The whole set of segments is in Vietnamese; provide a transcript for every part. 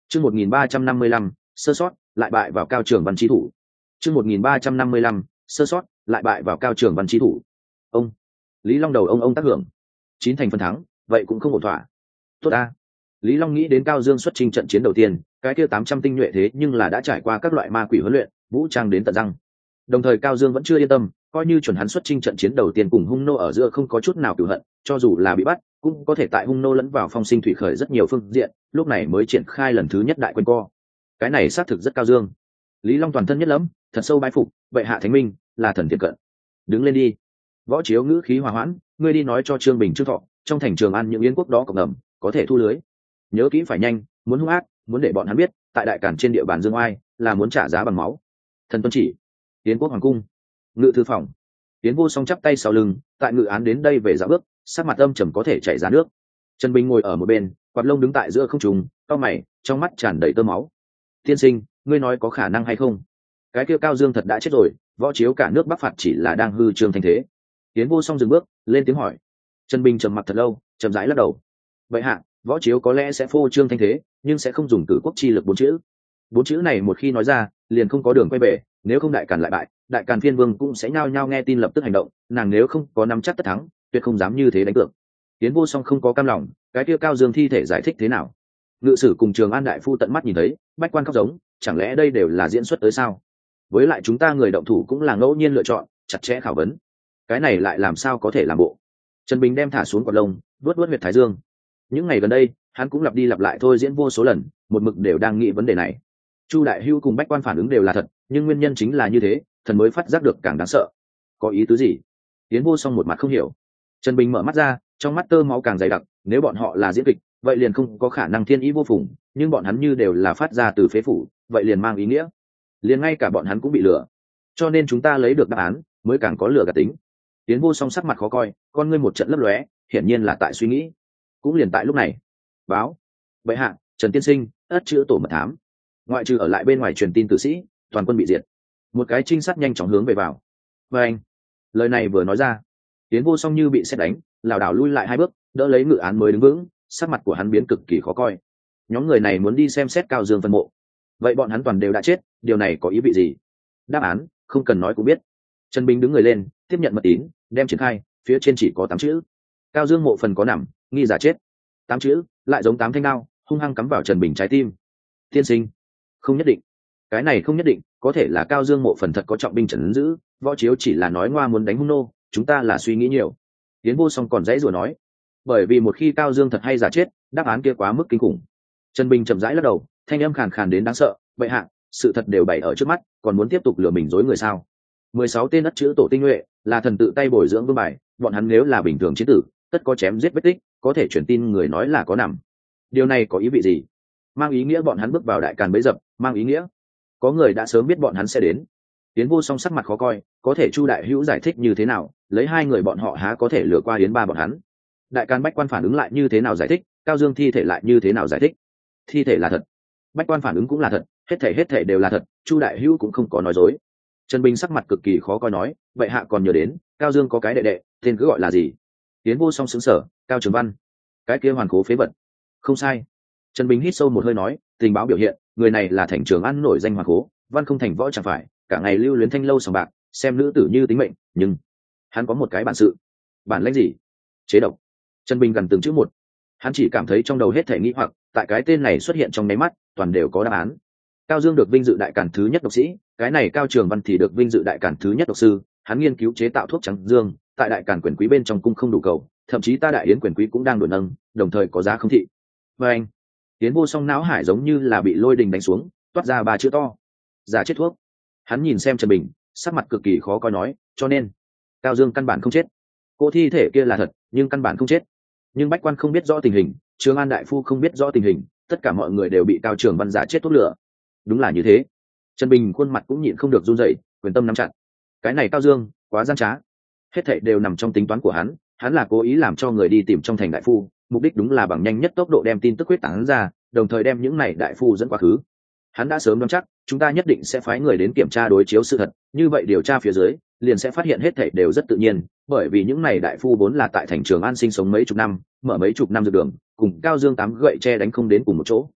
Chương 1355, sơ sót, lại bại vào Cao Trường Văn chi thủ. Chương 1355, sơ sót, lại bại vào Cao Trường Văn chi thủ. Ông, Lý Long đầu ông tác hưởng. 9 thành phần thắng, vậy cũng không ổn thỏa. Tốt a. Lý Long nghĩ đến Cao Dương xuất chinh trận chiến đầu tiên, cái kia 800 tinh nhuệ thế nhưng là đã trải qua các loại ma quỷ huấn luyện, vũ trang đến tận răng. Đồng thời Cao Dương vẫn chưa yên tâm, coi như chuẩn hắn xuất chinh trận chiến đầu tiên cùng Hung nô ở giữa không có chút nào cửu hận, cho dù là bị bắt, cũng có thể tại Hung nô lẫn vào phong sinh thủy khởi rất nhiều phương diện, lúc này mới triển khai lần thứ nhất đại quân co. Cái này xác thực rất Cao Dương. Lý Long toàn thân nhất lẫm, thật sâu bái phục, vậy hạ thánh minh, là thần thiện cận. Đứng lên đi. Võ Chiếu ngữ khí hòa hoãn, ngươi đi nói cho Trương Bình Trương Thọ, trong thành Trường An những yến quốc đó cộng ngầm, có thể thu lưới. Nhớ kỹ phải nhanh, muốn hung ác, muốn để bọn hắn biết, tại đại cản trên địa bàn Dương Oai, là muốn trả giá bằng máu. Thần tuân chỉ. Yến quốc hoàng cung, ngự thư phòng. Yến Vô Song chắp tay sau lưng, tại ngự án đến đây về dạo bước, sắc mặt âm trầm có thể chảy ra nước. Trần Bình ngồi ở một bên, quạt lông đứng tại giữa không trung, cau mày, trong mắt tràn đầy tơ máu. Tiên sinh, ngươi nói có khả năng hay không? Cái kia Cao Dương thật đã chết rồi, Võ Chiếu cả nước bắc phạt chỉ là đang hư trương thanh thế. Yến Vô Song dừng bước, lên tiếng hỏi. Trần Bình trầm mặc thật lâu, chậm rãi lắc đầu. Vậy hạ, Võ Chiếu có lẽ sẽ phô trương thanh thế, nhưng sẽ không dùng cử quốc chi lực 4 chữ. 4 chữ này một khi nói ra, liền không có đường quay về, nếu không đại càn lại bại, đại càn phiên vương cũng sẽ nhao nhao nghe tin lập tức hành động, nàng nếu không có nắm chắc tất thắng, tuyệt không dám như thế đánh cược. Yến Vô Song không có cam lòng, cái kia Cao Dương thi thể giải thích thế nào? Ngự sử cùng Trường An đại phu tận mắt nhìn thấy, bách quan khóc giống, chẳng lẽ đây đều là diễn xuất tới sao? Với lại chúng ta người động thủ cũng là ngẫu nhiên lựa chọn, chặt chẽ khảo vấn, cái này lại làm sao có thể làm bộ? Trần Bình đem thả xuống quạt lông, vuốt huyệt thái dương. Những ngày gần đây, hắn cũng lặp đi lặp lại thôi diễn vô số lần, một mực đều đang nghĩ vấn đề này. Chu Đại Hưu cùng bách quan phản ứng đều là thật, nhưng nguyên nhân chính là như thế, thần mới phát giác được càng đáng sợ. Có ý tứ gì? Yến Vô Song một mặt không hiểu. Trần Bình mở mắt ra, trong mắt tơ máu càng dày đặc, nếu bọn họ là diễn kịch, vậy liền không có khả năng thiên ý vô phùng, nhưng bọn hắn như đều là phát ra từ phế phủ, vậy liền mang ý nghĩa, liền ngay cả bọn hắn cũng bị lừa. Cho nên chúng ta lấy được đáp án, mới càng có lừa gạt tính. Yến Vô Song sắc mặt khó coi, con ngươi một trận lấp lóe, hiển nhiên là tại suy nghĩ. Cũng liền tại lúc này, báo, bệ hạ, Trần tiên sinh, ất chữ tổ mật thám, ngoại trừ ở lại bên ngoài truyền tin tử sĩ, toàn quân bị diệt. Một cái trinh sát nhanh chóng hướng về vào. Và anh, lời này vừa nói ra, Yến Vô Song như bị sét đánh, lảo đảo lui lại 2 bước, đỡ lấy ngự án mới đứng vững, sắc mặt của hắn biến cực kỳ khó coi. Nhóm người này muốn đi xem xét Cao Dương phân mộ, vậy bọn hắn toàn đều đã chết, điều này có ý vị gì? Đáp án không cần nói cũng biết. Trần Bình đứng người lên, tiếp nhận mật tín, đem triển khai, phía trên chỉ có 8 chữ. Cao Dương mộ phần có nằm, nghi giả chết. 8 chữ, lại giống 8 thanh đao, hung hăng cắm vào Trần Bình trái tim. Tiên sinh, không nhất định. Cái này không nhất định, có thể là Cao Dương mộ phần thật có trọng binh trấn giữ, Võ Chiếu chỉ là nói ngoa muốn đánh Hung nô, chúng ta là suy nghĩ nhiều. Yến Vô Song còn dãy rủa nói, bởi vì một khi Cao Dương thật hay giả chết, đáp án kia quá mức kinh khủng. Trần Bình chậm rãi lắc đầu, thanh âm khàn khàn đến đáng sợ, bệ hạ, sự thật đều bày ở trước mắt, còn muốn tiếp tục lừa mình dối người sao? 16 tên đất chữ tổ tinh nhuệ, là thần tự tay bồi dưỡng vương bài, bọn hắn nếu là bình thường chiến tử, tất có chém giết vết tích, có thể truyền tin người nói là có nằm. Điều này có ý vị gì? Mang ý nghĩa bọn hắn bước vào đại càn bấy dập, mang ý nghĩa có người đã sớm biết bọn hắn sẽ đến. Yến Vô Song sắc mặt khó coi, có thể Chu Đại Hữu giải thích như thế nào, lấy 2 người bọn họ há có thể lừa qua Yến ba bọn hắn. Đại càn bách quan phản ứng lại như thế nào giải thích, Cao Dương thi thể lại như thế nào giải thích? Thi thể là thật, bách quan phản ứng cũng là thật, hết thể đều là thật, Chu Đại Hữu cũng không có nói dối. Trần Bình sắc mặt cực kỳ khó coi nói, vậy hạ còn nhớ đến Cao Dương có cái đệ đệ, tên cứ gọi là gì? Yến Vô Song sững sờ, Cao Trường Văn. Cái kia hoàn khố phế vật. Không sai. Trần Bình hít sâu một hơi nói, tình báo biểu hiện, người này là thành Trường An nổi danh hoàn khố, văn không thành võ chẳng phải, cả ngày lưu luyến thanh lâu sòng bạc, xem nữ tử như tính mệnh, nhưng hắn có một cái bản sự. Bản lĩnh gì? Chế độc. Trần Bình gần từng chữ một. Hắn chỉ cảm thấy trong đầu hết thể nghĩ hoặc, tại cái tên này xuất hiện trong nháy mắt, toàn đều có đáp án. Cao Dương được vinh dự đại càn thứ nhất độc sĩ, cái này Cao Trường Văn thì được vinh dự đại càn thứ nhất độc sư, hắn nghiên cứu chế tạo thuốc trắng dương, tại đại càn quyền quý bên trong cung không đủ cầu, thậm chí ta đại yến quyền quý cũng đang đổi nâng, đồng thời có giá không thị. Và anh, Yến Vô Song não hải giống như là bị lôi đình đánh xuống, toát ra 3 chữ to: giả chết thuốc. Hắn nhìn xem Trần Bình, sắc mặt cực kỳ khó coi nói, cho nên Cao Dương căn bản không chết. Cô thi thể kia là thật, nhưng căn bản không chết. Nhưng bách quan không biết rõ tình hình, Trường An đại phu không biết rõ tình hình, tất cả mọi người đều bị Cao Trường Văn giả chết thuốc lửa. Đúng là như thế. Trần Bình khuôn mặt cũng nhịn không được run rẩy, quyền tâm nắm chặt. Cái này Cao Dương quá gian trá, hết thảy đều nằm trong tính toán của hắn là cố ý làm cho người đi tìm trong thành đại phu, mục đích đúng là bằng nhanh nhất tốc độ đem tin tức quyết tán ra, đồng thời đem những này đại phu dẫn quá khứ. Hắn đã sớm đoán chắc chúng ta nhất định sẽ phái người đến kiểm tra đối chiếu sự thật, như vậy điều tra phía dưới liền sẽ phát hiện hết thảy đều rất tự nhiên, bởi vì những này đại phu vốn là tại thành Trường An sinh sống mấy chục năm, mở mấy chục năm dược đường, cùng Cao Dương 8 gậy che đánh không đến cùng một chỗ.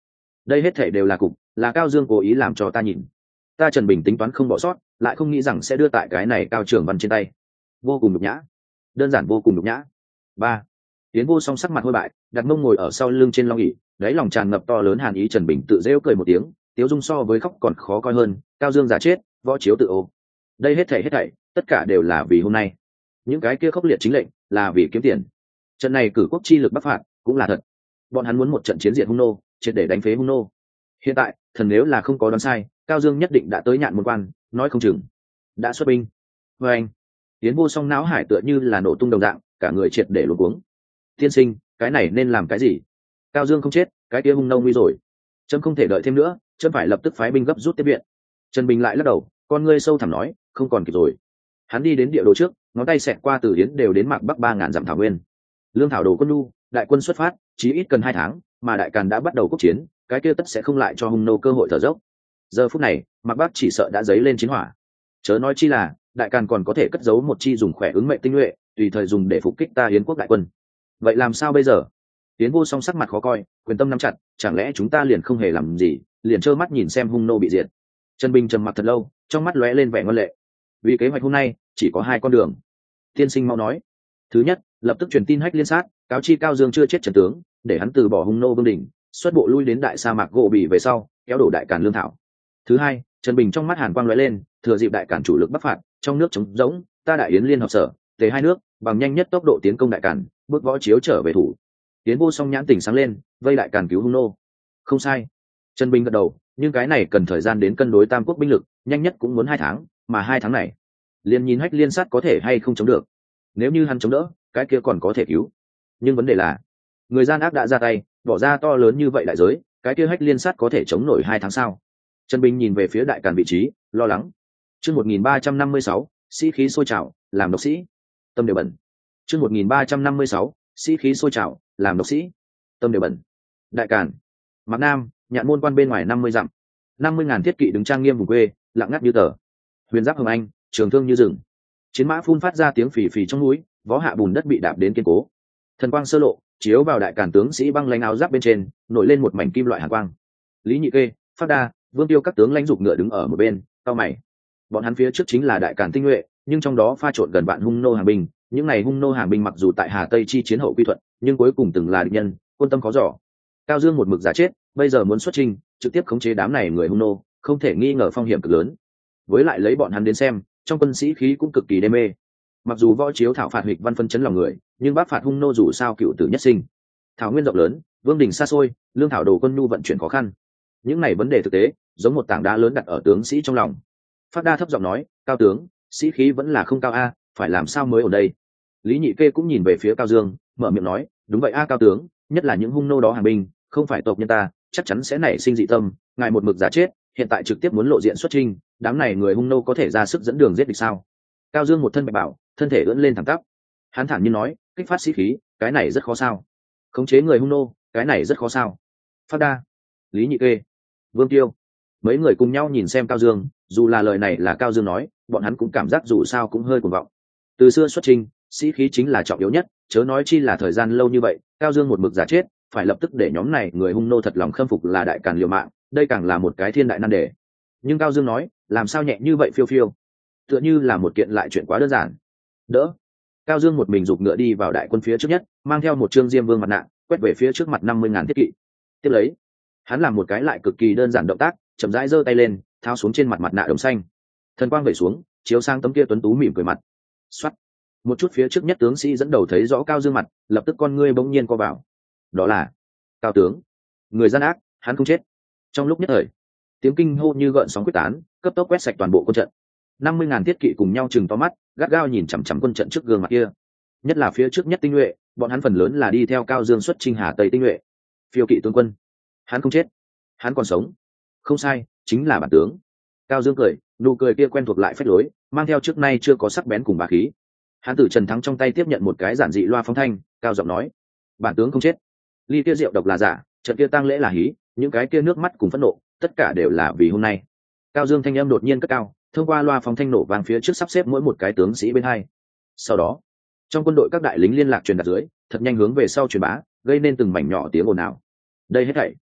đây hết thể đều là cục, là Cao Dương cố ý làm cho ta nhìn. Ta Trần Bình tính toán không bỏ sót, lại không nghĩ rằng sẽ đưa tại cái này Cao Trường Văn trên tay. Vô cùng nhục nhã, đơn giản vô cùng nhục nhã. Ba. Tiến Vô Song sắc mặt hôi bại, đặt mông ngồi ở sau lưng trên long ỷ, đáy lòng tràn ngập to lớn hàn ý. Trần Bình tự rêu cười một tiếng, tiếu dung so với khóc còn khó coi hơn. Cao Dương giả chết, võ chiếu tự ô. Đây hết thảy tất cả đều là vì hôm nay. Những cái kia khốc liệt chính lệnh là vì kiếm tiền. Trận này cử quốc chi lực bắc phạt cũng là thật. Bọn hắn muốn một trận chiến diệt hung nô, triệt để đánh phế hung nô. Hiện tại thần nếu là không có đoán sai, Cao Dương nhất định đã tới Nhạn Môn Quan, nói không chừng đã xuất binh. Và anh, Tiến Vô Song não hải tựa như là nổ tung đồng dạng, cả người triệt để luống cuống. Tiên sinh, cái này nên làm cái gì? Cao Dương không chết, cái kia hung nô nguy rồi. Trâm không thể đợi thêm nữa, Trâm phải lập tức phái binh gấp rút tiếp viện. Trần Bình lại lắc đầu, con ngươi sâu thẳm nói, không còn kịp rồi. Hắn đi đến địa đồ trước, ngón tay xẹt qua từ Yến đều đến Mạc Bắc 3000 dặm thảo nguyên. Lương thảo đồ quân nhu, đại quân xuất phát, chí ít cần 2 tháng, mà đại càn đã bắt đầu quốc chiến, cái kia tất sẽ không lại cho hung nô cơ hội thở dốc. Giờ phút này, Mạc Bắc chỉ sợ đã dấy lên chiến hỏa. Chớ nói chi là, đại càn còn có thể cất giấu một chi dùng khỏe ứng mệnh tinh nhuệ, tùy thời dùng để phục kích ta Yến quốc đại quân. Vậy làm sao bây giờ? Tiến Vô Song sắc mặt khó coi, quyền tâm nắm chặt, chẳng lẽ chúng ta liền không hề làm gì, liền trơ mắt nhìn xem hung nô bị diệt? Trần Bình trầm mặc thật lâu, trong mắt lóe lên vẻ ngoan lệ. Vì kế hoạch hôm nay chỉ có 2 con đường. Tiên sinh mau nói. Thứ nhất, lập tức truyền tin Hách Liên sát, cáo chi Cao Dương chưa chết trần tướng, để hắn từ bỏ hung nô vương đỉnh, xuất bộ lui đến đại sa mạc gỗ bỉ về sau, kéo đổ đại càn lương thảo. Thứ hai, Trần Bình trong mắt hàn quang lóe lên, thừa dịp đại càn chủ lực bắc phạt, trong nước trống rỗng, ta đại yến liên hợp sở, tề 2 nước, bằng nhanh nhất tốc độ tiến công đại càn, bước võ chiếu trở về thủ. Tiến Vô Song nhãn tỉnh sáng lên, vây đại càn cứu hung nô. Không sai. Trần Bình gật đầu, nhưng cái này cần thời gian đến cân đối tam quốc binh lực, nhanh nhất cũng muốn 2 tháng, mà 2 tháng này, liền nhìn Hách Liên sát có thể hay không chống được. Nếu như hắn chống đỡ, cái kia còn có thể cứu. Nhưng vấn đề là, người gian ác đã ra tay, bỏ ra to lớn như vậy đại giới, cái kia Hách Liên sát có thể chống nổi 2 tháng sao? Trần Bình nhìn về phía đại càn vị trí, lo lắng. Chương 1356, sĩ khí sôi trào, làm độc sĩ. Tâm đều bẩn. Chương 1356, sĩ khí sôi trào, làm độc sĩ. Tâm đều bẩn. Đại càn, Mạc Nam, Nhạn Môn Quan bên ngoài 50 dặm. 50.000 thiết kỵ đứng trang nghiêm vùng quê, lặng ngắt như tờ. Huyền giáp hồng anh, trường thương như rừng. Chiến mã phun phát ra tiếng phì phì trong núi, vó hạ bùn đất bị đạp đến kiên cố. Thần quang sơ lộ, chiếu vào đại càn tướng sĩ băng lãnh áo giáp bên trên, nổi lên một mảnh kim loại hàn quang. Lý Nhị Kê, Phát Đa, Vương Tiêu các tướng lãnh dục ngựa đứng ở một bên, cau mày. Bọn hắn phía trước chính là đại càn tinh nhuệ, nhưng trong đó pha trộn gần vạn hung nô hàng binh. Những này hung nô hàng binh mặc dù tại Hà Tây chi chiến hậu quy thuận, nhưng cuối cùng từng là địch nhân, quân tâm khó dò. Cao Dương một mực giả chết, bây giờ muốn xuất chinh, trực tiếp khống chế đám này người hung nô, không thể nghi ngờ phong hiểm cực lớn. Với lại lấy bọn hắn đến xem, trong quân sĩ khí cũng cực kỳ đê mê. Mặc dù võ chiếu thảo phạt Hịch Văn phân chấn lòng người, nhưng bắc phạt hung nô dù sao cựu tử nhất sinh. Thảo nguyên rộng lớn, vương đình xa xôi, lương thảo đồ quân nhu vận chuyển khó khăn. Những này vấn đề thực tế, giống một tảng đá lớn đặt ở tướng sĩ trong lòng. Phát Đa thấp giọng nói, Cao tướng, sĩ khí vẫn là không cao a, phải làm sao mới ở đây? Lý Nhị Kê cũng nhìn về phía Cao Dương, mở miệng nói, đúng vậy a Cao tướng, nhất là những hung nô đó hàng binh, không phải tộc nhân ta, chắc chắn sẽ nảy sinh dị tâm. Ngài một mực giả chết, hiện tại trực tiếp muốn lộ diện xuất chinh, đám này người hung nô có thể ra sức dẫn đường giết địch sao? Cao Dương một thân bạch bảo, thân thể ưỡn lên thẳng tắp. Hắn thản nhiên nói, kích phát sĩ khí, cái này rất khó sao? Khống chế người hung nô, cái này rất khó sao? Phát Đa, Lý Nhị Kê, Vương Tiêu, mấy người cùng nhau nhìn xem Cao Dương, dù là lời này là Cao Dương nói, bọn hắn cũng cảm giác dù sao cũng hơi cuồng vọng. Từ xưa xuất chinh, sĩ khí chính là trọng yếu nhất, chớ nói chi là thời gian lâu như vậy, Cao Dương một mực giả chết, phải lập tức để nhóm này người hung nô thật lòng khâm phục là đại càn liều mạng, đây càng là một cái thiên đại nan đề. Nhưng Cao Dương nói, làm sao nhẹ như vậy phiêu phiêu, tựa như là một kiện lại chuyện quá đơn giản. Đỡ. Cao Dương một mình giục ngựa đi vào đại quân phía trước nhất, mang theo một trương diêm vương mặt nạ, quét về phía trước mặt 50.000 thiết kỵ. Tiếp lấy, hắn làm một cái lại cực kỳ đơn giản động tác, chậm rãi giơ tay lên, tháo xuống trên mặt mặt nạ đồng xanh. Thần quang vẩy xuống, chiếu sang tấm kia tuấn tú mỉm cười mặt. Soát. Một chút phía trước nhất tướng sĩ dẫn đầu thấy rõ Cao Dương mặt, lập tức con ngươi bỗng nhiên co vào. Đó là Cao tướng, người gian ác, hắn không chết. Trong lúc nhất thời, tiếng kinh hô như gợn sóng quyết tán, cấp tốc quét sạch toàn bộ quân trận. 50.000 thiết kỵ cùng nhau chừng to mắt, gắt gao nhìn chằm chằm quân trận trước gương mặt kia. Nhất là phía trước nhất tinh nhuệ, bọn hắn phần lớn là đi theo Cao Dương xuất chinh Hà Tây tinh nhuệ. Phiêu kỵ tướng quân, hắn không chết, hắn còn sống. Không sai, chính là bản tướng. Cao Dương cười, nụ cười kia quen thuộc lại phách lối, mang theo trước nay chưa có sắc bén cùng bá khí. Hắn từ Trần Thắng trong tay tiếp nhận một cái giản dị loa phóng thanh, cao giọng nói, bản tướng không chết. Ly kia rượu độc là giả, trận kia tang lễ là hí, những cái kia nước mắt cùng phẫn nộ, tất cả đều là vì hôm nay. Cao Dương thanh âm đột nhiên cất cao, thông qua loa phóng thanh nổ vang phía trước sắp xếp mỗi một cái tướng sĩ bên hai. Sau đó, trong quân đội các đại lính liên lạc truyền đạt dưới, thật nhanh hướng về sau truyền bá, gây nên từng mảnh nhỏ tiếng ồn ào. Đây hết thảy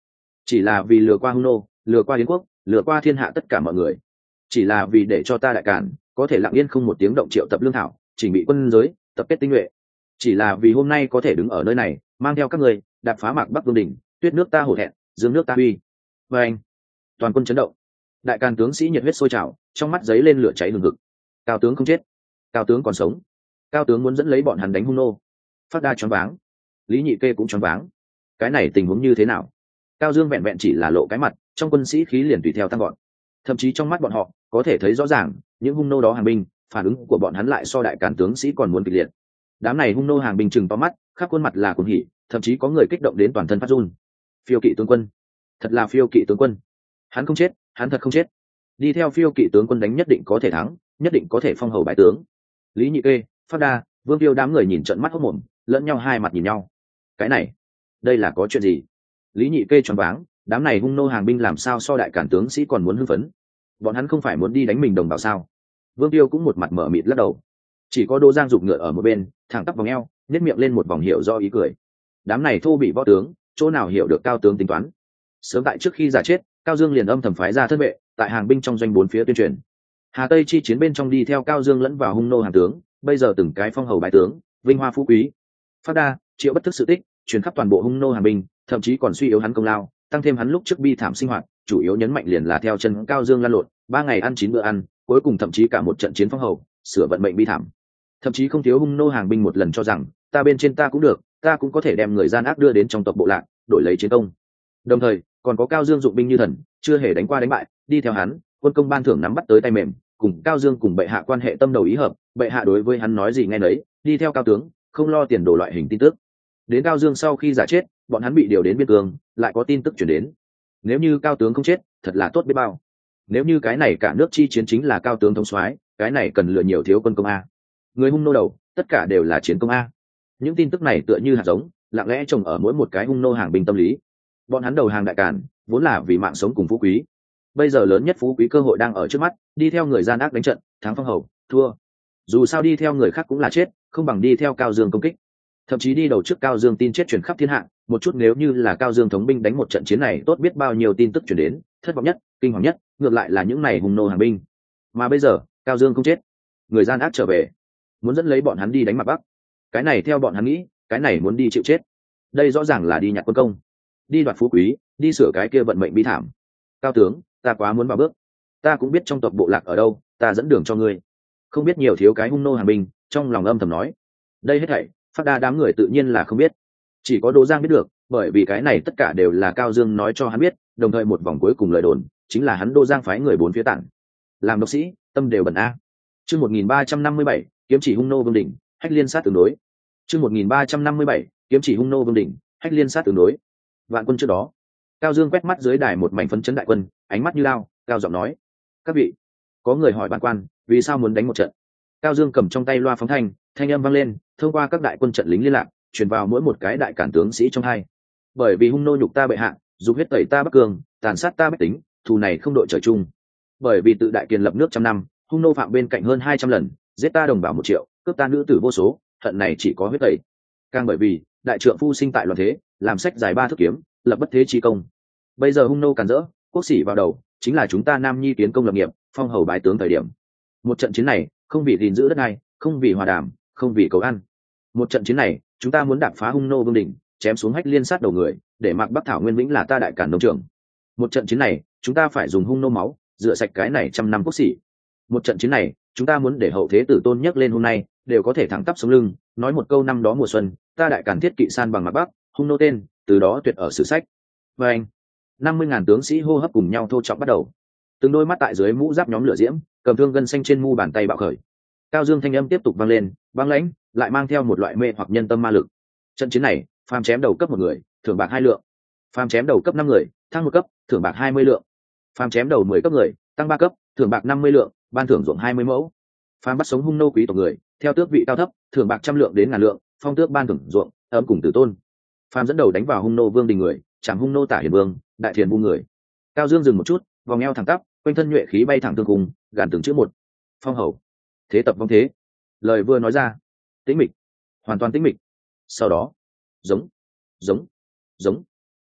chỉ là vì lừa qua hung nô, lừa qua yến quốc, lừa qua thiên hạ tất cả mọi người, chỉ là vì để cho ta đại cản có thể lặng yên không một tiếng động triệu tập lương thảo, chỉnh bị quân giới, tập kết tinh nhuệ, chỉ là vì hôm nay có thể đứng ở nơi này mang theo các người đạp phá mạc bắc vương đỉnh, tuyết nước ta hổ thẹn, dương nước ta uy. Và anh, toàn quân chấn động, đại càn tướng sĩ nhiệt huyết sôi trào, trong mắt giấy lên lửa cháy hừng hực. Cao tướng không chết, cao tướng còn sống, cao tướng muốn dẫn lấy bọn hắn đánh hung nô. Phát đa choáng váng, lý nhị kê cũng choáng váng. Cái này tình huống như thế nào? Cao Dương vẹn vẹn chỉ là lộ cái mặt, trong quân sĩ khí liền tùy theo tăng gọn. Thậm chí trong mắt bọn họ có thể thấy rõ ràng, những hung nô đó hàng binh, phản ứng của bọn hắn lại so đại càn tướng sĩ còn muốn kịch liệt. Đám này hung nô hàng binh chừng to mắt, khắp khuôn mặt là cuồng hỉ, thậm chí có người kích động đến toàn thân phát run. Phiêu kỵ tướng quân, thật là phiêu kỵ tướng quân, hắn không chết, hắn thật không chết. Đi theo phiêu kỵ tướng quân đánh nhất định có thể thắng, nhất định có thể phong hầu bái tướng. Lý nhị kê, Phát đa, Vương Tiêu đám người nhìn trận mắt hốc mồm, lẫn nhau hai mặt nhìn nhau. Cái này, đây là có chuyện gì? Lý nhị kê choáng váng, đám này hung nô hàng binh làm sao so đại cản tướng sĩ còn muốn hưng phấn? Bọn hắn không phải muốn đi đánh mình đồng bào sao? Vương Tiêu cũng một mặt mở mịt lắc đầu. Chỉ có Đỗ Giang giục ngựa ở một bên, thẳng tắp vòng eo, nhếch miệng lên một vòng hiểu do ý cười. Đám này thô bị võ tướng, chỗ nào hiểu được cao tướng tính toán? Sớm tại trước khi giả chết, Cao Dương liền âm thầm phái ra thân vệ, tại hàng binh trong doanh bốn phía tuyên truyền. Hà Tây chi chiến bên trong đi theo Cao Dương lẫn vào hung nô hàng tướng, bây giờ từng cái phong hầu bái tướng, vinh hoa phú quý. Phát đa, Triệu bất thức sự tích, truyền khắp toàn bộ hung nô hàng binh, thậm chí còn suy yếu hắn công lao, tăng thêm hắn lúc trước bi thảm sinh hoạt, chủ yếu nhấn mạnh liền là theo chân Cao Dương lăn lộn, 3 ngày ăn 9 bữa ăn, cuối cùng thậm chí cả một trận chiến phong hầu, sửa vận mệnh bi thảm. Thậm chí không thiếu hung nô hàng binh một lần cho rằng, ta bên trên ta cũng được, ta cũng có thể đem người gian ác đưa đến trong tộc bộ lạc, đổi lấy chiến công. Đồng thời, còn có Cao Dương dụng binh như thần, chưa hề đánh qua đánh bại, đi theo hắn, quân công ban thưởng nắm bắt tới tay mềm, cùng Cao Dương cùng bệ hạ quan hệ tâm đầu ý hợp, bệ hạ đối với hắn nói gì nghe nấy, đi theo Cao tướng, không lo tiền đồ loại hình tin tức. Đến Cao Dương sau khi giả chết, bọn hắn bị điều đến biên cương, lại có tin tức chuyển đến. Nếu như Cao tướng không chết, thật là tốt biết bao. Nếu như cái này cả nước chi chiến chính là Cao tướng thống soái, cái này cần lựa nhiều thiếu quân công a. Người hung nô đầu, tất cả đều là chiến công a. Những tin tức này tựa như hạt giống, lặng lẽ trồng ở mỗi một cái hung nô hàng binh tâm lý. Bọn hắn đầu hàng đại càn, vốn là vì mạng sống cùng phú quý. Bây giờ lớn nhất phú quý cơ hội đang ở trước mắt, đi theo người gian ác đánh trận, thắng phong hầu, thua. Dù sao đi theo người khác cũng là chết, không bằng đi theo Cao Dương công kích. Thậm chí đi đầu trước Cao Dương tin chết truyền khắp thiên hạ, một chút nếu như là Cao Dương thống binh đánh một trận chiến này tốt biết bao nhiêu tin tức truyền đến, thất vọng nhất, kinh hoàng nhất, ngược lại là những này hung nô hàng binh. Mà bây giờ, Cao Dương không chết, người gian ác trở về, muốn dẫn lấy bọn hắn đi đánh mặt Bắc. Cái này theo bọn hắn nghĩ, cái này muốn đi chịu chết. Đây rõ ràng là đi nhặt quân công, đi đoạt phú quý, đi sửa cái kia vận mệnh bi thảm. Cao tướng, ta quá muốn vào bước, ta cũng biết trong tộc bộ lạc ở đâu, ta dẫn đường cho ngươi. Không biết nhiều thiếu cái hung nô hàng binh, trong lòng âm thầm nói. Đây hết thảy, Phát đa đám người tự nhiên là không biết, chỉ có Đỗ Giang biết được, bởi vì cái này tất cả đều là Cao Dương nói cho hắn biết, đồng thời một vòng cuối cùng lời đồn chính là hắn Đỗ Giang phái người bốn phía tản. Làm đốc sĩ, tâm đều bẩn a. Chương 1357, kiếm chỉ hung nô vương đỉnh, hách liên sát tương đối. Chương 1357, kiếm chỉ hung nô vương đỉnh, hách liên sát tương đối. Vạn quân trước đó, Cao Dương quét mắt dưới đài một mảnh phấn chấn đại quân, ánh mắt như lao, cao giọng nói: "Các vị, có người hỏi bản quan, vì sao muốn đánh một trận?" Cao Dương cầm trong tay loa phóng thanh, thanh âm vang lên, thông qua các đại quân trận lính liên lạc, truyền vào mỗi một cái đại cản tướng sĩ trong hai. Bởi vì hung nô nhục ta bệ hạ, dục huyết tẩy ta Bắc Cương, tàn sát ta bách tính, thù này không đội trời chung. Bởi vì tự đại kiền lập nước trăm năm, hung nô phạm bên cạnh hơn 200 lần, giết ta đồng bào 1 triệu, cướp ta nữ tử vô số, hận này chỉ có huyết tẩy. Càng bởi vì đại trượng phu sinh tại loạn thế, làm sách dài 3 thước kiếm, lập bất thế chi công. Bây giờ hung nô càn rỡ, quốc sĩ vào đầu, chính là chúng ta Nam Nhi tiến công lập nghiệp, phong hầu bái tướng thời điểm. Một trận chiến này, không vì gìn giữ đất này, không vì hòa đàm, không vì cầu ăn. Một trận chiến này, chúng ta muốn đạp phá hung nô vương đỉnh, chém xuống hách liên sát đầu người, để mặc Bắc Thảo Nguyên vĩnh là ta đại cản nông trường. Một trận chiến này, chúng ta phải dùng hung nô máu, rửa sạch cái này trăm năm quốc sĩ. Một trận chiến này, chúng ta muốn để hậu thế tử tôn nhắc lên hôm nay, đều có thể thẳng tắp sống lưng, nói một câu năm đó mùa xuân, ta đại cản thiết kỵ san bằng mặt Bắc, hung nô tên, từ đó tuyệt ở sử sách. Và anh, 50.000 tướng sĩ hô hấp cùng nhau thô trọng bắt đầu. Từng đôi mắt tại dưới mũ giáp nhóm lửa diễm, cầm thương gân xanh trên mu bàn tay bạo khởi. Cao Dương thanh âm tiếp tục vang lên, băng lãnh, lại mang theo một loại mê hoặc nhân tâm ma lực. Trận chiến này, phàm chém đầu cấp 1 người, thưởng bạc 2 lượng. Phàm chém đầu cấp 5 người, thăng 1 cấp, thưởng bạc 20 lượng. Phàm chém đầu 10 cấp người, tăng 3 cấp, thưởng bạc 50 lượng, ban thưởng ruộng 20 mẫu. Phàm bắt sống hung nô quý tộc người, theo tước vị cao thấp, thưởng bạc 100 lượng đến ngàn lượng, phong tước ban thưởng ruộng, ấm cùng tử tôn. Phàm dẫn đầu đánh vào hung nô vương đình người, chẳng hung nô tả hiền vương, đại thiền vu người. Cao Dương dừng một chút, vòng eo thẳng tắp, quanh thân nhuệ khí bay thẳng tương cùng, gàn từng chữ một. Phong hầu, thế tập vong thế. Lời vừa nói ra, tĩnh mịch, hoàn toàn tĩnh mịch. Sau đó, giống, giống, giống.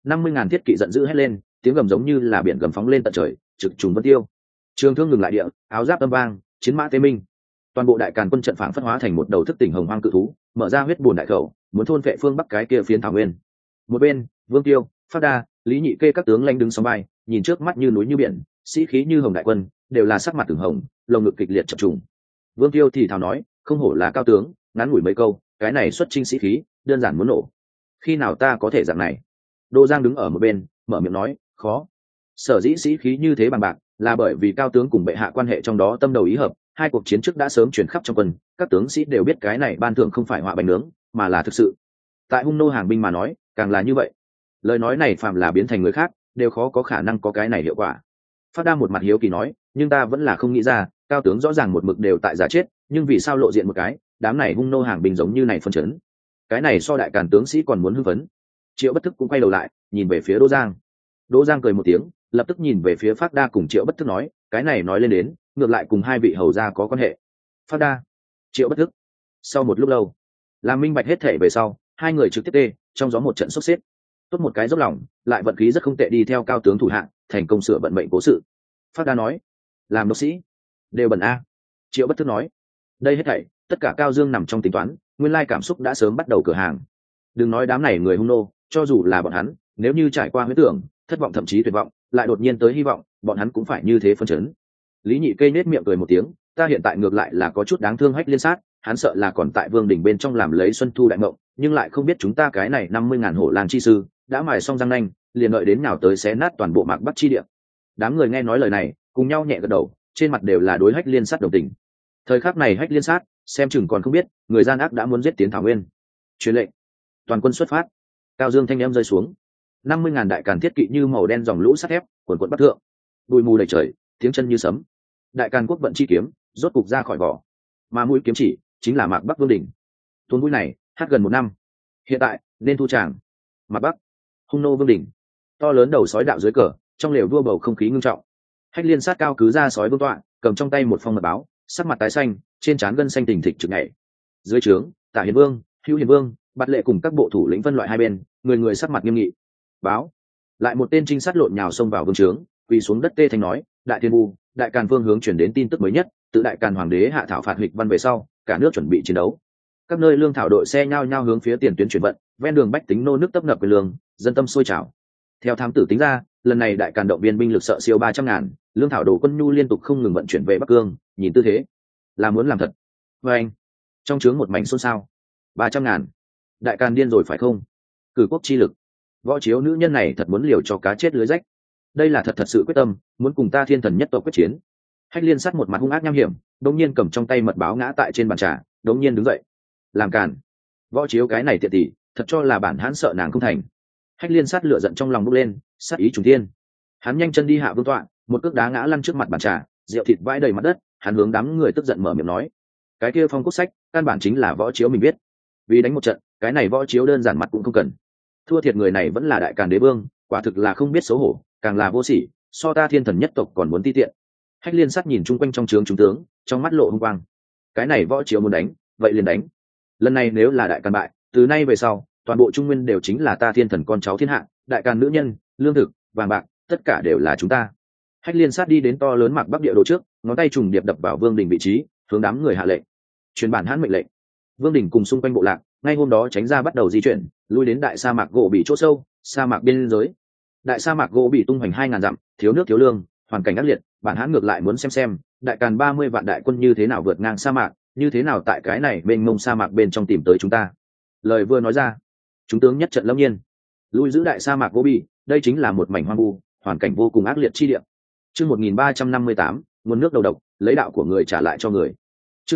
50.000 thiết kỵ giận dữ hét lên, tiếng gầm giống như là biển gầm phóng lên tận trời, trực trùng vân tiêu. Trường thương ngừng lại địa, áo giáp âm vang, chiến mã tê minh. Toàn bộ đại càn quân trận phảng phất hóa thành một đầu thức tỉnh hồng hoang cự thú, mở ra huyết bùn đại khẩu, muốn thôn vệ phương bắc cái kia phiến thảo nguyên. Một bên, Vương Tiêu, Phát Đa, Lý Nhị Kê các tướng lãnh đứng sóng vai, nhìn trước mắt như núi như biển, sĩ khí như hồng đại quân, đều là sắc mặt từng hồng, lồng ngực kịch liệt chập trùng. Vương Tiêu thì thào nói, không hổ là cao tướng, ngắn ngủi mấy câu, cái này xuất chinh sĩ khí, đơn giản muốn nổ. Khi nào ta có thể dạng này? Đô Giang đứng ở một bên, mở miệng nói, khó. Sở dĩ sĩ khí như thế bằng bạc, là bởi vì cao tướng cùng bệ hạ quan hệ trong đó tâm đầu ý hợp, hai cuộc chiến trước đã sớm truyền khắp trong quân, các tướng sĩ đều biết cái này ban thưởng không phải họa bánh nướng, mà là thực sự. Tại hung nô hàng binh mà nói, càng là như vậy. Lời nói này phàm là biến thành người khác, đều khó có khả năng có cái này hiệu quả. Phát Đa một mặt hiếu kỳ nói, nhưng ta vẫn là không nghĩ ra, cao tướng rõ ràng một mực đều tại giả chết, nhưng vì sao lộ diện một cái, đám này hung nô hàng binh giống như này phân chấn. Cái này so đại càn tướng sĩ còn muốn hưng phấn. Triệu Bất Thức cũng quay đầu lại, nhìn về phía Đỗ Giang. Đỗ Giang cười một tiếng, lập tức nhìn về phía Phát Đa cùng Triệu Bất Thức nói, cái này nói lên đến, ngược lại cùng hai vị hầu gia có quan hệ. Phát Đa, Triệu Bất Thức. Sau một lúc lâu, làm minh bạch hết thể về sau, hai người trực tiếp tê, trong gió một trận sốt xếp. Tốt một cái dốc lòng, lại vận khí rất không tệ đi theo cao tướng thủ hạng, thành công sửa vận mệnh cố sự. Phát Đa nói, làm đốc sĩ đều bẩn a. Triệu Bất Thức nói, đây hết thảy tất cả cao dương nằm trong tính toán, nguyên lai cảm xúc đã sớm bắt đầu cửa hàng. Đừng nói đám này người hung nô, cho dù là bọn hắn, nếu như trải qua huyết tưởng, thất vọng thậm chí tuyệt vọng, lại đột nhiên tới hy vọng, bọn hắn cũng phải như thế phân chấn. Lý Nhị Cây nết miệng cười một tiếng, ta hiện tại ngược lại là có chút đáng thương Hách Liên Sát, hắn sợ là còn tại Vương đỉnh bên trong làm lấy xuân thu đại mộng, nhưng lại không biết chúng ta cái này 50.000 hổ lang chi sư đã mài xong răng nanh, liền đợi đến nào tới xé nát toàn bộ Mạc Bắc chi địa. Đám người nghe nói lời này, cùng nhau nhẹ gật đầu, trên mặt đều là đối Hách Liên Sát đồng tình. Thời khắc này Hách Liên Sát, xem chừng còn không biết, người gian ác đã muốn giết tiến Thảo Nguyên. Truyền lệnh, toàn quân xuất phát. Cao dương thanh âm rơi xuống, 50.000 đại càn thiết kỵ như màu đen dòng lũ sắt thép quần quận bắc thượng, bụi mù đầy trời, tiếng chân như sấm. Đại càn quốc vận chi kiếm rốt cục ra khỏi vỏ, mà mũi kiếm chỉ chính là Mạc Bắc Vương đỉnh. Tuôn mũi này hát gần 1 năm, hiện tại nên thu tràng. Mạc Bắc, hung nô Vương đỉnh, to lớn đầu sói đạo dưới cờ, trong lều vua bầu không khí ngưng trọng. Hách Liên Sát cao cứ ra sói vương tọa, cầm trong tay một phong mật báo, sắc mặt tái xanh, trên trán gân xanh tỉnh thịch trực nhảy. Dưới trướng, Tả Hiền Vương, Hữu Hiền Vương, Bạt Lệ cùng các bộ thủ lĩnh phân loại hai bên, người người sắc mặt nghiêm nghị. Báo, lại một tên trinh sát lộn nhào xông vào vương trướng, quỳ xuống đất tê thanh nói, đại thiên vu, đại càn vương hướng chuyển đến tin tức mới nhất, tự đại càn hoàng đế hạ thảo phạt hịch văn về sau, cả nước chuẩn bị chiến đấu. Các nơi lương thảo đội xe nhao nhao hướng phía tiền tuyến chuyển vận, ven đường bách tính nô nước tấp nập về lương, dân tâm sôi trào. Theo thám tử tính ra, lần này đại càn động viên binh lực sợ siêu 300.000, lương thảo đồ quân nhu liên tục không ngừng vận chuyển về Bắc Cương, nhìn tư thế là muốn làm thật. Và anh, trong trướng một mảnh xôn xao. 300.000, đại càn điên rồi phải không? Cử quốc chi lực, Võ Chiếu nữ nhân này thật muốn liều cho cá chết lưới rách. Đây là thật sự quyết tâm, muốn cùng ta thiên thần nhất tộc quyết chiến. Hách Liên Sát một mặt hung ác nham hiểm, đống nhiên cầm trong tay mật báo ngã tại trên bàn trà, đống nhiên đứng dậy. Làm càn. Võ Chiếu cái này tiện tỷ, thật cho là bản hãn sợ nàng không thành. Hách Liên Sát lửa giận trong lòng bốc lên, sát ý trùng thiên. Hắn nhanh chân đi hạ vương tọa, một cước đá ngã lăn trước mặt bàn trà, rượu thịt vãi đầy mặt đất, hắn hướng đám người tức giận mở miệng nói: cái kia phong cốt sách, căn bản chính là Võ Chiếu mình biết. Vì đánh một trận, cái này Võ Chiếu đơn giản mặt cũng không cần. Thua thiệt người này vẫn là đại càn đế vương, quả thực là không biết xấu hổ, càng là vô sỉ, so ta thiên thần nhất tộc còn muốn ti tiện. Hách Liên Sát nhìn chung quanh trong trướng chúng tướng, trong mắt lộ hung quang. Cái này Võ Chiếu muốn đánh, vậy liền đánh. Lần này nếu là đại càn bại, từ nay về sau, toàn bộ Trung Nguyên đều chính là ta thiên thần con cháu thiên hạ, đại càn nữ nhân, lương thực, vàng bạc, tất cả đều là chúng ta. Hách Liên Sát đi đến to lớn Mạc Bắc địa đồ trước, ngón tay trùng điệp đập vào Vương Đình vị trí, hướng đám người hạ lệnh. Truyền bản hãn mệnh lệnh. Vương Đình cùng xung quanh bộ lạc, ngay hôm đó tránh ra bắt đầu di chuyển, lui đến đại sa mạc gỗ bị chỗ sâu, sa mạc biên giới. Đại sa mạc gỗ bị tung hoành 2.000 dặm, thiếu nước thiếu lương, hoàn cảnh ác liệt, bản hãn ngược lại muốn xem đại càn 30 vạn đại quân như thế nào vượt ngang sa mạc, như thế nào tại cái này bên mông sa mạc bên trong tìm tới chúng ta. Lời vừa nói ra, chúng tướng nhất trận lâm nhiên. Lui giữ đại sa mạc gỗ bị, đây chính là một mảnh hoang vu, hoàn cảnh vô cùng ác liệt chi địa. Chương 1358, nguồn nước đầu độc, lấy đạo của người trả lại cho người. Chương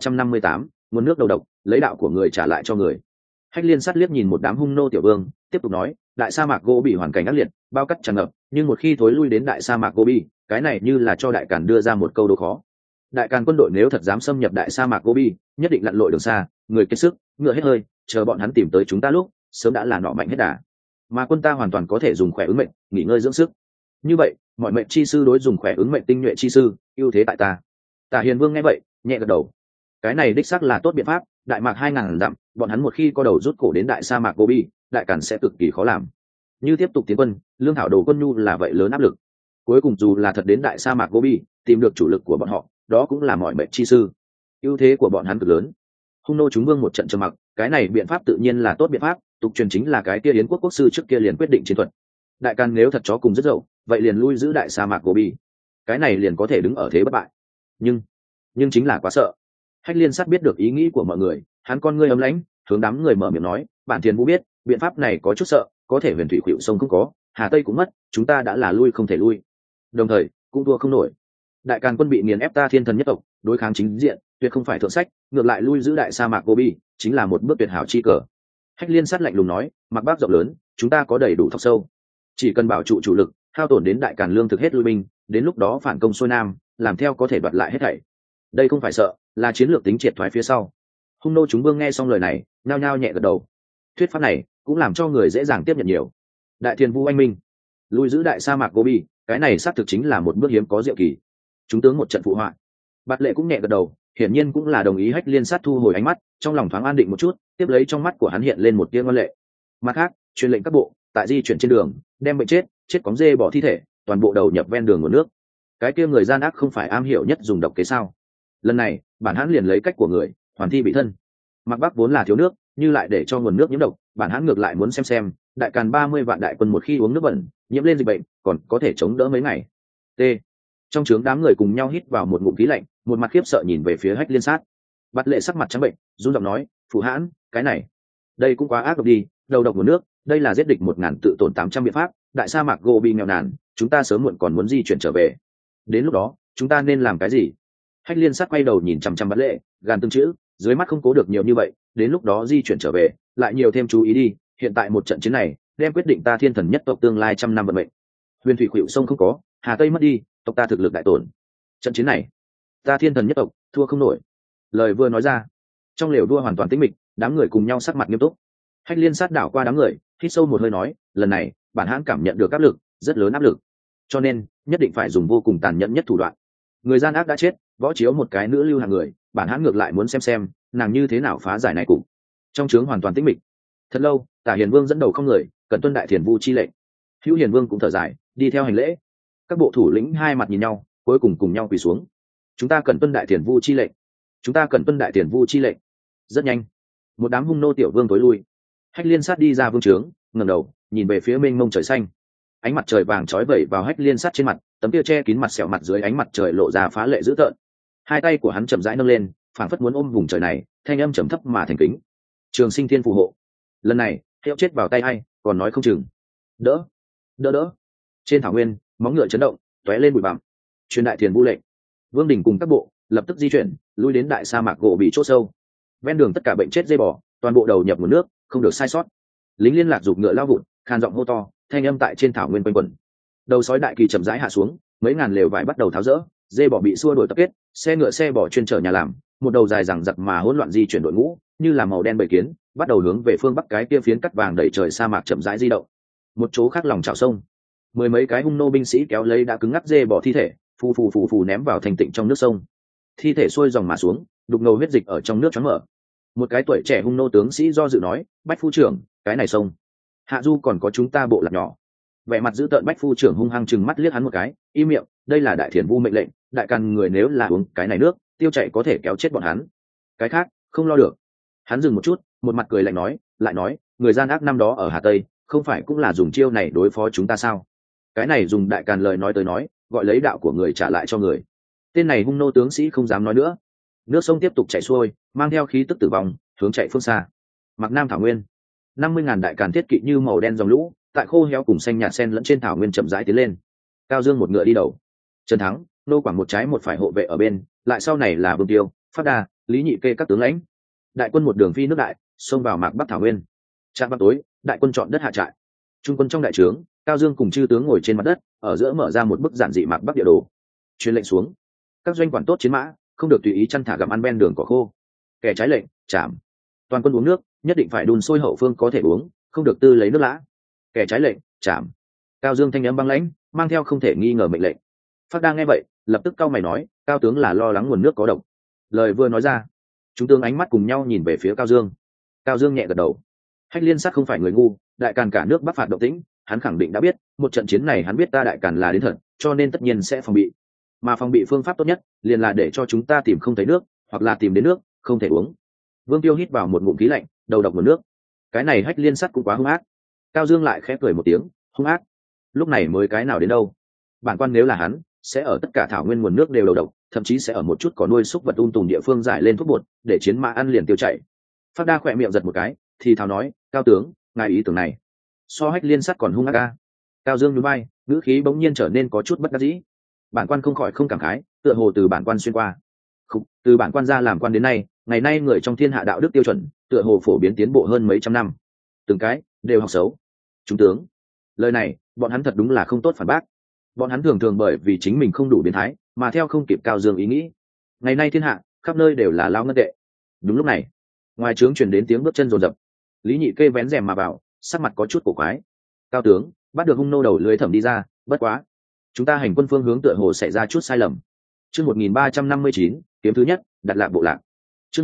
1358, nguồn nước đầu độc, lấy đạo của người trả lại cho người. Hách Liên Sát liếc nhìn một đám hung nô tiểu vương, tiếp tục nói, đại sa mạc gỗ bị hoàn cảnh ác liệt, bao cắt tràn ngập, nhưng một khi thối lui đến đại sa mạc gỗ bị, cái này như là cho đại càn đưa ra một câu đố khó. Đại càn quân đội nếu thật dám xâm nhập đại sa mạc gỗ bị, nhất định lặn lội đường xa, người kết sức, ngựa hết hơi, chờ bọn hắn tìm tới chúng ta lúc, sớm đã là nọ mạnh hết đà. Mà quân ta hoàn toàn có thể dùng khỏe ứng mệnh, nghỉ ngơi dưỡng sức. Như vậy, mọi mệnh chi sư đối dùng khỏe ứng mệnh tinh nhuệ chi sư, ưu thế tại ta. Tả Hiền Vương nghe vậy, nhẹ gật đầu. Cái này đích xác là tốt biện pháp, đại mạc 2.000 dặm, bọn hắn một khi có đầu rút cổ đến đại sa mạc Gobi, đại càn sẽ cực kỳ khó làm. như tiếp tục tiến quân, lương thảo đồ quân nhu là vậy lớn áp lực. Cuối cùng dù là thật đến đại sa mạc Gobi, tìm được chủ lực của bọn họ, đó cũng là mọi mệnh chi sư. Ưu thế của bọn hắn cực lớn. Hung nô chúng vương một trận trầm mặc, cái này biện pháp tự nhiên là tốt biện pháp, tục truyền chính là cái kia yến quốc quốc sư trước kia liền quyết định chiến thuật. Đại can nếu thật chó cùng rất dậu, vậy liền lui giữ đại sa mạc Gobi. Cái này liền có thể đứng ở thế bất bại. Nhưng chính là quá sợ. Hách Liên Sát biết được ý nghĩ của mọi người, hắn con ngươi ấm lãnh, hướng đám người mở miệng nói, bản thiên vũ biết, biện pháp này có chút sợ, có thể huyền thủy khuỵu sông không có, hà tây cũng mất, chúng ta đã là lui không thể lui, đồng thời cũng thua không nổi. Đại Càn quân bị nghiền ép ta thiên thần nhất tộc, đối kháng chính diện, tuyệt không phải thượng sách, ngược lại lui giữ đại sa mạc Gobi, chính là một bước tuyệt hảo chi cờ. Hách Liên Sát lạnh lùng nói, mặc bác rộng lớn, chúng ta có đầy đủ thọc sâu, chỉ cần bảo trụ chủ lực, hao tổn đến Đại Càn lương thực hết lui binh, đến lúc đó phản công xuôi nam, làm theo có thể đoạt lại hết thảy. Đây không phải sợ, là chiến lược tính triệt thoái phía sau. Hung nô chúng vương nghe xong lời này, nhao nhao nhẹ gật đầu. Thuyết pháp này cũng làm cho người dễ dàng tiếp nhận nhiều. Đại Thiền Vu anh minh, lui giữ đại sa mạc Gobi, cái này xác thực chính là một bước hiếm có diệu kỳ. Chúng tướng một trận phụ họa. Bạt Lệ cũng nhẹ gật đầu, hiển nhiên cũng là đồng ý. Hách Liên Sát thu hồi ánh mắt, trong lòng thoáng an định một chút, tiếp lấy trong mắt của hắn hiện lên một tia ngoan lệ. Mặt khác, truyền lệnh các bộ, tại di chuyển trên đường, đem bệnh chết cóng dê bỏ thi thể, toàn bộ đầu nhập ven đường nguồn nước. Cái kia người gian ác không phải am hiểu nhất dùng độc kế sao? Lần này, bản hãn liền lấy cách của người, hoàn thi bị thân. Mặc Bắc vốn là thiếu nước, như lại để cho nguồn nước nhiễm độc, bản hãn ngược lại muốn xem Đại Càn 30 vạn đại quân một khi uống nước bẩn, nhiễm lên dịch bệnh, còn có thể chống đỡ mấy ngày. T. Trong trướng đám người cùng nhau hít vào một ngụm khí lạnh, một mặt khiếp sợ nhìn về phía Hách Liên Sát. Bạt Lệ sắc mặt trắng bệnh, run giọng nói, phụ hãn, cái này, đây cũng quá ác độc đi, đầu độc nguồn nước, đây là giết địch 1000 tự tổn 800 biện pháp, đại sa mạc Gobi nghèo nàn, chúng ta sớm muộn còn muốn di chuyển trở về. Đến lúc đó, chúng ta nên làm cái gì? Hách Liên Sát quay đầu nhìn chằm chằm Bạt Lệ, gàn từng chữ, dưới mắt không cố được nhiều như vậy, đến lúc đó di chuyển trở về, lại nhiều thêm chú ý đi, hiện tại một trận chiến này, đem quyết định ta thiên thần nhất tộc tương lai trăm năm vận mệnh. Huyền thủy khuỵu sông không có, hà tây mất đi, tộc ta thực lực đại tổn. Trận chiến này, ta thiên thần nhất tộc thua không nổi. Lời vừa nói ra, trong lều đua hoàn toàn tĩnh mịch, đám người cùng nhau sắc mặt nghiêm túc. Hách Liên Sát đảo qua đám người, hít sâu một hơi nói, lần này, bản hãn cảm nhận được áp lực, rất lớn áp lực, cho nên nhất định phải dùng vô cùng tàn nhẫn nhất thủ đoạn. Người gian ác đã chết, võ chiếu một cái nữ lưu hàng người, bản hãn ngược lại muốn xem nàng như thế nào phá giải này cục. Trong trướng hoàn toàn tĩnh mịch. Thật lâu, Tả Hiền Vương dẫn đầu không người, cần tuân Đại Thiền Vu chi lệnh. Hữu Hiền Vương cũng thở dài, đi theo hành lễ. Các bộ thủ lĩnh hai mặt nhìn nhau, cuối cùng nhau quỳ xuống. Chúng ta cần tuân Đại Thiền Vu chi lệnh. Chúng ta cần tuân Đại Thiền Vu chi lệnh. Rất nhanh, một đám hung nô tiểu vương tối lui. Hách Liên Sát đi ra vương trướng, ngẩng đầu, nhìn về phía mênh mông trời xanh. Ánh mặt trời vàng chói vẩy vào Hách Liên Sát trên mặt, tấm kia che kín mặt sẹo mặt dưới ánh mặt trời lộ ra phá lệ dữ tợn. Hai tay của hắn chậm rãi nâng lên, phảng phất muốn ôm vùng trời này, thanh âm trầm thấp mà thành kính. Trường Sinh Thiên phù hộ. Lần này, hiệu chết vào tay hay, còn nói không chừng. Đỡ. Trên thảo nguyên, móng ngựa chấn động, tóe lên bụi bặm. Truyền Đại Thiền Vu lệnh. Vương Đình cùng các bộ lập tức di chuyển, lui đến đại sa mạc gỗ bị chốt sâu. Ven đường tất cả bệnh chết dây bò, toàn bộ đầu nhập nguồn nước, không được sai sót. Lính liên lạc giục ngựa lao vụt, khan giọng hô to, thanh âm tại trên thảo nguyên quanh quẩn. Đầu sói đại kỳ chậm rãi hạ xuống, mấy ngàn lều vải bắt đầu tháo rỡ, dê bò bị xua đuổi tập kết, xe ngựa xe bò chuyên chở nhà làm, một đầu dài dằng dặc mà hỗn loạn di chuyển đội ngũ, như là màu đen bầy kiến, bắt đầu hướng về phương bắc cái kia phiến cắt vàng đầy trời sa mạc chậm rãi di động. Một chỗ khác lòng chảo sông, mười mấy cái hung nô binh sĩ kéo lấy đã cứng ngắc dê bò thi thể, phù ném vào thành tịnh trong nước sông. Thi thể xuôi dòng mà xuống, đục ngầu huyết dịch ở trong nước choáng mở. Một cái tuổi trẻ hung nô tướng sĩ do dự nói, Bách phu trưởng, cái này sông hạ du còn có chúng ta bộ lạc nhỏ. Vẻ mặt dữ tợn Bách phu trưởng hung hăng chừng mắt liếc hắn một cái, im miệng, đây là Đại Thiền Vu mệnh lệnh, Đại Càn người nếu là uống cái này nước, tiêu chảy có thể kéo chết bọn hắn, cái khác không lo được. Hắn dừng một chút, một mặt cười lạnh nói, lại nói, người gian ác năm đó ở Hà Tây, không phải cũng là dùng chiêu này đối phó chúng ta sao? Cái này dùng Đại Càn lời nói tới nói, gọi lấy đạo của người trả lại cho người. Tên này hung nô tướng sĩ không dám nói nữa. Nước sông tiếp tục chảy xuôi, mang theo khí tức tử vong, hướng chạy phương xa. Mặc Nam thảo nguyên, 50.000 đại càn thiết kỵ như màu đen dòng lũ, tại khô héo cùng xanh nhạt sen lẫn trên thảo nguyên chậm rãi tiến lên. Cao Dương một ngựa đi đầu, Trần Thắng, Nô Quảng một trái một phải hộ vệ ở bên, lại sau này là Vương Tiêu, Phát Đa, Lý Nhị Kê các tướng lãnh. Đại quân một đường phi nước đại, xông vào Mạc Bắc thảo nguyên. Trạm vào tối, đại quân chọn đất hạ trại. Trung quân trong đại trướng, Cao Dương cùng chư tướng ngồi trên mặt đất, ở giữa mở ra một bức giản dị Mạc Bắc địa đồ. Truyền lệnh xuống, các doanh quản tốt chiến mã, không được tùy ý chăn thả gặm ăn ven đường cỏ khô. Kẻ trái lệnh, chạm. Toàn quân uống nước, nhất định phải đun sôi hậu phương có thể uống, không được tư lấy nước lã. Kẻ trái lệnh, chạm. Cao Dương thanh âm băng lãnh, mang theo không thể nghi ngờ mệnh lệnh. Phát đang nghe vậy, lập tức cau mày nói, Cao tướng là lo lắng nguồn nước có độc. Lời vừa nói ra, chúng tướng ánh mắt cùng nhau nhìn về phía Cao Dương. Cao Dương nhẹ gật đầu. Hách Liên Sát không phải người ngu, Đại Càn cả nước bắc phạt động tĩnh, hắn khẳng định đã biết một trận chiến này hắn biết ta đại càn là đến thật, cho nên tất nhiên sẽ phòng bị. Mà phòng bị phương pháp tốt nhất liền là để cho chúng ta tìm không thấy nước, hoặc là tìm đến nước không thể uống. Vương Tiêu hít vào một ngụm khí lạnh, đầu độc nguồn nước. Cái này Hách Liên Sắt cũng quá hung ác. Cao Dương lại khẽ cười một tiếng, hung ác. Lúc này mới cái nào đến đâu. Bản quan nếu là hắn, sẽ ở tất cả thảo nguyên nguồn nước đều đầu độc, thậm chí sẽ ở một chút có nuôi súc vật tùm địa phương giải lên thuốc bột, để chiến mã ăn liền tiêu chảy. Phát Đa khỏe miệng giật một cái, thì thào nói, cao tướng, ngài ý tưởng này so Hách Liên Sắt còn hung ác ca. Cao Dương nhún vai, ngữ khí bỗng nhiên trở nên có chút bất đắc dĩ. Bản quan không khỏi không cảm khái, tựa hồ từ bản quan xuyên qua. Không, từ bản quan ra làm quan đến nay, ngày nay người trong thiên hạ đạo đức tiêu chuẩn, tựa hồ phổ biến tiến bộ hơn mấy trăm năm. Từng cái đều học xấu. Trung tướng, lời này, bọn hắn thật đúng là không tốt phản bác. Bọn hắn thường thường bởi vì chính mình không đủ biến thái, mà theo không kịp Cao Dương ý nghĩ. Ngày nay thiên hạ, khắp nơi đều là lao ngân tệ. Đúng lúc này, ngoài trướng truyền đến tiếng bước chân rồn rập. Lý Nhị Kê vén rèm mà vào, sắc mặt có chút cổ quái. Cao tướng, bắt được hung nô đầu lưới thẩm đi ra, bất quá, chúng ta hành quân phương hướng tựa hồ xảy ra chút sai lầm. Chương 1359, kiếm thứ nhất, đặt lạc bộ lạc. Chương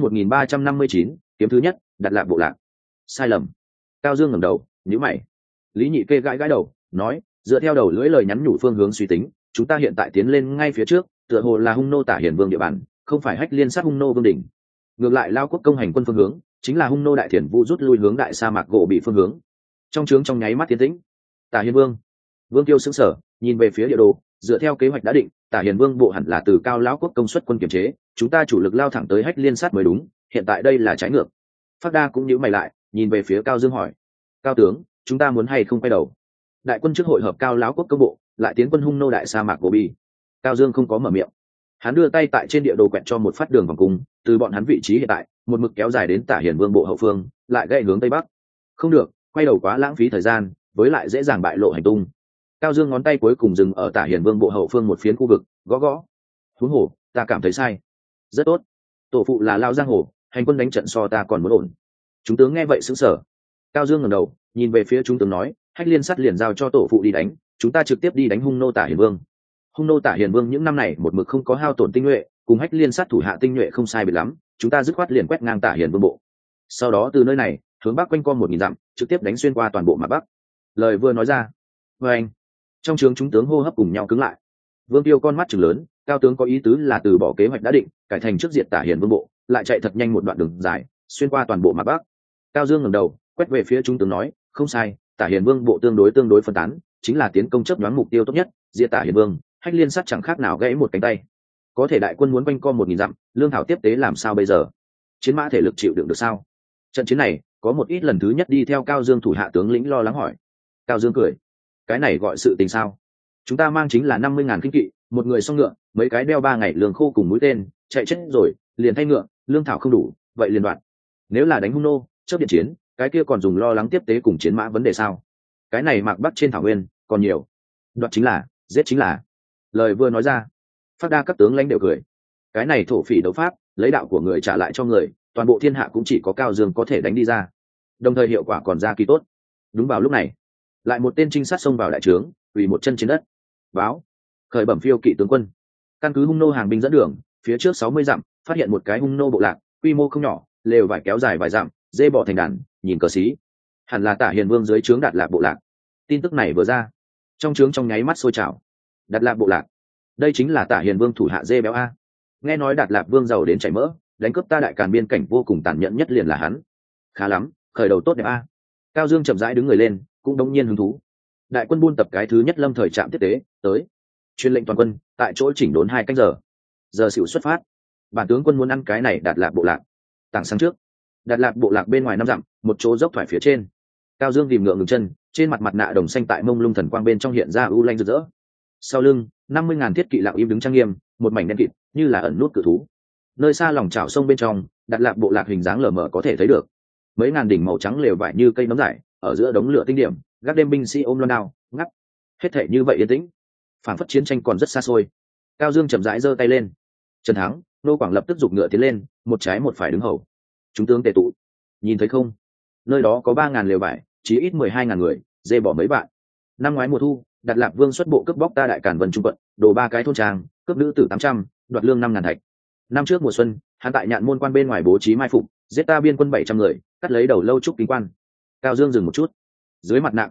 1359, kiếm thứ nhất, đặt lạc bộ lạc. Sai lầm. Cao Dương ngẩng đầu, nhíu mày. Lý Nhị Kê gãi gãi đầu, nói, dựa theo đầu lưỡi lời nhắn nhủ phương hướng suy tính, chúng ta hiện tại tiến lên ngay phía trước, tựa hồ là hung nô Tả Hiền Vương địa bàn, không phải Hách Liên Sát hung nô vương đỉnh. Ngược lại Lao Quốc công hành quân phương hướng, chính là hung nô Đại Thiền Vu rút lui hướng Đại Sa Mạc gỗ bị phương hướng. Trong trướng trong nháy mắt tiến tĩnh. Tả Hiền Vương. Vương Tiêu sững sờ, nhìn về phía địa đồ, dựa theo kế hoạch đã định, Tả Hiền Vương bộ hẳn là từ Cao lão quốc công suất quân kiểm chế, chúng ta chủ lực lao thẳng tới Hách Liên Sát mới đúng, hiện tại đây là trái ngược. Phát Đa cũng nhíu mày lại, nhìn về phía Cao Dương hỏi, cao tướng, chúng ta muốn hay không quay đầu? Đại quân trước hội hợp Cao lão quốc công bộ, lại tiến quân hung nô Đại Sa Mạc Gobi. Cao Dương không có mở miệng, hắn đưa tay tại trên địa đồ quẹt cho một phát đường vòng cung, từ bọn hắn vị trí hiện tại, một mực kéo dài đến Tả Hiền Vương bộ hậu phương, lại gãy hướng tây bắc. Không được, quay đầu quá lãng phí thời gian, với lại dễ dàng bại lộ hành tung. Cao Dương ngón tay cuối cùng dừng ở Tả Hiền Vương bộ hậu phương một phiến khu vực, gõ gõ. Huống hồ, ta cảm thấy sai. Rất tốt. Tổ phụ là Lao Giang Hồ, hành quân đánh trận so ta còn muốn ổn. Chúng tướng nghe vậy sững sờ. Cao Dương ngẩng đầu, nhìn về phía chúng tướng nói, Hách Liên Sắt liền giao cho tổ phụ đi đánh, chúng ta trực tiếp đi đánh hung nô Tả Hiền Vương. Hung nô Tả Hiền Vương những năm này một mực không có hao tổn tinh nhuệ, cùng Hách Liên Sắt thủ hạ tinh nhuệ không sai biệt lắm, chúng ta dứt khoát liền quét ngang Tả Hiền Vương bộ. Sau đó từ nơi này, hướng bắc quanh co 1000 dặm, trực tiếp đánh xuyên qua toàn bộ mặt bắc. Lời vừa nói ra, anh, trong trướng chúng tướng hô hấp cùng nhau cứng lại. Vương Tiêu con mắt trừng lớn, cao tướng có ý tứ là từ bỏ kế hoạch đã định, cải thành trước diệt Tả Hiền Vương bộ, lại chạy thật nhanh một đoạn đường dài, xuyên qua toàn bộ mặt bắc. Cao Dương ngẩng đầu, quét về phía chúng tướng nói, không sai, Tả Hiền Vương bộ tương đối phân tán, chính là tiến công chấp nhoáng mục tiêu tốt nhất, diệt Tả Hiền Vương, Hách Liên Sắt chẳng khác nào gãy một cánh tay. Có thể đại quân muốn quanh co 1000 dặm, lương thảo tiếp tế làm sao bây giờ? Chiến mã thể lực chịu đựng được sao? Trận chiến này, có một ít lần thứ nhất đi theo Cao Dương thủ hạ tướng lĩnh lo lắng hỏi. Cao Dương cười, cái này gọi sự tình sao? Chúng ta mang chính là 50.000 kinh kỵ, một người song ngựa, mấy cái đeo 3 ngày lương khô cùng mũi tên, chạy chết rồi, liền thay ngựa, lương thảo không đủ, vậy liền đoạn. Nếu là đánh hung nô, chớp điện chiến, cái kia còn dùng lo lắng tiếp tế cùng chiến mã vấn đề sao? Cái này Mạc Bắc trên thảo nguyên còn nhiều. Đoạt chính là, giết chính là. Lời vừa nói ra, Phát Đa các tướng lãnh đều cười. Cái này thổ phỉ đấu pháp, lấy đạo của người trả lại cho người, toàn bộ thiên hạ cũng chỉ có Cao Dương có thể đánh đi ra. Đồng thời hiệu quả còn ra kỳ tốt. Đúng vào lúc này, lại một tên trinh sát xông vào đại trướng, quỳ một chân trên đất. Báo, khởi bẩm phiêu kỵ tướng quân, căn cứ hung nô hàng binh dẫn đường, phía trước 60 dặm, phát hiện một cái hung nô bộ lạc, quy mô không nhỏ, lều vải kéo dài vài dặm, dê bò thành đàn, nhìn cờ xí, hẳn là Tả Hiền Vương dưới trướng Đạt Lạc bộ lạc. Tin tức này vừa ra, trong trướng trong nháy mắt sôi trào. Đạt Lạc bộ lạc, đây chính là Tả Hiền Vương thủ hạ dê béo a. Nghe nói Đạt Lạc Vương giàu đến chảy mỡ, đánh cướp ta Đại Càn biên cảnh vô cùng tàn nhẫn nhất liền là hắn. Khá lắm, khởi đầu tốt đẹp a. Cao Dương chậm rãi đứng người lên, cũng đống nhiên hứng thú. Đại quân buôn tập cái thứ nhất lâm thời trạm tiếp tế tới, truyền lệnh toàn quân tại chỗ chỉnh đốn 2 canh giờ. Giờ xỉu xuất phát. Bản tướng quân muốn ăn cái này Đạt Lạc bộ lạc. Tảng sáng trước, Đạt Lạc bộ lạc bên ngoài 5 dặm, một chỗ dốc thoải phía trên. Cao Dương tìm ngựa ngừng chân, trên mặt mặt nạ đồng xanh tại mông lung thần quang bên trong hiện ra u lanh rực rỡ. Sau lưng, 50.000 thiết kỵ lặng im đứng trang nghiêm, một mảnh đen kịt, như là ẩn nút cự thú. Nơi xa lòng chảo sông bên trong, Đạt Lạc bộ lạc hình dáng lờ mờ có thể thấy được. Mấy ngàn đỉnh màu trắng lều vải như cây nấm dài, ở giữa đống lửa tinh điểm, gác đêm binh sĩ ôm loan đao, ngắt. Hết thảy như vậy yên tĩnh, phản phất chiến tranh còn rất xa xôi. Cao Dương chậm rãi giơ tay lên. Trần Thắng, Nô Quảng lập tức giục ngựa tiến lên, một trái một phải đứng hầu. Chúng tướng tề tụ, nhìn thấy không? Nơi đó có 3.000 lều vải, chí ít 12.000 người, dê bỏ mấy bạn. Năm ngoái mùa thu, Đạt Lạc Vương xuất bộ cướp bóc ta Đại Càn Vân Trung quận, đổ 3 cái thôn trang, cướp nữ tử 800, đoạt lương 5.000 thạch. Năm trước mùa xuân, hắn tại Nhạn Môn quan bên ngoài bố trí mai phục, giết ta biên quân 700 người, cắt lấy đầu lâu trúc kính quan. Cao Dương dừng một chút, dưới mặt nạ con mắt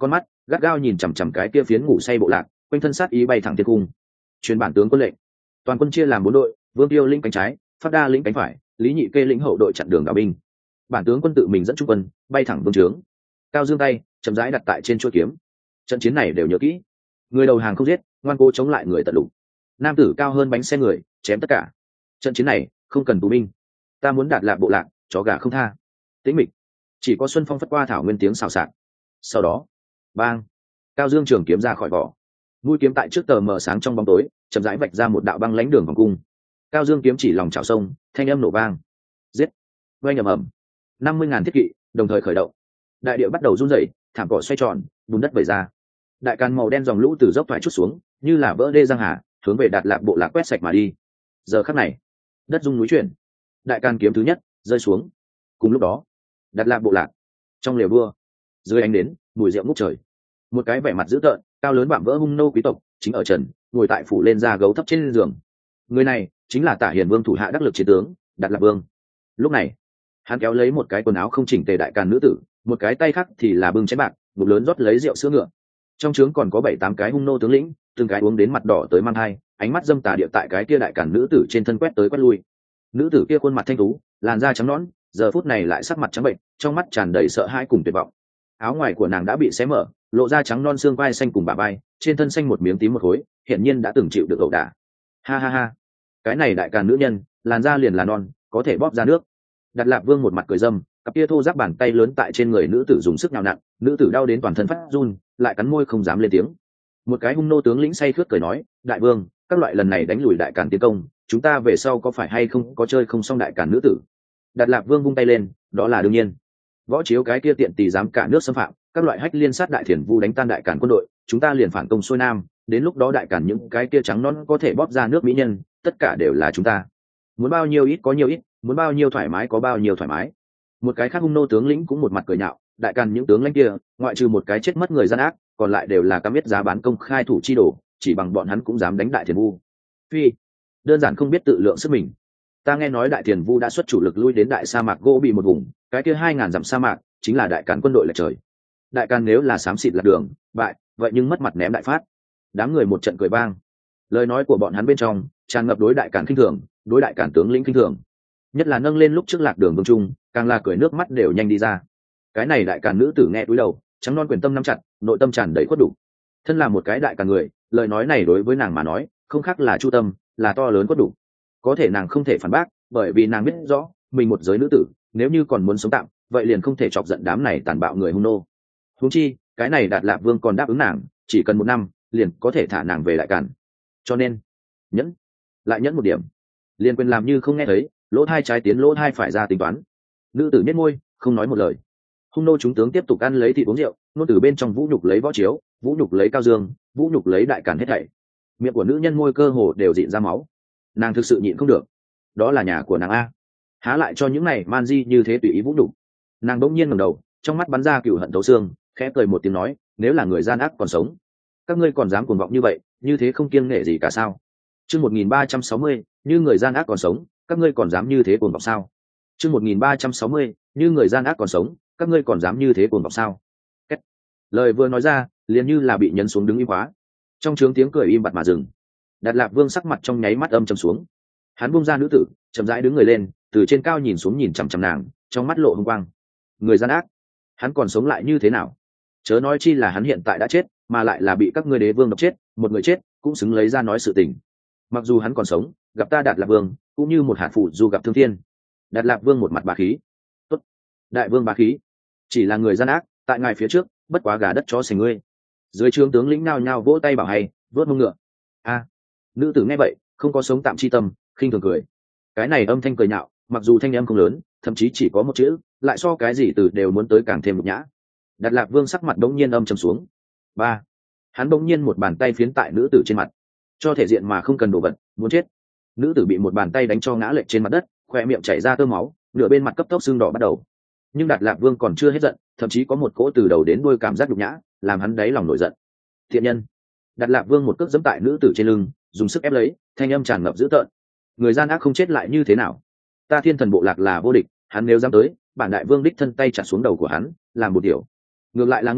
gắt gao nhìn chằm chằm cái kia phiến ngủ say bộ lạc, quanh thân sát ý bay thẳng thiên cung. Truyền bản tướng quân lệnh, toàn quân chia làm 4 đội, Vương Tiêu lĩnh cánh trái, Phát Đa lĩnh cánh phải, Lý Nhị Kê lĩnh hậu đội chặn đường đảo binh. Bản tướng quân tự mình dẫn trung quân bay thẳng vương trướng, cao dương tay chậm rãi đặt tại trên chuôi kiếm. Trận chiến này đều nhớ kỹ, người đầu hàng không giết, ngoan cố chống lại người tận lục. Nam tử cao hơn bánh xe người, chém tất cả. Trận chiến này không cần tù binh, ta muốn đạt lạc bộ lạc, chó gà không tha. Tĩnh mịch, chỉ có xuân phong phất qua thảo nguyên tiếng xào xạc. Sau đó, bang, cao dương trường kiếm ra khỏi vỏ, mũi kiếm tại trước tờ mờ sáng trong bóng tối chậm rãi vạch ra một đạo băng lãnh đường vòng cung. Cao dương kiếm chỉ lòng chảo sông, thanh âm nổ vang. Giết! Oanh ầm ầm, 50.000 thiết kỵ đồng thời khởi động, đại địa bắt đầu run rẩy, thảm cỏ xoay tròn, bùn đất vẩy ra. Đại càn màu đen dòng lũ từ dốc thoải chút xuống, như là vỡ đê giang hà, hướng về Đạt Lạc bộ lạc quét sạch mà đi. Giờ khắc này, đất rung núi chuyển, đại càn kiếm thứ nhất rơi xuống. Cùng lúc đó, Đạt Lạc bộ lạc trong lều vua, dưới ánh đến mùi rượu ngút trời, một cái vẻ mặt dữ tợn, cao lớn vạm vỡ hung nô quý tộc chính ở trần, ngồi tại phủ lên da gấu thấp trên giường. Người này chính là Tả Hiền Vương thủ hạ đắc lực chiến tướng Đạt Lạc Vương. Lúc này, hắn kéo lấy một cái quần áo không chỉnh tề đại càn nữ tử, một cái tay khác thì là bưng chén bạc, ngụm lớn rót lấy rượu sữa ngựa. Trong trướng còn có 7-8 cái hung nô tướng lĩnh, từng cái uống đến mặt đỏ tới mang hai, ánh mắt dâm tà địa tại cái kia đại càn nữ tử trên thân quét tới quét lui. Nữ tử kia khuôn mặt thanh tú, làn da trắng nõn, giờ phút này lại sắc mặt trắng bệnh, trong mắt tràn đầy sợ hãi cùng tuyệt vọng. Áo ngoài của nàng đã bị xé mở, lộ ra trắng non xương vai xanh cùng bả vai, trên thân xanh một miếng tím một khối, hiển nhiên đã từng chịu được ẩu đả. Ha ha ha, cái này đại càn nữ nhân, làn da liền là non, có thể bóp ra nước. Đạt Lạc Vương một mặt cười dâm, cặp kia thô ráp bàn tay lớn tại trên người nữ tử dùng sức nhào nặn, nữ tử đau đến toàn thân phát run, lại cắn môi không dám lên tiếng. Một cái hung nô tướng lĩnh say khướt cười nói, đại vương, các loại lần này đánh lùi đại càn tiến công, chúng ta về sau có phải hay không có chơi không xong đại càn nữ tử? Đạt Lạc Vương vung tay lên, đó là đương nhiên. Võ Chiếu cái kia tiện tỳ dám cả nước xâm phạm, các loại hách liên sát đại thiền vu đánh tan đại càn quân đội, chúng ta liền phản công xuôi nam, đến lúc đó đại càn những cái kia trắng non có thể bóp ra nước mỹ nhân, tất cả đều là chúng ta. Muốn bao nhiêu ít có nhiều ít, muốn bao nhiêu thoải mái có bao nhiêu thoải mái. Một cái khác hung nô tướng lĩnh cũng một mặt cười nhạo, đại càn những tướng lãnh kia, ngoại trừ một cái chết mất người gian ác, còn lại đều là cam biết giá bán công khai thủ chi đồ, chỉ bằng bọn hắn cũng dám đánh đại thiền vu. Phi, đơn giản không biết tự lượng sức mình. Ta nghe nói đại thiền vu đã xuất chủ lực lui đến đại sa mạc gỗ bị một vùng, cái kia 2.000 dặm sa mạc chính là đại càn quân đội lệch trời. Đại càn nếu là xám xịt lạc đường bại, vậy nhưng mất mặt ném đại phát. Đám người một trận cười vang, lời nói của bọn hắn bên trong tràn ngập đối đại càn khinh thường, đối đại càn tướng lĩnh khinh thường, nhất là nâng lên lúc trước lạc đường vương trung, càng là cười nước mắt đều nhanh đi ra. Cái này đại càn nữ tử nghe cúi đầu, trắng non quyền tâm nắm chặt, nội tâm tràn đầy khuất đủ. Thân là một cái đại càn người, lời nói này đối với nàng mà nói không khác là chu tâm, là to lớn khuất đủ. Có thể nàng không thể phản bác, bởi vì nàng biết rõ mình một giới nữ tử, nếu như còn muốn sống tạm, vậy liền không thể chọc giận đám này tàn bạo người hung nô. Huống chi cái này Đạt Lạc Vương còn đáp ứng nàng, chỉ cần 1 năm liền có thể thả nàng về đại càn. Cho nên nhẫn, lại nhẫn một điểm, liền quyền làm như không nghe thấy, lỗ thai trái tiến lỗ thai phải ra tính toán. Nữ tử nhếch môi không nói một lời. Hung nô chúng tướng tiếp tục ăn lấy thịt uống rượu, nôn từ bên trong vũ nhục lấy Võ Chiếu, vũ nhục lấy Cao Dương, vũ nhục lấy đại càn hết thảy. Miệng của nữ nhân môi cơ hồ đều dịn ra máu. Nàng thực sự nhịn không được, đó là nhà của nàng a, há lại cho những này man di như thế tùy ý vũ nhục. Nàng đỗng nhiên ngẩng đầu, trong mắt bắn ra cừu hận thấu xương, khẽ cười một tiếng nói, nếu là người gian ác còn sống, các ngươi còn dám cuồng vọng như vậy, như thế không kiêng nể gì cả sao? Chương 1360, như người gian ác còn sống, các ngươi còn dám như thế cuồng vọng sao? Chương 1360, như người gian ác còn sống, các ngươi còn dám như thế cuồng vọng sao? Kết. Lời vừa nói ra, liền như là bị nhấn xuống đứng im quá. Trong trướng tiếng cười im bặt mà dừng. Đạt Lạc Vương sắc mặt trong nháy mắt âm trầm xuống. Hắn buông ra nữ tử, chậm rãi đứng người lên, từ trên cao nhìn xuống nhìn chằm chằm nàng, trong mắt lộ hung quang. Người gian ác, hắn còn sống lại như thế nào? Chớ nói chi là hắn hiện tại đã chết, mà lại là bị các ngươi đế vương độc chết, một người chết cũng xứng lấy ra nói sự tình. Mặc dù hắn còn sống, gặp ta Đạt Lạc Vương cũng như một hạt phụ dù gặp thương thiên. Đạt Lạc Vương một mặt bá khí. Tốt, đại vương bá khí, chỉ là người gian ác, tại ngài phía trước bất quá gà đất chó sành ngươi. Dưới trướng tướng lĩnh nao nhao vỗ tay bảo hay, vớt mông ngựa. A, nữ tử nghe vậy không có sống tạm chi tâm, khinh thường cười. Cái này âm thanh cười nhạo, mặc dù thanh âm không lớn, thậm chí chỉ có một chữ, lại so cái gì từ đều muốn tới càng thêm nhục nhã. Đạt Lạc Vương sắc mặt đống nhiên âm trầm xuống. Ba, hắn đống nhiên một bàn tay phiến tại nữ tử trên mặt, cho thể diện mà không cần đồ vật, muốn chết. Nữ tử bị một bàn tay đánh cho ngã lệch trên mặt đất, khoe miệng chảy ra tơ máu, nửa bên mặt cấp tốc sưng đỏ bắt đầu. Nhưng Đạt Lạc Vương còn chưa hết giận, thậm chí có một cỗ từ đầu đến đuôi cảm giác nhục nhã, làm hắn đáy lòng nổi giận. Thiện nhân. Đạt Lạc Vương một cước giẫm tại nữ tử trên lưng, dùng sức ép lấy, thanh âm tràn ngập dữ tợn. Người gian ác không chết lại như thế nào? Ta Thiên Thần bộ lạc là vô địch, hắn nếu dám tới, bản đại vương đích thân tay chặt xuống đầu của hắn, làm một điều. Ngược lại là ngươi,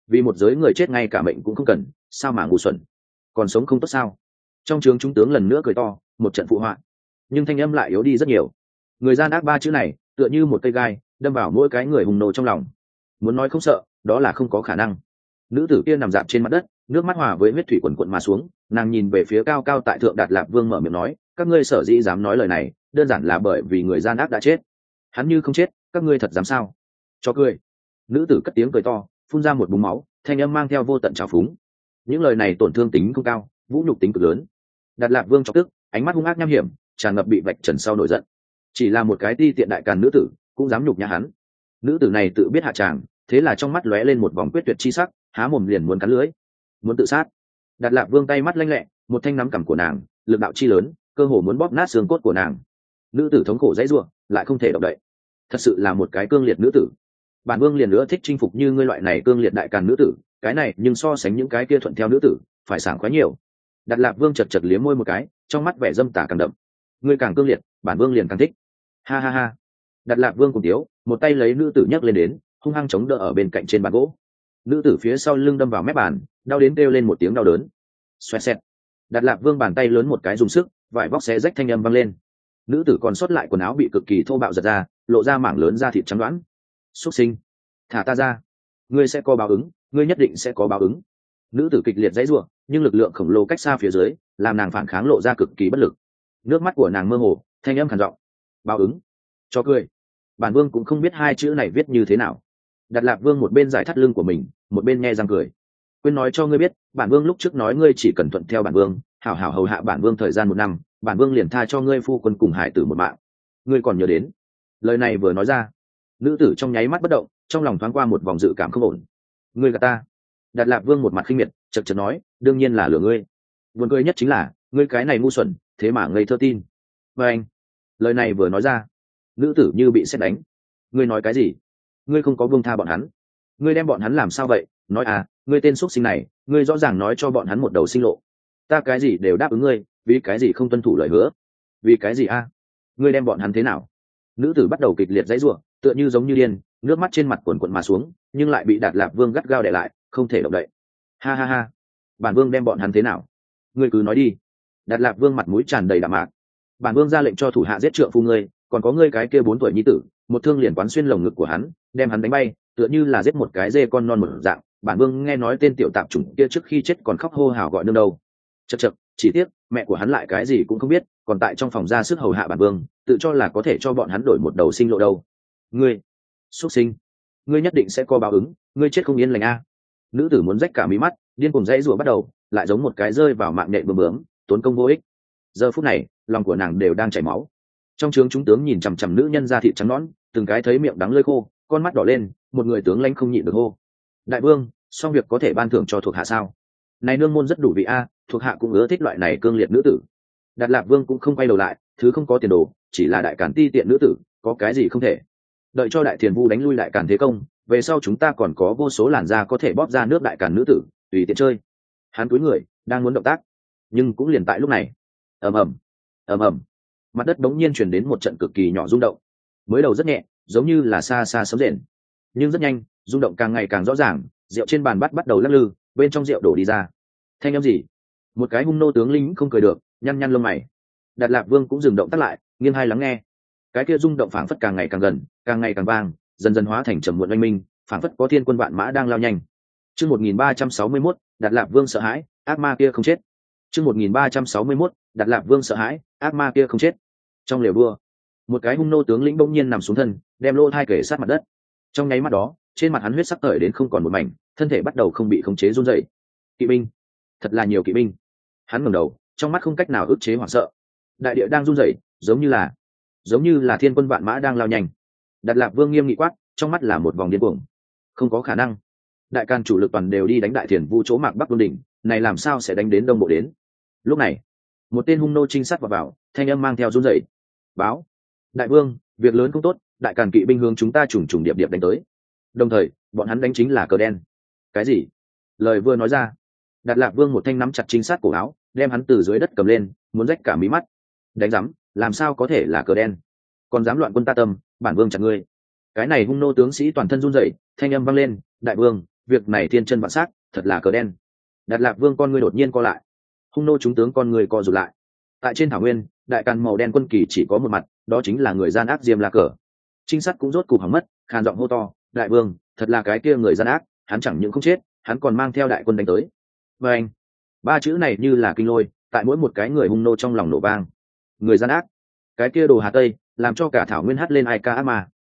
vì một giới người chết ngay cả mệnh cũng không cần, sao mà ngu xuẩn, còn sống không tốt sao? Trong trướng chúng tướng lần nữa cười to, một trận phụ họa, nhưng thanh âm lại yếu đi rất nhiều. Người gian ác ba chữ này tựa như một cây gai đâm vào mỗi cái người hùng nô trong lòng. Muốn nói không sợ, đó là không có khả năng. Nữ tử kia nằm dạp trên mặt đất, nước mắt hòa với huyết thủy quần quận mà xuống, nàng nhìn về phía cao cao tại thượng Đạt Lạp Vương mở miệng nói, các ngươi sở dĩ dám nói lời này, đơn giản là bởi vì người gian ác đã chết. Hắn như không chết, các ngươi thật dám sao? Cho cười. Nữ tử cất tiếng cười to, phun ra một búng máu, thanh âm mang theo vô tận trào phúng. Những lời này tổn thương tính không cao, vũ nhục tính cực lớn. Đạt Lạp Vương chọc tức, ánh mắt hung ác nham hiểm, tràn ngập bị vạch trần sau nổi giận. Chỉ là một cái ti tiện đại càn nữ tử, cũng dám nhục nhã hắn. Nữ tử này tự biết hạ tràng, thế là trong mắt lóe lên một vòng quyết tuyệt chi sắc, há mồm liền muốn cắn lưỡi, muốn tự sát. Đạt Lạp Vương tay mắt lanh lẹ, một thanh nắm cằm của nàng, lực đạo chi lớn, cơ hồ muốn bóp nát xương cốt của nàng. Nữ tử thống khổ dãy rủa, lại không thể động đậy. Thật sự là một cái cương liệt nữ tử. Bản Vương liền nữa thích chinh phục như ngươi loại này cương liệt đại càn nữ tử, cái này nhưng so sánh những cái kia thuận theo nữ tử, phải sảng khoái nhiều. Đạt Lạp Vương chật chật liếm môi một cái, trong mắt vẻ dâm tà càng đậm. Ngươi càng cương liệt, bản Vương liền càng thích. Ha ha ha. Đạt Lạp Vương cùng tiếu, một tay lấy nữ tử nhấc lên đến, hung hăng chống đỡ ở bên cạnh trên bàn gỗ. Nữ tử phía sau lưng đâm vào mép bàn, đau đến kêu lên một tiếng đau đớn. Xoẹt xẹt. Đạt Lạp Vương bàn tay lớn một cái dùng sức, vải vóc xé rách thanh âm vang lên. Nữ tử còn sót lại quần áo bị cực kỳ thô bạo giật ra, lộ ra mảng lớn da thịt trắng đoán. Súc sinh, thả ta ra, ngươi sẽ có báo ứng, ngươi nhất định sẽ có báo ứng. Nữ tử kịch liệt dãy rủa, nhưng lực lượng khổng lồ cách xa phía dưới, làm nàng phản kháng lộ ra cực kỳ bất lực. Nước mắt của nàng mơ hồ, thanh âm khàn giọng. Báo ứng? Cho cười. Bản Vương cũng không biết hai chữ này viết như thế nào. Đạt Lạp Vương một bên giải thắt lưng của mình, một bên nghe răng cười. Quên nói cho ngươi biết, bản Vương lúc trước nói ngươi chỉ cần thuận theo bản Vương, hảo hảo hầu hạ bản Vương thời gian 1 năm, bản Vương liền tha cho ngươi phu quân cùng hải tử một mạng. Ngươi còn nhớ đến? Lời này vừa nói ra, nữ tử trong nháy mắt bất động, trong lòng thoáng qua một vòng dự cảm không ổn. Ngươi gạt ta? Đạt Lạp Vương một mặt khinh miệt, chật chật nói, đương nhiên là lừa ngươi. Buồn cười nhất chính là, ngươi cái này ngu xuẩn, thế mà ngây thơ tin. Và anh, lời này vừa nói ra, nữ tử như bị sét đánh. Ngươi nói cái gì? Ngươi không có buông tha bọn hắn? Ngươi đem bọn hắn làm sao vậy? Nói à, ngươi tên xuất sinh này, ngươi rõ ràng nói cho bọn hắn một đầu sinh lộ. Ta cái gì đều đáp ứng ngươi, vì cái gì không tuân thủ lời hứa? Vì cái gì a? Ngươi đem bọn hắn thế nào? Nữ tử bắt đầu kịch liệt dãy rủa, tựa như giống như điên, nước mắt trên mặt cuồn cuộn mà xuống, nhưng lại bị Đạt Lạp Vương gắt gao đè lại, không thể động đậy. Ha ha ha, bản Vương đem bọn hắn thế nào? Ngươi cứ nói đi. Đạt Lạp Vương mặt mũi tràn đầy đạm mạc. Bản Vương ra lệnh cho thủ hạ giết trượng phu ngươi, còn có ngươi cái kia 4 tuổi nhi tử, một thương liền quán xuyên lồng ngực của hắn, đem hắn đánh bay, tựa như là giết một cái dê con non một dạng. Bản Vương nghe nói tên tiểu tạp chủng kia trước khi chết còn khóc hô hào gọi nương đâu. Chậc chậc, chỉ tiếc mẹ của hắn lại cái gì cũng không biết, còn tại trong phòng ra sức hầu hạ bản Vương, tự cho là có thể cho bọn hắn đổi một đầu sinh lộ đâu. Ngươi, xuất sinh, ngươi nhất định sẽ có báo ứng, ngươi chết không yên lành a. Nữ tử muốn rách cả mí mắt, điên cuồng dãy rủa bắt đầu, lại giống một cái rơi vào mạng nhện bướm bướm, tốn công vô ích. Giờ phút này, lòng của nàng đều đang chảy máu. Trong trướng chúng tướng nhìn chằm chằm nữ nhân da thịt trắng nõn, từng cái thấy miệng đắng lưỡi khô, con mắt đỏ lên, một người tướng lãnh không nhịn được hô: đại vương, xong việc có thể ban thưởng cho thuộc hạ sao? Này nương môn rất đủ vị a, thuộc hạ cũng ưa thích loại này cương liệt nữ tử. Đạt Lạp Vương cũng không quay đầu lại, thứ không có tiền đồ, chỉ là đại càn ti tiện nữ tử, có cái gì không thể. Đợi cho đại thiền vu đánh lui đại càn thế công, về sau chúng ta còn có vô số làn da có thể bóp ra nước đại càn nữ tử, tùy tiện chơi. Hắn cúi người, đang muốn động tác, nhưng cũng liền tại lúc này, ầm ầm, ầm ầm, mặt đất đống nhiên truyền đến một trận cực kỳ nhỏ rung động. Mới đầu rất nhẹ, giống như là xa xa sấm rền, nhưng rất nhanh, rung động càng ngày càng rõ ràng, rượu trên bàn bắt đầu lắc lư, bên trong rượu đổ đi ra. Thanh âm gì? Một cái hung nô tướng lính không cười được, nhăn nhăn lông mày. Đạt Lạp Vương cũng dừng động tác lại, nghiêng hai lắng nghe. Cái kia rung động phảng phất càng ngày càng gần, càng ngày càng vang, dần dần hóa thành trầm muộn oanh minh, phảng phất có thiên quân vạn mã đang lao nhanh. Chương 1361, Đạt Lạp Vương sợ hãi, ác ma kia không chết. Chương 1361, Đạt Lạp Vương sợ hãi, ác ma kia không chết. Trong lều đua, một cái hung nô tướng lĩnh bỗng nhiên nằm xuống thân, đem lỗ thai kề sát mặt đất. Trong nháy mắt đó, trên mặt hắn huyết sắc tởi đến không còn một mảnh, thân thể bắt đầu không bị khống chế run rẩy. Kỵ binh, thật là nhiều kỵ binh. Hắn ngẩng đầu, trong mắt không cách nào ức chế hoảng sợ. Đại địa đang run rẩy, giống như là thiên quân vạn mã đang lao nhanh. Đạt Lạp Vương nghiêm nghị quát, trong mắt là một vòng điên cuồng. Không có khả năng, đại can chủ lực toàn đều đi đánh đại thiền vu chỗ mạc bắc đôn đỉnh, này làm sao sẽ đánh đến đông bộ đến? Lúc này, một tên hung nô trinh sát vào, thanh âm mang theo run rẩy. Báo, đại vương, việc lớn không tốt, đại càn kỵ binh hướng chúng ta trùng trùng điệp điệp đánh tới. Đồng thời, bọn hắn đánh chính là cờ đen. Cái gì? Lời vừa nói ra, Đạt Lạp Vương một thanh nắm chặt trinh sát cổ áo, đem hắn từ dưới đất cầm lên, muốn rách cả mí mắt. Đánh rắm, làm sao có thể là cờ đen? Còn dám loạn quân ta tâm, bản vương chặt ngươi. Cái này hung nô tướng sĩ toàn thân run rẩy, thanh âm vang lên, đại vương, việc này thiên chân vạn s thật là cờ đen. Đạt Lạc Vương con ngươi đột nhiên co lại, hung nô chúng tướng con người co rụt lại. Tại trên thảo nguyên, đại càn màu đen quân kỳ chỉ có một mặt, đó chính là người gian ác Diêm La Cờ. Trinh sát cũng rốt cục hỏng mất, khàn giọng hô to, đại vương, thật là cái kia người gian ác, hắn chẳng những không chết, hắn còn mang theo đại quân đánh tới. Và anh, ba chữ này như là kinh lôi, tại mỗi một cái người hung nô trong lòng nổ vang. Người gian ác, cái kia đồ Hà Tây, làm cho cả thảo nguyên hát lên ai ca ác mà.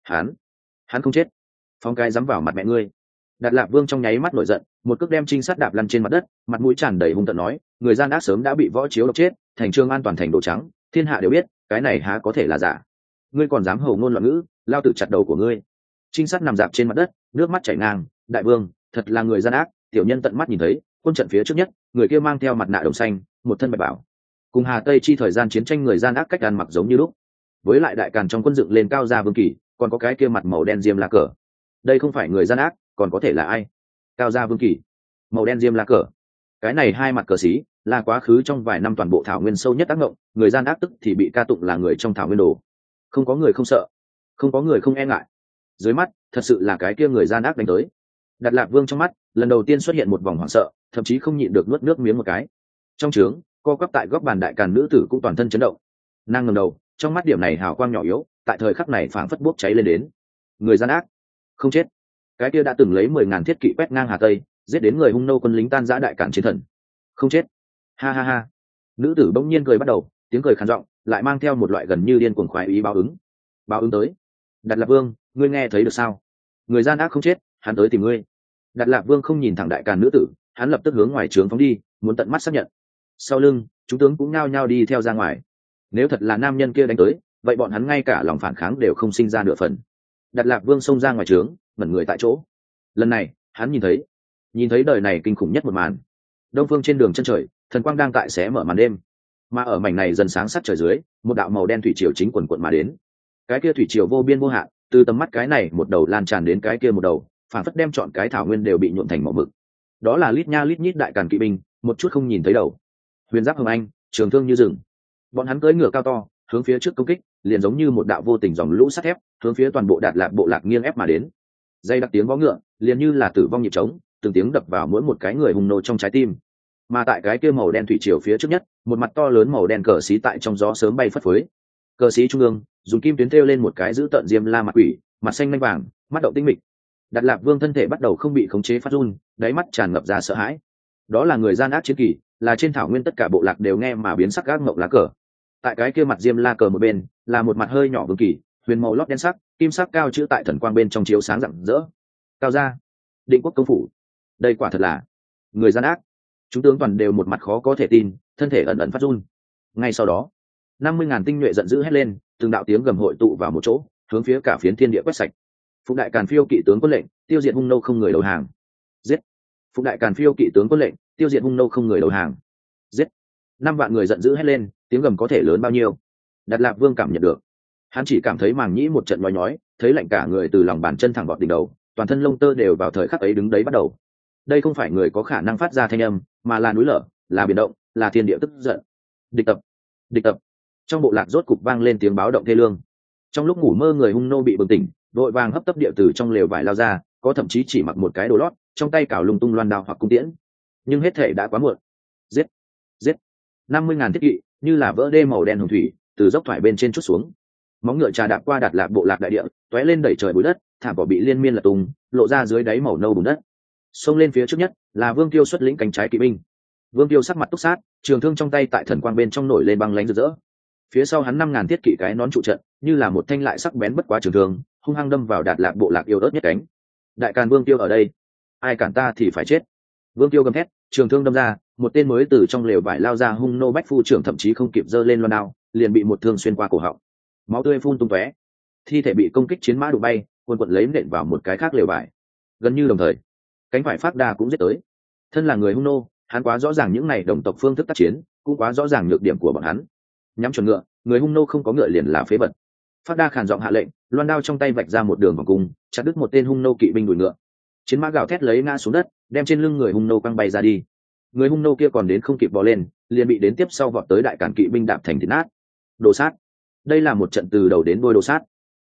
Hắn không chết, phóng cái dám vào mặt mẹ ngươi. Đạt Lạc Vương trong nháy mắt nổi giận, một cước đem trinh sát đạp lăn trên mặt đất, mặt mũi tràn đầy hung tợn nói, người gian ác sớm đã bị võ chiếu độc chết, thành Trương An toàn thành đồ trắng, thiên hạ đều biết, cái này há có thể là giả. Ngươi còn dám hầu ngôn loạn ngữ, lao tử chặt đầu của ngươi. Trinh sát nằm dạp trên mặt đất, nước mắt chảy ngang, đại vương, thật là người gian ác, tiểu nhân tận mắt nhìn thấy, quân trận phía trước nhất, người kia mang theo mặt nạ đồng xanh, một thân bạch bảo. Cùng Hà Tây chi thời gian chiến tranh người gian ác cách ăn mặc giống như lúc. Với lại đại càn trong quân dựng lên cao gia vương kỳ, còn có cái kia mặt màu đen Diêm La Cờ. Đây không phải người gian ác, còn có thể là ai? Cao gia vương kỳ, màu đen Diêm La Cờ. Cái này hai mặt cờ xí, là quá khứ trong vài năm toàn bộ thảo nguyên sâu nhất ác ngộng, người gian ác tức thì bị ca tụng là người trong thảo nguyên đồ. Không có người không sợ, không có người không e ngại. Dưới mắt, thật sự là cái kia người gian ác đánh tới. Đạt Lạc Vương trong mắt, lần đầu tiên xuất hiện một vòng hoảng sợ, thậm chí không nhịn được nuốt nước miếng một cái. Trong trướng, co quắp tại góc bàn đại càn nữ tử cũng toàn thân chấn động. Nàng ngẩng đầu, trong mắt điểm này hào quang nhỏ yếu, tại thời khắc này phảng phất bốc cháy lên đến. Người gian ác, không chết. Cái kia đã từng lấy 10.000 thiết kỵ quét ngang Hà Tây, giết đến người hung nô quân lính tan rã đại càn chiến thần, không chết. Ha ha ha. Nữ tử bỗng nhiên cười bắt đầu, tiếng cười khàn giọng, lại mang theo một loại gần như điên cuồng khoái ý báo ứng. Báo ứng tới. Đạt Lạc Vương, ngươi nghe thấy được sao? Người gian ác không chết, hắn tới tìm ngươi. Đạt Lạc Vương không nhìn thẳng đại càn nữ tử, hắn lập tức hướng ngoài trướng phóng đi, muốn tận mắt xác nhận. Sau lưng, chúng tướng cũng nao nhao đi theo ra ngoài. Nếu thật là nam nhân kia đánh tới, vậy bọn hắn ngay cả lòng phản kháng đều không sinh ra nửa phần. Đạt Lạc Vương xông ra ngoài trướng, ngẩn người tại chỗ. Lần này, hắn nhìn thấy đời này kinh khủng nhất một màn. Đông phương trên đường chân trời, thần quang đang tại xé mở màn đêm, mà ở mảnh này dần sáng sát trời dưới, một đạo màu đen thủy triều chính quần quận mà đến. Cái kia thủy triều vô biên vô hạn, từ tầm mắt cái này một đầu lan tràn đến cái kia một đầu, phản phất đem chọn cái thảo nguyên đều bị nhuộm thành màu mực. Đó là lít nha lít nhít đại càn kỵ binh, một chút không nhìn thấy đầu. Huyền giáp hồng anh, trường thương như rừng. Bọn hắn cưỡi ngựa cao to, hướng phía trước công kích, liền giống như một đạo vô tình dòng lũ sắt thép, hướng phía toàn bộ Đạt Lạc bộ lạc nghiêng ép mà đến. Dây đặc tiếng vó ngựa, liền như là tử vong nhịp trống, từng tiếng đập vào mỗi một cái người hùng nô trong trái tim. Mà tại cái kia màu đen thủy triều phía trước nhất, một mặt to lớn màu đen cờ xí tại trong gió sớm bay phất phới. Cờ xí trung ương, dùng kim tuyến thêu lên một cái giữ tợn diêm la mặt quỷ, mặt xanh lanh vàng, mắt đậu tinh mịch. Đạt Lạc Vương thân thể bắt đầu không bị khống chế phát run, đáy mắt tràn ngập ra sợ hãi. Đó là người gian ác chiến kỳ, là trên thảo nguyên tất cả bộ lạc đều nghe mà biến sắc gác ngộng lá cờ. Tại cái kia mặt diêm la cờ một bên, là một mặt hơi nhỏ vương kỳ, huyền màu lót đen sắc, kim sắc cao chữ tại thần quang bên trong chiếu sáng rạng rỡ. Cao gia, Định Quốc công phủ. Đây quả thật là người gian ác. Chúng tướng toàn đều một mặt khó có thể tin, thân thể ẩn ẩn phát run. Ngay sau đó, 50.000 tinh nhuệ giận dữ hét lên, từng đạo tiếng gầm hội tụ vào một chỗ, hướng phía cả phiến thiên địa quét sạch. Phục đại càn phiêu kỵ tướng quân lệnh, tiêu diệt hung nô không người đầu hàng. Giết. Phục đại càn phiêu kỵ tướng quân lệnh, tiêu diệt hung nô không người đầu hàng. Giết. 5 vạn người giận dữ hét lên, tiếng gầm có thể lớn bao nhiêu? Đạt Lạc Vương cảm nhận được. Hắn chỉ cảm thấy màng nhĩ một trận nhói nhói, thấy lạnh cả người từ lòng bàn chân thẳng vọt đỉnh đầu, toàn thân lông tơ đều vào thời khắc ấy đứng đấy bắt đầu. Đây không phải người có khả năng phát ra thanh âm, mà là núi lở, là biển động, là thiên địa tức giận. Địch tập, địch tập. Trong bộ lạc rốt cục vang lên tiếng báo động thê lương. Trong lúc ngủ mơ người hung nô bị bừng tỉnh, vội vàng hấp tấp địa từ trong lều vải lao ra, có thậm chí chỉ mặc một cái đồ lót, trong tay cào lung tung loan đao hoặc cung tiễn. Nhưng hết thể đã quá muộn. Giết, giết. 50.000 thiết kỵ, như là vỡ đê màu đen hồng thủy, từ dốc thoải bên trên chút xuống. Móng ngựa trà đạp qua Đạt Lạc bộ lạc đại địa, tóe lên đẩy trời bụi đất, thảm cỏ bị liên miên lật tung, lộ ra dưới đáy màu nâu bùn đất. Xông lên phía trước nhất là Vương Tiêu xuất lĩnh cánh trái kỵ binh. Vương Tiêu sắc mặt túc sát, trường thương trong tay tại thần quang bên trong nổi lên băng lánh rực rỡ. Phía sau hắn 5.000 thiết kỵ cái nón trụ trận, như là một thanh lại sắc bén bất quá trường thương, hung hăng đâm vào Đạt Lạc bộ lạc yêu ớt nhất cánh. Đại càn Vương Tiêu ở đây, ai cản ta thì phải chết. Vương Tiêu gầm thét, trường thương đâm ra, một tên mới từ trong lều vải lao ra hung nô bách phu trưởng thậm chí không kịp giơ lên loan đao, liền bị một thương xuyên qua cổ họng. Máu tươi phun tung tóe, thi thể bị công kích chiến mã đụng bay, quần quật lấy nện vào một cái khác lều vải. Gần như đồng thời, cánh phải Phác Đa cũng giết tới. Thân là người hung nô, hắn quá rõ ràng những này đồng tộc phương thức tác chiến, cũng quá rõ ràng nhược điểm của bọn hắn. Nhắm chuẩn ngựa, người hung nô không có ngựa liền là phế vật. Phác Đa khàn giọng hạ lệnh, loan đao trong tay vạch ra một đường vòng cung, chặt đứt một tên hung nô kỵ binh đuổi ngựa. Chiến mã gào thét lấy ngã xuống đất, đem trên lưng người hung nô quăng bay ra đi. Người hung nô kia còn đến không kịp bò lên, liền bị đến tiếp sau vọt tới đại cản kỵ binh đạp thành thịt nát. Đồ sát. Đây là một trận từ đầu đến đuôi đồ sát.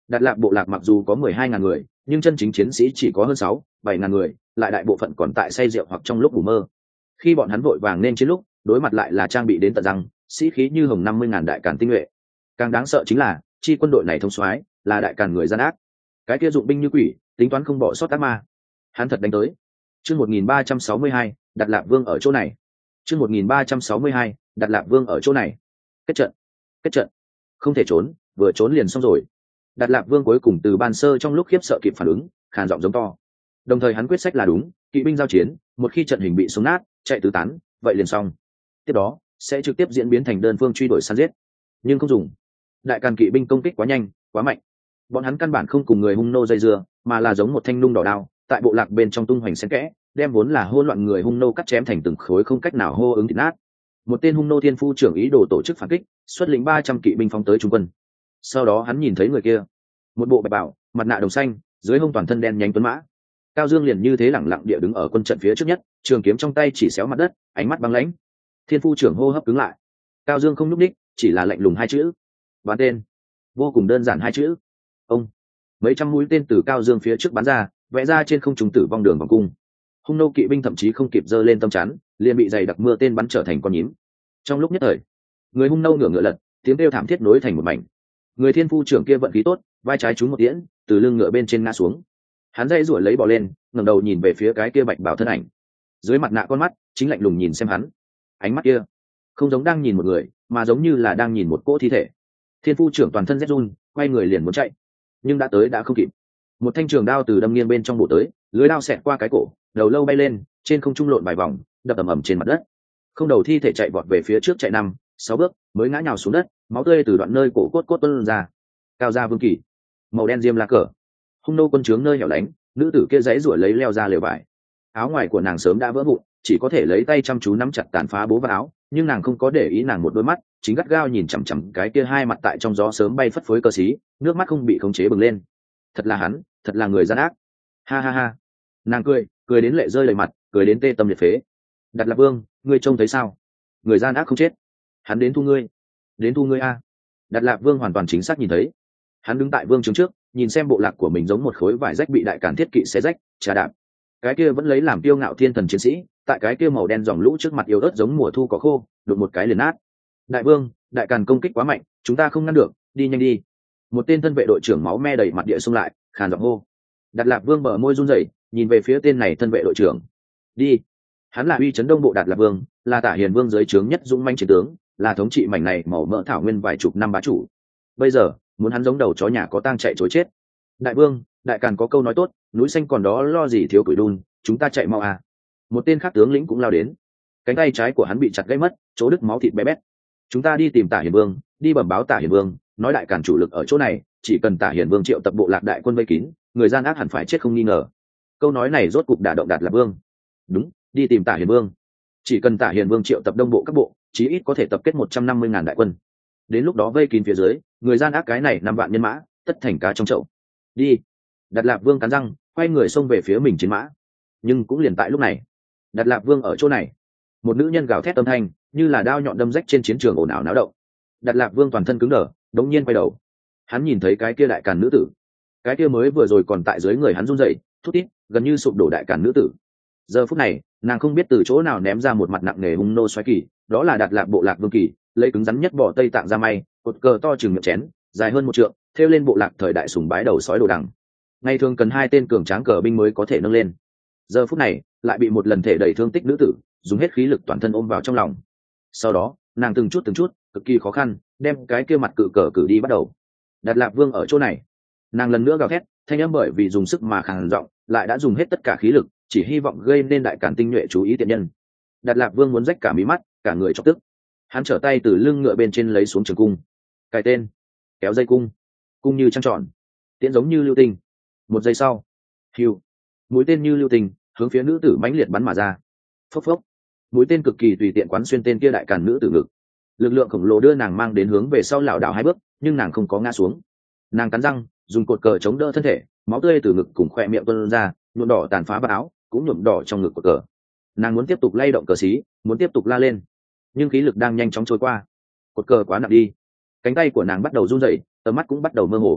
Đạt Lạc bộ lạc mặc dù có 12.000 người, nhưng chân chính chiến sĩ chỉ có hơn 6-7 ngàn người, lại đại bộ phận còn tại say rượu hoặc trong lúc ngủ mơ. Khi bọn hắn vội vàng nên chiến lúc, đối mặt lại là trang bị đến tận răng, sĩ khí như hồng 50.000 đại càn tinh nhuệ. Càng đáng sợ chính là, chi quân đội này thông soái là đại càn người gian ác. Cái kia dụng binh như quỷ, tính toán không bỏ sót ác ma. Hắn thật đánh tới. Chương 1362, Đạt Lạc Vương ở chỗ này. Chương 1362, Đạt Lạc Vương ở chỗ này. Kết trận. Kết trận. Không thể trốn, vừa trốn liền xong rồi. Đạt Lạc Vương cuối cùng từ ban sơ trong lúc khiếp sợ kịp phản ứng, khàn giọng giống to. Đồng thời hắn quyết sách là đúng, kỵ binh giao chiến, một khi trận hình bị xuống nát, chạy tứ tán, vậy liền xong. Tiếp đó sẽ trực tiếp diễn biến thành đơn phương truy đuổi săn giết. Nhưng không dùng. Đại càn kỵ binh công kích quá nhanh, quá mạnh. Bọn hắn căn bản không cùng người hung nô dây dưa, mà là giống một thanh nung đỏ đao, tại bộ lạc bên trong tung hoành xen kẽ, đem vốn là hỗn loạn người hung nô cắt chém thành từng khối không cách nào hô ứng thịt nát. Một tên hung nô thiên phu trưởng ý đồ tổ chức phản kích, xuất lĩnh 300 kỵ binh phóng tới trung quân. Sau đó hắn nhìn thấy người kia, một bộ bạch bào, mặt nạ đồng xanh, dưới hông toàn thân đen nhánh tuấn mã. Cao Dương liền như thế lẳng lặng địa đứng ở quân trận phía trước nhất, trường kiếm trong tay chỉ xéo mặt đất, ánh mắt băng lãnh. Thiên phu trưởng hô hấp cứng lại. Cao Dương không nhúc nhích, chỉ là lạnh lùng hai chữ: bắn tên. Vô cùng đơn giản hai chữ. Ông. Mấy trăm mũi tên từ Cao Dương phía trước bắn ra, vẽ ra trên không trung tử vong đường vòng cung. Hung nô kỵ binh thậm chí không kịp giơ lên tâm chắn, liền bị dày đặc mưa tên bắn trở thành con nhím. Trong lúc nhất thời, người hung nô ngửa ngựa lật, tiếng kêu thảm thiết nối thành một mảnh. Người thiên phu trưởng kia vận khí tốt, vai trái trúng một tiễn, từ lưng ngựa bên trên ngã xuống. Hắn dây rủa lấy bò lên, ngẩng đầu nhìn về phía cái kia bạch bảo thân ảnh. Dưới mặt nạ con mắt chính lạnh lùng nhìn xem hắn. Ánh mắt kia không giống đang nhìn một người, mà giống như là đang nhìn một cỗ thi thể. Thiên phu trưởng toàn thân rét run, quay người liền muốn chạy, nhưng đã tới đã không kịp. Một thanh trường đao từ đâm nghiêng bên trong bổ tới, lưới đao xẹt qua cái cổ, đầu lâu bay lên, trên không trung lộn vài vòng, đập ầm ầm trên mặt đất. Không đầu thi thể chạy vọt về phía trước chạy 5-6 bước, mới ngã nhào xuống đất, máu tươi từ đoạn nơi cổ cốt tuôn ra. Cao gia vương kỳ, màu đen diêm la cờ. Hung nô quân trướng nơi hẻo lánh, nữ tử kia giãy giụa lấy leo ra lều vải. Áo ngoài của nàng sớm đã vỡ vụn, chỉ có thể lấy tay chăm chú nắm chặt tàn phá bố vào áo, nhưng nàng không có để ý, nàng một đôi mắt chính gắt gao nhìn chằm chằm cái kia hai mặt tại trong gió sớm bay phất phới cơ xí, nước mắt không bị khống chế bừng lên. Thật là hắn, thật là người gian ác. Ha ha ha. Nàng cười đến lệ rơi đầy mặt, cười đến tê tâm liệt phế. Đạt Lạc Vương, ngươi trông thấy sao? Người gian ác không chết, hắn đến thu ngươi, đến thu ngươi a. Đạt Lạc Vương hoàn toàn chính xác nhìn thấy. Hắn đứng tại vương trướng trước, nhìn xem bộ lạc của mình giống một khối vải rách bị đại càn thiết kỵ xé rách, trà đạp. Cái kia vẫn lấy làm kiêu ngạo thiên thần chiến sĩ, tại cái kia màu đen dòng lũ trước mặt yếu ớt giống mùa thu cỏ khô, đột một cái liền nát. Đại vương, đại càn công kích quá mạnh, chúng ta không ngăn được, đi nhanh đi. Một tên thân vệ đội trưởng máu me đầy mặt địa xông lại, khàn giọng hô. Đạt Lạc Vương bờ môi run rẩy, nhìn về phía tên này thân vệ đội trưởng. Đi. Hắn là uy chấn đông bộ Đạt Lạc Vương, là Tả Hiền Vương dưới trướng nhất dũng manh chiến tướng, là thống trị mảnh này màu mỡ thảo nguyên vài chục năm bá chủ. Bây giờ muốn hắn giống đầu chó nhà có tang chạy trối chết. Đại vương, đại càn có câu nói tốt, núi xanh còn đó lo gì thiếu củi đun, chúng ta chạy mau à. Một tên khác tướng lĩnh cũng lao đến, cánh tay trái của hắn bị chặt gãy mất, chỗ đứt máu thịt bé bét. Chúng ta đi tìm Tả Hiền Vương, đi bẩm báo Tả Hiền Vương, nói đại càn chủ lực ở chỗ này, chỉ cần Tả Hiền Vương triệu tập bộ lạc đại quân vây kín, người gian ác hẳn phải chết không nghi ngờ. Câu nói này rốt cục đả động Đạt Lạc Vương. Đúng, đi tìm Tả Hiền Vương, chỉ cần Tả Hiền Vương triệu tập đông bộ các bộ, chí ít có thể tập kết 150.000 đại quân, đến lúc đó vây kín phía dưới, người gian ác cái này 5 vạn nhân mã tất thành cá trong chậu. Đi. Đạt Lạc Vương cắn răng, quay người xông về phía mình chiến mã. Nhưng cũng liền tại lúc này, Đạt Lạc Vương ở chỗ này, một nữ nhân gào thét âm thanh như là đao nhọn đâm rách trên chiến trường ồn ào náo động. Đạt Lạc Vương toàn thân cứng đờ, đống nhiên quay đầu. Hắn nhìn thấy cái kia đại càn nữ tử, cái kia mới vừa rồi còn tại dưới người hắn run rẩy, thút thít, gần như sụp đổ đại càn nữ tử. Giờ phút này, nàng không biết từ chỗ nào ném ra một mặt nặng nề hung nô xoáy kỳ, đó là Đạt Lạc bộ lạc Vương kỳ, lấy cứng rắn nhất bỏ Tây Tạng ra may, cột cờ to chừng miệng chén, dài hơn 1 trượng, thêu lên bộ lạc thời đại sùng bái đầu sói đồ đằng. Ngày thường cần 2 tên cường tráng cờ binh mới có thể nâng lên. Giờ phút này, lại bị một lần thể đẩy thương tích nữ tử, dùng hết khí lực toàn thân ôm vào trong lòng. Sau đó, nàng từng chút, cực kỳ khó khăn, đem cái kia mặt cự cờ cử đi bắt đầu. Đạt Lạc Vương ở chỗ này. Nàng lần nữa gào thét, thanh âm bởi vì dùng sức mà khàn giọng, lại đã dùng hết tất cả khí lực, chỉ hy vọng gây nên đại càn tinh nhuệ chú ý tiện nhân. Đạt Lạc Vương muốn rách cả mí mắt, cả người chọc tức. Hắn trở tay từ lưng ngựa bên trên lấy xuống trường cung, cài tên, kéo dây cung, cung như trăng tròn, tiễn giống như lưu tinh. 1 giây sau, hiu, mũi tên như lưu tinh hướng phía nữ tử mãnh liệt bắn mà ra. Phốc phốc, mũi tên cực kỳ tùy tiện quán xuyên tên kia đại càn nữ tử ngực. Lực lượng khổng lồ đưa nàng mang đến hướng về sau lảo đảo 2 bước, nhưng nàng không có ngã xuống. Nàng cắn răng, dùng cột cờ chống đỡ thân thể, máu tươi từ ngực cùng khoe miệng tuôn ra, nhuộm đỏ tàn phá vào áo, cũng nhuộm đỏ trong ngực cột cờ. Nàng muốn tiếp tục lay động cờ xí, muốn tiếp tục la lên, nhưng khí lực đang nhanh chóng trôi qua, cột cờ quá nặng đi. Cánh tay của nàng bắt đầu run rẩy, tầm mắt cũng bắt đầu mơ hồ.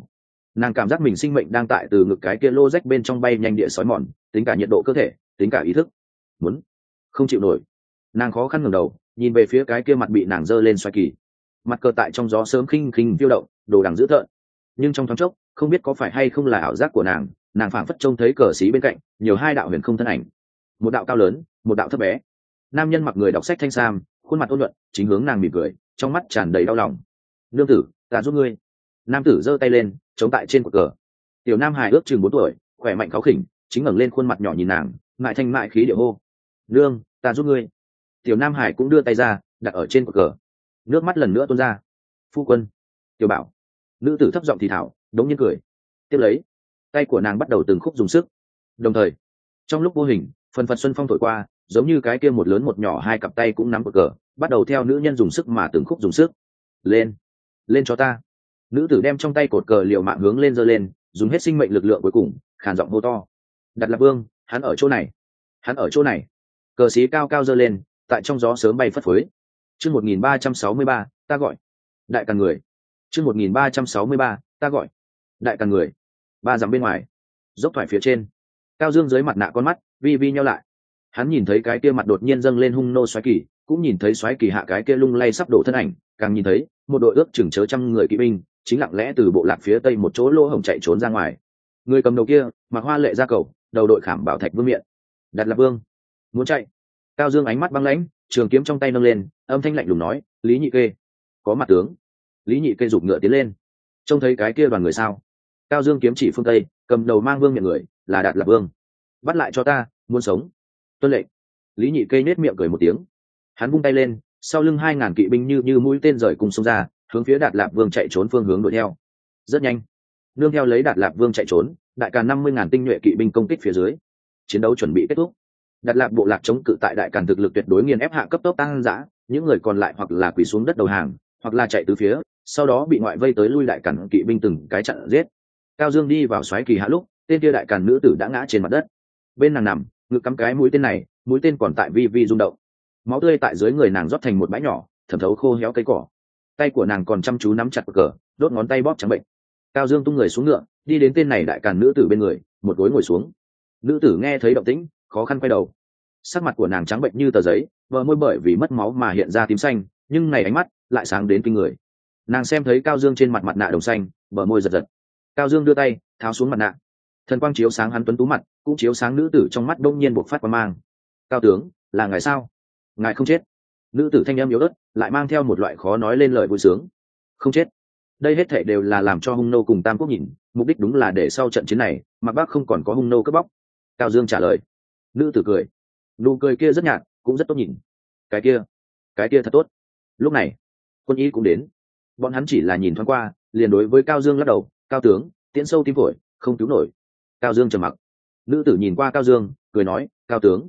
Nàng cảm giác mình sinh mệnh đang tại từ ngực cái kia lô rách bên trong bay nhanh địa sói mòn, tính cả nhiệt độ cơ thể, tính cả ý thức. Muốn không chịu nổi. Nàng khó khăn ngẩng đầu, nhìn về phía cái kia mặt bị nàng giơ lên xoay kỳ. Mặt cờ tại trong gió sớm khinh khinh phiêu động, đồ đằng dữ tợn. Nhưng trong thoáng chốc, không biết có phải hay không là ảo giác của nàng phảng phất trông thấy cờ xí bên cạnh, nhiều hai đạo huyền không thân ảnh. Một đạo cao lớn, một đạo thấp bé. Nam nhân mặc người đọc sách thanh sam, khuôn mặt ôn nhuận, chính hướng nàng mỉm cười, trong mắt tràn đầy đau lòng. Nương tử, ta giúp ngươi. Nam tử giơ tay lên, chống tại trên cột cờ. Tiểu Nam Hải ước chừng 4 tuổi, khỏe mạnh kháu khỉnh, chính ngẩng lên khuôn mặt nhỏ nhìn nàng, ngại thanh mại khí điệu hô. Nương, ta giúp ngươi. Tiểu Nam Hải cũng đưa tay ra, đặt ở trên cột cờ. Nước mắt lần nữa tuôn ra. Phu quân. Tiểu Bảo. Nữ tử thấp giọng thì thào, đống nhiên cười. Tiếp lấy, tay của nàng bắt đầu từng khúc dùng sức. Đồng thời, trong lúc vô hình, phần phật xuân phong thổi qua, giống như cái kia một lớn một nhỏ hai cặp tay cũng nắm cột cờ, bắt đầu theo nữ nhân dùng sức mà từng khúc dùng sức. Lên, lên cho ta. Nữ tử đem trong tay cột cờ liều mạng hướng lên giơ lên, dùng hết sinh mệnh lực lượng cuối cùng, khàn giọng hô to. Đặt Lạc Vương, hắn ở chỗ này, hắn ở chỗ này. Cờ xí cao cao giơ lên, tại trong gió sớm bay phất phới. Chương 1363, ta gọi. Đại Càn người. Chương 1363, ta gọi. Đại Càn người. Ba dặm bên ngoài, dốc thoải phía trên, Cao Dương dưới mặt nạ con mắt vi vi nheo lại. Hắn nhìn thấy cái kia mặt đột nhiên dâng lên hung nô xoáy kỳ, cũng nhìn thấy xoáy kỳ hạ cái kia lung lay sắp đổ thân ảnh, càng nhìn thấy một đội ước chừng chớ trăm người kỵ binh chính lặng lẽ từ bộ lạc phía tây một chỗ lỗ hổng chạy trốn ra ngoài. Người cầm đầu kia mặc hoa lệ ra cầu, đầu đội khảm bảo thạch vương miện. Đặt Lạc Vương muốn chạy. Cao Dương ánh mắt băng lãnh, trường kiếm trong tay nâng lên, âm thanh lạnh lùng nói, Lý Nhị Kê có mặt tướng. Lý Nhị Kê giục ngựa tiến lên. Trông thấy cái kia đoàn người sao? Cao Dương kiếm chỉ phương tây, cầm đầu mang vương miệng người là Đạt Lạc Vương. Bắt lại cho ta, muốn sống. Tuân lệnh. Lý Nhị Kê nết miệng cười một tiếng. Hắn vung tay lên, sau lưng 2000 kỵ binh như mũi tên rời cùng xông ra, hướng phía Đạt Lạc Vương chạy trốn phương hướng đuổi theo. Rất nhanh, nương theo lấy Đạt Lạc Vương chạy trốn, đại Càn 50.000 tinh nhuệ kỵ binh công kích phía dưới. Chiến đấu chuẩn bị kết thúc. Đạt Lạc bộ lạc chống cự tại đại Càn thực lực tuyệt đối nghiền ép hạ cấp tốc tăng dã, những người còn lại hoặc là quỳ xuống đất đầu hàng, hoặc là chạy từ phía, sau đó bị ngoại vây tới lui đại Càn kỵ binh từng cái chặn giết. Cao Dương đi vào xoáy kỳ hạ lúc, tên kia đại Càn nữ tử đã ngã trên mặt đất. Bên nàng nằm, ngực cắm cái mũi tên này, mũi tên còn tại vi vi rung động. Máu tươi tại dưới người nàng rót thành một bãi nhỏ, thẩm thấu khô héo cây cỏ. Tay của nàng còn chăm chú nắm chặt cờ, đốt ngón tay bóp trắng bệnh. Cao Dương tung người xuống ngựa, đi đến tên này đại Càn nữ tử bên người, một gối ngồi xuống. Nữ tử nghe thấy động tĩnh, khó khăn quay đầu. Sắc mặt của nàng trắng bệnh như tờ giấy, bờ môi bởi vì mất máu mà hiện ra tím xanh, nhưng này ánh mắt lại sáng đến kinh người. Nàng xem thấy Cao Dương trên mặt mặt nạ đồng xanh, bờ môi giật giật. Cao Dương đưa tay tháo xuống mặt nạ, thần quang chiếu sáng hắn tuấn tú mặt, cũng chiếu sáng nữ tử trong mắt đông nhiên bộc phát quang mang. Cao tướng, là ngài sao? Ngài không chết. Nữ tử thanh âm yếu ớt, lại mang theo một loại khó nói lên lời vui sướng. Không chết. Đây hết thảy đều là làm cho hung nô cùng Tam Quốc nhìn, mục đích đúng là để sau trận chiến này, Mạc Bắc không còn có hung nô cướp bóc. Cao Dương trả lời. Nữ tử cười, nụ cười kia rất nhạt, cũng rất tốt nhìn. Cái kia thật tốt. Lúc này, quân y cũng đến. Bọn hắn chỉ là nhìn thoáng qua, liền đối với Cao Dương lắc đầu. Cao tướng, tiễn sâu tim phổi, không cứu nổi. Cao Dương trầm mặc. Nữ tử nhìn qua Cao Dương, cười nói, Cao tướng,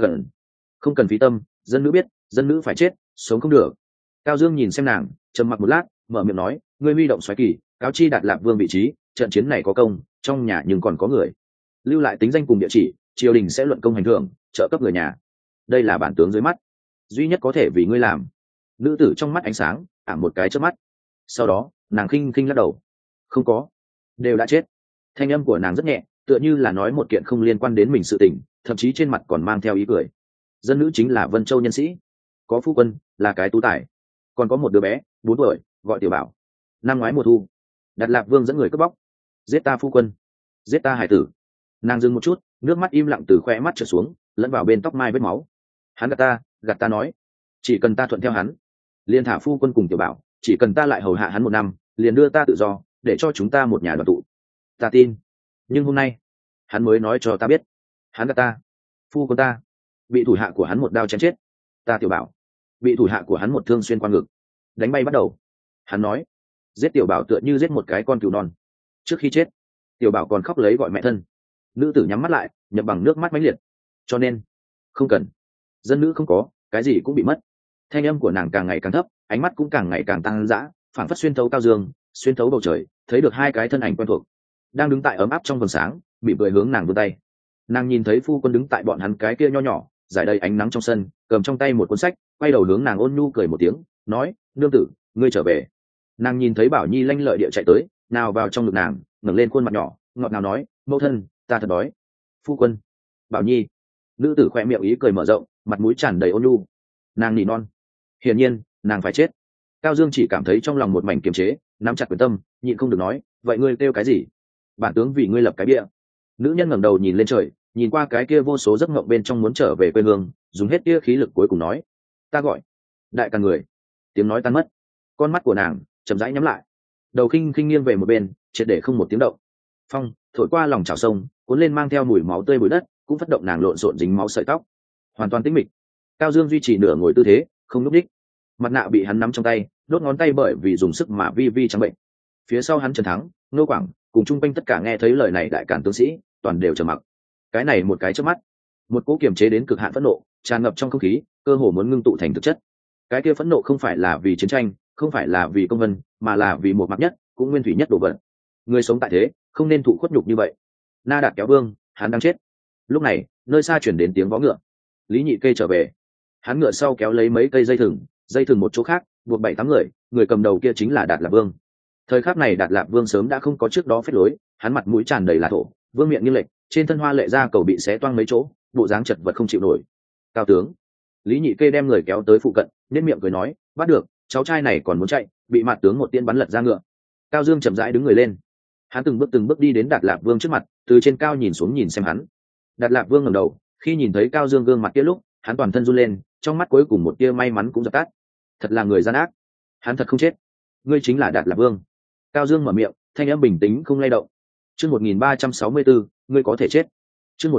không cần phí tâm, dân nữ biết, dân nữ phải chết, sống không được. Cao Dương nhìn xem nàng, trầm mặc một lát, mở miệng nói, ngươi huy động xoáy kỳ, cáo chi Đạt Lạc Vương vị trí, trận chiến này có công, trong nhà nhưng còn có người. Lưu lại tính danh cùng địa chỉ, triều đình sẽ luận công hành thưởng, trợ cấp người nhà. Đây là bản tướng dưới mắt, duy nhất có thể vì ngươi làm. Nữ tử trong mắt ánh sáng, ảm một cái chớp mắt. Sau đó, nàng khinh khinh lắc đầu. Không có, đều đã chết. Thanh âm của nàng rất nhẹ, tựa như là nói một kiện không liên quan đến mình sự tình, thậm chí trên mặt còn mang theo ý cười. Dân nữ chính là Vân Châu nhân sĩ, có phu quân, là cái tú tài, còn có một đứa bé 4 tuổi, gọi Tiểu Bảo. Năm ngoái mùa thu, Đạt Lạc Vương dẫn người cướp bóc, giết ta phu quân, giết ta hải tử. Nàng dừng một chút, nước mắt im lặng từ khoe mắt trượt xuống, lẫn vào bên tóc mai vết máu. Hắn gạt ta nói, chỉ cần ta thuận theo hắn, liền thả phu quân cùng Tiểu Bảo, chỉ cần ta lại hầu hạ hắn 1 năm, liền đưa ta tự do, để cho chúng ta một nhà đoàn tụ. Ta tin, nhưng hôm nay hắn mới nói cho ta biết, hắn gạt ta. Phu quân ta bị thủ hạ của hắn một đao chém chết, ta Tiểu Bảo bị thủ hạ của hắn một thương xuyên qua ngực, đánh bay bắt đầu. Hắn nói, giết Tiểu Bảo tựa như giết một cái con cừu non. Trước khi chết, Tiểu Bảo còn khóc lấy gọi mẹ thân. Nữ tử nhắm mắt lại, nhập bằng nước mắt mãnh liệt. Cho nên, không cần. Dân nữ không có, cái gì cũng bị mất. Thanh âm của nàng càng ngày càng thấp, ánh mắt cũng càng ngày càng tăng dã, phảng phất xuyên thấu Cao Dương, xuyên thấu bầu trời, thấy được 2 cái thân ảnh quen thuộc, đang đứng tại ấm áp trong vầng sáng, bị cười hướng nàng vươn tay. Nàng nhìn thấy phu quân đứng tại bọn hắn cái kia nho nhỏ, giải đầy ánh nắng trong sân, cầm trong tay một cuốn sách, quay đầu hướng nàng ôn nhu cười một tiếng, nói, nương tử, ngươi trở về. Nàng nhìn thấy Bảo Nhi lanh lợi địa chạy tới, nào vào trong ngực nàng, ngẩng lên khuôn mặt nhỏ ngọt ngào nói, mẫu thân ta thật đói. Phu quân. Bảo nhi. Nữ tử khoe miệng ý cười mở rộng, mặt mũi tràn đầy ôn nhu. Nàng nỉ non. Hiển nhiên nàng phải chết. Cao Dương chỉ cảm thấy trong lòng một mảnh kiềm chế, nắm chặt quyền tâm, nhịn không được nói, vậy ngươi kêu cái gì? Bản tướng vì ngươi lập cái bia. Nữ nhân ngẩng đầu nhìn lên trời, nhìn qua cái kia vô số giấc mộng bên trong muốn trở về quê hương, dùng hết kia khí lực cuối cùng nói, ta gọi đại càn người. Tiếng nói tan mất, con mắt của nàng chậm rãi nhắm lại, đầu khinh khinh nghiêng về một bên, triệt để không một tiếng động. Phong thổi qua lòng chảo sông, cuốn lên mang theo mùi máu tươi bụi đất, cũng phất động nàng lộn xộn dính máu sợi tóc. Hoàn toàn tĩnh mịch. Cao Dương duy trì nửa ngồi tư thế, không lúc đích. Mặt nạ bị hắn nắm trong tay, đốt ngón tay bởi vì dùng sức mà vi vi trắng bệnh. Phía sau hắn Trần Thắng, Nô Quảng cùng chung quanh tất cả nghe thấy lời này đại cản tướng sĩ toàn đều trầm mặc. Cái này một cái chớp mắt, một cỗ kiềm chế đến cực hạn phẫn nộ tràn ngập trong không khí, cơ hồ muốn ngưng tụ thành thực chất. Cái kia phẫn nộ không phải là vì chiến tranh, không phải là vì công vân, mà là vì một mặt nhất cũng nguyên thủy nhất đồ vật. Người sống tại thế không nên thụ khuất nhục như vậy. Na Đạt kéo Vương, hắn đang chết. Lúc này nơi xa chuyển đến tiếng vó ngựa. Lý Nhị Kê trở về, hắn ngựa sau kéo lấy mấy cây dây thừng một chỗ khác buộc 7-8 người, người cầm đầu kia chính là Đạt Lạp Vương. Thời khắc này Đạt Lạp Vương sớm đã không có trước đó phép lối, hắn mặt mũi tràn đầy là thổ, vương miệng như lệch, trên thân hoa lệ da cầu bị xé toang mấy chỗ, bộ dáng chật vật không chịu nổi. Cao tướng. Lý Nhị Kê đem người kéo tới phụ cận, nên miệng cười nói, bắt được, cháu trai này còn muốn chạy, bị mặt tướng một tiên bắn lật ra ngựa. Cao Dương chậm rãi đứng người lên, hắn từng bước đi đến Đạt Lạp Vương trước mặt, từ trên cao nhìn xuống nhìn xem hắn. Đạt Lạp Vương ngẩng đầu, khi nhìn thấy Cao Dương gương mặt kia lúc, hắn toàn thân run lên, trong mắt cuối cùng một tia may mắn cũng dập tắt. Thật là người gian ác, hắn thật không chết. Ngươi chính là Đạt Lạp Vương. Cao Dương mở miệng, thanh âm bình tĩnh không lay động. Chương 1364, ngươi có thể chết. Chương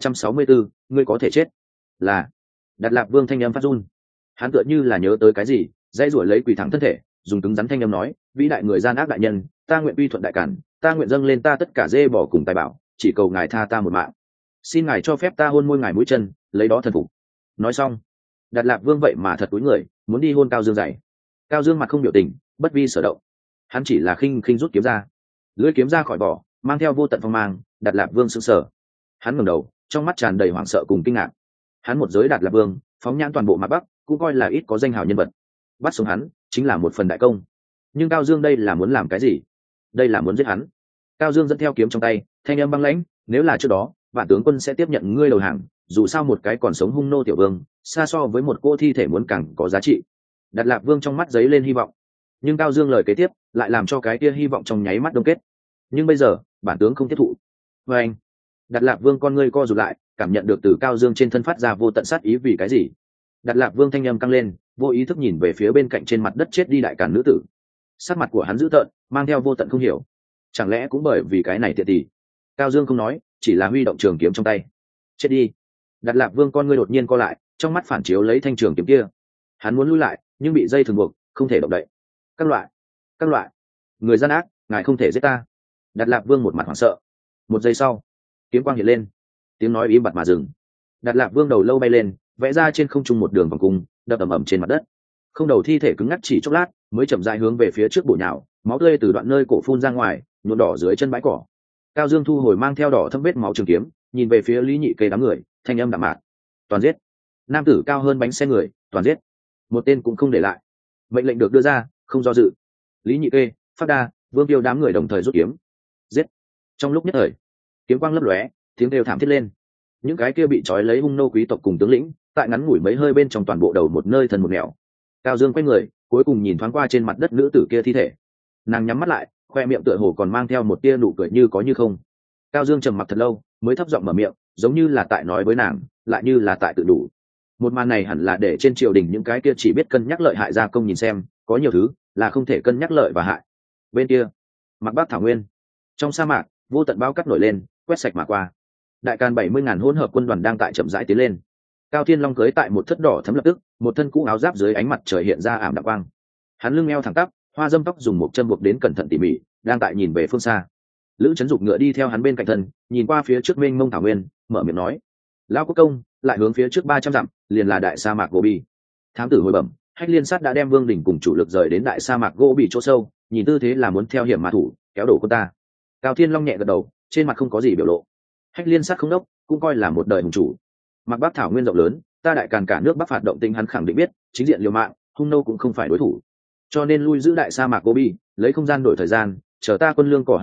1364, ngươi có thể chết. Là. Đạt Lạp Vương thanh âm phát run. Hắn tựa như là nhớ tới cái gì, dãy rủa lấy quỳ thẳng thân thể, dùng cứng rắn thanh âm nói, vĩ đại người gian ác đại nhân, ta nguyện uy thuận đại cản, ta nguyện dâng lên ta tất cả dê bỏ cùng tài bảo, chỉ cầu ngài tha ta một mạng. Xin ngài cho phép ta hôn môi ngài mũi chân, lấy đó thần phục. Nói xong, Đạt Lạp Vương vậy mà thật túi người, muốn đi hôn Cao Dương dậy. Cao Dương mặt không biểu tình, bất vi sở động. Hắn chỉ là khinh khinh rút kiếm ra, lưỡi kiếm ra khỏi vỏ, mang theo vô tận phong mang. Đạt Lạp Vương sững sờ, hắn ngẩng đầu, trong mắt tràn đầy hoảng sợ cùng kinh ngạc. Hắn một giới Đạt Lạp Vương, phóng nhãn toàn bộ Mạc Bắc, cũng coi là ít có danh hào nhân vật. Bắt sống hắn chính là một phần đại công. Nhưng Cao Dương đây là muốn làm cái gì? Đây là muốn giết hắn. Cao Dương dẫn theo kiếm trong tay, thanh âm băng lãnh, nếu là trước đó, vạn tướng quân sẽ tiếp nhận ngươi đầu hàng, dù sao một cái còn sống hung nô tiểu vương, xa so với một cô thi thể muốn càng có giá trị. Đạt Lạp Vương trong mắt giấy lên hy vọng. Nhưng Cao Dương lời kế tiếp lại làm cho cái kia hy vọng trong nháy mắt đông kết. Nhưng bây giờ bản tướng không tiếp thụ. Và anh. Đạt Lạp Vương con ngươi co rụt lại, cảm nhận được từ Cao Dương trên thân phát ra vô tận sát ý. Vì cái gì? Đạt Lạp Vương thanh âm căng lên, vô ý thức nhìn về phía bên cạnh trên mặt đất chết đi đại càn nữ tử. Sắc mặt của hắn dữ tợn, mang theo vô tận không hiểu. Chẳng lẽ cũng bởi vì cái này tiện tỷ? Cao Dương không nói, chỉ là huy động trường kiếm trong tay. Chết đi. Đạt Lạp Vương con ngươi đột nhiên co lại, trong mắt phản chiếu lấy thanh trường kiếm kia. Hắn muốn lui lại, nhưng bị dây thừng buộc, không thể động đậy. Các loại, người gian ác, ngài không thể giết ta. Đạt Lạp Vương một mặt hoảng sợ. Một giây sau, kiếm quang hiện lên, tiếng nói im bặt mà dừng. Đạt Lạp Vương đầu lâu bay lên, vẽ ra trên không trung một đường vòng cung, đập ầm ầm trên mặt đất. Không đầu thi thể cứng ngắc chỉ chốc lát, mới chậm rãi hướng về phía trước bổ nhào, máu tươi từ đoạn nơi cổ phun ra ngoài, nhuộm đỏ dưới chân bãi cỏ. Cao Dương thu hồi mang theo đỏ thâm vết máu trường kiếm, nhìn về phía Lý Nhị Kê đám người, thanh âm đạm mạc, toàn giết. Nam tử cao hơn bánh xe người, toàn giết, một tên cũng không để lại. Mệnh lệnh được đưa ra, không do dự. Lý Nhị Kê, Phát Đa, Vương Tiêu đám người đồng thời rút kiếm, giết. Trong lúc nhất thời, kiếm quang lấp lóe, tiếng kêu thảm thiết lên. Những cái kia bị trói lấy hung nô quý tộc cùng tướng lĩnh, tại ngắn ngủi mấy hơi bên trong toàn bộ đầu một nơi thân một nẻo. Cao Dương quay người, cuối cùng nhìn thoáng qua trên mặt đất nữ tử kia thi thể. Nàng nhắm mắt lại, khoe miệng tựa hồ còn mang theo một tia nụ cười như có như không. Cao Dương trầm mặc thật lâu, mới thấp giọng mở miệng, giống như là tại nói với nàng, lại như là tại tự đủ. Một màn này hẳn là để trên triều đình những cái kia chỉ biết cân nhắc lợi hại gia công nhìn xem, có nhiều thứ là không thể cân nhắc lợi và hại. Bên kia, Mạc Bắc thảo nguyên, trong sa mạc, vô tận bão cát nổi lên, quét sạch mà qua. Đại Càn 70.000 hỗn hợp quân đoàn đang tại chậm rãi tiến lên. Cao Thiên Long cưỡi tại một thất đỏ thấm lập tức, một thân cũ áo giáp dưới ánh mặt trời hiện ra ảm đạm quang. Hắn lưng eo thẳng tắp, hoa dâm tóc dùng một chân buộc đến cẩn thận tỉ mỉ, đang tại nhìn về phương xa. Lữ Chấn Dục ngựa đi theo hắn bên cạnh thân, nhìn qua phía trước mênh mông thảo nguyên, mở miệng nói: "Lão quốc công, lại hướng phía trước 300 dặm, liền là đại sa mạc Gobi." Thám tử hồi bẩm, Hách Liên Sát đã đem Vương đỉnh cùng chủ lực rời đến đại sa mạc Gobi chỗ sâu, nhìn tư thế là muốn theo hiểm mà thủ, kéo đổ quân ta. Cao Thiên Long nhẹ gật đầu, trên mặt không có gì biểu lộ. Hách Liên Sát không đốc, cũng coi là một đời hùng chủ. Mạc Bắc thảo nguyên rộng lớn, ta đại Càn cả nước Bắc phạt động tinh hắn khẳng định biết, chính diện liều mạng, hung nô cũng không phải đối thủ. Cho nên lui giữ đại sa mạc Gobi, lấy không gian đổi thời gian, chờ ta quân lương cỏ hao hết,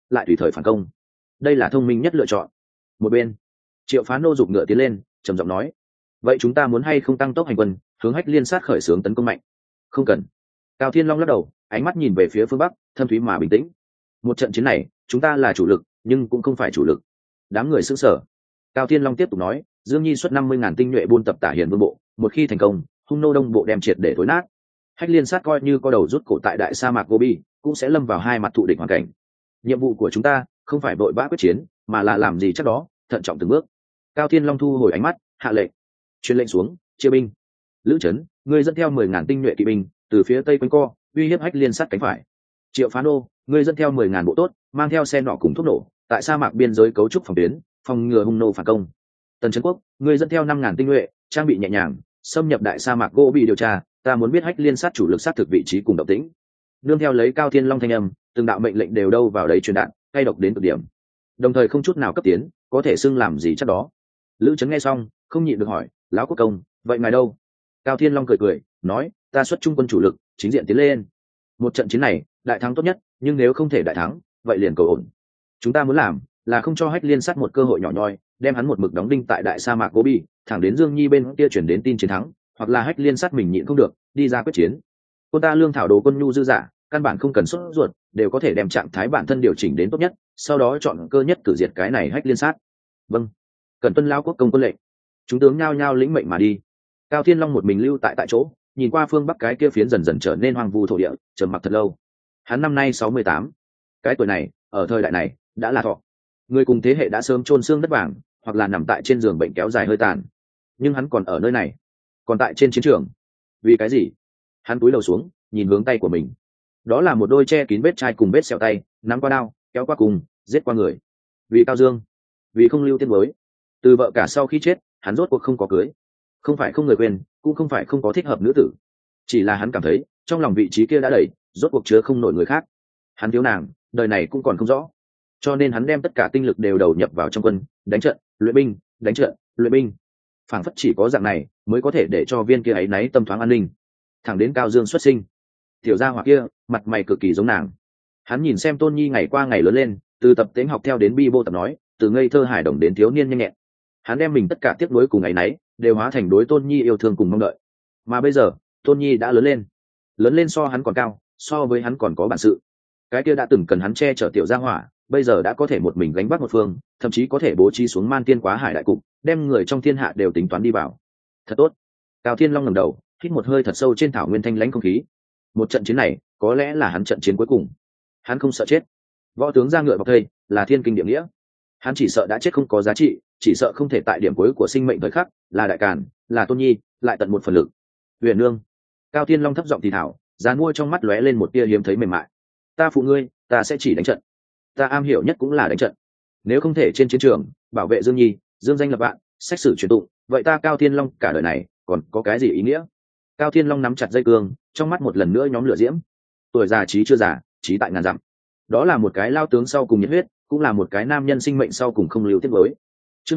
lại tùy thời phản công, đây là thông minh nhất lựa chọn. Một bên, Triệu Phá Nô giục ngựa tiến lên, trầm giọng nói: vậy chúng ta muốn hay không tăng tốc hành quân, hướng Hách Liên Sát khởi xướng tấn công mạnh? Không cần. Cao Thiên Long lắc đầu, ánh mắt nhìn về phía phương bắc, thâm thúy mà bình tĩnh. Một trận chiến này, chúng ta là chủ lực, nhưng cũng không phải chủ lực. Đám người sững sờ. Cao Thiên Long tiếp tục nói: Dương Nhi xuất 50.000 tinh nhuệ buôn tập Tả Hiền Vương bộ, một khi thành công, Hung nô Đông bộ đem triệt để thối nát. Hách Liên Sát coi như có đầu rút cổ tại đại sa mạc Gobi, cũng sẽ lâm vào hai mặt thụ địch hoàn cảnh. Nhiệm vụ của chúng ta không phải vội vã quyết chiến, mà là làm gì chắc đó, thận trọng từng bước. Cao Thiên Long thu hồi ánh mắt, hạ lệnh: truyền lệnh xuống, chia binh. Lữ Trấn, ngươi dẫn theo 10.000 tinh nhuệ kỵ binh từ phía tây quanh co, uy hiếp Hách Liên Sát cánh phải. Triệu Phá Nô, ngươi dẫn theo 10.000 bộ tốt, mang theo xe nọ cùng thuốc nổ, tại sa mạc biên giới cấu trúc phòng tuyến, phòng ngừa hung nô phản công. Tần Trấn Quốc, ngươi dẫn theo 5.000 tinh nhuệ, trang bị nhẹ nhàng, xâm nhập đại sa mạc Gobi điều tra, ta muốn biết Hách Liên Sát chủ lực sát thực vị trí cùng động tĩnh. Nương theo lấy Cao Thiên Long thanh âm, từng đạo mệnh lệnh đều đâu vào đấy truyền đạt, cay độc đến cực điểm. Đồng thời không chút nào cấp tiến, có thể xưng làm gì chắc đó. Lữ Trấn nghe xong, không nhịn được hỏi: lão quốc công, vậy ngài đâu? Cao Thiên Long cười cười, nói: ta xuất trung quân chủ lực, chính diện tiến lên. Một trận chiến này, đại thắng tốt nhất, nhưng nếu không thể đại thắng, vậy liền cầu ổn. Chúng ta muốn làm là không cho Hách Liên Sát một cơ hội nhỏ nhoi, đem hắn một mực đóng đinh tại đại sa mạc Gobi, thẳng đến Dương Nhi bên kia chuyển đến tin chiến thắng, hoặc là Hách Liên Sát mình nhịn không được, đi ra quyết chiến. Quân ta lương thảo đồ quân nhu dư giả, căn bản không cần sốt ruột, đều có thể đem trạng thái bản thân điều chỉnh đến tốt nhất, sau đó chọn cơ nhất cử diệt cái này Hách Liên Sát. Vâng, cần tuân lão quốc công quân lệnh. Chúng tướng nhao nhao lĩnh mệnh mà đi. Cao Thiên Long một mình lưu tại chỗ, nhìn qua phương bắc cái kia phiến dần dần trở nên hoang vu thổ địa, trầm mặc thật lâu. Hắn năm nay 68, cái tuổi này, ở thời đại này đã là thọ. Người cùng thế hệ đã sớm chôn xương đất vàng, hoặc là nằm tại trên giường bệnh kéo dài hơi tàn. Nhưng hắn còn ở nơi này, còn tại trên chiến trường. Vì cái gì? Hắn cúi đầu xuống, nhìn hướng tay của mình. Đó là một đôi che kín vết chai cùng vết sẹo tay, nắm qua đao, kéo qua cùng, giết qua người. Vì Cao Dương, vì không lưu tiên mới. Từ vợ cả sau khi chết, hắn rốt cuộc không có cưới. Không phải không người quên, cũng không phải không có thích hợp nữ tử, chỉ là hắn cảm thấy trong lòng vị trí kia đã đầy, rốt cuộc chứa không nổi người khác. Hắn thiếu nàng, đời này cũng còn không rõ, cho nên hắn đem tất cả tinh lực đều đầu nhập vào trong quân, đánh trận, luyện binh, đánh trận, luyện binh. Phảng phất chỉ có dạng này mới có thể để cho viên kia ấy náy tâm thoáng an ninh. Thẳng đến Cao Dương xuất sinh, tiểu gia hỏa kia mặt mày cực kỳ giống nàng. Hắn nhìn xem Tôn Nhi ngày qua ngày lớn lên, từ tập tễnh học theo đến bi bô tập nói, từ ngây thơ hài đồng đến thiếu niên nhanh nhẹn. Hắn đem mình tất cả tiếc nuối cùng ấy náy đều hóa thành đối Tôn Nhi yêu thương cùng mong đợi. Mà bây giờ Tôn Nhi đã lớn lên so hắn còn cao, so với hắn còn có bản sự. Cái kia đã từng cần hắn che chở tiểu gia hỏa, bây giờ đã có thể một mình gánh vác một phương, thậm chí có thể bố trí xuống man tiên quá hải đại cục, đem người trong thiên hạ đều tính toán đi vào. Thật tốt. Cao Thiên Long ngẩng đầu, hít một hơi thật sâu trên thảo nguyên thanh lãnh không khí. Một trận chiến này có lẽ là hắn trận chiến cuối cùng. Hắn không sợ chết. Võ tướng ra ngựa bọc thây là thiên kinh địa nghĩa. Hắn chỉ sợ đã chết không có giá trị, chỉ sợ không thể tại điểm cuối của sinh mệnh thời khắc, là đại càn, là Tôn Nhi, lại tận một phần lực. Huyền nương. Cao Thiên Long thấp giọng thì thảo, dàn mua trong mắt lóe lên một tia hiếm thấy mềm mại. Ta phụ ngươi, ta sẽ chỉ đánh trận. Ta am hiểu nhất cũng là đánh trận. Nếu không thể trên chiến trường bảo vệ Dương Nhi, dương danh lập vạn, xét xử truyền tụng, vậy ta Cao Thiên Long cả đời này còn có cái gì ý nghĩa? Cao Thiên Long nắm chặt dây cương, trong mắt một lần nữa nhóm lửa diễm. Tuổi già trí chưa già, trí tại ngàn dặm. Đó là một cái lao tướng sau cùng nhiệt huyết, cũng là một cái nam nhân sinh mệnh sau cùng không lưu tiếc nuối. Chương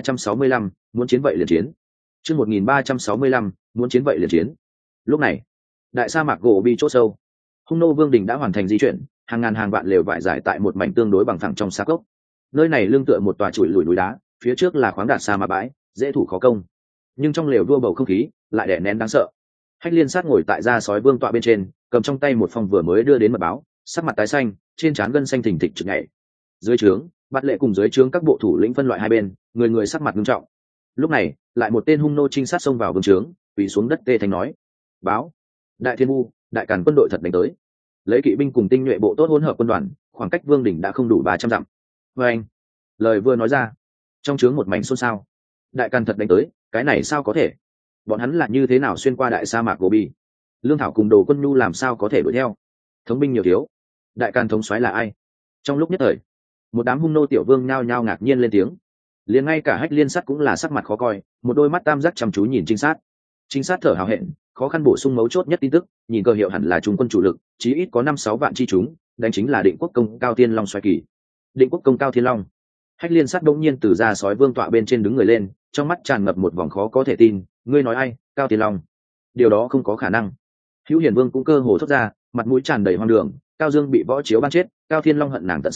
1365, muốn chiến vậy liền chiến. Chương 1365, muốn chiến vậy liền chiến. Lúc này, đại sa mạc Gobi chỗ sâu, Hung nô vương đình đã hoàn thành di chuyển, hàng ngàn hàng vạn lều vải giải tại một mảnh tương đối bằng phẳng trong sa cốc. Nơi này lưng tựa một tòa chuỗi lùi núi đá, phía trước là khoáng đạt sa mạc bãi, dễ thủ khó công. Nhưng trong lều đua bầu không khí lại đè nén đáng sợ. Hách Liên Sát ngồi tại da sói vương tọa bên trên, cầm trong tay một phong vừa mới đưa đến mật báo, sắc mặt tái xanh, trên trán gân xanh thình thịch trực nhảy. Dưới trướng, Bạt Lệ cùng dưới trướng các bộ thủ lĩnh phân loại hai bên, người người sắc mặt nghiêm trọng. Lúc này, lại một tên hung nô trinh sát xông vào vương trướng, quỳ xuống đất tê thanh nói: báo, đại thiên vu, đại càn quân đội thật đánh tới. Lấy kỵ binh cùng tinh nhuệ bộ tốt hỗn hợp quân đoàn, khoảng cách vương đỉnh đã không đủ 300 dặm. Vê anh, lời vừa nói ra, trong trướng một mảnh xôn xao. Đại càn thật đánh tới, cái này sao có thể? Bọn hắn là như thế nào xuyên qua đại sa mạc Gobi? Lương thảo cùng đồ quân nhu làm sao có thể đuổi theo? Thống binh nhiều thiếu, đại càn thống soái là ai? Trong lúc nhất thời, một đám hung nô tiểu vương nhao nhao ngạc nhiên lên tiếng. Liền ngay cả Hách Liên Sát cũng là sắc mặt khó coi, một đôi mắt tam giác chăm chú nhìn trinh sát. Trinh sát thở hào hẹn, khó khăn bổ sung mấu chốt nhất tin tức, nhìn cơ hiệu hẳn là trung quân chủ lực, chí ít có 5-6 vạn chi chúng, đánh chính là Định Quốc công Cao Thiên Long xoay kỳ. Định Quốc công Cao Thiên Long. Hách Liên Sát đống nhiên từ ra sói vương tọa bên trên đứng người lên, trong mắt tràn ngập một vòng khó có thể tin, ngươi nói ai? Cao Thiên Long? Điều đó không có khả năng. Hữu Hiền Vương cũng cơ hồ thốt ra, mặt mũi tràn đầy hoang đường, Cao Dương bị võ chiếu ban chết, Cao Thiên Long hận nàng tận xương,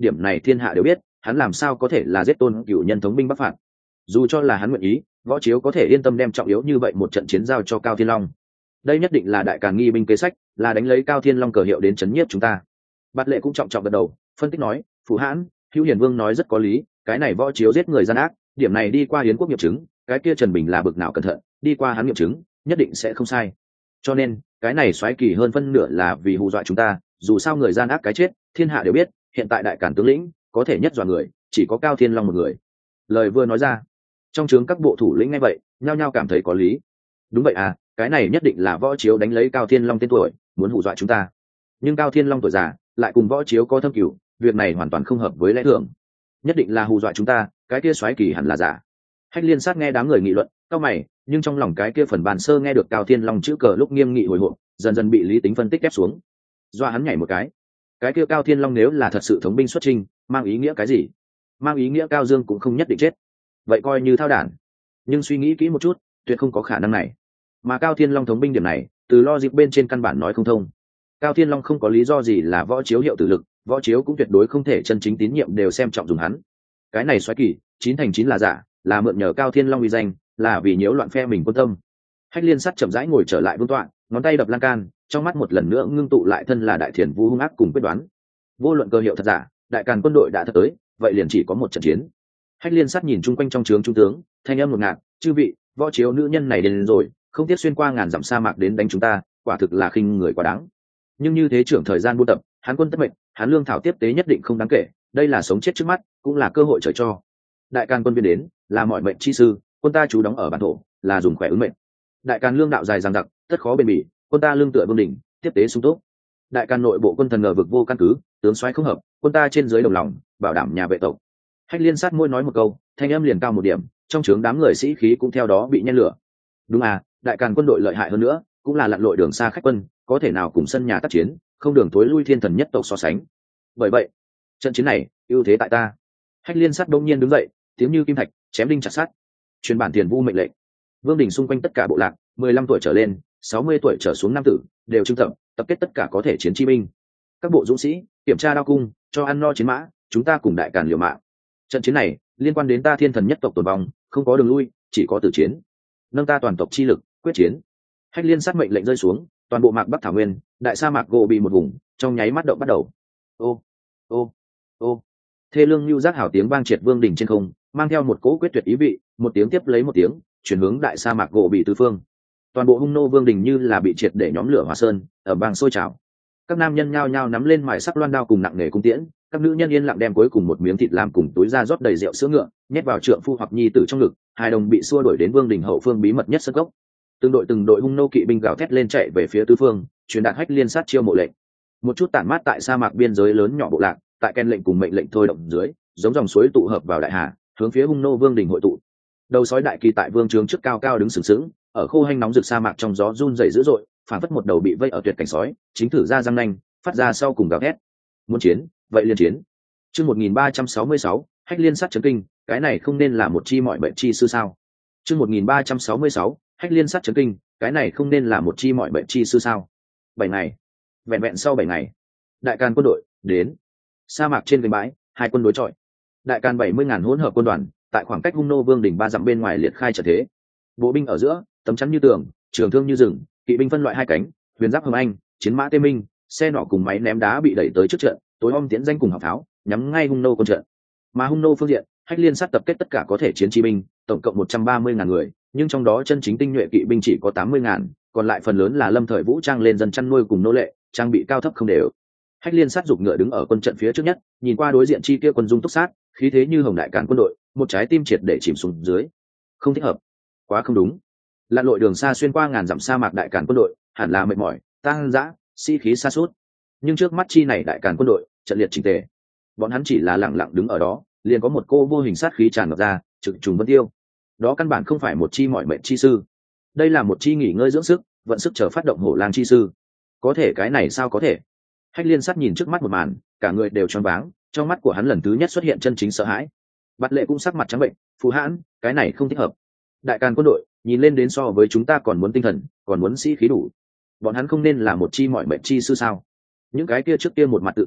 điểm này thiên hạ đều biết, hắn làm sao có thể là giết Tôn Cửu Nhân thống binh bắc phạt. Dù cho là hắn nguyện ý, Võ Chiếu có thể yên tâm đem trọng yếu như vậy một trận chiến giao cho Cao Thiên Long. Đây nhất định là đại càn nghi binh kế sách, là đánh lấy Cao Thiên Long cờ hiệu đến chấn nhiếp chúng ta. Bạt Lệ cũng trọng trọng gật đầu, phân tích nói, phụ hãn, Hữu Hiền Vương nói rất có lý, cái này Võ Chiếu giết người gian ác, điểm này đi qua Yến quốc nghiệm chứng, cái kia Trần Bình là bực nào cẩn thận, đi qua hắn nghiệm chứng, nhất định sẽ không sai. Cho nên, cái này xoáy kỳ hơn phân nửa là vì hù dọa chúng ta, dù sao người gian ác cái chết, thiên hạ đều biết, hiện tại đại càn tướng lĩnh, có thể nhất dọa người, chỉ có Cao Thiên Long một người. Lời vừa nói ra, trong trướng các bộ thủ lĩnh nghe vậy, nhao nhao cảm thấy có lý. Đúng vậy à, cái này nhất định là Võ Chiếu đánh lấy Cao Thiên Long tên tuổi, muốn hù dọa chúng ta. Nhưng Cao Thiên Long tuổi già, lại cùng Võ Chiếu có thâm cửu, việc này hoàn toàn không hợp với lẽ thường. Nhất định là hù dọa chúng ta, cái kia xoáy kỳ hẳn là giả. Hách Liên Sát nghe đám người nghị luận, cau mày, nhưng trong lòng cái kia phần bàn sơ nghe được Cao Thiên Long chữ cờ lúc nghiêm nghị hồi hộp, dần dần bị lý tính phân tích ép xuống. Doa hắn nhảy một cái kia Cao Thiên Long nếu là thật sự thống binh xuất chinh, mang ý nghĩa cái gì? Mang ý nghĩa Cao Dương cũng không nhất định chết. Vậy coi như thao đản. Nhưng suy nghĩ kỹ một chút, tuyệt không có khả năng này. Mà Cao Thiên Long thống binh điểm này, từ logic bên trên căn bản nói không thông. Cao Thiên Long không có lý do gì là Võ Chiếu hiệu tử lực, Võ Chiếu cũng tuyệt đối không thể chân chính tín nhiệm đều xem trọng dùng hắn. Cái này xoáy kỳ, 9/9 là giả, là mượn nhờ Cao Thiên Long uy danh, là vì nhiễu loạn phe mình quân tâm. Hách Liên Sát chậm rãi ngồi trở lại vương tọa, ngón tay đập lan can, trong mắt một lần nữa ngưng tụ lại thân là đại thiền vu hung ác cùng quyết đoán. Vô luận cơ hiệu thật giả, đại càn quân đội đã thật tới, vậy liền chỉ có một trận chiến. Hách Liên Sát nhìn chung quanh trong trướng trung tướng, thanh âm ngột ngạt, chư vị, Võ Chiếu nữ nhân này đến rồi, không tiếc xuyên qua ngàn dặm sa mạc đến đánh chúng ta, quả thực là khinh người quá đáng. Nhưng như thế trưởng thời gian buôn tập, hắn quân tất mệnh, hắn lương thảo tiếp tế nhất định không đáng kể, đây là sống chết trước mắt, cũng là cơ hội trời cho. Đại càn quân viên đến, là mọi mệnh chi sư, quân ta trú đóng ở bản thổ, là dùng khỏe ứng mệnh. Đại càn lương đạo dài dằng dặc, tất khó bền bỉ, quân ta lương tựa vương đỉnh, tiếp tế sung túc. Đại càn nội bộ quân thần ngờ vực vô căn cứ, tướng soái không hợp, quân ta trên dưới đồng lòng, bảo đảm nhà vệ tộc. Hách Liên Sát môi nói một câu, thanh âm liền cao một điểm, trong trướng đám người sĩ khí cũng theo đó bị nhen lửa. Đúng à, đại càn quân đội lợi hại hơn nữa, cũng là lặn lội đường xa khách quân, có thể nào cùng sân nhà tác chiến, không đường tối lui thiên thần nhất tộc so sánh. Bởi vậy, trận chiến này, ưu thế tại ta. Hách Liên Sát đông nhiên đứng dậy, tiếng như kim thạch, chém đinh chặt sắt. Truyền bản tiền vu mệnh lệnh. Vương đình xung quanh tất cả bộ lạc, 15 tuổi trở lên, 60 tuổi trở xuống nam tử, đều trưng tập kết tất cả có thể chiến chi binh. Các bộ dũng sĩ, kiểm tra đao cung, cho ăn no chiến mã, chúng ta cùng đại càn liều mạng. Trận chiến này liên quan đến ta thiên thần nhất tộc tồn vong, không có đường lui, chỉ có tử chiến. Nâng ta toàn tộc chi lực, quyết chiến. Hách Liên Sát mệnh lệnh rơi xuống, toàn bộ mạc Bắc thảo nguyên, đại sa mạc gỗ bị một vùng, trong nháy mắt động bắt đầu. Ô, ô, ô. Thê lương lưu giác hảo tiếng vang triệt vương đỉnh trên không, mang theo một cỗ quyết tuyệt ý vị, một tiếng tiếp lấy một tiếng, chuyển hướng đại sa mạc gỗ bị tứ phương. Toàn bộ hung nô vương đỉnh như là bị triệt để nhóm lửa hòa sơn, ở bang sôi trào. Các nam nhân nhao nhao nắm lên mài sắc loan đao cùng nặng nghề cung tiễn, các nữ nhân yên lặng đem cuối cùng một miếng thịt làm cùng túi da rót đầy rượu sữa ngựa, nhét vào trượng phu hoặc nhi tử trong ngực, hai đồng bị xua đuổi đến vương đỉnh hậu phương bí mật nhất sân gốc. Từng đội hung nô kỵ binh gào thét lên chạy về phía tứ phương, truyền đạt Hách Liên Sát chiêu mộ lệnh. Một chút tản mát tại sa mạc biên giới lớn nhỏ bộ lạc, tại ken lệnh cùng mệnh lệnh thôi động dưới, giống dòng suối tụ hợp vào đại hà, hướng phía hung nô vương đỉnh hội tụ. Đầu sói đại kỳ tại vương trướng trước cao cao đứng sừng sững, ở khô hanh nóng rực sa mạc trong gió run rẩy dữ dội, phản phất một đầu bị vây ở tuyệt cảnh sói, chính thử ra răng nanh, phát ra sau cùng gào thét. Muốn chiến, vậy liên chiến. Chương 1366, Hách Liên Sát chấn kinh, cái này không nên là một chi mọi mệnh chi sư sao? Chương 1366, Hách Liên Sát chấn kinh, cái này không nên là một chi mọi mệnh chi sư sao? 7 ngày. Vẹn vẹn sau 7 ngày, đại càn quân đội đến. Sa mạc trên gành bãi, hai quân đối chọi. Đại càn 70.000 hỗn hợp quân đoàn, tại khoảng cách hung nô vương đỉnh 3 dặm bên ngoài liệt khai trận thế. Bộ binh ở giữa, tấm chắn như tường, trường thương như rừng, kỵ binh phân loại hai cánh, huyền giáp hồng anh, chiến mã tê minh, xe nỏ cùng máy ném đá bị đẩy tới trước trận, tối om tiến danh cùng học tháo, nhắm ngay hung nô quân trận. Mà hung nô phương diện, Hách Liên Sát tập kết tất cả có thể chiến chi binh, tổng cộng 130.000 người, nhưng trong đó chân chính tinh nhuệ kỵ binh chỉ có 80.000, còn lại phần lớn là lâm thời vũ trang lên dân chăn nuôi cùng nô lệ, trang bị cao thấp không đều. Hách Liên Sát giục ngựa đứng ở quân trận phía trước nhất, nhìn qua đối diện chi kia quân dung túc sát, khí thế như hồng đại càn quân đội, một trái tim triệt để chìm xuống dưới. Không thích hợp, quá không đúng. Lặn lội đường xa xuyên qua ngàn dặm sa mạc đại càn quân đội, hẳn là mệt mỏi, tăng dã, khí sa sút. Nhưng trước mắt chi này đại càn quân đội, trận liệt chỉnh tề. Bọn hắn chỉ là lặng lặng đứng ở đó, liền có một cô vô hình sát khí tràn ngập ra, trực trùng vân tiêu. Đó căn bản không phải một chi mọi mệnh chi sư, đây là một chi nghỉ ngơi dưỡng sức, vận sức chờ phát động hổ lang chi sư. Có thể cái này sao có thể? Hách Liên Sát nhìn trước mắt một màn, cả người đều choáng váng, trong mắt của hắn lần thứ nhất xuất hiện chân chính sợ hãi. Bạt Lệ cũng sắc mặt trắng bệnh, phù hãn, cái này không thích hợp. Đại càn quân đội nhìn lên đến so với chúng ta còn muốn tinh thần, còn muốn sĩ khí đủ. Bọn hắn không nên là một chi mọi mệnh chi sư sao? Những cái kia trước kia một mặt tự tin,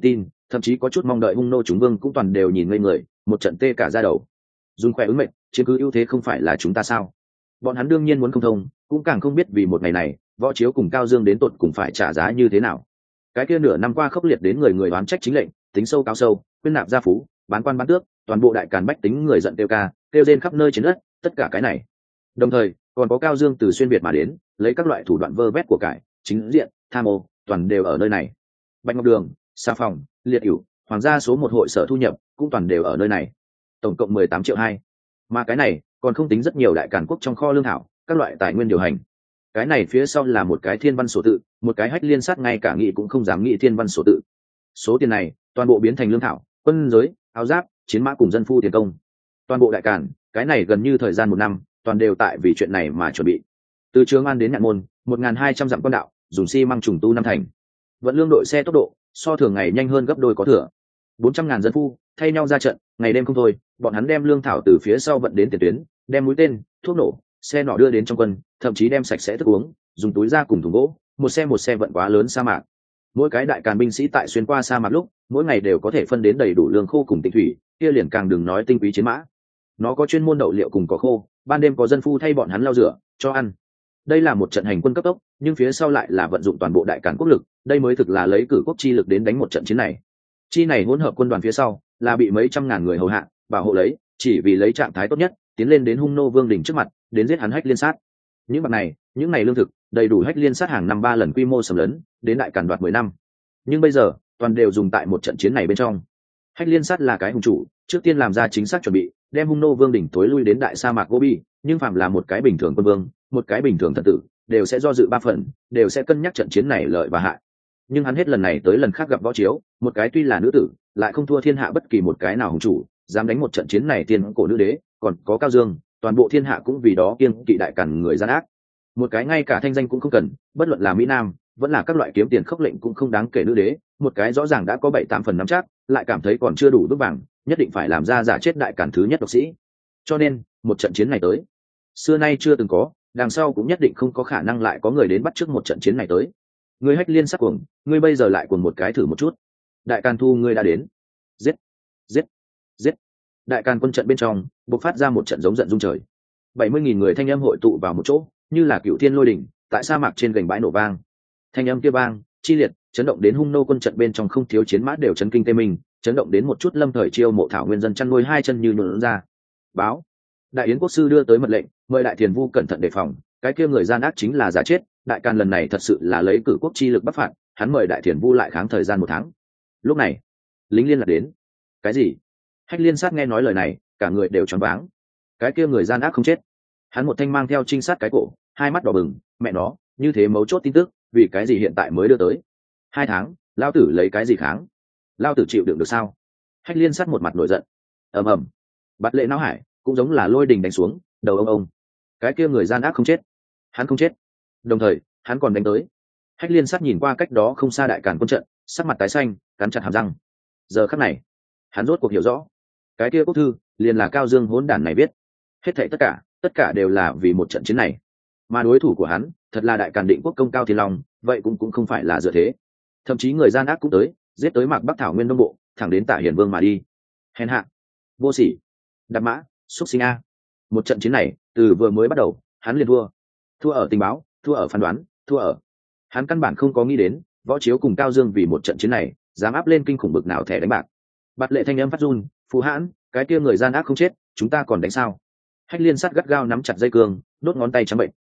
thậm chí có chút mong đợi hung nô chúng vương cũng toàn đều nhìn ngây người, một trận tê cả da đầu. Dùng khỏe ứng mệnh chiếm cứ ưu thế không phải là chúng ta sao? Bọn hắn đương nhiên muốn không thông, cũng càng không biết vì một ngày này Võ Chiếu cùng Cao Dương đến tột cùng phải trả giá như thế nào. Cái kia nửa năm qua khốc liệt đến người người oán trách chính lệnh, tính sâu cao sâu, quyên nạp gia phú, bán quan bán tước, toàn bộ đại càn bách tính người giận kêu ca kêu rên khắp nơi trên đất, tất cả cái này đồng thời còn có Cao Dương từ xuyên Việt mà đến, lấy các loại thủ đoạn vơ vét của cải, chính diện tham ô, toàn đều ở nơi này. Bạch Ngọc Đường, Sa Phòng, Liệt Cửu, hoàng gia số một hội sở thu nhập cũng toàn đều ở nơi này, tổng cộng 18 triệu 2. Mà cái này còn không tính rất nhiều đại càn quốc trong kho lương thảo, các loại tài nguyên điều hành. Cái này phía sau là một cái thiên văn sổ tự, một cái hách liên sát ngay cả nghĩ cũng không dám nghĩ thiên văn sổ tự. Số tiền này toàn bộ biến thành lương thảo, quân giới, áo giáp, chiến mã cùng dân phu tiền công. Toàn bộ đại càn, cái này gần như thời gian 1 năm, toàn đều tại vì chuyện này mà chuẩn bị. Từ Trường An đến Nhạn Môn, 1200 dặm quan đạo, dùng xi măng trùng tu 5 thành. Vận lương đội xe tốc độ so thường ngày nhanh hơn gấp đôi có thừa. 400.000 dân phu thay nhau ra trận, ngày đêm không thôi, bọn hắn đem lương thảo từ phía sau vận đến tiền tuyến, đem mũi tên, thuốc nổ, xe nỏ đưa đến trong quân, thậm chí đem sạch sẽ thức uống, dùng túi da cùng thùng gỗ, một xe vận quá lớn sa mạc. Mỗi cái đại càn binh sĩ tại xuyên qua sa mạc lúc, mỗi ngày đều có thể phân đến đầy đủ lương khô cùng tinh thủy, kia liền càng đừng nói tinh quý chiến mã. Nó có chuyên môn đậu liệu cùng cỏ khô, ban đêm có dân phu thay bọn hắn lau rửa, cho ăn. Đây là một trận hành quân cấp tốc, nhưng phía sau lại là vận dụng toàn bộ đại càn quốc lực, đây mới thực là lấy cử quốc chi lực đến đánh một trận chiến này. Chi này hỗn hợp quân đoàn phía sau là bị mấy trăm ngàn người hầu hạ, bảo hộ lấy, chỉ vì lấy trạng thái tốt nhất tiến lên đến hung nô vương đỉnh trước mặt, đến giết hắn hách liên sát. Những bạc này, những này lương thực đầy đủ hách liên sát hàng năm 3 lần quy mô sầm lớn, đến đại càn đoạt 10 năm. Nhưng bây giờ toàn đều dùng tại một trận chiến này bên trong. Hách liên sát là cái hung chủ, trước tiên làm ra chính xác chuẩn bị, đem hung nô vương đỉnh tối lui đến đại sa mạc Gobi, nhưng phạm là một cái bình thường quân vương, một cái bình thường thần tử, đều sẽ do dự 3 phần, đều sẽ cân nhắc trận chiến này lợi và hại. Nhưng hắn hết lần này tới lần khác gặp Võ Chiếu, một cái tuy là nữ tử, lại không thua thiên hạ bất kỳ một cái nào hùng chủ, dám đánh một trận chiến này tiên cổ nữ đế, còn có Cao Dương, toàn bộ thiên hạ cũng vì đó kiêng kỵ đại càn người gian ác. Một cái ngay cả thanh danh cũng không cần, bất luận là mỹ nam, vẫn là các loại kiếm tiền khốc lệnh cũng không đáng kể nữ đế, một cái rõ ràng đã có 7-8 phần nắm chắc, lại cảm thấy còn chưa đủ vững vàng, nhất định phải làm ra giả chết đại càn thứ nhất độc sĩ. Cho nên, một trận chiến này tới, xưa nay chưa từng có, đằng sau cũng nhất định không có khả năng lại có người đến bắt trước một trận chiến này tới. Ngươi hách liên sắc cuồng, ngươi bây giờ lại cuồng một cái thử một chút. Đại càn thu ngươi đã đến. Giết, giết, giết. Đại càn quân trận bên trong bộc phát ra một trận giống giận rung trời. 70.000 người thanh âm hội tụ vào một chỗ, như là cựu thiên lôi đỉnh, tại sa mạc trên gành bãi nổ vang. Thanh âm kia vang, chi liệt, chấn động đến hung nô quân trận bên trong không thiếu chiến mã đều chấn kinh tê mình, chấn động đến một chút lâm thời chiêu mộ thảo nguyên dân chăn nuôi hai chân như nhũn ra. Báo, đại yến quốc sư đưa tới mật lệnh, mời đại thiền vu cẩn thận đề phòng, cái kia người gian ác chính là giả chết. Đại càn lần này thật sự là lấy cử quốc chi lực bắc phạt, hắn mời đại thiền vu lại kháng thời gian 1 tháng. Lúc này lính liên lạc đến. Cái gì? Hách liên sát nghe nói lời này, cả người đều choáng váng. Cái kia người gian ác không chết, hắn một thanh mang theo trinh sát cái cổ, hai mắt đỏ bừng, mẹ nó, như thế mấu chốt tin tức, vì cái gì hiện tại mới đưa tới? 2 tháng, lao tử lấy cái gì kháng? Lao tử chịu đựng được sao? Hách liên sát một mặt nổi giận. Ầm ầm, Bạt Lệ Não Hải cũng giống là lôi đình đánh xuống, đầu ông. Cái kia người gian ác không chết, hắn không chết. Đồng thời hắn còn đánh tới. Hách liên sát nhìn qua cách đó không xa đại càn quân trận, sắc mặt tái xanh, cắn chặt hàm răng. Giờ khắc này hắn rốt cuộc hiểu rõ, cái kia quốc thư liền là Cao Dương hỗn đản này viết. Hết thảy tất cả đều là vì một trận chiến này, mà đối thủ của hắn thật là đại càn định quốc công Cao Thiên Long, vậy cũng không phải là dựa thế. Thậm chí người gian ác cũng tới, giết tới mạc Bắc thảo nguyên đông bộ, thẳng đến Tả Hiền Vương mà đi. Hèn hạ, vô sỉ, đạp mã, xúc sinh a. Một trận chiến này từ vừa mới bắt đầu hắn liền thua ở tình báo, thua ở phán đoán, thua ở hắn căn bản không có nghĩ đến Võ Chiếu cùng Cao Dương vì một trận chiến này dám áp lên kinh khủng bực nào thẻ đánh bạc. Bạt Lệ thanh âm phát run, phù hãn, cái kia người gian ác không chết, chúng ta còn đánh sao? Hách liên sát gắt gao nắm chặt dây cương, đốt ngón tay trắng bệnh.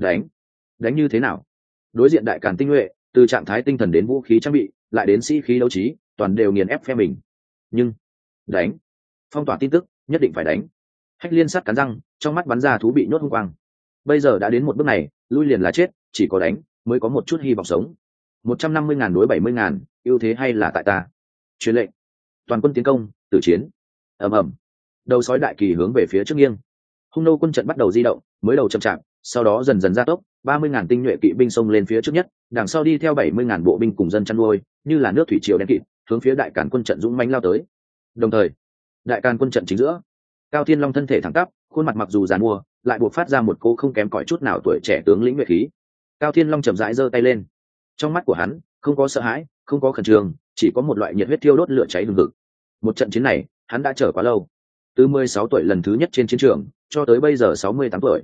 Đánh như thế nào? Đối diện đại càn tinh nhuệ, từ trạng thái tinh thần đến vũ khí trang bị, lại đến sĩ khí đấu trí, toàn đều nghiền ép phe mình. Nhưng đánh, phong tỏa tin tức, nhất định phải đánh. Hách liên sát cắn răng, trong mắt bắn ra thú bị nhốt hung quang. Bây giờ đã đến một bước này, lui liền là chết, chỉ có đánh mới có một chút hy vọng sống. 150.000 đối 70.000, ưu thế hay là tại ta. Truyền lệnh, toàn quân tiến công, tử chiến. Ầm ầm, đầu sói đại kỳ hướng về phía trước nghiêng. Hung nô quân trận bắt đầu di động, mới đầu chậm chạp, sau đó dần dần gia tốc. 30.000 tinh nhuệ kỵ binh xông lên phía trước nhất, đằng sau đi theo 70.000 bộ binh cùng dân chăn nuôi, như là nước thủy triều đen kịt, hướng phía đại càn quân trận dũng mãnh lao tới. Đồng thời, đại càn quân trận chính giữa, Cao Thiên Long thân thể thẳng tắp, khuôn mặt mặc dù giàn mua, lại buộc phát ra một cô không kém cỏi chút nào tuổi trẻ tướng lĩnh nhuệ khí. Cao Thiên Long chậm rãi giơ tay lên, trong mắt của hắn không có sợ hãi, không có khẩn trương, chỉ có một loại nhiệt huyết thiêu đốt lửa cháy hừng hực. Một trận chiến này hắn đã chờ quá lâu, từ 16 tuổi lần thứ nhất trên chiến trường cho tới bây giờ 68 tuổi,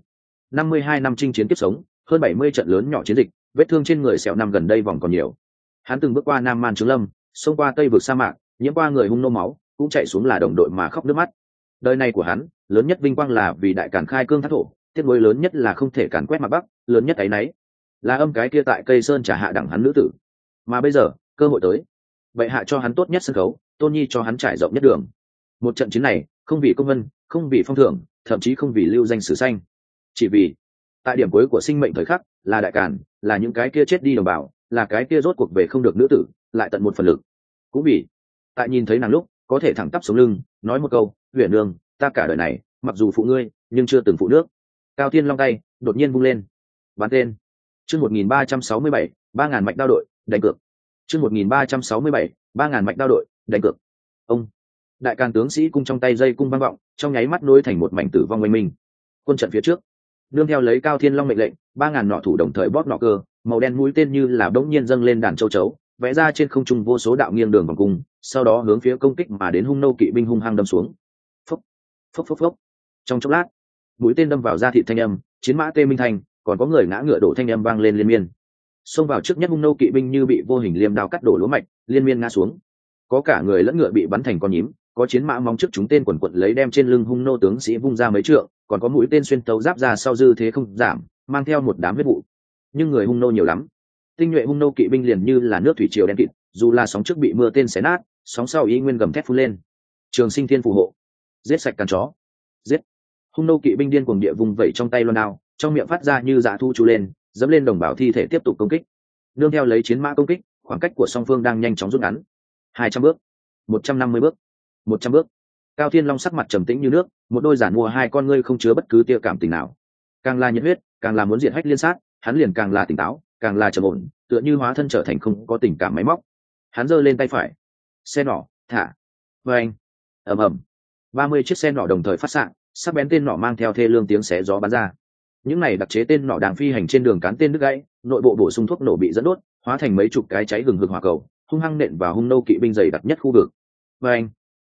52 năm chinh chiến kiếp sống, hơn 70 trận lớn nhỏ chiến dịch, vết thương trên người sẹo năm gần đây vòng còn nhiều. Hắn từng bước qua Nam Man Trướng Lâm, xông qua Tây vực sa mạc, nhiễm qua người hung nô máu, cũng chạy xuống là đồng đội mà khóc nước mắt. Đời này của hắn, lớn nhất vinh quang là vì đại càn khai cương thác thổ, tiếc nuối lớn nhất là không thể càn quét mặt Bắc, lớn nhất ấy nấy là âm cái kia tại cây sơn trả hạ đẳng hắn nữ tử. Mà bây giờ, cơ hội tới. Bệ hạ cho hắn tốt nhất sân khấu, Tôn Nhi cho hắn trải rộng nhất đường. Một trận chiến này, không vì công vân, không vì phong thưởng, thậm chí không vì lưu danh sử xanh, chỉ vì tại điểm cuối của sinh mệnh thời khắc, là đại càn, là những cái kia chết đi đồng bào, là cái kia rốt cuộc về không được nữ tử, lại tận một phần lực. Cũng vì tại nhìn thấy nàng lúc, có thể thẳng tắp sống lưng, nói một câu, huyền nương, ta cả đời này mặc dù phụ ngươi, nhưng chưa từng phụ nước. Cao Thiên Long tay đột nhiên vung lên, bắn tên. Chương 1367, 3000 mạch đao đội, đánh cược. Chương 1367, 3000 mạch đao đội, đánh cược. Ông đại càn tướng sĩ cung trong tay dây cung vang vọng, trong nháy mắt nối thành một mảnh tử vong oanh minh. Quân trận phía trước, nương theo lấy Cao Thiên Long mệnh lệnh, 3000 nỏ thủ đồng thời bóp nỏ cơ, màu đen mũi tên như là bỗng nhiên dâng lên đàn châu chấu, vẽ ra trên không trung vô số đạo nghiêng đường vòng cung, sau đó hướng phía công kích mà đến hung nô kỵ binh hung hăng đâm xuống. Phốc, phốc phốc phốc. Trong chốc lát, mũi tên đâm vào da thịt thanh âm, chiến mã tê minh thành, còn có người ngã ngựa đổ thanh âm vang lên liên miên. Xông vào trước nhất hung nô kỵ binh như bị vô hình liêm đao cắt đổ lúa mạch, liên miên ngã xuống. Có cả người lẫn ngựa bị bắn thành con nhím, có chiến mã mong trước chúng tên quần quật lấy đem trên lưng hung nô tướng sĩ vung ra mấy trượng, còn có mũi tên xuyên tấu giáp ra sau dư thế không giảm, mang theo một đám huyết vụ. Nhưng người hung nô nhiều lắm, tinh nhuệ hung nô kỵ binh liền như là nước thủy triều đen kịt, dù là sóng trước bị mưa tên xé nát, sóng sau ý nguyên gầm thét phun lên. Trường Sinh Thiên phù hộ, giết sạch càn chó, giết. Hung nô kỵ binh điên cuồng địa vùng vẩy trong tay loan đao, trong miệng phát ra như dạ thu chú lên, dẫm lên đồng bào thi thể tiếp tục công kích. Nương theo lấy chiến mã công kích, khoảng cách của song phương đang nhanh chóng rút ngắn. 200 bước, 150 bước, 100 bước. Cao Thiên Long sắc mặt trầm tĩnh như nước, một đôi giản mua hai con ngươi không chứa bất cứ tia cảm tình nào. Càng là nhiệt huyết, càng là muốn diệt Hách Liên Sát, hắn liền càng là tỉnh táo, càng là trầm ổn, tựa như hóa thân trở thành không có tình cảm máy móc. Hắn giơ lên tay phải, xe nỏ thả, vâng, ầm ầm, 30 chiếc xe nỏ đồng thời phát xạ, sắc bén tên nỏ mang theo thê lương tiếng xé gió bắn ra. Những này đặc chế tên nỏ đang phi hành trên đường cán tên đứt gãy, nội bộ bổ sung thuốc nổ bị dẫn đốt, hóa thành mấy chục cái cháy hừng hực hỏa cầu, hung hăng nện vào hung nô kỵ binh dày đặc nhất khu vực. Vâng,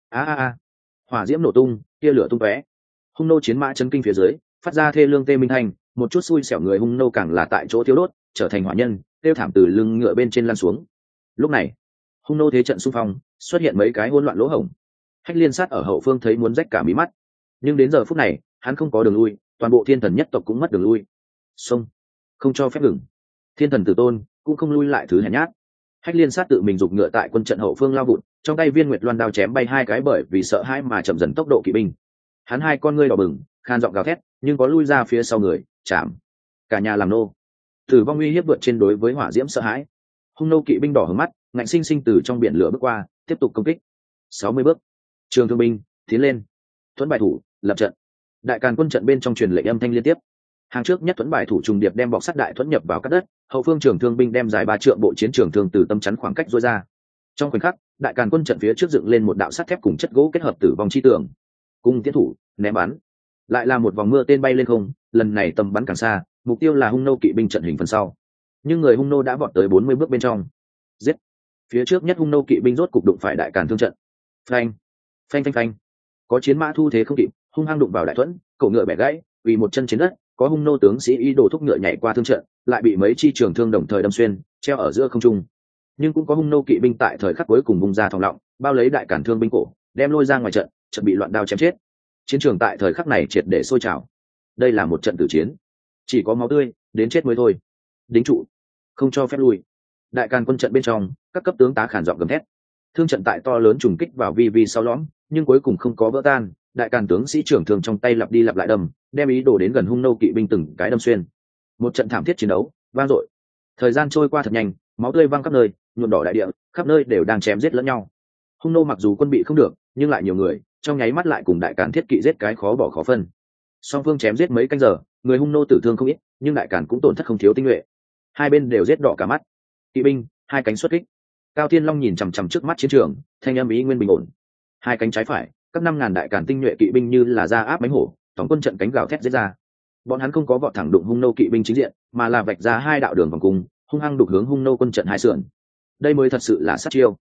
hỏa diễm nổ tung, tia lửa tung tóe. Hung nô chiến mã chấn kinh phía dưới, phát ra thê lương tê minh thanh, một chút xui xẻo người hung nô càng là tại chỗ thiếu đốt, trở thành hỏa nhân, tiêu thảm từ lưng ngựa bên trên lăn xuống. Lúc này, hung nô thế trận xung phong, xuất hiện mấy cái hỗn loạn lỗ hổng. Hách Liên Sát ở hậu phương thấy muốn rách cả mí mắt, nhưng đến giờ phút này, hắn không có đường lui, toàn bộ thiên thần nhất tộc cũng mất đường lui. Xông, không cho phép ngừng. Thiên thần tử tôn cũng không lui lại thứ hèn nhát. Hách Liên Sát tự mình giục ngựa tại quân trận hậu phương lao vụt, trong tay viên nguyệt loan đao chém bay hai cái bởi vì sợ hãi mà chậm dần tốc độ kỵ binh. Hắn hai con ngươi đỏ bừng, khan giọng gào thét, nhưng có lui ra phía sau người, chạm. Cả nhà làm nô. Tử vong uy hiếp vượt trên đối với hỏa diễm sợ hãi. Hung nô kỵ binh đỏ hướng mắt, ngạnh sinh sinh từ trong biển lửa bước qua, tiếp tục công kích. 60 bước. Trường thương binh, tiến lên. Thuẫn bài thủ, lập trận. Đại càn quân trận bên trong truyền lệnh âm thanh liên tiếp. Hàng trước nhất thuẫn bài thủ trùng điệp đem bọc sắt đại thuẫn nhập vào cắt đất, hậu phương trường thương binh đem dài 3 trượng bộ chiến trường thương từ tâm chắn khoảng cách rối ra. Trong khoảnh khắc, đại càn quân trận phía trước dựng lên một đạo sắt thép cùng chất gỗ kết hợp tử vong chi tường. Cung tiến thủ, ném bắn. Lại là một vòng mưa tên bay lên không, lần này tầm bắn càng xa, mục tiêu là hung nô kỵ binh trận hình phần sau. Nhưng người hung nô đã vọt tới 40 bước bên trong. Giết. Phía trước nhất hung nô kỵ binh rốt cục đụng phải đại càn thương trận. Phanh, phanh phanh phanh. Có chiến mã thu thế không kịp, hung hăng đụng vào đại thuẫn, cổ ngựa bẻ gãy, vì một chân trên đất, có hung nô tướng sĩ ý đồ thúc ngựa nhảy qua thương trận, lại bị mấy chi trường thương đồng thời đâm xuyên, treo ở giữa không trung. Nhưng cũng có hung nô kỵ binh tại thời khắc cuối cùng bung ra thòng lọng, bao lấy đại cản thương binh cổ, đem lôi ra ngoài trận, trận bị loạn đao chém chết. Chiến trường tại thời khắc này triệt để sôi trào. Đây là một trận tử chiến, chỉ có máu tươi, đến chết mới thôi. Đính trụ, không cho phép lui. Đại càn quân trận bên trong, các cấp tướng tá khản giọng gầm thét. Thương trận tại to lớn trùng kích vào vi sau lõm, nhưng cuối cùng không có vỡ tan. Đại càn tướng sĩ trưởng thương trong tay lặp đi lặp lại đâm, đem ý đồ đến gần hung nô kỵ binh từng cái đâm xuyên. Một trận thảm thiết chiến đấu vang dội. Thời gian trôi qua thật nhanh, máu tươi văng khắp nơi, nhuộm đỏ đại địa, khắp nơi đều đang chém giết lẫn nhau. Hung nô mặc dù quân bị không được, nhưng lại nhiều người, trong nháy mắt lại cùng đại càn thiết kỵ giết cái khó bỏ khó phân. Song phương chém giết mấy canh giờ, người hung nô tử thương không ít, nhưng đại càn cũng tổn thất không thiếu tinh nhuệ. Hai bên đều giết đỏ cả mắt. Kỵ binh, hai cánh xuất kích. Cao Thiên Long nhìn chằm chằm trước mắt chiến trường, thanh âm ý nguyên bình ổn. Hai cánh trái phải, các 5000 đại càn tinh nhuệ kỵ binh như là ra áp bánh hổ, tổng quân trận cánh gào thét giết ra. Bọn hắn không có vọt thẳng đụng hung nô kỵ binh chính diện, mà là vạch ra hai đạo đường vòng cung, hung hăng đục hướng hung nô quân trận hai sườn. Đây mới thật sự là sát chiêu.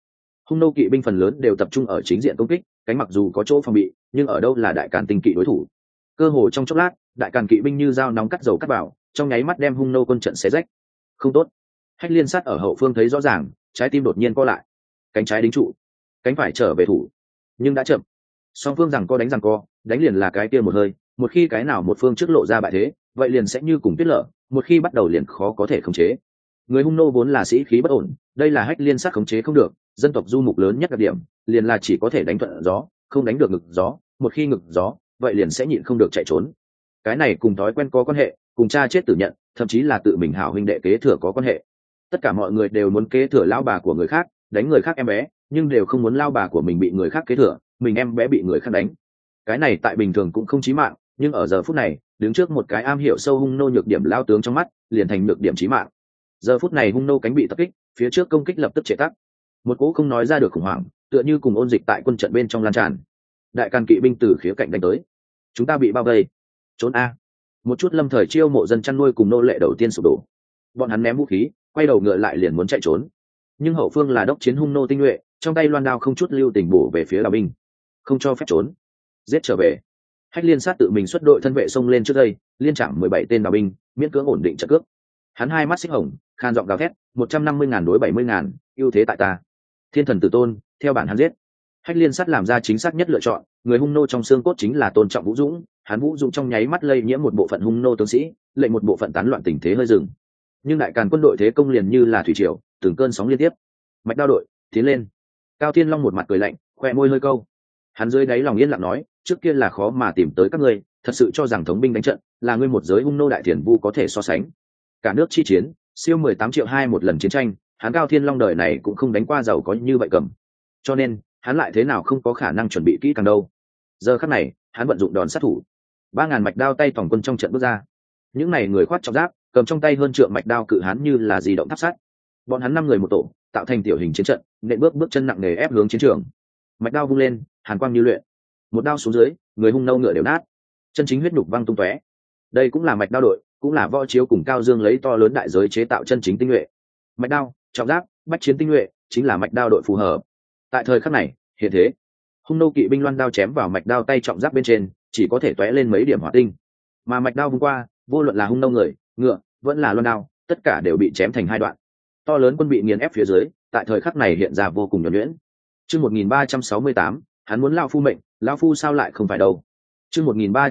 Hung nô kỵ binh phần lớn đều tập trung ở chính diện công kích, cánh mặc dù có chỗ phòng bị nhưng ở đâu là đại càn tinh kỵ đối thủ. Cơ hồ trong chốc lát, đại càn kỵ binh như dao nóng cắt dầu cắt vào, trong nháy mắt đem hung nô quân trận xé rách. Không tốt. Hách Liên Sát ở hậu phương thấy rõ ràng, trái tim đột nhiên co lại. Cánh trái đính trụ, cánh phải trở về thủ, nhưng đã chậm. Song phương rằng co, đánh liền là cái kia một hơi, một khi cái nào một phương trước lộ ra bại thế, vậy liền sẽ như cùng tuyết lở, một khi bắt đầu liền khó có thể khống chế. Người hung nô vốn là sĩ khí bất ổn, đây là Hách Liên Sát khống chế không được, dân tộc du mục lớn nhất đặc điểm, liền là chỉ có thể đánh thuận gió, không đánh được ngực gió, một khi ngực gió, vậy liền sẽ nhịn không được chạy trốn. Cái này cùng thói quen có quan hệ, cùng cha chết tử nhận, thậm chí là tự mình hảo huynh đệ kế thừa có quan hệ. Tất cả mọi người đều muốn kế thừa lão bà của người khác, đánh người khác em bé, nhưng đều không muốn lao bà của mình bị người khác kế thừa, mình em bé bị người khác đánh. Cái này tại bình thường cũng không chí mạng, nhưng ở giờ phút này, đứng trước một cái am hiểu sâu hung nô nhược điểm lao tướng trong mắt, liền thành nhược điểm chí mạng. Giờ phút này hung nô cánh bị tập kích, phía trước công kích lập tức trệ tắc. Một cỗ không nói ra được khủng hoảng, tựa như cùng ôn dịch tại quân trận bên trong lan tràn. Đại càn kỵ binh từ khía cạnh đánh tới. Chúng ta bị bao vây. Trốn a. Một chút lâm thời chiêu mộ dân chăn nuôi cùng nô lệ đầu tiên sụp đổ. Bọn hắn ném vũ khí, quay đầu ngựa lại liền muốn chạy trốn. Nhưng hậu phương là đốc chiến hung nô tinh nhuệ, trong tay loan đao không chút lưu tình bổ về phía đào binh, không cho phép trốn, giết trở về. Hách Liên Sát tự mình xuất đội thân vệ xông lên trước đây, liên chạm 17 tên đào binh, miễn cưỡng ổn định trận cước. Hắn hai mắt xích hồng, khan giọng gào thét, 150.000 đối 70.000, ưu thế tại ta. Thiên thần tử tôn, theo bản hắn giết. Hách Liên Sát làm ra chính xác nhất lựa chọn, người hung nô trong xương cốt chính là tôn trọng Vũ Dũng, hắn Vũ Dũng trong nháy mắt lây nhiễm một bộ phận hung nô tướng sĩ, lệnh một bộ phận tán loạn tình thế hơi dừng. Nhưng đại càn quân đội thế công liền như là thủy triều, từng cơn sóng liên tiếp. Mạch Đao đội, tiến lên. Cao Thiên Long một mặt cười lạnh, khoe môi hơi câu. Hắn dưới đáy lòng yên lặng nói, trước kia là khó mà tìm tới các ngươi, thật sự cho rằng thống binh đánh trận là ngươi một giới hung nô đại thiền vu có thể so sánh. Cả nước chi chiến, siêu 18 triệu 2 một lần chiến tranh, hắn Cao Thiên Long đời này cũng không đánh qua giàu có như vậy cầm. Cho nên, hắn lại thế nào không có khả năng chuẩn bị kỹ càng đâu. Giờ khắc này, hắn vận dụng đòn sát thủ. 3.000 mạch đao tay tổng quân trong trận bước ra. Những này người khoác trọng giáp, cầm trong tay hơn trượng mạch đao cự hán như là di động tháp sát. Bọn hắn 5 người một tổ, tạo thành tiểu hình chiến trận, nện bước chân nặng nề ép hướng chiến trường. Mạch đao vung lên, hàn quang như luyện. Một đao xuống dưới, người hung nô ngựa đều nát, chân chính huyết nhục văng tung tóe. Đây cũng là mạch đao đội, cũng là Võ Chiếu cùng Cao Dương lấy to lớn đại giới chế tạo chân chính tinh nhuệ. Mạch đao, trọng giáp, bách chiến tinh nhuệ, chính là mạch đao đội phù hợp. Tại thời khắc này, hiện thế, hung nô kỵ binh loan đao chém vào mạch đao tay trọng giáp bên trên, chỉ có thể tóe lên mấy điểm hỏa tinh. Mà mạch đao vung qua, vô luận là hung nô người, ngựa, vẫn là loan đao, tất cả đều bị chém thành hai đoạn. To lớn quân bị nghiền ép phía dưới, tại thời khắc này hiện ra vô cùng nhuần nhuyễn. Chương 1368, hắn muốn lao phu mệnh, lao phu sao lại không phải đâu. Chương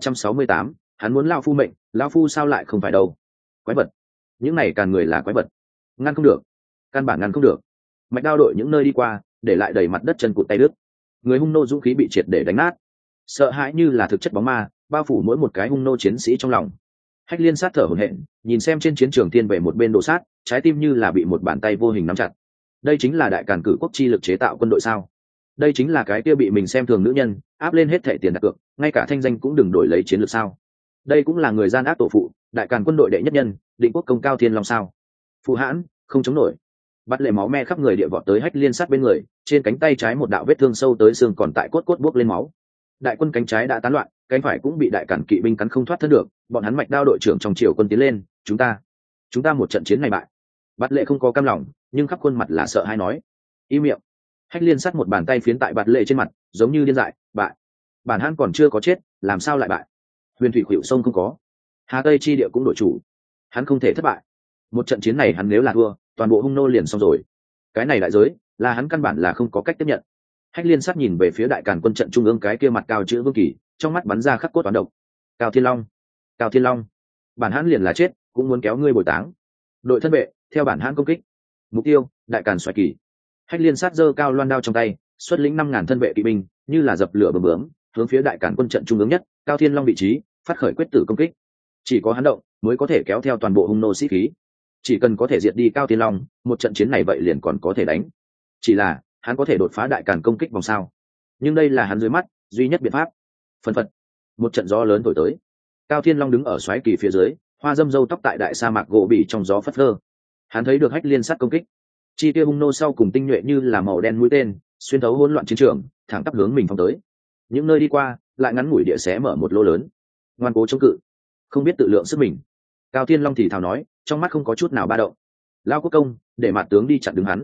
1368, hắn muốn lao phu mệnh, lao phu sao lại không phải đâu. Quái vật, những này Càn người là quái vật, ngăn không được, căn bản ngăn không được. Mạch đao đội những nơi đi qua, để lại đầy mặt đất chân cụt tay đứt. Người hung nô dũng khí bị triệt để đánh nát, sợ hãi như là thực chất bóng ma bao phủ mỗi một cái hung nô chiến sĩ trong lòng. Hách Liên Sát thở hổn hển, nhìn xem trên chiến trường thiên về một bên đổ sát, trái tim như là bị một bàn tay vô hình nắm chặt. Đây chính là đại Càn cử quốc chi lực chế tạo quân đội sao? Đây chính là cái kia bị mình xem thường nữ nhân áp lên hết thẻ tiền đặt cược, ngay cả thanh danh cũng đừng đổi lấy chiến lược sao? Đây cũng là người gian ác tổ phụ, đại Càn quân đội đệ nhất nhân, định quốc công Cao Thiên Long sao? Phụ hãn, không chống nổi. Bắt lệ máu me khắp người địa vọt tới Hách Liên Sát bên người, trên cánh tay trái một đạo vết thương sâu tới xương còn tại cốt cốt buốc lên máu. Đại quân cánh trái đã tán loạn, cánh phải cũng bị đại Càn kỵ binh cắn không thoát thân được, bọn hắn mạch đao đội trưởng trong triều quân tiến lên, chúng ta một trận chiến này bại. Bắt lệ không có cam lòng, nhưng khắp khuôn mặt là sợ hãi nói, im miệng. Hách Liên Sát một bàn tay phiến tại Bạt Lệ trên mặt, giống như điên dại, bại. Bản hắn còn chưa có chết, làm sao lại bại? Huyền thủy khuỷu sông không có, Hà Tây chi địa cũng đổi chủ, hắn không thể thất bại. Một trận chiến này hắn nếu là thua, toàn bộ hung nô liền xong rồi. Cái này đại giới, là hắn căn bản là không có cách tiếp nhận. Hách Liên Sát nhìn về phía đại Càn quân trận trung ương cái kia mặt cao chữ Vương Kỳ, trong mắt bắn ra khắc cốt toán độc. Cao Thiên Long, Cao Thiên Long, bản hắn liền là chết, cũng muốn kéo ngươi bồi táng. Đội thân vệ, theo bản hắn công kích. Mục tiêu, đại Càn Xoài Kỳ. Hách Liên Sát giơ cao loan đao trong tay, xuất lĩnh 5.000 thân vệ kỵ binh, như là dập lửa bầm bướm, hướng phía đại Càn quân trận trung ương nhất, Cao Thiên Long vị trí, phát khởi quyết tử công kích. Chỉ có hắn động, mới có thể kéo theo toàn bộ hung nô sĩ khí. Chỉ cần có thể diệt đi Cao Thiên Long, một trận chiến này vậy liền còn có thể đánh. Chỉ là, hắn có thể đột phá đại Càn công kích vòng sao? Nhưng đây là hắn dưới mắt duy nhất biện pháp. Phần phật, một trận gió lớn thổi tới. Cao Thiên Long đứng ở xoáy kỳ phía dưới, hoa dâm râu tóc tại đại sa mạc gỗ bỉ trong gió phất phơ. Hắn thấy được Hách Liên Sát công kích. Chi tiêu hung nô sau cùng tinh nhuệ như là màu đen mũi tên, xuyên thấu hỗn loạn chiến trường, thẳng tắp hướng mình phóng tới. Những nơi đi qua, lại ngắn ngủi địa xé mở một lỗ lớn. Ngoan cố chống cự, không biết tự lượng sức mình. Cao Thiên Long thì thào nói, trong mắt không có chút nào ba động. Lao quốc công, để mặt tướng đi chặn đứng hắn.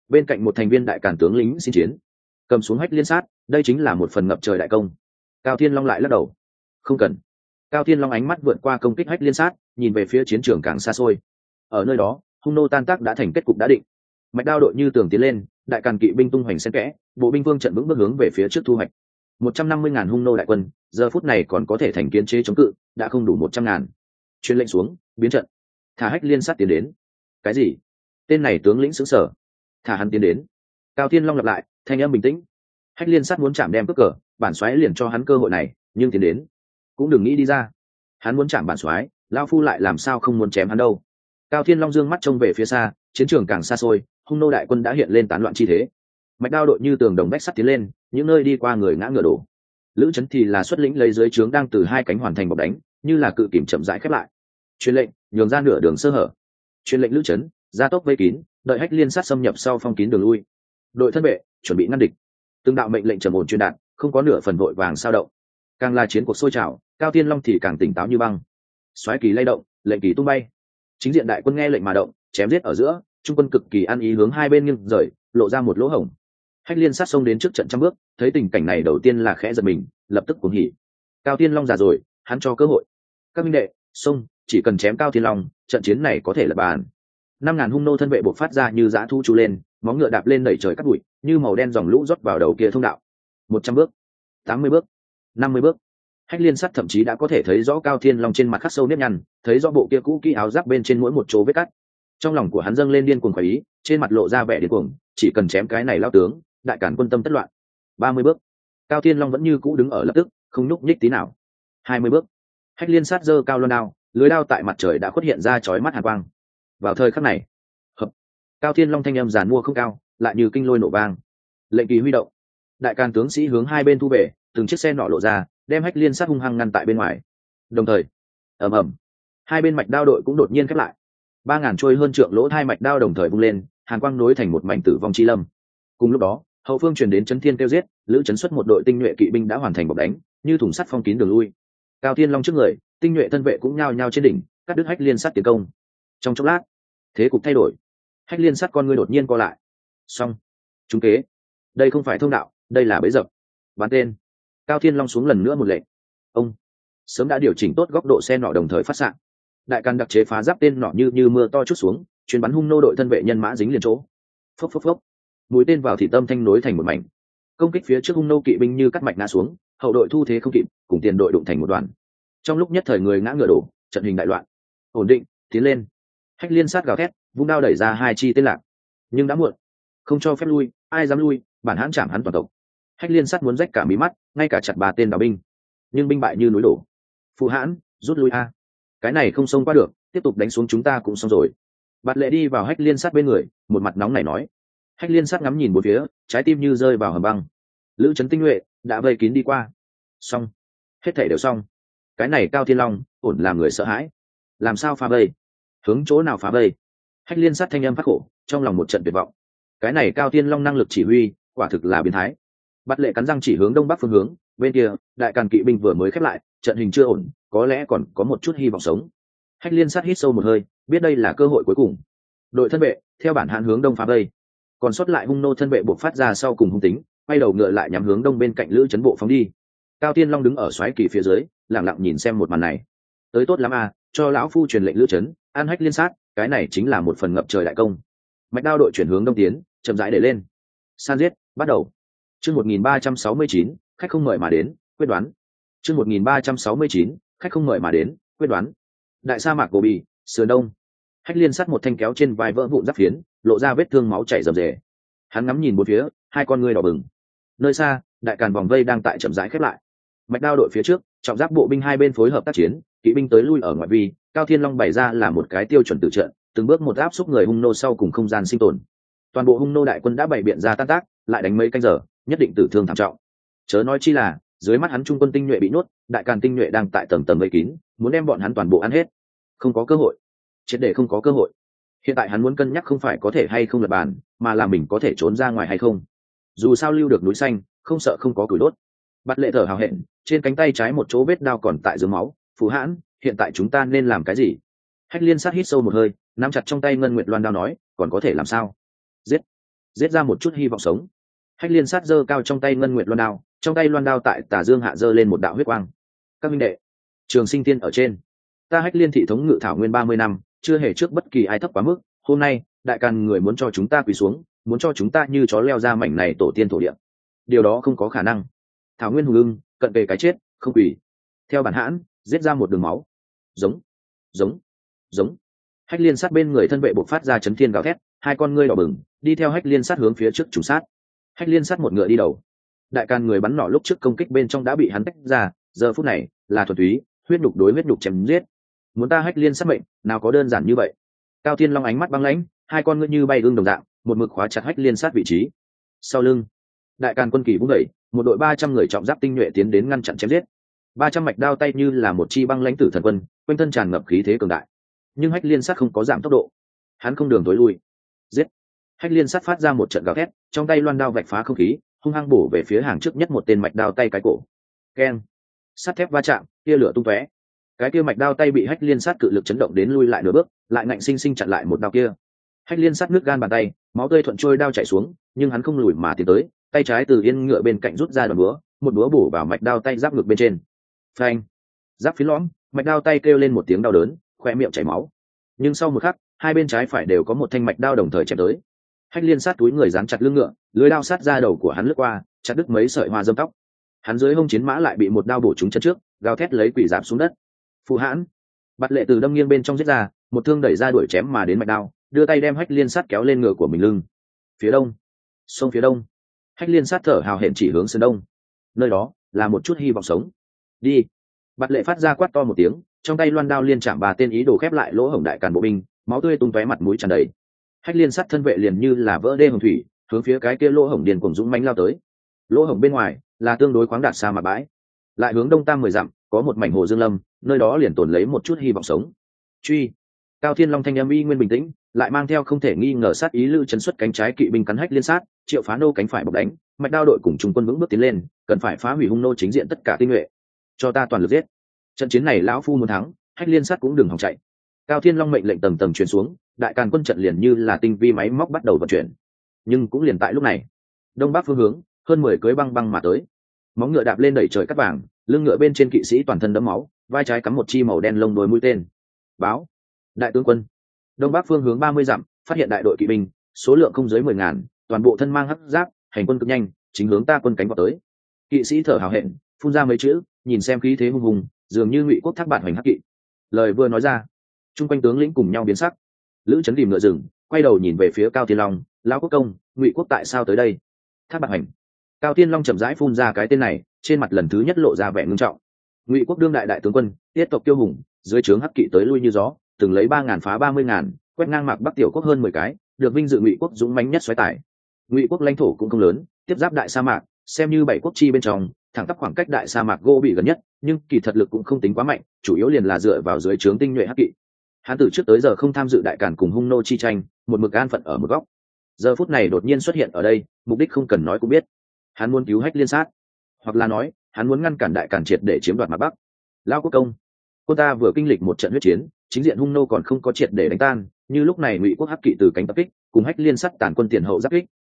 Bên cạnh một thành viên đại càn tướng lính xin chiến, cầm xuống hách liên sát, đây chính là một phần ngập trời đại công. Cao Thiên Long lại lắc đầu, không cần. Cao Thiên Long ánh mắt vượt qua công kích hách liên sát, nhìn về phía chiến trường càng xa xôi. Ở nơi đó, hung nô tan tác đã thành kết cục đã định. Mạch đao đội như tường tiến lên, đại càn kỵ binh tung hoành xen kẽ, bộ binh vương trận vững bước hướng về phía trước thu hoạch. 150.000 hung nô đại quân, giờ phút này còn có thể thành kiến chế chống cự, đã không đủ 100.000. Truyền lệnh xuống, biến trận. Thả hách liên sát tiến đến. Cái gì? Tên này tướng lĩnh sững sờ. Thả hắn tiến đến. Cao Thiên Long lặp lại, thanh âm bình tĩnh. Hách liên sát muốn chạm đem cướp cờ, bản soái liền cho hắn cơ hội này, nhưng tiến đến cũng đừng nghĩ đi ra. Hắn muốn chạm bản soái, lão phu lại làm sao không muốn chém hắn đâu. Cao Thiên Long dương mắt trông về phía xa, chiến trường càng xa xôi, hung nô đại quân đã hiện lên tán loạn chi thế. Mạch đao đội như tường đồng bách sắt tiến lên, những nơi đi qua người ngã ngựa đổ. Lữ Chấn thì là xuất lĩnh lấy dưới trướng đang từ hai cánh hoàn thành bọc đánh, như là cự kìm chậm rãi khép lại. Truyền lệnh, nhường ra nửa đường sơ hở. Truyền lệnh Lữ Chấn, gia tốc vây kín, đợi hách liên sát xâm nhập sau phong kín đường lui. Đội thân vệ, chuẩn bị ngăn địch. Từng đạo mệnh lệnh trầm ổn truyền đạt, không có nửa phần vội vàng sao động. Càng là chiến cuộc sôi trào, Cao Thiên Long thì càng tỉnh táo như băng. Soái kỳ lay động, lệnh kỳ tung bay. Chính diện đại quân nghe lệnh mà động, chém giết ở giữa, trung quân cực kỳ ăn ý hướng hai bên nghiêng rời, lộ ra một lỗ hổng. Hách liên sát xông đến trước trận trăm bước, thấy tình cảnh này đầu tiên là khẽ giật mình, lập tức cuồng hỉ. Cao Thiên Long già rồi, hắn cho cơ hội. Các minh đệ, xông, chỉ cần chém Cao Thiên Long, trận chiến này có thể là bàn. 5.000 hung nô thân vệ bộc phát ra như dã thu chú lên, móng ngựa đạp lên đẩy trời cắt bụi, như màu đen dòng lũ rót vào đầu kia thông đạo. 100 bước, 80 bước, 50 bước. Hách liên sắt thậm chí đã có thể thấy rõ Cao Thiên Long trên mặt khắc sâu nếp nhăn, thấy rõ bộ kia cũ kỹ áo giáp bên trên mỗi một chỗ vết cắt. Trong lòng của hắn dâng lên điên cuồng khoái ý, trên mặt lộ ra vẻ điên cuồng, chỉ cần chém cái này lao tướng, đại cản quân tâm tất loạn. 30 bước. Cao Thiên Long vẫn như cũ đứng ở lập tức, không nhúc nhích tí nào. 20 bước. Hách liên sát giơ cao loan đao, lưới đao tại mặt trời đã xuất hiện ra chói mắt hàn quang. Vào thời khắc này, hợp. Cao Thiên Long thanh âm giàn mua không cao, lại như kinh lôi nổ vang. Lệnh kỳ huy động. Đại càn tướng sĩ hướng hai bên thu về, từng chiếc xe nọ lộ ra, đem hách liên sát hung hăng ngăn tại bên ngoài. Đồng thời, ầm ầm, hai bên mạch đao đội cũng đột nhiên khép lại. 3.000 trôi hơn trượng lỗ hai mạch đao đồng thời vung lên, hàn quang nối thành một mảnh tử vong chi lâm. Cùng lúc đó, hậu phương truyền đến chấn thiên kêu giết, Lữ Chấn xuất một đội tinh nhuệ kỵ binh đã hoàn thành bọc đánh, như thùng sắt phong kín đường lui. Cao Thiên Long trước người, tinh nhuệ thân vệ cũng nhao nhao trên đỉnh, cắt đứt hách liên sát tiến công. Trong chốc lát, thế cục thay đổi. Hách liên sát con ngươi đột nhiên co lại. Xong, trúng kế. Đây không phải thông đạo, đây là bẫy dập. Bắn tên. Cao Thiên Long xuống lần nữa một lệnh. Ông sớm đã điều chỉnh tốt góc độ xe nọ đồng thời phát xạ. Đại càn đặc chế phá giáp tên nọ như mưa to chút xuống, chuyến bắn hung nô đội thân vệ nhân mã dính liền chỗ. Phốc phốc phốc. Mũi tên vào thị tâm thanh nối thành một mảnh. Công kích phía trước hung nô kỵ binh như cắt mạch ngã xuống, hậu đội thu thế không kịp, cùng tiền đội đụng thành một đoàn. Trong lúc nhất thời người ngã ngựa đổ, trận hình đại loạn. Ổn định, tiến lên. Hách liên sát gào thét, vung đao đẩy ra hai chi tên lạc. Nhưng đã muộn, không cho phép lui, ai dám lui, bản hãn chạm hắn toàn tộc. Hách liên sát muốn rách cả mí mắt, ngay cả chặt 3 tên đào binh, nhưng binh bại như núi đổ. Phụ hãn, rút lui a. Cái này không xông qua được, tiếp tục đánh xuống chúng ta cũng xong rồi. Bạt Lệ đi vào hách liên sát bên người, một mặt nóng nảy nói. Hách liên sát ngắm nhìn bốn phía, trái tim như rơi vào hầm băng. Lữ Chấn tinh nhuệ đã vây kín đi qua. Xong, hết thảy đều xong. Cái này Cao Thiên Long ổn làm người sợ hãi. Làm sao phá vây? Hướng chỗ nào phá vây? Hách liên sát thanh âm phát khổ, trong lòng một trận tuyệt vọng. Cái này Cao Thiên Long năng lực chỉ huy, quả thực là biến thái. Bạt Lệ cắn răng chỉ hướng đông bắc phương hướng, bên kia đại càn kỵ binh vừa mới khép lại, trận hình chưa ổn, có lẽ còn có một chút hy vọng sống. Hách liên sát hít sâu một hơi, biết đây là cơ hội cuối cùng. Đội thân vệ theo bản hạn hướng đông phá vây, còn sót lại hung nô thân vệ buộc phát ra sau cùng hung tính, quay đầu ngựa lại nhắm hướng đông bên cạnh Lữ Chấn bộ phóng đi. Cao Thiên Long đứng ở xoáy kỳ phía dưới, lặng lặng nhìn xem một màn này. Tới tốt lắm à, cho lão phu truyền lệnh Lữ Chấn an hách liên sát, cái này chính là một phần ngập trời đại công. Mạch đao đội chuyển hướng đông tiến, chậm rãi để lên. San giết bắt đầu. Chương 1369, khách không mời mà đến, quyết đoán. Chương 1369, khách không mời mà đến, quyết đoán. Đại sa mạc Gobi, sườn đông. Hách liên sát một thanh kéo trên vai vỡ vụn giáp phiến, lộ ra vết thương máu chảy rầm rề. Hắn ngắm nhìn bốn phía, hai con ngươi đỏ bừng. Nơi xa, đại càn vòng vây đang tại chậm rãi khép lại. Mạch đao đội phía trước, trọng giáp bộ binh hai bên phối hợp tác chiến, kỵ binh tới lui ở ngoại vi. Cao Thiên Long bày ra là một cái tiêu chuẩn tử trận, từng bước một áp xúc người hung nô sau cùng không gian sinh tồn. Toàn bộ hung nô đại quân đã bày biện ra tan tác, lại đánh mấy canh giờ, nhất định tử thương thảm trọng. Chớ nói chi là dưới mắt hắn trung quân tinh nhuệ bị nhốt, đại càn tinh nhuệ đang tại tầng tầng vây kín, muốn đem bọn hắn toàn bộ ăn hết, không có cơ hội, triệt để không có cơ hội. Hiện tại hắn muốn cân nhắc không phải có thể hay không lật bàn, mà là mình có thể trốn ra ngoài hay không. Dù sao lưu được núi xanh, không sợ không có củi đốt. Bạt Lệ thở hào hẹn, trên cánh tay trái một chỗ vết đao còn tại dưới máu. Phù hãn, hiện tại chúng ta nên làm cái gì? Hách liên sát hít sâu một hơi, nắm chặt trong tay ngân nguyệt loan đao nói, còn có thể làm sao? Giết. giết ra một chút hy vọng sống. Hách Liên Sát giơ cao trong tay ngân nguyệt loan đao, trong tay loan đao tại tà dương hạ giơ lên một đạo huyết quang. Các minh đệ, trường sinh tiên ở trên, ta Hách Liên thị thống ngự thảo nguyên 30 năm, chưa hề trước bất kỳ ai thấp quá mức, hôm nay đại càn người muốn cho chúng ta quỳ xuống, muốn cho chúng ta như chó leo ra mảnh này tổ tiên thổ địa. Điều đó không có khả năng. Thảo nguyên hùng ưng, cận kề cái chết, không quỳ. Theo bản hãn, giết ra một đường máu. Giống, giống, giống. Hách Liên Sát bên người thân vệ bộc phát ra chấn thiên gào thét, hai con ngươi đỏ bừng, đi theo Hách Liên Sát hướng phía trước trùng sát. Hách Liên Sát một ngựa đi đầu. Đại càn người bắn nỏ lúc trước công kích bên trong đã bị hắn tách ra, giờ phút này là thuần túy huyết nhục đối huyết nhục chém giết. Muốn ta Hách Liên Sát mệnh, nào có đơn giản như vậy. Cao Thiên Long ánh mắt băng lãnh, hai con ngươi như bay ương đồng dạng, một mực khóa chặt Hách Liên Sát vị trí. Sau lưng, đại càn quân kỳ vung đẩy, một đội 300 người trọng giáp tinh nhuệ tiến đến ngăn chặn chém giết. 300 mạch đao tay như là một chi băng lãnh tử thần quân, quanh thân tràn ngập khí thế cường đại. Nhưng Hách Liên Sát không có giảm tốc độ, hắn không đường tối lui. Giết! Hách Liên Sát phát ra một trận gào thét, trong tay loan đao vạch phá không khí, hung hăng bổ về phía hàng trước nhất một tên mạch đao tay cái cổ. Keng! Sắt thép va chạm, tia lửa tung tóe. Cái kia mạch đao tay bị Hách Liên Sát cự lực chấn động đến lui lại nửa bước, lại ngạnh sinh sinh chặn lại một đao kia. Hách Liên Sát nước gan bàn tay, máu tươi thuận trôi đao chảy xuống, nhưng hắn không lùi mà tiến tới, tay trái từ yên ngựa bên cạnh rút ra đòn búa, một búa bổ vào mạch đao tay giáp ngực bên trên. Phanh! Giáp phiến lõm, mạch đao tay kêu lên một tiếng đau đớn, khoe miệng chảy máu. Nhưng sau một khắc, hai bên trái phải đều có một thanh mạch đao đồng thời chém tới. Hách Liên Sát túi người dán chặt lưng ngựa, lưỡi đao sát ra đầu của hắn lướt qua, chặt đứt mấy sợi hoa dâm tóc. Hắn dưới hông chiến mã lại bị một đao bổ trúng chân trước, gào thét lấy quỷ giảm xuống đất. Phụ hãn! Bạt Lệ từ đâm nghiêng bên trong giết ra, một thương đẩy ra đuổi chém mà đến mạch đao, đưa tay đem Hách Liên Sát kéo lên ngựa của mình lưng. Phía đông, sông phía đông. Hách Liên Sát thở hào hển chỉ hướng sơn đông. Nơi đó là một chút hy vọng sống. Đi! Bạt Lệ phát ra quát to một tiếng, trong tay loan đao liên chạm bà tên ý đồ khép lại lỗ hổng đại càn bộ binh, máu tươi tung tóe mặt mũi tràn đầy. Hách Liên Sát thân vệ liền như là vỡ đê hồng thủy, hướng phía cái kia lỗ hổng điền cuồng dũng mãnh lao tới. Lỗ hổng bên ngoài là tương đối khoáng đạt sa mạc bãi, lại hướng đông tam 10 dặm có một mảnh hồ dương lâm, nơi đó liền tồn lấy một chút hy vọng sống. Truy! Cao Thiên Long thanh âm uy nguyên bình tĩnh, lại mang theo không thể nghi ngờ sát ý lư chấn xuất cánh trái kỵ binh cắn Hách Liên Sát, Triệu Phá Nô cánh phải bọc đánh, mạch đao đội cùng trung quân vững bước tiến lên, cần phải phá hủy hung nô chính diện tất cả tinh nhuệ. Cho ta toàn lực giết. Trận chiến này lão phu muốn thắng, Hách Liên Sát cũng đừng hòng chạy. Cao Thiên Long mệnh lệnh tầng tầng truyền xuống, đại càn quân trận liền như là tinh vi máy móc bắt đầu vận chuyển. Nhưng cũng liền tại lúc này, đông bắc phương hướng, hơn 10 cưỡi băng băng mà tới. Móng ngựa đạp lên đẩy trời cắt vàng, lưng ngựa bên trên kỵ sĩ toàn thân đẫm máu, vai trái cắm một chi màu đen lông đuôi mũi tên. Báo! Đại tướng quân! Đông bắc phương hướng 30 dặm, phát hiện đại đội kỵ binh, số lượng không dưới 10.000, toàn bộ thân mang hắc giáp, hành quân cực nhanh, chính hướng ta quân cánh vào tới. Kỵ sĩ thở hào hẹn, phun ra mấy chữ, nhìn xem khí thế hung hùng, dường như Ngụy Quốc Thác Bạt Hoành hắc kỵ. Lời vừa nói ra, trung quanh tướng lĩnh cùng nhau biến sắc. Lữ Chấn Đìm ngựa dừng, quay đầu nhìn về phía Cao Thiên Long, lão quốc công, Ngụy Quốc tại sao tới đây? Thác Bạt Hoành. Cao Thiên Long chậm rãi phun ra cái tên này, trên mặt lần thứ nhất lộ ra vẻ ngưng trọng. Ngụy Quốc đương đại đại tướng quân, tiết tộc kiêu hùng, dưới trướng hắc kỵ tới lui như gió, từng lấy 3.000 phá 30.000, quét ngang mạc Bắc tiểu quốc hơn 10 cái, được vinh dự Ngụy Quốc dũng mãnh nhất xoáy tải. Ngụy Quốc lãnh thổ cũng không lớn, tiếp giáp đại sa mạc, xem như 7 quốc chi bên trong, thẳng tắp khoảng cách đại sa mạc Gô bị gần nhất, nhưng kỳ thật lực cũng không tính quá mạnh, chủ yếu liền là dựa vào dưới trướng tinh nhuệ hắc kỵ. Hắn từ trước tới giờ không tham dự đại càn cùng hung nô chi tranh, một mực an phận ở một góc. Giờ phút này đột nhiên xuất hiện ở đây, mục đích không cần nói cũng biết. Hắn muốn cứu Hách Liên Sát, hoặc là nói, hắn muốn ngăn cản đại càn triệt để chiếm đoạt Mạc Bắc. Lão quốc công, quân ta vừa kinh lịch một trận huyết chiến, chính diện hung nô còn không có triệt để đánh tan, như lúc này Ngụy Quốc hắc kỵ từ cánh tập kích, cùng Hách Liên Sát tàn quân tiền hậu giáp kích,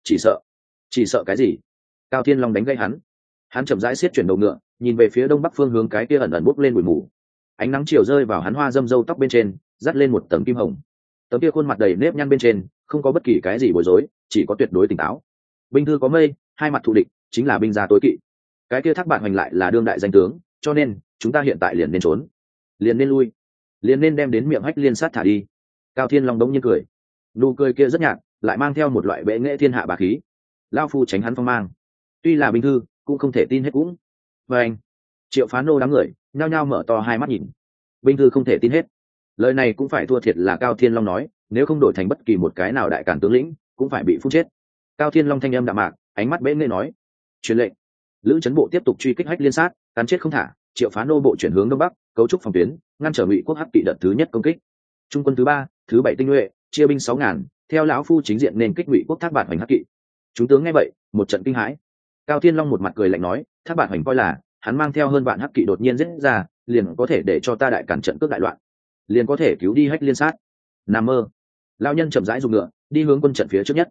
chỉ sợ cái gì? Cao Thiên Long đánh gây hắn chậm rãi xiết chuyển đầu ngựa, nhìn về phía đông bắc phương hướng cái kia ẩn ẩn bốc lên bụi mù. Ánh nắng chiều rơi vào hắn hoa dâm râu tóc bên trên, dắt lên một tầng kim hồng. Tấm kia khuôn mặt đầy nếp nhăn bên trên, không có bất kỳ cái gì bối rối, chỉ có tuyệt đối tỉnh táo. Binh thư có mây, hai mặt thù địch, chính là binh gia tối kỵ. Cái kia Thác Bạt Hoành lại là đương đại danh tướng, cho nên chúng ta hiện tại liền nên trốn, liền nên lui, liền nên đem đến miệng Hách Liên Sát thả đi. Cao Thiên Long đống nhiên cười, nụ cười kia rất nhạt, lại mang theo một loại bệ nghệ thiên hạ bá khí. Lão phu tránh hắn phong mang, tuy là binh thư, cũng không thể tin hết cũng. Và anh, Triệu Phá Nô đám người nhao nhao mở to hai mắt nhìn. Binh thư không thể tin hết, lời này cũng phải thua thiệt là Cao Thiên Long nói, nếu không đổi thành bất kỳ một cái nào đại càn tướng lĩnh, cũng phải bị phun chết. Cao Thiên Long thanh âm đạm mạc, ánh mắt bệ nghệ nói, truyền lệnh, Lữ Chấn bộ tiếp tục truy kích Hách Liên Sát, cắn chết không thả. Triệu Phá Nô bộ chuyển hướng đông bắc, cấu trúc phòng tuyến, ngăn trở Ngụy Quốc hắc kỵ đợt thứ nhất công kích. Trung quân thứ 3, thứ 7 tinh nhuệ, chia binh 6.000, theo lão phu chính diện nên kích Ngụy Quốc Thác Bạt Hoành hắc kỵ. Chúng tướng nghe vậy, một trận kinh hãi. Cao Thiên Long một mặt cười lạnh nói, Thác Bạt Hoành coi là hắn mang theo hơn vạn hắc kỵ đột nhiên giết ra, liền có thể để cho ta đại cản trận cướp đại loạn, liền có thể cứu đi Hách Liên Sát. Nằm mơ. Lão nhân chậm rãi dùng ngựa, đi hướng quân trận phía trước nhất.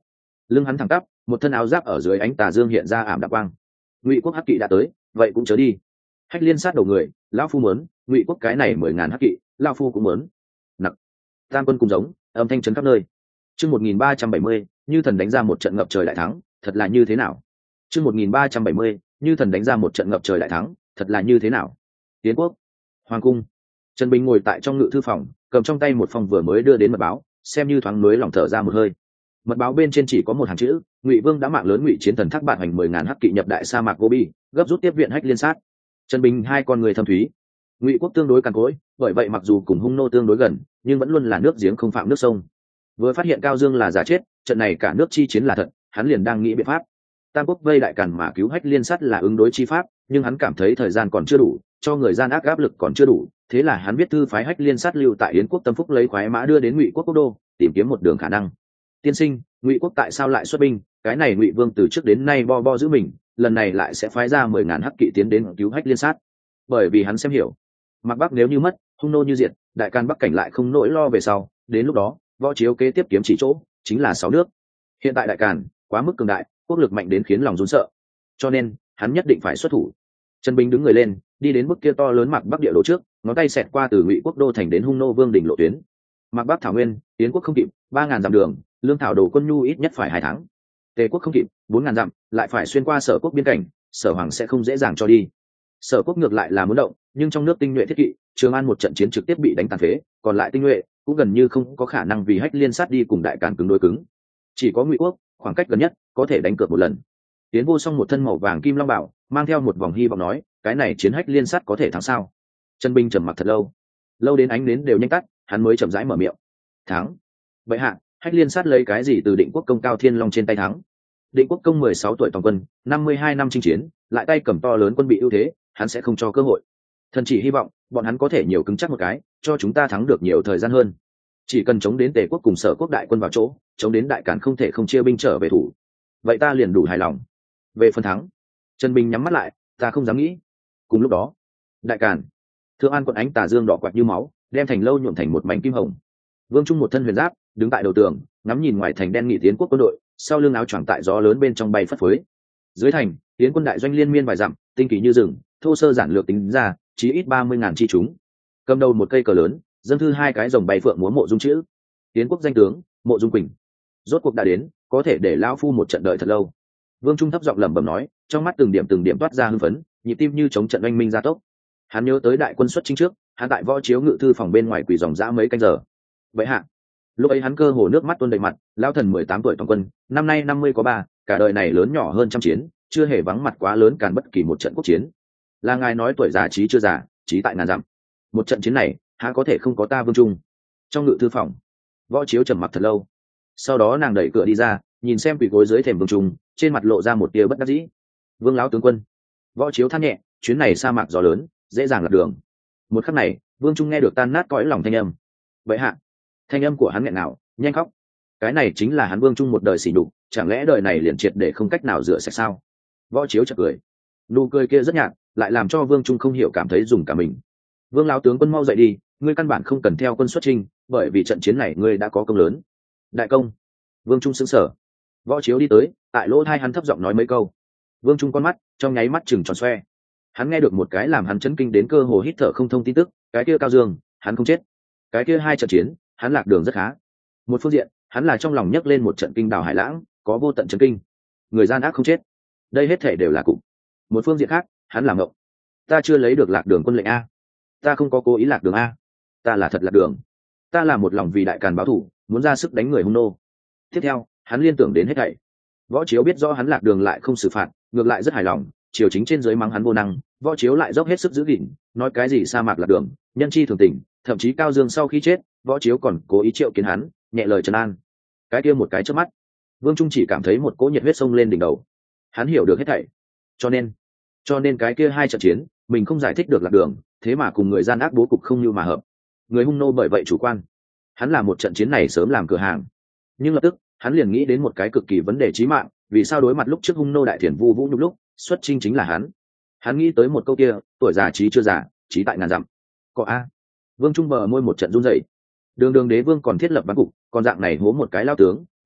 lưng hắn thẳng tắp, một thân áo giáp ở dưới ánh tà dương hiện ra ảm đạm quang. Ngụy quốc hắc kỵ đã tới, vậy cũng chớ đi. Hách Liên sát đầu người, lão phu muốn, Ngụy quốc cái này 10.000 hắc kỵ, lão phu cũng muốn. Nặc. Tam quân cùng giống, âm thanh chấn khắp nơi. Chương 1370, như thần đánh ra một trận ngập trời đại thắng, thật là như thế nào? Chương 1370, như thần đánh ra một trận ngập trời đại thắng, thật là như thế nào? Tiến quốc, hoàng cung. Trần Bình ngồi tại trong ngự thư phòng, cầm trong tay một phong vừa mới đưa đến mật báo, xem như thoáng núi lòng thở ra một hơi. Mật báo bên trên chỉ có một hàng chữ: Ngụy Vương đã mạng lớn Ngụy chiến thần thác bạn hành 10.000 hắc kỵ nhập đại sa mạc Gobi, gấp rút tiếp viện Hách Liên sát. Trần Bình hai con người thâm thúy. Ngụy quốc tương đối cằn cỗi, bởi vậy mặc dù cùng Hung nô tương đối gần, nhưng vẫn luôn là nước giếng không phạm nước sông. Vừa phát hiện Cao Dương là giả chết, trận này cả nước chi chiến là thật, hắn liền đang nghĩ biện pháp. Tam quốc vây đại càn mà cứu Hách Liên sát là ứng đối chi pháp, nhưng hắn cảm thấy thời gian còn chưa đủ, cho người gian áp lực còn chưa đủ, thế là hắn viết thư phái Hách Liên sát lưu tại Yến quốc Tâm Phúc lấy khoái mã đưa đến Ngụy quốc quốc đô, tìm kiếm một đường khả năng. Tiên sinh, Ngụy quốc tại sao lại xuất binh? Cái này Ngụy Vương từ trước đến nay bo bo giữ mình, lần này lại sẽ phái ra 10.000 hắc kỵ tiến đến cứu Hách Liên sát. Bởi vì hắn xem hiểu, Mạc Bắc nếu như mất, Hung nô như diệt, đại càn Bắc cảnh lại không nỗi lo về sau, đến lúc đó, Võ Chiếu kế tiếp kiếm chỉ chỗ, chính là 6 nước. Hiện tại đại càn quá mức cường đại, quốc lực mạnh đến khiến lòng run sợ, cho nên hắn nhất định phải xuất thủ. Trần Bình đứng người lên, đi đến bức kia to lớn Mạc Bắc địa đồ trước, ngón tay xẹt qua từ Ngụy quốc đô thành đến Hung nô vương đỉnh lộ tuyến. Mạc Bắc thảo nguyên, Yến quốc không kịp, 3.000 dặm đường, lương thảo đồ quân nhu ít nhất phải 2 tháng. Tề quốc không kịp, 4.000 dặm, lại phải xuyên qua Sở quốc biên cảnh, Sở hoàng sẽ không dễ dàng cho đi. Sở quốc ngược lại là muốn động, nhưng trong nước tinh nhuệ thiết kỵ, Trường An một trận chiến trực tiếp bị đánh tàn phế, còn lại tinh nhuệ cũng gần như không có khả năng vì Hách Liên sát đi cùng đại càn cứng đối cứng. Chỉ có Ngụy quốc, khoảng cách gần nhất, có thể đánh cược một lần. Tiến Vô Song một thân màu vàng kim long bảo, mang theo một vòng hy vọng nói, cái này chiến Hách Liên sát có thể thắng sao? Trần Bình trầm mặc thật lâu, lâu đến ánh nến đều nhanh tắt, hắn mới chậm rãi mở miệng. Thắng. Vậy hạ, Hách Liên sát lấy cái gì từ Định quốc công Cao Thiên Long trên tay thắng? Định quốc công 16 tuổi toàn quân, 52 năm chinh chiến, lại tay cầm to lớn quân bị ưu thế, hắn sẽ không cho cơ hội. Thần chỉ hy vọng bọn hắn có thể nhiều cứng chắc một cái, cho chúng ta thắng được nhiều thời gian hơn. Chỉ cần chống đến Tề quốc cùng Sở quốc đại quân vào chỗ, chống đến đại càn không thể không chia binh trở về thủ, vậy ta liền đủ hài lòng. Về phần thắng, Trần Bình nhắm mắt lại, ta không dám nghĩ. Cùng lúc đó, đại càn, Thượng An quận ánh tà dương đỏ quạt như máu, đem thành lâu nhuộm thành một mảnh kim hồng. Vương Trung một thân huyền giáp, đứng tại đầu tường, ngắm nhìn ngoài thành đen nghị Tiến quốc quân đội, sau lưng áo choàng tại gió lớn bên trong bay phất phới. Dưới thành, Tiến quân đại doanh liên miên vài dặm, tinh kỳ như rừng, thô sơ giản lược tính ra, chí ít 30.000 chi chúng. Cầm đầu một cây cờ lớn, dâng thư 2 cái rồng bay phượng múa mộ dung chữ. Tiến quốc danh tướng, Mộ Dung Quỳnh. Rốt cuộc đã đến, có thể để lão phu một trận đợi thật lâu. Vương Trung thấp giọng lẩm bẩm nói, trong mắt từng điểm toát ra hưng phấn, nhịp tim như chống trận oanh minh gia tốc. Hắn nhớ tới đại quân xuất chinh trước, hắn tại Võ Chiếu ngự thư phòng bên ngoài quỳ dòng dã mấy canh giờ. Vậy hạ, lúc ấy hắn cơ hồ nước mắt tuôn đầy mặt, lão thần 18 tuổi toàn quân, năm nay 50 có 3, cả đời này lớn nhỏ hơn trăm chiến, chưa hề vắng mặt quá lớn càn bất kỳ một trận quốc chiến. Là ngài nói tuổi già trí chưa già, trí tại ngàn dặm. Một trận chiến này, há có thể không có ta Vương Trung. Trong ngự thư phòng, Võ Chiếu trầm mặc thật lâu. Sau đó nàng đẩy cửa đi ra, nhìn xem quỳ gối dưới thềm Vương Trung, trên mặt lộ ra một tia bất đắc dĩ. Vương lão tướng quân. Võ Chiếu than nhẹ, chuyến này sa mạc gió lớn, dễ dàng lạc đường. Một khắc này, Vương Trung nghe được tan nát cõi lòng thanh âm. Vậy hạ, thanh âm của hắn nghẹn nào, nhanh khóc. Cái này chính là hắn Vương Trung một đời sỉ nhục, chẳng lẽ đời này liền triệt để không cách nào rửa sạch sao? Võ Chiếu chợt cười, nụ cười kia rất nhạt, lại làm cho Vương Trung không hiểu cảm thấy dùng cả mình. Vương lão tướng quân mau dậy đi, ngươi căn bản không cần theo quân xuất chinh, bởi vì trận chiến này ngươi đã có công lớn. Đại công. Vương Trung sững sờ. Võ Chiếu đi tới, tại lỗ tai hắn thấp giọng nói mấy câu. Vương Trung con mắt trong nháy mắt chừng tròn xoe. Hắn nghe được một cái làm hắn chấn kinh đến cơ hồ hít thở không thông tin tức, cái kia Cao Dương, hắn không chết. Cái kia 2 trận chiến, hắn lạc đường rất khá. Một phương diện, hắn là trong lòng nhấc lên một trận kinh đảo hải lãng, có vô tận chấn kinh. Người gian ác không chết. Đây hết thể đều là cục. Một phương diện khác, hắn làm ngộng. Ta chưa lấy được lạc đường quân lệnh a. Ta không có cố ý lạc đường a. Ta là thật lạc đường. Ta là một lòng vì đại càn báo thù, muốn ra sức đánh người Hung nô. Tiếp theo, hắn liên tưởng đến hết thảy. Võ Chiếu biết rõ hắn lạc đường lại không xử phạt, ngược lại rất hài lòng, triều chính trên dưới mắng hắn vô năng, Võ Chiếu lại dốc hết sức giữ gìn, nói cái gì sa mạc lạc đường, nhân chi thường tình, thậm chí Cao Dương sau khi chết, Võ Chiếu còn cố ý triệu kiến hắn, nhẹ lời trấn an. Cái kia một cái chớp mắt, Vương Trung chỉ cảm thấy một cỗ nhiệt huyết sông lên đỉnh đầu. Hắn hiểu được hết thảy. Cho nên cái kia 2 trận chiến, mình không giải thích được lạc đường, thế mà cùng người gian ác bố cục không như mà hợp. Người Hung nô bởi vậy chủ quan. Hắn làm một trận chiến này sớm làm cửa hàng. Nhưng lập tức, hắn liền nghĩ đến một cái cực kỳ vấn đề chí mạng, vì sao đối mặt lúc trước Hung nô đại thiền Vu Vũ nhục lúc, xuất chinh chính là hắn. Hắn nghĩ tới một câu kia, tuổi già trí chưa già, trí tại ngàn dặm. Có a. Vương Trung bờ môi một trận run rẩy. Đường Đường đế vương còn thiết lập bắn cục, còn dạng này hố một cái lao tướng,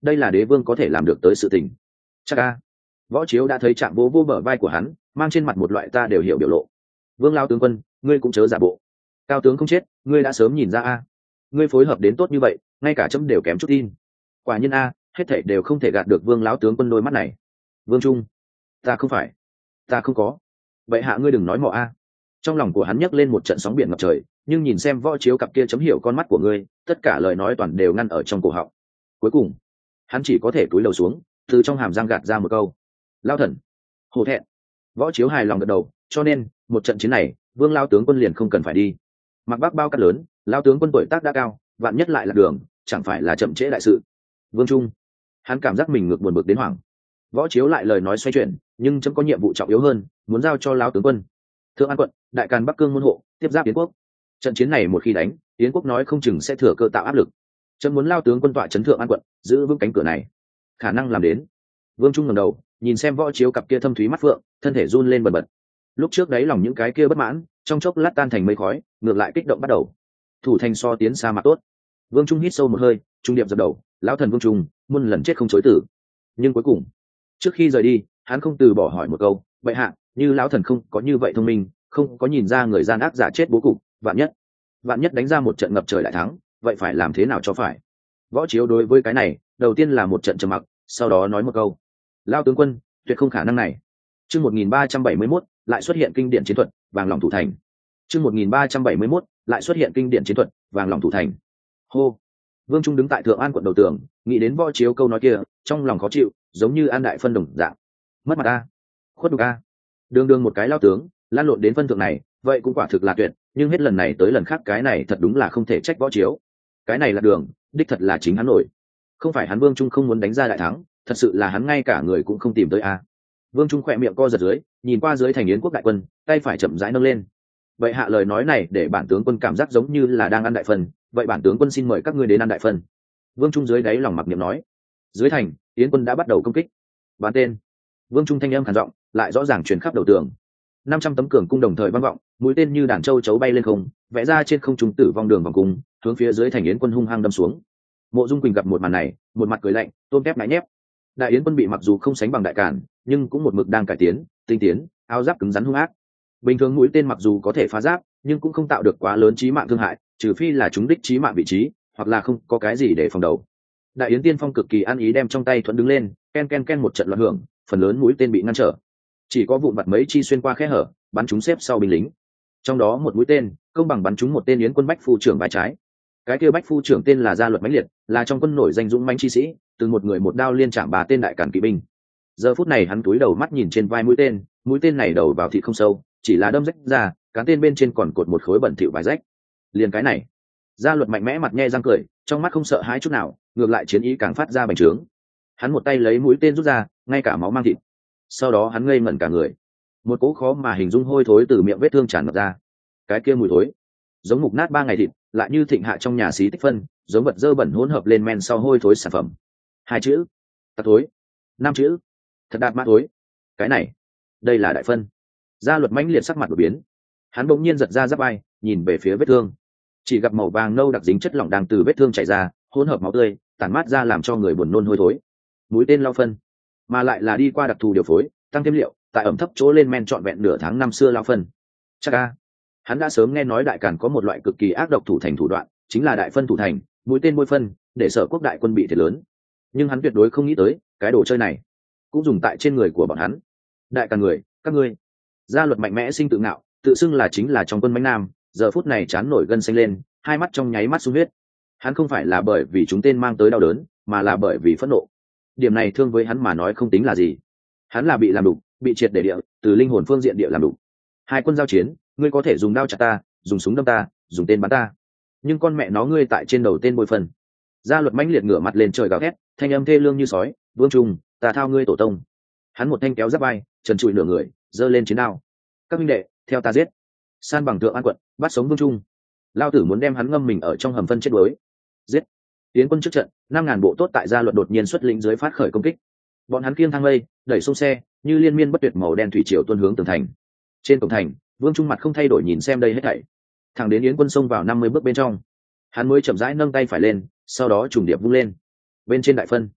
đây là đế vương có thể làm được tới sự tình. Chắc a. Võ Chiếu đã thấy Trạm vô vô bờ vai của hắn, mang trên mặt một loại ta đều hiểu biểu lộ. Vương lao tướng quân, ngươi cũng chớ giả bộ. Cao tướng không chết, ngươi đã sớm nhìn ra a. Ngươi phối hợp đến tốt như vậy, ngay cả chấm đều kém chút tin. Quả nhiên a, hết thảy đều không thể gạt được Vương lão tướng quân đôi mắt này. Vương Trung, ta không phải, ta không có. Vậy hạ ngươi đừng nói mọ a. Trong lòng của hắn nhấc lên một trận sóng biển ngập trời, nhưng nhìn xem Võ Chiếu cặp kia chấm hiểu con mắt của ngươi, tất cả lời nói toàn đều ngăn ở trong cổ họng. Cuối cùng, hắn chỉ có thể cúi đầu xuống, từ trong hàm răng gạt ra một câu: lao thần. Hổ thẹn. Võ Chiếu hài lòng gật đầu, cho nên một trận chiến này Vương lao tướng quân liền không cần phải đi. Mặc bác bao cát lớn, lao tướng quân tuổi tác đã cao, vạn nhất lại là đường, chẳng phải là chậm trễ đại sự. Vương Trung, hắn cảm giác mình ngược buồn bực đến hoảng. Võ Chiếu lại lời nói xoay chuyển, nhưng chấm có nhiệm vụ trọng yếu hơn, muốn giao cho lao tướng quân. Thượng An quận, đại càn Bắc Cương môn hộ, tiếp giáp Yến quốc. Trận chiến này một khi đánh, Yến quốc nói không chừng sẽ thừa cơ tạo áp lực. Chấm muốn lao tướng quân tọa trấn Thượng An quận, giữ vững cánh cửa này. Khả năng làm đến. Vương Trung ngẩng đầu, nhìn xem Võ Chiếu cặp kia thâm thúy mắt phượng, thân thể run lên bần bật. Lúc trước đấy lòng những cái kia bất mãn, trong chốc lát tan thành mây khói, ngược lại kích động bắt đầu. Thủ thành so tiến xa mà tốt. Vương Trung hít sâu một hơi, trung điệp dập đầu, lão thần Vương Trung, muôn lần chết không chối tử. Nhưng cuối cùng, trước khi rời đi, hắn không từ bỏ hỏi một câu: vậy hạ, như lão thần không có như vậy thông minh, không có nhìn ra người gian ác giả chết bố cục, vạn nhất đánh ra một trận ngập trời đại thắng, vậy phải làm thế nào cho phải? Võ Chiếu đối với cái này, đầu tiên là một trận trầm mặc, sau đó nói một câu: lao tướng quân, tuyệt không khả năng này. Chương 1371 lại xuất hiện kinh điển chiến thuật, vàng lòng thủ thành. Chương 1371 lại xuất hiện kinh điển chiến thuật, vàng lòng thủ thành. Hô. Vương Trung đứng tại Thượng An quận đầu tường, nghĩ đến Võ Chiếu câu nói kia, trong lòng khó chịu, giống như An đại phân đồng dạng. Mất mặt a, khuất nhục a. Đường một cái lao tướng, lan lộn đến phân thượng này, vậy cũng quả thực là tuyệt, nhưng hết lần này tới lần khác cái này thật đúng là không thể trách Võ Chiếu. Cái này là đường, đích thật là chính hắn nổi. Không phải hắn Vương Trung không muốn đánh ra đại thắng, thật sự là hắn ngay cả người cũng không tìm tới a. Vương Trung khỏe miệng co giật dưới, nhìn qua dưới thành Yến quốc đại quân, tay phải chậm rãi nâng lên. Vậy hạ lời nói này để bản tướng quân cảm giác giống như là đang ăn đại phần, vậy bản tướng quân xin mời các ngươi đến ăn đại phần. Vương Trung dưới đáy lòng mặc niệm nói. Dưới thành, Yến quân đã bắt đầu công kích. Bán tên. Vương Trung thanh âm khàn giọng, lại rõ ràng truyền khắp đầu tường. 500 tấm cường cung đồng thời vang vọng, mũi tên như đàn châu chấu bay lên không, vẽ ra trên không trung tử vong đường vòng cung, hướng phía dưới thành Yến quân hung hăng đâm xuống. Mộ Dung Quỳnh gặp một màn này, một mặt cười lạnh, tôm tép ngại nhép. Đại Yến quân bị mặc dù không sánh bằng đại càn, nhưng cũng một mực đang cải tiến, tinh tiến, áo giáp cứng rắn hung ác. Bình thường mũi tên mặc dù có thể phá giáp, nhưng cũng không tạo được quá lớn chí mạng thương hại, trừ phi là chúng đích chí mạng vị trí, hoặc là không có cái gì để phòng đầu. Đại Yến tiên phong cực kỳ ăn ý đem trong tay thuận đứng lên, ken ken ken một trận loạn hưởng, phần lớn mũi tên bị ngăn trở, chỉ có vụn vặt mấy chi xuyên qua khe hở, bắn chúng xếp sau binh lính. Trong đó một mũi tên công bằng bắn trúng một tên Yến quân bách phu trưởng vai trái. Cái kia bách phu trưởng tên là Gia Luật Mãnh Liệt, là trong quân nổi danh dũng mãnh chi sĩ, từng một người một đao liên chạm 3 tên đại càn kỵ binh. Giờ phút này hắn cúi đầu mắt nhìn trên vai mũi tên này đầu vào thịt không sâu, chỉ là đâm rách ra, cán tên bên trên còn cột một khối bẩn thỉu vải rách. Liền cái này, Gia Luật mạnh mẽ mặt nhe răng cười, trong mắt không sợ hãi chút nào, ngược lại chiến ý càng phát ra bành trướng. Hắn một tay lấy mũi tên rút ra, ngay cả máu mang thịt. Sau đó hắn ngây ngẩn cả người, một cỗ khó mà hình dung hôi thối từ miệng vết thương tràn ngập ra. Cái kia mùi thối, giống mục nát 3 ngày thịt, lại như thịnh hạ trong nhà xí tích phân, giống vật dơ bẩn hỗn hợp lên men sau hôi thối sản phẩm. 2 chữ, tặc thối. 5 chữ, thật đạt mã thối. Cái này, đây là đại phân. Gia Luật mãnh liệt sắc mặt đổi biến, hắn bỗng nhiên giật ra giáp vai, nhìn về phía vết thương, chỉ gặp màu vàng nâu đặc dính chất lỏng đang từ vết thương chảy ra, hỗn hợp máu tươi, tản mát ra làm cho người buồn nôn hôi thối. Mũi tên lao phân, mà lại là đi qua đặc thù điều phối, tăng thêm liệu, tại ẩm thấp chỗ lên men trọn vẹn nửa tháng năm xưa lao phân. Chắc a, hắn đã sớm nghe nói đại càn có một loại cực kỳ ác độc thủ thành thủ đoạn, chính là đại phân thủ thành, mũi tên bôi phân, để Sở quốc đại quân bị thiệt lớn. Nhưng hắn tuyệt đối không nghĩ tới, cái đồ chơi này cũng dùng tại trên người của bọn hắn. Đại càn người, các ngươi. Gia Luật mạnh mẽ sinh tự ngạo, tự xưng là chính là trong quân mãnh nam, giờ phút này chán nổi gân xanh lên, hai mắt trong nháy mắt sung huyết. Hắn không phải là bởi vì chúng tên mang tới đau đớn, mà là bởi vì phẫn nộ. Điểm này thương với hắn mà nói không tính là gì. Hắn là bị làm đục, bị triệt để địa, từ linh hồn phương diện địa làm đục. Hai quân giao chiến, ngươi có thể dùng đao chặt ta, dùng súng đâm ta, dùng tên bắn ta, nhưng con mẹ nó ngươi tại trên đầu tên bôi phần. Gia Luật mãnh liệt ngửa mặt lên trời gào thét, thanh âm thê lương như sói, Vương Trung, ta thao ngươi tổ tông. Hắn một thanh kéo giáp vai, trần trụi nửa người, giơ lên chiến đao. Các minh đệ, theo ta giết. San bằng Thượng An quận, bắt sống Vương Trung. Lao tử muốn đem hắn ngâm mình ở trong hầm phân chết đuối. Giết. Tiến quân trước trận, 5.000 bộ tốt tại Gia Luật đột nhiên xuất lĩnh dưới phát khởi công kích. Bọn hắn kiêng thang lây, đẩy xông xe, như liên miên bất tuyệt màu đen thủy triều tuôn hướng tường thành. Trên cổng thành, Vương Trung mặt không thay đổi nhìn xem đây hết thảy. Thẳng đến Yến quân xông vào 50 bước bên trong, hắn mới chậm rãi nâng tay phải lên, sau đó trùng điệp vung lên. Bên trên đại phân,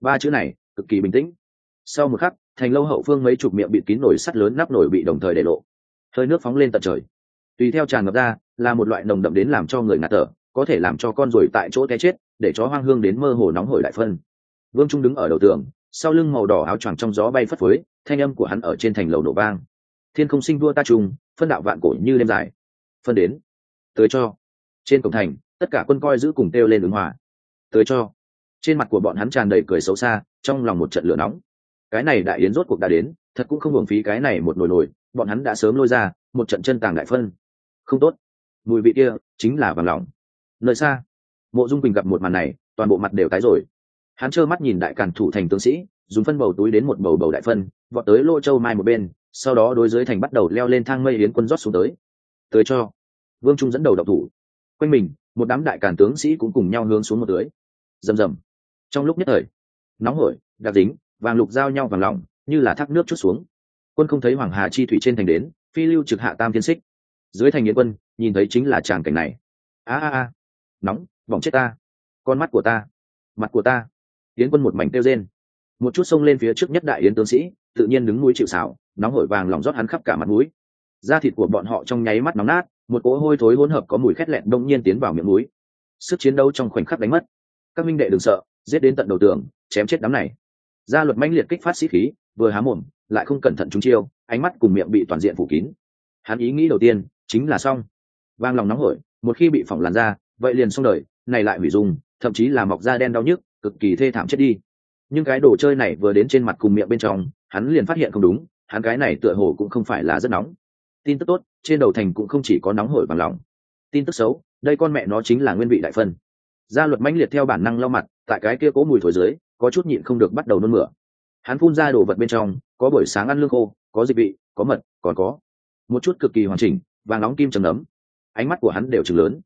ba chữ này cực kỳ bình tĩnh. Sau một khắc, thành lâu hậu phương mấy chục miệng bịt kín nồi sắt lớn nắp nồi bị đồng thời để lộ, hơi nước phóng lên tận trời, tùy theo tràn ngập ra là một loại nồng đậm đến làm cho người ngạt thở, có thể làm cho con ruồi tại chỗ té chết, để chó hoang hương đến mơ hồ nóng hổi đại phân. Vương Trung đứng ở đầu tường, sau lưng màu đỏ áo choàng trong gió bay phất phới, thanh âm của hắn ở trên thành lầu nổ vang. Thiên không sinh vua ta trùng, phân đạo vạn cổ như đêm dài. Phân đến, tới cho. Trên cổng thành, tất cả quân coi giữ cùng kêu lên ứng hòa. Tới cho. Trên mặt của bọn hắn tràn đầy cười xấu xa, trong lòng một trận lửa nóng. Cái này đại yến rốt cuộc đã đến, thật cũng không hưởng phí cái này một nồi, bọn hắn đã sớm lôi ra một trận chân tàng đại phân. Không tốt, mùi vị kia chính là vàng lòng. Nơi xa, Mộ Dung Quỳnh gặp một màn này, toàn bộ mặt đều tái rồi. Hắn trơ mắt nhìn đại càn thủ thành tướng sĩ dùng phân bầu túi đến một bầu bầu đại phân, vọt tới Lô Châu Mai một bên, sau đó đối dưới thành bắt đầu leo lên thang mây yến quân rót xuống tới. Tới cho. Vương Trung dẫn đầu động thủ. Quanh mình, một đám đại càn tướng sĩ cũng cùng nhau hướng xuống một tưới. Rầm rầm. Trong lúc nhất thời, nóng hổi, đặc dính, vàng lục giao nhau vàng lòng, như là thác nước chút xuống. Quân không thấy Hoàng Hà chi thủy trên thành đến, phi lưu trực hạ tam thiên xích. Dưới thành yến quân, nhìn thấy chính là tràng cảnh này. A, nóng, bỏng chết ta. Con mắt của ta, mặt của ta. Yến quân một mảnh tiêu rên, một chút xông lên phía trước nhất đại yến tướng sĩ tự nhiên đứng núi chịu xào, nóng hổi vàng lòng rót hắn khắp cả mặt mũi. Da thịt của bọn họ trong nháy mắt nóng nát, một cỗ hôi thối hỗn hợp có mùi khét lẹn đông nhiên tiến vào miệng mũi. Sức chiến đấu trong khoảnh khắc đánh mất. Các minh đệ đừng sợ, giết đến tận đầu tường, chém chết đám này. Gia Luật mãnh liệt kích phát sĩ khí, vừa há mồm lại không cẩn thận trúng chiêu, ánh mắt cùng miệng bị toàn diện phủ kín. Hắn ý nghĩ đầu tiên chính là xong. Vang lòng nóng hổi, một khi bị phỏng làn da, vậy liền xong đời, này lại hủy dung, thậm chí là mọc da đen đau nhức, cực kỳ thê thảm chết đi. Nhưng cái đồ chơi này vừa đến trên mặt cùng miệng bên trong, hắn liền phát hiện không đúng, hắn cái này tựa hồ cũng không phải là rất nóng. Tin tức tốt, trên đầu thành cũng không chỉ có nóng hổi bằng lòng. Tin tức xấu, đây con mẹ nó chính là nguyên vị đại phân. Gia Luật mãnh liệt theo bản năng lau mặt, tại cái kia cố mùi thối dưới, có chút nhịn không được bắt đầu nôn mửa. Hắn phun ra đồ vật bên trong, có buổi sáng ăn lương khô, có dịch vị, có mật, còn có một chút cực kỳ hoàn chỉnh, vàng nóng kim chấm nấm. Ánh mắt của hắn đều trừng lớn.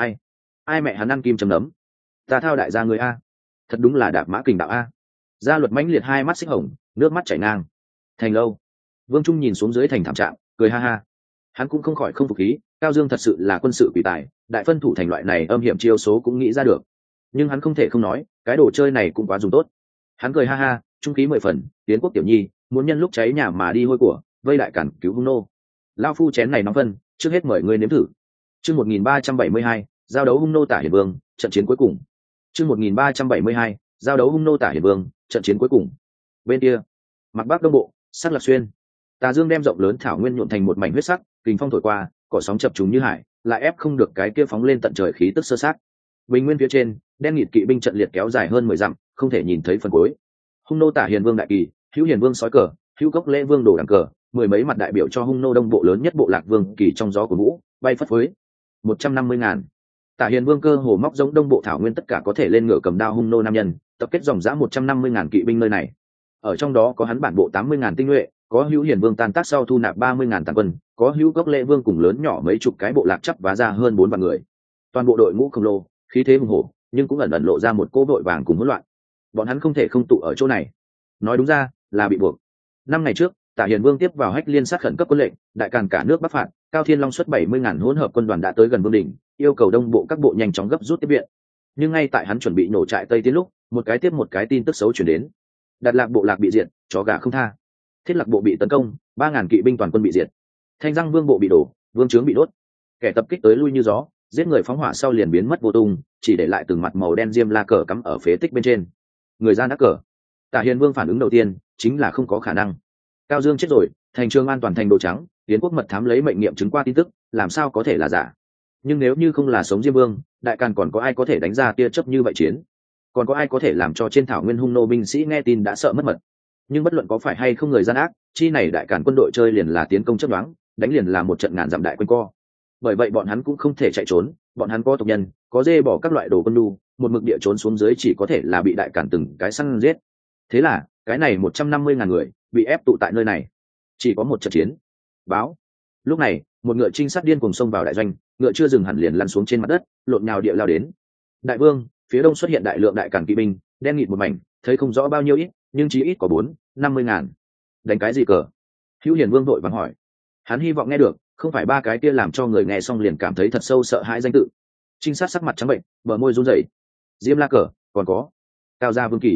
Ai mẹ hắn ăn kim chấm nấm? Ta thao đại gia người a, thật đúng là đạp mã kình đạo a. Gia Luật mãnh liệt hai mắt xích hồng, nước mắt chảy ngang. Thành lâu, Vương Trung nhìn xuống dưới thành thảm trạng, cười ha ha. Hắn cũng không khỏi không phục khí, Cao Dương thật sự là quân sự quỷ tài, đại phân thủ thành loại này âm hiểm chiêu số cũng nghĩ ra được. Nhưng hắn không thể không nói, cái đồ chơi này cũng quá dùng tốt. Hắn cười ha ha, trung khí 10 phần, Tiến Quốc tiểu nhi, muốn nhân lúc cháy nhà mà đi hôi của, vây đại cản cứu hung nô. Lao phu chén này nóng phân, trước hết mời ngươi nếm thử. Chương 1372, giao đấu hung nô Tả Hiền Vương, trận chiến cuối cùng. Chương 1372, giao đấu hung nô Tả Hiền Vương, trận chiến cuối cùng. Bên kia, Mặc Bắc Đông Bộ, Sắc Lạc Xuyên. Tà Dương đem rộng lớn thảo nguyên nhuộm thành một mảnh huyết sắc, kình phong thổi qua, cỏ sóng chập trùng như hải, lại ép không được cái kia phóng lên tận trời khí tức sơ sát. Bình nguyên phía trên, đen nghịt kỵ binh trận liệt kéo dài hơn 10 dặm, không thể nhìn thấy phần cuối. Hung nô Tả Hiền Vương đại kỳ, Hữu Hiền Vương sói cờ, Hữu Cốc Lễ Vương đồ đằng cờ, mười mấy mặt đại biểu cho hung nô đông bộ lớn nhất bộ lạc vương kỳ trong gió của vũ, bay phất phới. 150.000. Tả Hiền Vương cơ hồ móc giống đông bộ thảo nguyên tất cả có thể lên ngựa cầm đao hung nô nam nhân, tập kết dòng dã 150.000 kỵ binh nơi này. Ở trong đó có hắn bản bộ 80.000 tinh nhuệ, có Hữu Hiền Vương tan tác sau thu nạp 30.000 tàn quân, có Hữu Cốc Lễ Vương cùng lớn nhỏ mấy chục cái bộ lạc chấp vá ra hơn 4 vạn người. Toàn bộ đội ngũ khổng lồ, khí thế hùng hổ, nhưng cũng ẩn ẩn lộ ra một cô vội vàng cùng hỗn loạn. Bọn hắn không thể không tụ ở chỗ này. Nói đúng ra là bị buộc. 5 ngày trước, Tả Hiền Vương tiếp vào Hách Liên sát khẩn cấp quân lệnh, đại càn cả nước bắc phạt, Cao Thiên Long xuất 70.000 hỗn hợp quân đoàn đã tới gần Vương đỉnh, yêu cầu đông bộ các bộ nhanh chóng gấp rút tiếp viện. Nhưng ngay tại hắn chuẩn bị nổ trại Tây tiến lúc, một cái tiếp một cái tin tức xấu truyền đến. Đạt Lạc bộ lạc bị diệt, chó gà không tha. Thiết Lạc bộ bị tấn công, 3.000 kỵ binh toàn quân bị diệt. Thanh Giang Vương bộ bị đổ, vương trướng bị đốt. Kẻ tập kích tới lui như gió, giết người phóng hỏa sau liền biến mất vô tung, chỉ để lại từng mặt màu đen diêm la cờ cắm ở phế tích bên trên. Người ra nát cờ. Tả Hiền Vương phản ứng đầu tiên chính là không có khả năng. Cao Dương chết rồi, thành Trường An toàn thành đồ trắng, Yến quốc mật thám lấy mệnh nghiệm chứng qua tin tức, làm sao có thể là giả? Nhưng nếu như không là sống Diêm Vương, đại càn còn có ai có thể đánh ra tia chớp như vậy chiến? Còn có ai có thể làm cho trên thảo nguyên hung nô binh sĩ nghe tin đã sợ mất mật? Nhưng bất luận có phải hay không người gian ác, chi này đại càn quân đội chơi liền là tiến công chấp đoán, đánh liền là một trận ngàn dặm đại quân co. Bởi vậy bọn hắn cũng không thể chạy trốn, bọn hắn có tộc nhân, có dê bỏ các loại đồ quân nhu, một mực địa trốn xuống dưới chỉ có thể là bị đại càn từng cái săn giết. Thế là cái này 150.000 người bị ép tụ tại nơi này, chỉ có một trận chiến. Báo. Lúc này một ngựa trinh sát điên cuồng xông vào đại doanh, ngựa chưa dừng hẳn liền lăn xuống trên mặt đất, lộn nhào địa lao đến. Đại vương, phía đông xuất hiện đại lượng đại càn kỵ binh, đen nghịt một mảnh, thấy không rõ bao nhiêu ít, nhưng chí ít có 40-50.000. Đánh cái gì cờ? Hữu Hiền Vương vội vàng hỏi. Hắn hy vọng nghe được, không phải ba cái kia làm cho người nghe xong liền cảm thấy thật sâu sợ hãi danh tự. Trinh sát sắc mặt trắng bệnh, bờ môi run rẩy. Diêm la cờ, còn có Cao gia vương kỳ.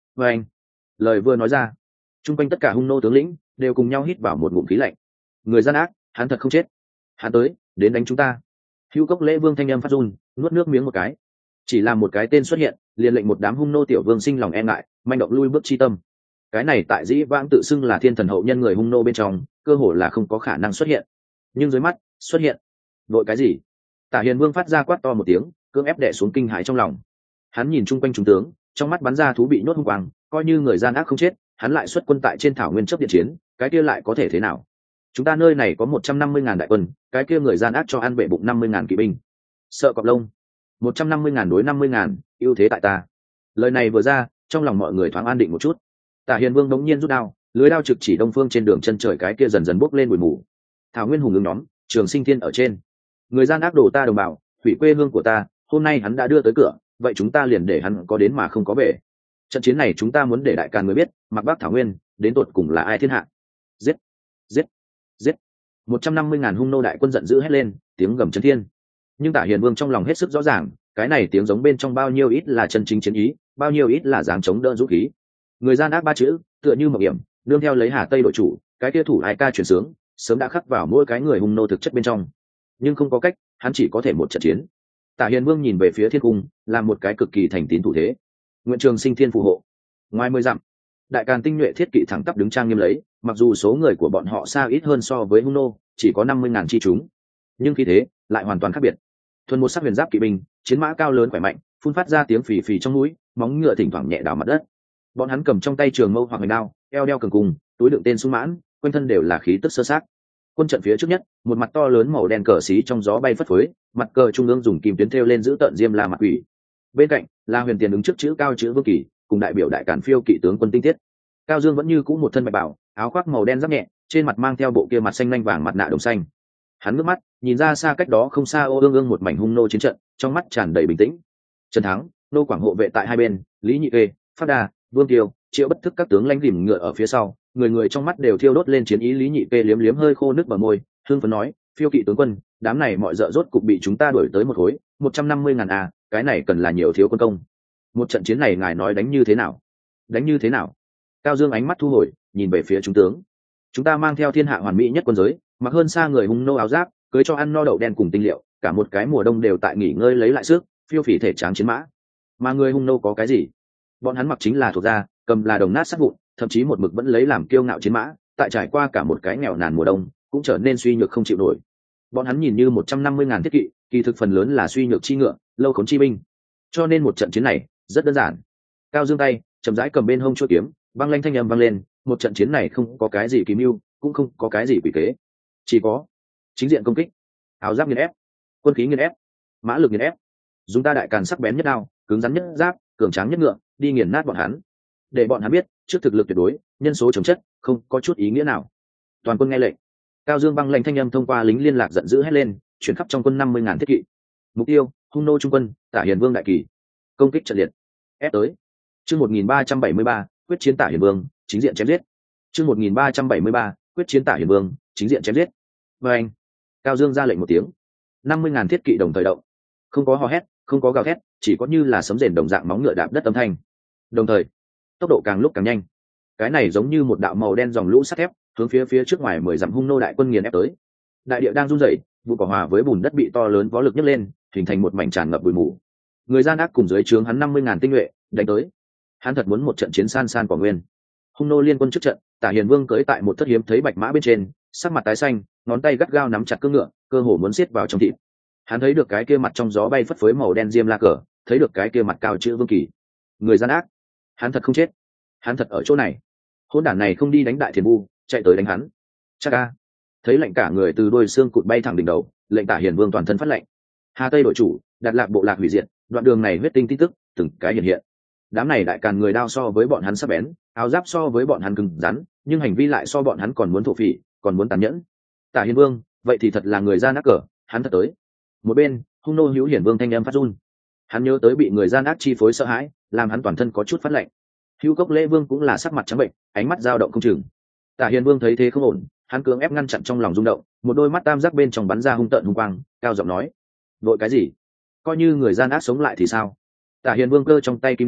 Và anh lời vừa nói ra, chung quanh tất cả hung nô tướng lĩnh đều cùng nhau hít vào một ngụm khí lạnh. Người gian ác, hắn thật không chết, hắn tới đến đánh chúng ta. Hữu Cốc Lễ Vương thanh âm phát run, nuốt nước miếng một cái. Chỉ là một cái tên xuất hiện, liền lệnh một đám hung nô tiểu vương sinh lòng e ngại, manh động lui bước chi tâm. Cái này tại dĩ vãng tự xưng là thiên thần hậu nhân người hung nô bên trong, cơ hồ là không có khả năng xuất hiện. Nhưng dưới mắt xuất hiện, đội cái gì? Tả Hiền Vương phát ra quát to một tiếng, cưỡng ép đè xuống kinh hãi trong lòng. Hắn nhìn chung quanh chúng tướng, trong mắt bắn ra thú bị nhốt hung quang, coi như người gian ác không chết, hắn lại xuất quân tại trên thảo nguyên chấp điện chiến, cái kia lại có thể thế nào? Chúng ta nơi này có 150.000 đại quân, cái kia người gian ác cho ăn bệ bụng 50.000 kỵ binh. Sợ cọp lông. 150.000 đối 50.000, ưu thế tại ta. Lời này vừa ra, trong lòng mọi người thoáng an định một chút. Tả Hiền Vương đống nhiên rút đao, lưới đao trực chỉ đông phương trên đường chân trời, cái kia dần dần bốc lên bụi mù. Thảo nguyên hùng ứng nhóm, Trường Sinh Thiên ở trên. Người gian ác đồ ta đồng bào, hủy quê hương của ta, hôm nay hắn đã đưa tới cửa, vậy chúng ta liền để hắn có đến mà không có về. Trận chiến này chúng ta muốn để đại càn người biết, Mạc Bắc Thảo Nguyên đến tột cùng là ai thiên hạ. Giết, giết, giết. 150.000 hung nô đại quân giận dữ hét lên, tiếng gầm chấn thiên. Nhưng Tả Hiền Vương trong lòng hết sức rõ ràng, cái này tiếng giống bên trong bao nhiêu ít là chân chính chiến ý, bao nhiêu ít là dáng chống đỡ dũng khí. Người gian ác ba chữ, tựa như mộng hiểm, nương theo lấy Hà Tây đội chủ, cái kia thủ ai ca chuyển sướng, sớm đã khắc vào mỗi cái người hung nô thực chất bên trong. Nhưng không có cách, hắn chỉ có thể một trận chiến. Tả Hiền Vương nhìn về phía thiên cung, làm một cái cực kỳ thành tín thủ thế. Nguyện Trường Sinh Thiên phù hộ. Ngoài 10 dặm, đại càn tinh nhuệ thiết kỵ thẳng tắp đứng trang nghiêm lấy, mặc dù số người của bọn họ xa ít hơn so với hung nô, chỉ có 50.000 chi chúng, nhưng khí thế lại hoàn toàn khác biệt. Thuần một sắc huyền giáp kỵ binh, chiến mã cao lớn khỏe mạnh, phun phát ra tiếng phì phì trong mũi, móng ngựa thỉnh thoảng nhẹ đào mặt đất. Bọn hắn cầm trong tay trường mâu hoặc hoành đao, eo đeo cường cung, túi đựng tên sung mãn, quanh thân đều là khí tức sơ sát. Quân trận phía trước nhất, một mặt to lớn màu đen cờ xí trong gió bay phất phới, mặt cờ trung ương dùng kim tuyến thêu lên giữ tợn diêm la mặt quỷ. Bên cạnh là huyền tiền đứng trước chữ cao chữ vương kỳ, cùng đại biểu đại càn phiêu kỵ tướng quân tinh tiết. Cao Dương vẫn như cũ một thân bạch bào, áo khoác màu đen giáp nhẹ, trên mặt mang theo bộ kia mặt xanh lanh vàng mặt nạ đồng xanh. Hắn ngước mắt, nhìn ra xa cách đó không xa ô ương ương một mảnh hung nô chiến trận, trong mắt tràn đầy bình tĩnh. Trần Thắng, nô quảng hộ vệ tại hai bên, Lý Nhị Kê, Phát Đà, Vương Tiêu, Triệu Bất Thức các tướng lãnh rìm ngựa ở phía sau, người người trong mắt đều thiêu đốt lên chiến ý. Lý Nhị Kê liếm liếm hơi khô nước bờ môi, hương phấn nói, phiêu kỵ tướng quân, đám này mọi dợ rốt cục bị chúng ta đuổi tới một khối, 150.000 à, cái này cần là nhiều thiếu quân công. Một trận chiến này ngài nói đánh như thế nào? Đánh như thế nào? Cao Dương ánh mắt thu hồi, nhìn về phía chúng tướng. Chúng ta mang theo thiên hạ hoàn mỹ nhất quân giới, mặc hơn xa người hung nô áo giáp, cưới cho ăn no đậu đen cùng tinh liệu, cả một cái mùa đông đều tại nghỉ ngơi lấy lại sức, phiêu phỉ thể tráng chiến mã. Mà người hung nô có cái gì? Bọn hắn mặc chính là thuộc gia, cầm là đồng nát sát vụn, thậm chí một mực vẫn lấy làm kiêu ngạo chiến mã, tại trải qua cả một cái nghèo nàn mùa đông, cũng trở nên suy nhược không chịu nổi. Bọn hắn nhìn như 150.000 thiết kỵ, kỳ thực phần lớn là suy nhược chi ngựa, lâu khốn chi binh. Cho nên một trận chiến này rất đơn giản. Cao Dương tay chậm rãi cầm bên hông chuôi kiếm, băng lanh thanh âm vang lên, một trận chiến này không có cái gì kỳ mưu, cũng không có cái gì quỷ kế, chỉ có chính diện công kích, áo giáp nghiền ép, quân khí nghiền ép, mã lực nghiền ép, dùng ta đại càn sắc bén nhất đao, cứng rắn nhất giáp, cường tráng nhất ngựa, đi nghiền nát bọn hắn, để bọn hắn biết trước thực lực tuyệt đối, nhân số chống chất, không có chút ý nghĩa nào. Toàn quân nghe lệnh. Cao Dương băng lanh thanh âm thông qua lính liên lạc giận dữ hét lên, chuyển khắp trong quân 50.000 thiết kỵ. Mục tiêu: hung nô trung quân, Tả Hiền Vương đại kỳ. Công kích trận liệt. Ép tới. Chương 1373, quyết chiến Tả Hiền Vương, chính diện chém giết. Chương 1373, quyết chiến Tả Hiền Vương, chính diện chém giết. Và anh. Cao Dương ra lệnh một tiếng. 50.000 thiết kỵ đồng thời động. Không có hò hét, không có gào thét, chỉ có như là sấm rền đồng dạng móng ngựa đạp đất âm thanh. Đồng thời, tốc độ càng lúc càng nhanh. Cái này giống như một đạo màu đen dòng lũ sắt thép, hướng phía trước ngoài 10 dặm hung nô đại quân nghiền ép tới. Đại địa đang run rẩy, vụ cỏ hòa với bùn đất bị to lớn vó lực nhấc lên, hình thành một mảnh tràn ngập bụi mù. Người gian ác cùng dưới trướng hắn 50.000 tinh nhuệ đánh tới. Hắn thật muốn một trận chiến san san cỏ nguyên. Hung nô liên quân trước trận, Tả Hiền Vương cưỡi tại một thất hiếm thấy bạch mã bên trên, sắc mặt tái xanh, ngón tay gắt gao nắm chặt cương ngựa, cơ hồ muốn siết vào trong thịt. Hắn thấy được cái kia mặt trong gió bay phất phới màu đen diêm la cờ, thấy được cái kia mặt cao chữ Vương Kỳ. Người gian ác, hắn thật không chết, hắn thật ở chỗ này. Hỗn đản này không đi đánh Đại Thiền Vu, chạy tới đánh hắn. Chắc a. Thấy lệnh cả người từ đôi xương cụt bay thẳng đỉnh đầu, lệnh Tả Hiền Vương toàn thân phát lệnh. Hà Tây đội chủ, Đạt Lạc bộ lạc hủy diệt, đoạn đường này huyết tinh tin tức, từng cái hiện hiện. Đám này đại càn người đao so với bọn hắn sắc bén, áo giáp so với bọn hắn cứng rắn, nhưng hành vi lại so bọn hắn còn muốn thổ phỉ, còn muốn tàn nhẫn. Tả Hiền Vương, vậy thì thật là người gian ác cờ, hắn thật tới. Một bên, hung nô Hữu Hiển Vương thanh âm phát run. Hắn nhớ tới bị người gian ác chi phối sợ hãi, làm hắn toàn thân có chút phát lạnh. Hữu Cốc Lễ Vương cũng là sắc mặt trắng bệnh, ánh mắt dao động không chừng. Tả Hiền Vương thấy thế không ổn, hắn cưỡng ép ngăn chặn trong lòng rung động, một đôi mắt tam giác bên trong bắn ra hung tợn hung quang, cao giọng nói: "Vội cái gì? Coi như người gian ác sống lại thì sao?" Tả Hiền Vương cơ trong tay kim đao,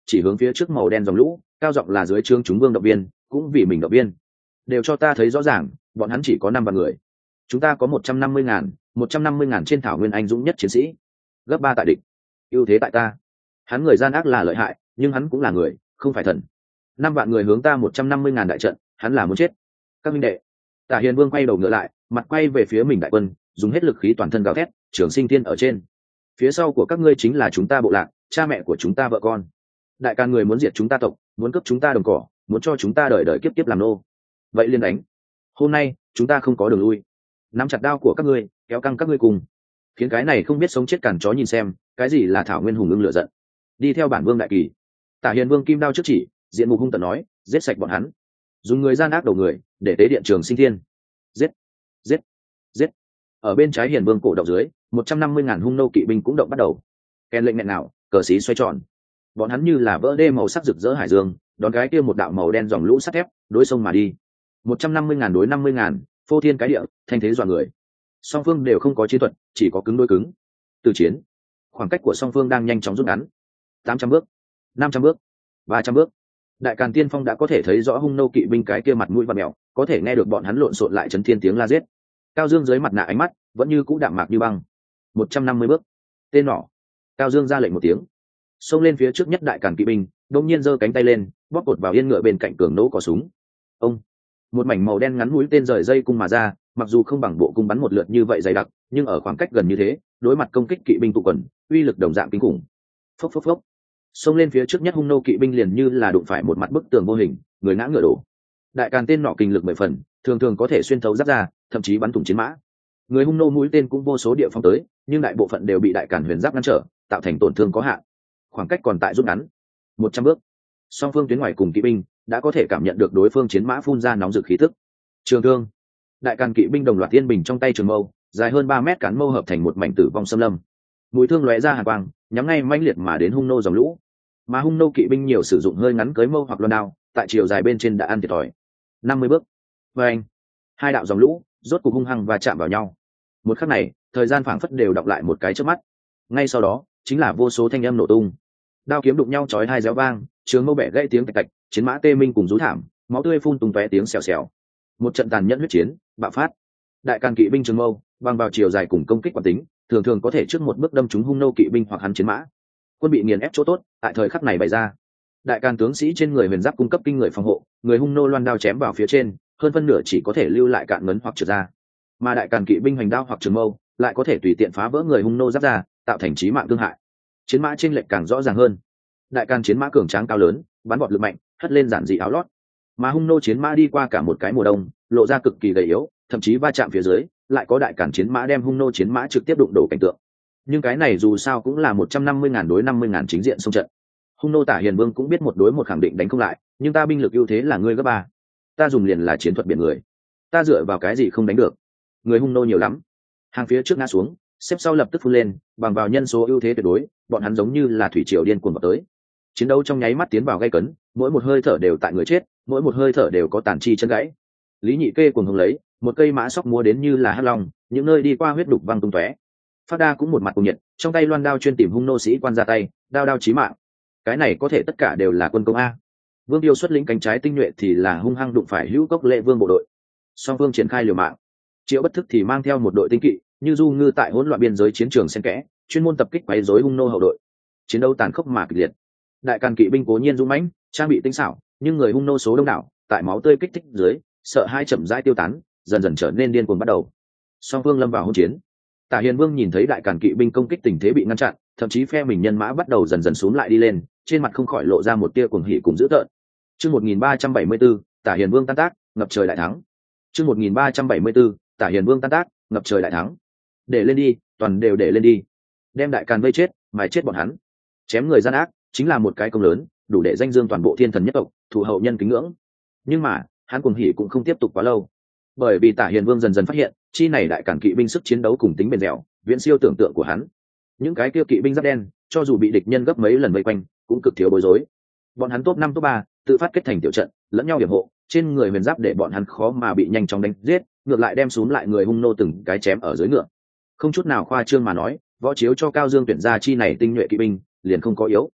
chỉ hướng phía trước màu đen dòng lũ, cao giọng là dưới trướng chúng vương động viên, cũng vì mình động viên. Đều cho ta thấy rõ ràng, bọn hắn chỉ có 5 vạn người, chúng ta có 150.000, 150.000 trên thảo nguyên anh dũng nhất chiến sĩ, gấp 3 tại địch, ưu thế tại ta. Hắn người gian ác là lợi hại, nhưng hắn cũng là người, không phải thần. 5 vạn người hướng ta 150.000 đại trận, hắn là muốn chết. Các minh đệ. Tả Hiền Vương quay đầu ngựa lại, mặt quay về phía mình đại quân, dùng hết lực khí toàn thân gào thét, Trường Sinh Thiên ở trên. Phía sau của các ngươi chính là chúng ta bộ lạc, cha mẹ của chúng ta vợ con. Đại ca người muốn diệt chúng ta tộc, muốn cướp chúng ta đồng cỏ, muốn cho chúng ta đời đời kiếp kiếp làm nô. Vậy liên đánh. Hôm nay, chúng ta không có đường lui. Nắm chặt đao của các ngươi, kéo căng các ngươi cùng. Khiến cái này không biết sống chết cằn chó nhìn xem, cái gì là thảo nguyên hùng ưng lửa giận. Đi theo bản vương đại kỳ. Tả Hiền Vương kim đao trước chỉ, diện mục hung tợn nói, giết sạch bọn hắn. Dùng người gian ác đầu người, để tế điện Trường Sinh Thiên. Giết, giết, giết. Ở bên trái Hiền Vương cổ động dưới, 150.000 hung nô kỵ binh cũng động bắt đầu. Kèn lệnh nghẹn nào, cờ xí xoay tròn. Bọn hắn như là vỡ đê màu sắc rực rỡ hải dương, đón cái kia một đạo màu đen dòng lũ sắt thép, đối sông mà đi. 150.000 đối 50.000, phô thiên cái địa, thanh thế dọa người. Song phương đều không có chiến thuật, chỉ có cứng đối cứng. Từ chiến, khoảng cách của song phương đang nhanh chóng rút ngắn. 800 bước, 500 bước, 300 bước. Đại Càn Tiên Phong đã có thể thấy rõ hung nô kỵ binh cái kia mặt mũi và mèo, có thể nghe được bọn hắn lộn xộn lại chấn thiên tiếng la giết. Cao Dương dưới mặt nạ ánh mắt vẫn như cũ đạm mạc như băng. 150 bước, tên nỏ. Cao Dương ra lệnh một tiếng, xông lên phía trước nhất Đại Càn kỵ binh, đông nhiên giơ cánh tay lên, bóp cột vào yên ngựa bên cạnh cường nỗ cò súng. Ông, một mảnh màu đen ngắn mũi tên rời dây cung mà ra, mặc dù không bằng bộ cung bắn một lượt như vậy dày đặc, nhưng ở khoảng cách gần như thế, đối mặt công kích kỵ binh tụ quần, uy lực đồng dạng kinh khủng. Phốc phốc phốc. Xông lên phía trước nhất hung nô kỵ binh liền như là đụng phải một mặt bức tường vô hình, người ngã ngựa đổ. Đại Càn tên nỏ kinh lực 10 phần, thường thường có thể xuyên thấu giáp ra, thậm chí bắn thủng chiến mã. Người hung nô mũi tên cũng vô số địa phong tới, nhưng đại bộ phận đều bị Đại Càn huyền giáp ngăn trở, tạo thành tổn thương có hạn. Khoảng cách còn tại rút ngắn. 100 bước. Song phương tuyến ngoài cùng kỵ binh đã có thể cảm nhận được đối phương chiến mã phun ra nóng rực khí tức. Trường thương. Đại Càn kỵ binh đồng loạt tiên bình trong tay trường mâu, dài hơn 3 mét cán mâu hợp thành một mảnh tử vong xâm lâm. Mũi thương lóe ra hàn quang, nhắm ngay mãnh liệt mà đến hung nô dòng lũ. Mà hung nô kỵ binh nhiều sử dụng hơi ngắn cưới mâu hoặc loan đao, tại chiều dài bên trên đã ăn thiệt thòi. 50 bước. Và anh, hai đạo dòng lũ rốt cục hung hăng và chạm vào nhau. Một khắc này, thời gian phảng phất đều đọc lại một cái chớp mắt. Ngay sau đó, chính là vô số thanh âm nổ tung. Đao kiếm đụng nhau chói tai réo vang, trường mâu bẻ gãy tiếng tạch tạch, chiến mã tê minh cùng rú thảm, máu tươi phun tung tóe tiếng xèo xèo. Một trận tàn nhẫn huyết chiến bạo phát. Đại Càn kỵ binh trường mâu bằng vào chiều dài cùng công kích quán tính, thường thường có thể trước một bước đâm trúng hung nô kỵ binh hoặc hắn chiến mã. Quân bị nghiền ép chỗ tốt, tại thời khắc này bày ra. Đại Càn tướng sĩ trên người huyền giáp cung cấp kinh người phòng hộ, người hung nô loan đao chém vào phía trên, hơn phân nửa chỉ có thể lưu lại cạn ngấn hoặc trượt ra. Mà Đại Càn kỵ binh hoành đao hoặc trường mâu lại có thể tùy tiện phá vỡ người hung nô giáp ra, tạo thành chí mạng thương hại. Chiến mã chênh lệch càng rõ ràng hơn. Đại Càn chiến mã cường tráng cao lớn, bắn bọt lực mạnh, hất lên giản dị áo lót. Mà hung nô chiến mã đi qua cả một cái mùa đông, lộ ra cực kỳ gầy yếu, thậm chí va chạm phía dưới, lại có Đại Càn chiến mã đem hung nô chiến mã trực tiếp đụng đổ cảnh tượng. Nhưng cái này dù sao cũng là 150.000 đối 50.000 chính diện xung trận. Hung nô Tả Hiền Vương cũng biết một đối một khẳng định đánh không lại, nhưng ta binh lực ưu thế là ngươi gấp 3. Ta dùng liền là chiến thuật biển người. Ta dựa vào cái gì không đánh được? Người hung nô nhiều lắm. Hàng phía trước ngã xuống, xếp sau lập tức phun lên, bằng vào nhân số ưu thế tuyệt đối, bọn hắn giống như là thủy triều điên cuồng vào tới. Chiến đấu trong nháy mắt tiến vào gay cấn, mỗi một hơi thở đều tại người chết, mỗi một hơi thở đều có tàn chi chân gãy. Lý Nhị Kê cuồng hùng lấy, một cây mã sóc múa đến như là hắc long, những nơi đi qua huyết đục văng tung tóe. Phát Đa cũng một mặt cuồng nhiệt, trong tay loan đao chuyên tìm hung nô sĩ quan ra tay, đao đao chí mạng. Cái này có thể tất cả đều là quân công a. Vương Tiêu xuất lĩnh cánh trái tinh nhuệ thì là hung hăng đụng phải Hữu Cốc Lệ Vương bộ đội. Song phương triển khai liều mạng. Triệu Bất Thức thì mang theo một đội tinh kỵ, như du ngư tại hỗn loạn biên giới chiến trường xen kẽ, chuyên môn tập kích quấy rối hung nô hậu đội. Chiến đấu tàn khốc mà kịch liệt. Đại Càn kỵ binh cố nhiên dũng mãnh, trang bị tinh xảo, nhưng người hung nô số đông đảo, tại máu tươi kích thích dưới, sợ hai chậm rãi tiêu tán, dần dần trở nên điên cuồng bắt đầu. Song phương lâm vào hỗn chiến. Tả Hiền Vương nhìn thấy Đại Càn kỵ binh công kích tình thế bị ngăn chặn, thậm chí phe mình nhân mã bắt đầu dần dần xuống lại đi lên, trên mặt không khỏi lộ ra một tia cuồng hỉ cùng dữ tợn. Chương 1374, Tả Hiền Vương tan tác, ngập trời đại thắng. Chương 1374, Tả Hiền Vương tan tác, ngập trời đại thắng. Để lên đi, toàn đều để lên đi. Đem Đại Càn vây chết, mài chết bọn hắn. Chém người gian ác, chính là một cái công lớn, đủ để danh dương toàn bộ thiên thần nhất tộc, thủ hậu nhân kính ngưỡng. Nhưng mà, hắn cuồng hỉ cũng không tiếp tục quá lâu. Bởi vì Tả Hiền Vương dần dần phát hiện, chi này Đại Càn kỵ binh sức chiến đấu cùng tính bền dẻo, viễn siêu tưởng tượng của hắn. Những cái kia kỵ binh giáp đen, cho dù bị địch nhân gấp mấy lần vây quanh, cũng cực thiếu bối rối. Bọn hắn top 5 top 3, tự phát kết thành tiểu trận, lẫn nhau hiểm hộ, trên người huyền giáp để bọn hắn khó mà bị nhanh chóng đánh giết, ngược lại đem xuống lại người hung nô từng cái chém ở dưới ngựa. Không chút nào khoa trương mà nói, võ chiếu cho Cao Dương tuyển ra chi này tinh nhuệ kỵ binh, liền không có yếu.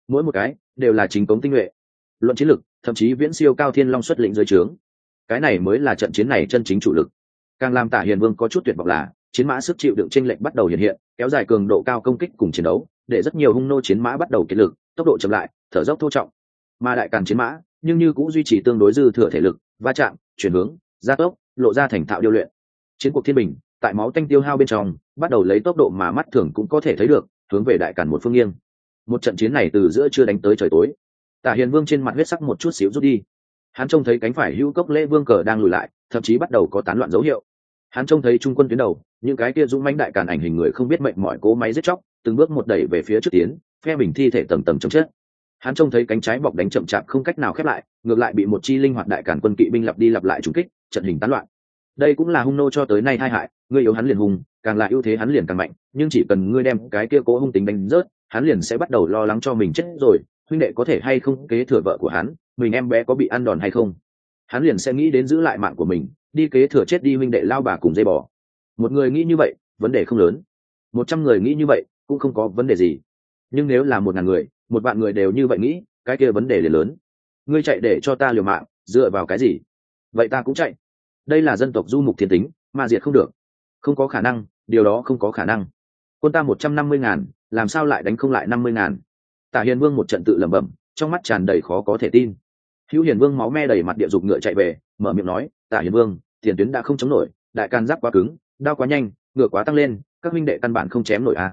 mỗi một cái đều là chính cống tinh nhuệ, luận chiến lực thậm chí viễn siêu Cao Thiên Long xuất lĩnh dưới trướng. Cái này mới là trận chiến này chân chính chủ lực. Càng làm Tả Hiền Vương có chút tuyệt vọng là chiến mã sức chịu đựng chênh lệch bắt đầu hiện hiện, kéo dài cường độ cao công kích cùng chiến đấu, để rất nhiều hung nô chiến mã bắt đầu kiệt lực, tốc độ chậm lại, thở dốc thô trọng. Mà đại càn chiến mã nhưng như cũng duy trì tương đối dư thừa thể lực, va chạm, chuyển hướng, gia tốc, lộ ra thành thạo điêu luyện. Chiến cuộc thiên bình, tại máu tanh tiêu hao bên trong, bắt đầu lấy tốc độ mà mắt thường cũng có thể thấy được, hướng về đại càn một phương nghiêng. Một trận chiến này từ giữa trưa đánh tới trời tối. Tả Hiền Vương trên mặt huyết sắc một chút xíu rút đi. Hắn trông thấy cánh phải Hữu Cốc Lễ Vương cờ đang lùi lại, thậm chí bắt đầu có tán loạn dấu hiệu. Hắn trông thấy trung quân tuyến đầu, những cái kia dũng mãnh đại càn ảnh hình người không biết mệnh mỏi cố máy giết chóc, từng bước một đẩy về phía trước tiến, phe mình thi thể tầng tầng chồng chết. Hắn trông thấy cánh trái bọc đánh chậm chạp không cách nào khép lại, ngược lại bị một chi linh hoạt đại càn quân kỵ binh lặp đi lặp lại trúng kích, trận hình tán loạn. Đây cũng là hung nô cho tới nay tai hại, ngươi yếu hắn liền hung, càng là ưu thế hắn liền càng mạnh, nhưng chỉ cần ngươi đem cái kia cố hung tính đánh rớt, hắn liền sẽ bắt đầu lo lắng cho mình chết rồi, huynh đệ có thể hay không kế thừa vợ của hắn, mình em bé có bị ăn đòn hay không, hắn liền sẽ nghĩ đến giữ lại mạng của mình, đi kế thừa chết đi huynh đệ lao bà cùng dây bò. Một người nghĩ như vậy vấn đề không lớn, 100 người nghĩ như vậy cũng không có vấn đề gì, nhưng nếu là 1000 người, 1 vạn người đều như vậy nghĩ, cái kia vấn đề liền lớn. Ngươi chạy để cho ta liều mạng, dựa vào cái gì? Vậy ta cũng chạy. Đây là dân tộc du mục thiên tính, mà diệt không được, không có khả năng, điều đó không có khả năng. Quân ta 150.000, làm sao lại đánh không lại 50.000? Tả Hiền Vương một trận tự lẩm bẩm, trong mắt tràn đầy khó có thể tin. Hữu Hiền Vương máu me đầy mặt địa dục ngựa chạy về, mở miệng nói, Tả Hiền Vương, tiền tuyến đã không chống nổi, đại càn giáp quá cứng, đao quá nhanh, ngựa quá tăng lên, các huynh đệ căn bản không chém nổi a.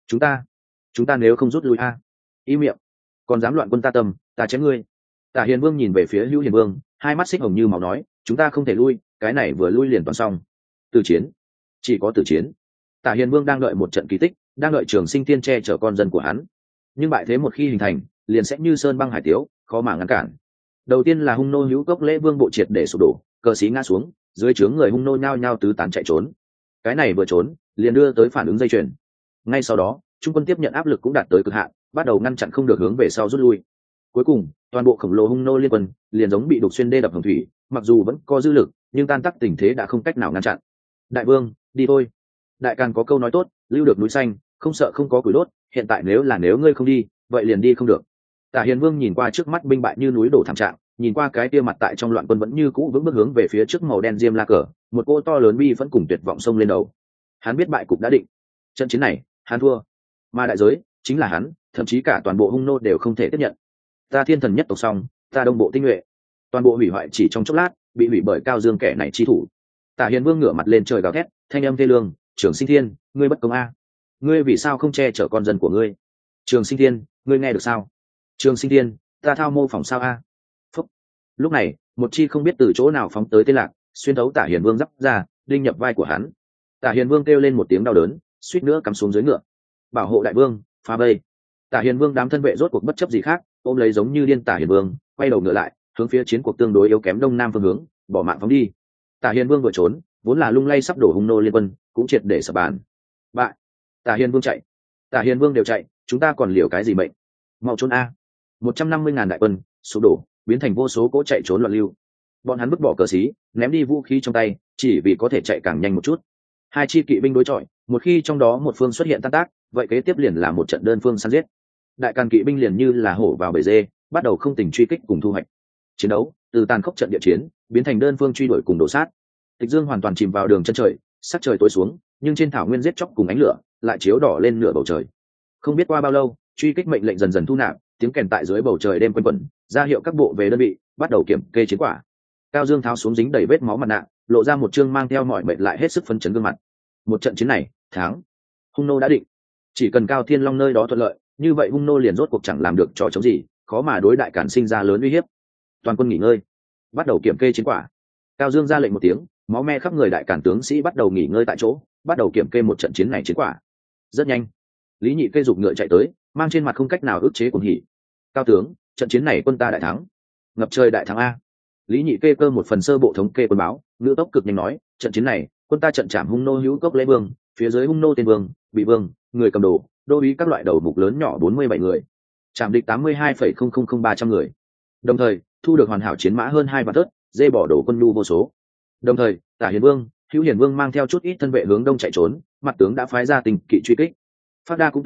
Chúng ta nếu không rút lui a. Im miệng, còn dám loạn quân ta tâm, ta chém ngươi. Tả Hiền Vương nhìn về phía Hữu Hiền Vương, hai mắt xích hồng như máu nói, chúng ta không thể lui, cái này vừa lui liền toàn xong. Từ chiến, chỉ có từ chiến. Tả Hiền Vương đang đợi một trận kỳ tích, đang đợi Trường Sinh Tiên che chở con dân của hắn. Nhưng bại thế một khi hình thành, liền sẽ như sơn băng hải tiếu, khó mà ngăn cản. Đầu tiên là hung nô Hữu Cốc Lễ Vương bộ triệt để sụp đổ, cờ sĩ ngã xuống, dưới trướng người hung nô nhao nhao tứ tán chạy trốn. Cái này vừa trốn, liền đưa tới phản ứng dây chuyền. Ngay sau đó, trung quân tiếp nhận áp lực cũng đạt tới cực hạn, bắt đầu ngăn chặn không được hướng về sau rút lui. Cuối cùng, toàn bộ khổng lồ hung nô liên quân liền giống bị đục xuyên đê đập hồng thủy, mặc dù vẫn có dư lực, nhưng tan tác tình thế đã không cách nào ngăn chặn. Đại vương, đi thôi. Đại Càn có câu nói tốt, lưu được núi xanh, không sợ không có củi đốt, hiện tại nếu ngươi không đi, vậy liền đi không được. Tả Hiền Vương nhìn qua trước mắt binh bại như núi đổ thảm trạng, nhìn qua cái kia mặt tại trong loạn quân vẫn như cũ vững bước hướng về phía trước màu đen diêm la cờ, một cô to lớn bi vẫn cùng tuyệt vọng xông lên đầu. Hắn biết bại cục đã định, trận chiến này hắn thua, mà đại giới chính là hắn, thậm chí cả toàn bộ hung nô đều không thể tiếp nhận. Ta thiên thần nhất tộc xong, ta đông bộ tinh nhuệ, toàn bộ hủy hoại chỉ trong chốc lát, bị hủy bởi Cao Dương kẻ này chi thủ. Tả Hiền Vương ngửa mặt lên trời gào thét, thanh âm thê lương, Trường Sinh Thiên, ngươi bất công a, ngươi vì sao không che chở con dân của ngươi? Trường Sinh Thiên, ngươi nghe được sao? Trường Sinh Thiên, ta thao mô phỏng sao a? Phúc. Lúc này, một chi không biết từ chỗ nào phóng tới tên lạc, xuyên thấu Tả Hiền Vương giáp ra, đinh nhập vai của hắn. Tả Hiền Vương kêu lên một tiếng đau đớn, suýt nữa cắm xuống dưới ngựa. Bảo hộ đại vương, phá vây. Tả Hiền Vương đám thân vệ rốt cuộc bất chấp gì khác, ôm lấy giống như điên Tả Hiền Vương, quay đầu ngựa lại, hướng phía chiến cuộc tương đối yếu kém đông nam phương hướng, bỏ mạng phóng đi. Tả Hiền Vương vừa trốn, vốn là lung lay sắp đổ hung nô liên quân, cũng triệt để sập bàn. Bại. Tả Hiền Vương chạy. Tả Hiền Vương đều chạy, chúng ta còn liều cái gì mệnh? Mau trốn a. 150.000 đại quân sụp đổ, biến thành vô số cỗ chạy trốn loạn lưu. Bọn hắn vứt bỏ cờ xí, ném đi vũ khí trong tay, chỉ vì có thể chạy càng nhanh một chút. Hai chi kỵ binh đối chọi, một khi trong đó một phương xuất hiện tan tác, vậy kế tiếp liền là một trận đơn phương săn giết. Đại Càn kỵ binh liền như là hổ vào bầy dê, bắt đầu không tình truy kích cùng thu hoạch. Chiến đấu từ tàn khốc trận địa chiến biến thành đơn phương truy đuổi cùng đổ sát. Tịch Dương hoàn toàn chìm vào đường chân trời, sắc trời tối xuống, nhưng trên thảo nguyên giết chóc cùng ánh lửa lại chiếu đỏ lên nửa bầu trời. Không biết qua bao lâu, truy kích mệnh lệnh dần dần thu nạp, tiếng kèn tại dưới bầu trời đêm quanh quẩn, ra hiệu các bộ về đơn vị bắt đầu kiểm kê chiến quả. Cao Dương tháo xuống dính đầy vết máu mặt nạ, lộ ra một trương mang theo mọi mệnh lại hết sức phấn chấn gương mặt. Một trận chiến này, thắng. Hung nô đã định. Chỉ cần Cao Thiên Long nơi đó thuận lợi, như vậy hung nô liền rốt cuộc chẳng làm được trò chống gì, khó mà đối đại Càn sinh ra lớn uy hiếp. Toàn quân nghỉ ngơi, bắt đầu kiểm kê chiến quả. Cao Dương ra lệnh một tiếng, máu me khắp người đại Càn tướng sĩ bắt đầu nghỉ ngơi tại chỗ, bắt đầu kiểm kê một trận chiến này chiến quả. Rất nhanh, Lý Nhị Kê giục ngựa chạy tới, mang trên mặt không cách nào ức chế cuồng hỉ. Cao tướng, trận chiến này quân ta đại thắng, ngập trời đại thắng a. Lý Nhị Kê cơ một phần sơ bộ thống kê quân báo, ngữ tốc cực nhanh nói, trận chiến này quân ta trận chạm hung nô Hữu Cốc Lễ Vương, phía dưới hung nô tên vương, bị vương, người cầm đồ, đô úy các loại đầu mục lớn nhỏ 47 người, chạm địch 82,000300 người, đồng thời thu được hoàn hảo chiến mã hơn 2 vạn thớt, dê bỏ đổ quân nhu vô số. Đồng thời, Tả Hiền Vương, Hữu Hiền Vương mang theo chút ít thân vệ hướng đông chạy trốn, mặt tướng đã phái ra tình kỵ truy kích. Phát Đa cũng tới,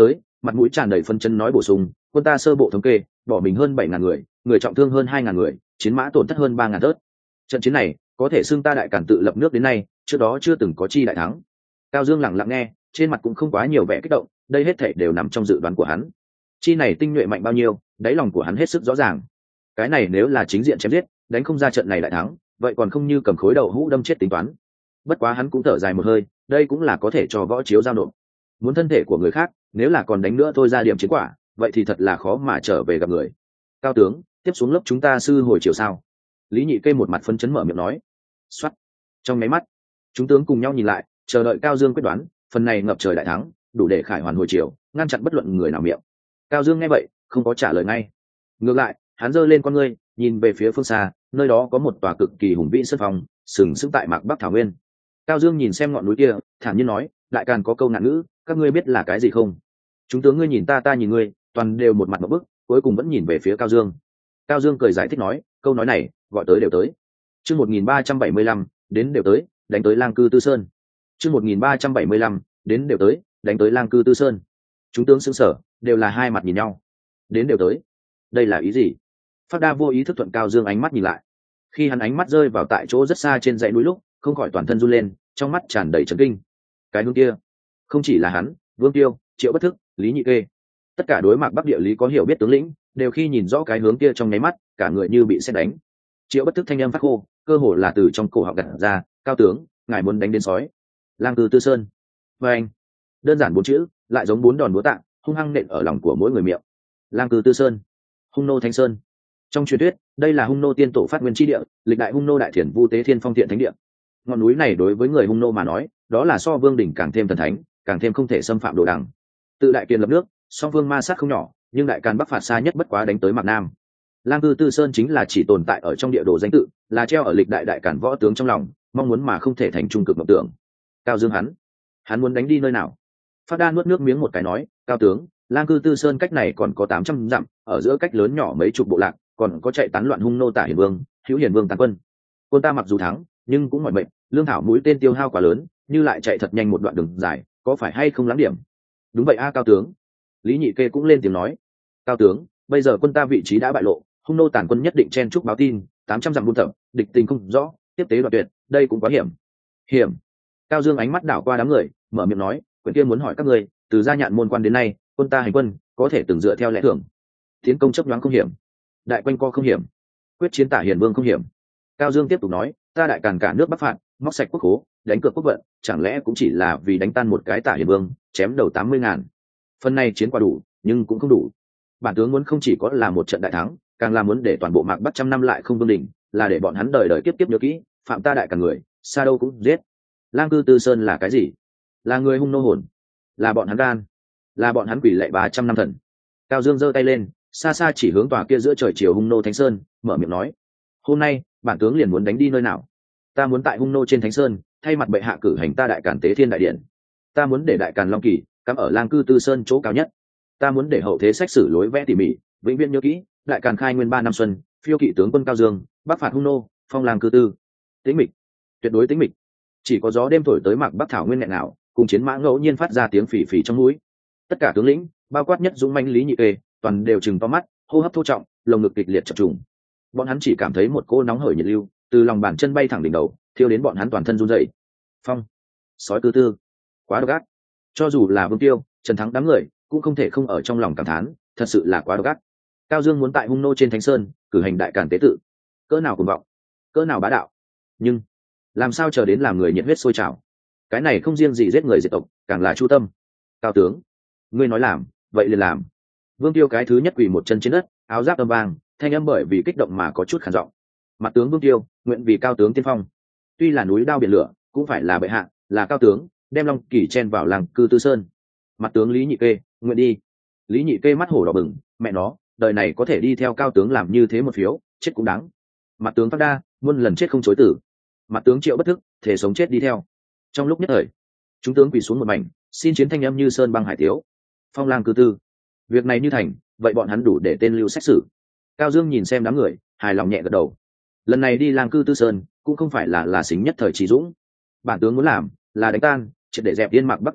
mặt mũi tràn đầy phân chân nói bổ sung, quân ta sơ bộ thống kê bỏ mình hơn 7.000 người, người trọng thương hơn 2.000 người, chiến mã tổn thất hơn 3.000 thớt. Trận chiến này có thể xưng ta đại càn tự lập nước đến nay trước đó chưa từng có chi đại thắng. Cao Dương lặng lặng nghe, trên mặt cũng không quá nhiều vẻ kích động, đây hết thảy đều nằm trong dự đoán của hắn. Chi này tinh nhuệ mạnh bao nhiêu, đáy lòng của hắn hết sức rõ ràng. Cái này nếu là chính diện chém giết, đánh không ra trận này đại thắng, vậy còn không như cầm khối đầu hũ đâm chết tính toán. Bất quá hắn cũng thở dài một hơi, đây cũng là có thể cho võ chiếu giao nộp. Muốn thân thể của người khác, nếu là còn đánh nữa thôi ra điểm chiến quả, vậy thì thật là khó mà trở về gặp người. Cao tướng, tiếp xuống lớp chúng ta sư hồi chiều sao? Lý Nhị Kê một mặt phấn chấn mở miệng nói. Soát. Trong máy mắt, chúng tướng cùng nhau nhìn lại, chờ đợi Cao Dương quyết đoán, phần này ngập trời đại thắng, đủ để khải hoàn hồi chiều, ngăn chặn bất luận người nào miệng. Cao Dương nghe vậy, không có trả lời ngay. Ngược lại, hắn giơ lên con ngươi, nhìn về phía phương xa, nơi đó có một tòa cực kỳ hùng vĩ sơn phong, sừng sững tại mạc Bắc thảo nguyên. Cao Dương nhìn xem ngọn núi kia, thản nhiên nói, đại càn có câu nạn ngữ, các ngươi biết là cái gì không? Chúng tướng ngươi nhìn ta, ta nhìn ngươi, toàn đều một mặt một bức, cuối cùng vẫn nhìn về phía Cao Dương. Cao Dương cười giải thích nói, câu nói này, gọi tới đều tới. Chương 1375, đến đều tới, đánh tới Lang Cư Tư Sơn. Chương 1375, đến đều tới, đánh tới Lang Cư Tư Sơn. Chúng tướng sững sờ, đều là hai mặt nhìn nhau. Đến đều tới. Đây là ý gì? Phát Đa vô ý thức thuận Cao Dương ánh mắt nhìn lại. Khi hắn ánh mắt rơi vào tại chỗ rất xa trên dãy núi lúc, không khỏi toàn thân run lên, trong mắt tràn đầy chấn kinh. Cái hướng kia, không chỉ là hắn, Vương Tiêu, Triệu Bất Thức, Lý Nhị Kê, tất cả đối mặt Bắc địa lý có hiểu biết tướng lĩnh, đều khi nhìn rõ cái hướng kia trong nháy mắt, cả người như bị sét đánh. Triệu Bất Thức thanh âm phát khô, cơ hồ là từ trong cổ họng gặt ra, "Cao tướng, ngài muốn đánh đến sói." Lang Cư Tư Sơn. Và anh, đơn giản bốn chữ, lại giống bốn đòn búa tạ, hung hăng nện ở lòng của mỗi người miệng. Lang Cư Tư Sơn, Hung nô Thánh Sơn. Trong truyền thuyết, đây là Hung nô tiên tổ phát nguyên chi địa, lịch đại Hung nô đại thiền vu tế thiên phong thiện thánh địa. Ngọn núi này đối với người Hung nô mà nói, đó là so vương đỉnh càng thêm thần thánh, càng thêm không thể xâm phạm đồ đằng. Tự đại kiền lập nước, song vương ma sát không nhỏ, nhưng đại càn bắc phạt xa nhất bất quá đánh tới Mạc Nam. Lang Cư Tư Sơn chính là chỉ tồn tại ở trong địa đồ danh tự, là treo ở lịch đại đại càn võ tướng trong lòng, mong muốn mà không thể thành trung cực mộng tưởng. Cao Dương hắn muốn đánh đi nơi nào? Phát Đa nuốt nước miếng một cái nói, Cao tướng, Lang Cư Tư Sơn cách này còn có 800 dặm, ở giữa cách lớn nhỏ mấy chục bộ lạc, còn có chạy tán loạn Hung nô Tả Hiền Vương, Hữu Hiền Vương tàn quân. Quân ta mặc dù thắng, nhưng cũng mỏi mệt, lương thảo mũi tên tiêu hao quá lớn, như lại chạy thật nhanh một đoạn đường dài, có phải hay không lắm điểm? Đúng vậy a Cao tướng. Lý Nhị Kê cũng lên tiếng nói, Cao tướng, bây giờ quân ta vị trí đã bại lộ, Hung nô tàn quân nhất định chen chúc báo tin, 800 dặm buôn tập, địch tình không rõ, tiếp tế đoạn tuyệt, đây cũng quá hiểm. Hiểm. Cao Dương ánh mắt đảo qua đám người, mở miệng nói, quyển kia muốn hỏi các ngươi, từ gia nhạn môn quan đến nay, quân ta hành quân có thể từng dựa theo lẽ thường, tiến công chấp nhoáng không hiểm, đại quanh co không hiểm, quyết chiến Tả Hiền Vương không hiểm. Cao Dương tiếp tục nói, ta đại càn cả nước bắc phạt, móc sạch quốc khố, đánh cược quốc vận, chẳng lẽ cũng chỉ là vì đánh tan một cái Tả Hiền Vương, chém đầu 80.000. Phần này chiến quả đủ, nhưng cũng không đủ. Bản tướng muốn không chỉ có là một trận đại thắng, càng là muốn để toàn bộ Mạc Bắc trăm năm lại không vương đỉnh, là để bọn hắn đời đời kiếp kiếp nhớ kỹ, phạm ta đại càn người, xa đâu cũng giết. Lang Cư Tư Sơn là cái gì? Là người Hung nô hồn, là bọn hắn gan, là bọn hắn quỷ lệ 300 năm thần. Cao Dương giơ tay lên, xa xa chỉ hướng tòa kia giữa trời chiều Hung nô Thánh Sơn, mở miệng nói, hôm nay bản tướng liền muốn đánh đi nơi nào? Ta muốn tại Hung nô trên Thánh Sơn, thay mặt bệ hạ cử hành ta đại càn tế thiên đại điện. Ta muốn để đại càn long kỳ cắm ở Lang Cư Tư Sơn chỗ cao nhất. Ta muốn để hậu thế sách sử lối vẽ tỉ mỉ, vĩnh viễn nhớ kỹ, đại càn khai nguyên 3 năm xuân, phiêu kỵ tướng quân Cao Dương, bắc phạt Hung nô, phong Lang Cư Tư. Tĩnh mịch, tuyệt đối tĩnh mịch. Chỉ có gió đêm thổi tới Mạc Bắc thảo nguyên nghẹn nào, cùng chiến mã ngẫu nhiên phát ra tiếng phì phì trong núi. Tất cả tướng lĩnh, bao quát nhất dũng mãnh Lý Nhị Kê, toàn đều trừng to mắt, hô hấp thô trọng, lồng ngực kịch liệt chập trùng. Bọn hắn chỉ cảm thấy một cỗ nóng hởi nhiệt lưu từ lòng bàn chân bay thẳng đỉnh đầu, thiêu đến bọn hắn toàn thân run rẩy. Phong, sói Cư Tư, quá độc ác. Cho dù là Vương Tiêu, Trần Thắng đám người, cũng không thể không ở trong lòng cảm thán, thật sự là quá độc ác. Cao Dương muốn tại Hung nô trên Thánh Sơn cử hành đại càn tế tự, cỡ nào cuồng vọng, cỡ nào bá đạo. Nhưng làm sao chờ đến làm người nhiệt huyết sôi trào? Cái này không riêng gì giết người diệt tộc, càng là chu tâm. Cao tướng, ngươi nói làm, vậy liền làm. Vương Tiêu cái thứ nhất quỳ một chân trên đất, áo giáp âm vang, thanh âm bởi vì kích động mà có chút khàn giọng. Mặt tướng Vương Tiêu, nguyện vì Cao tướng tiên phong. Tuy là núi đao biển lửa, cũng phải là bệ hạ, là Cao tướng, đem long kỳ chen vào Lang Cư Tư Sơn. Mặt tướng Lý Nhị Kê, nguyện đi. Lý Nhị Kê mắt hổ đỏ bừng, mẹ nó, đời này có thể đi theo Cao tướng làm như thế một phiếu, chết cũng đáng. Mặt tướng Phát Đa, muôn lần chết không chối tử. Mặt tướng Triệu Bất Thức, thể sống chết đi theo. Trong lúc nhất thời, chúng tướng quỳ xuống một mảnh, xin chiến thanh âm như sơn băng hải tiếu. Phong Lang Cư Tư, việc này như thành, vậy bọn hắn đủ để tên lưu xét xử. Cao Dương nhìn xem đám người, hài lòng nhẹ gật đầu. Lần này đi Lang Cư Tư Sơn cũng không phải là xính nhất thời trí dũng. Bản tướng muốn làm là đánh tan, triệt để dẹp Yên Mạc Bắc Đông Bộ,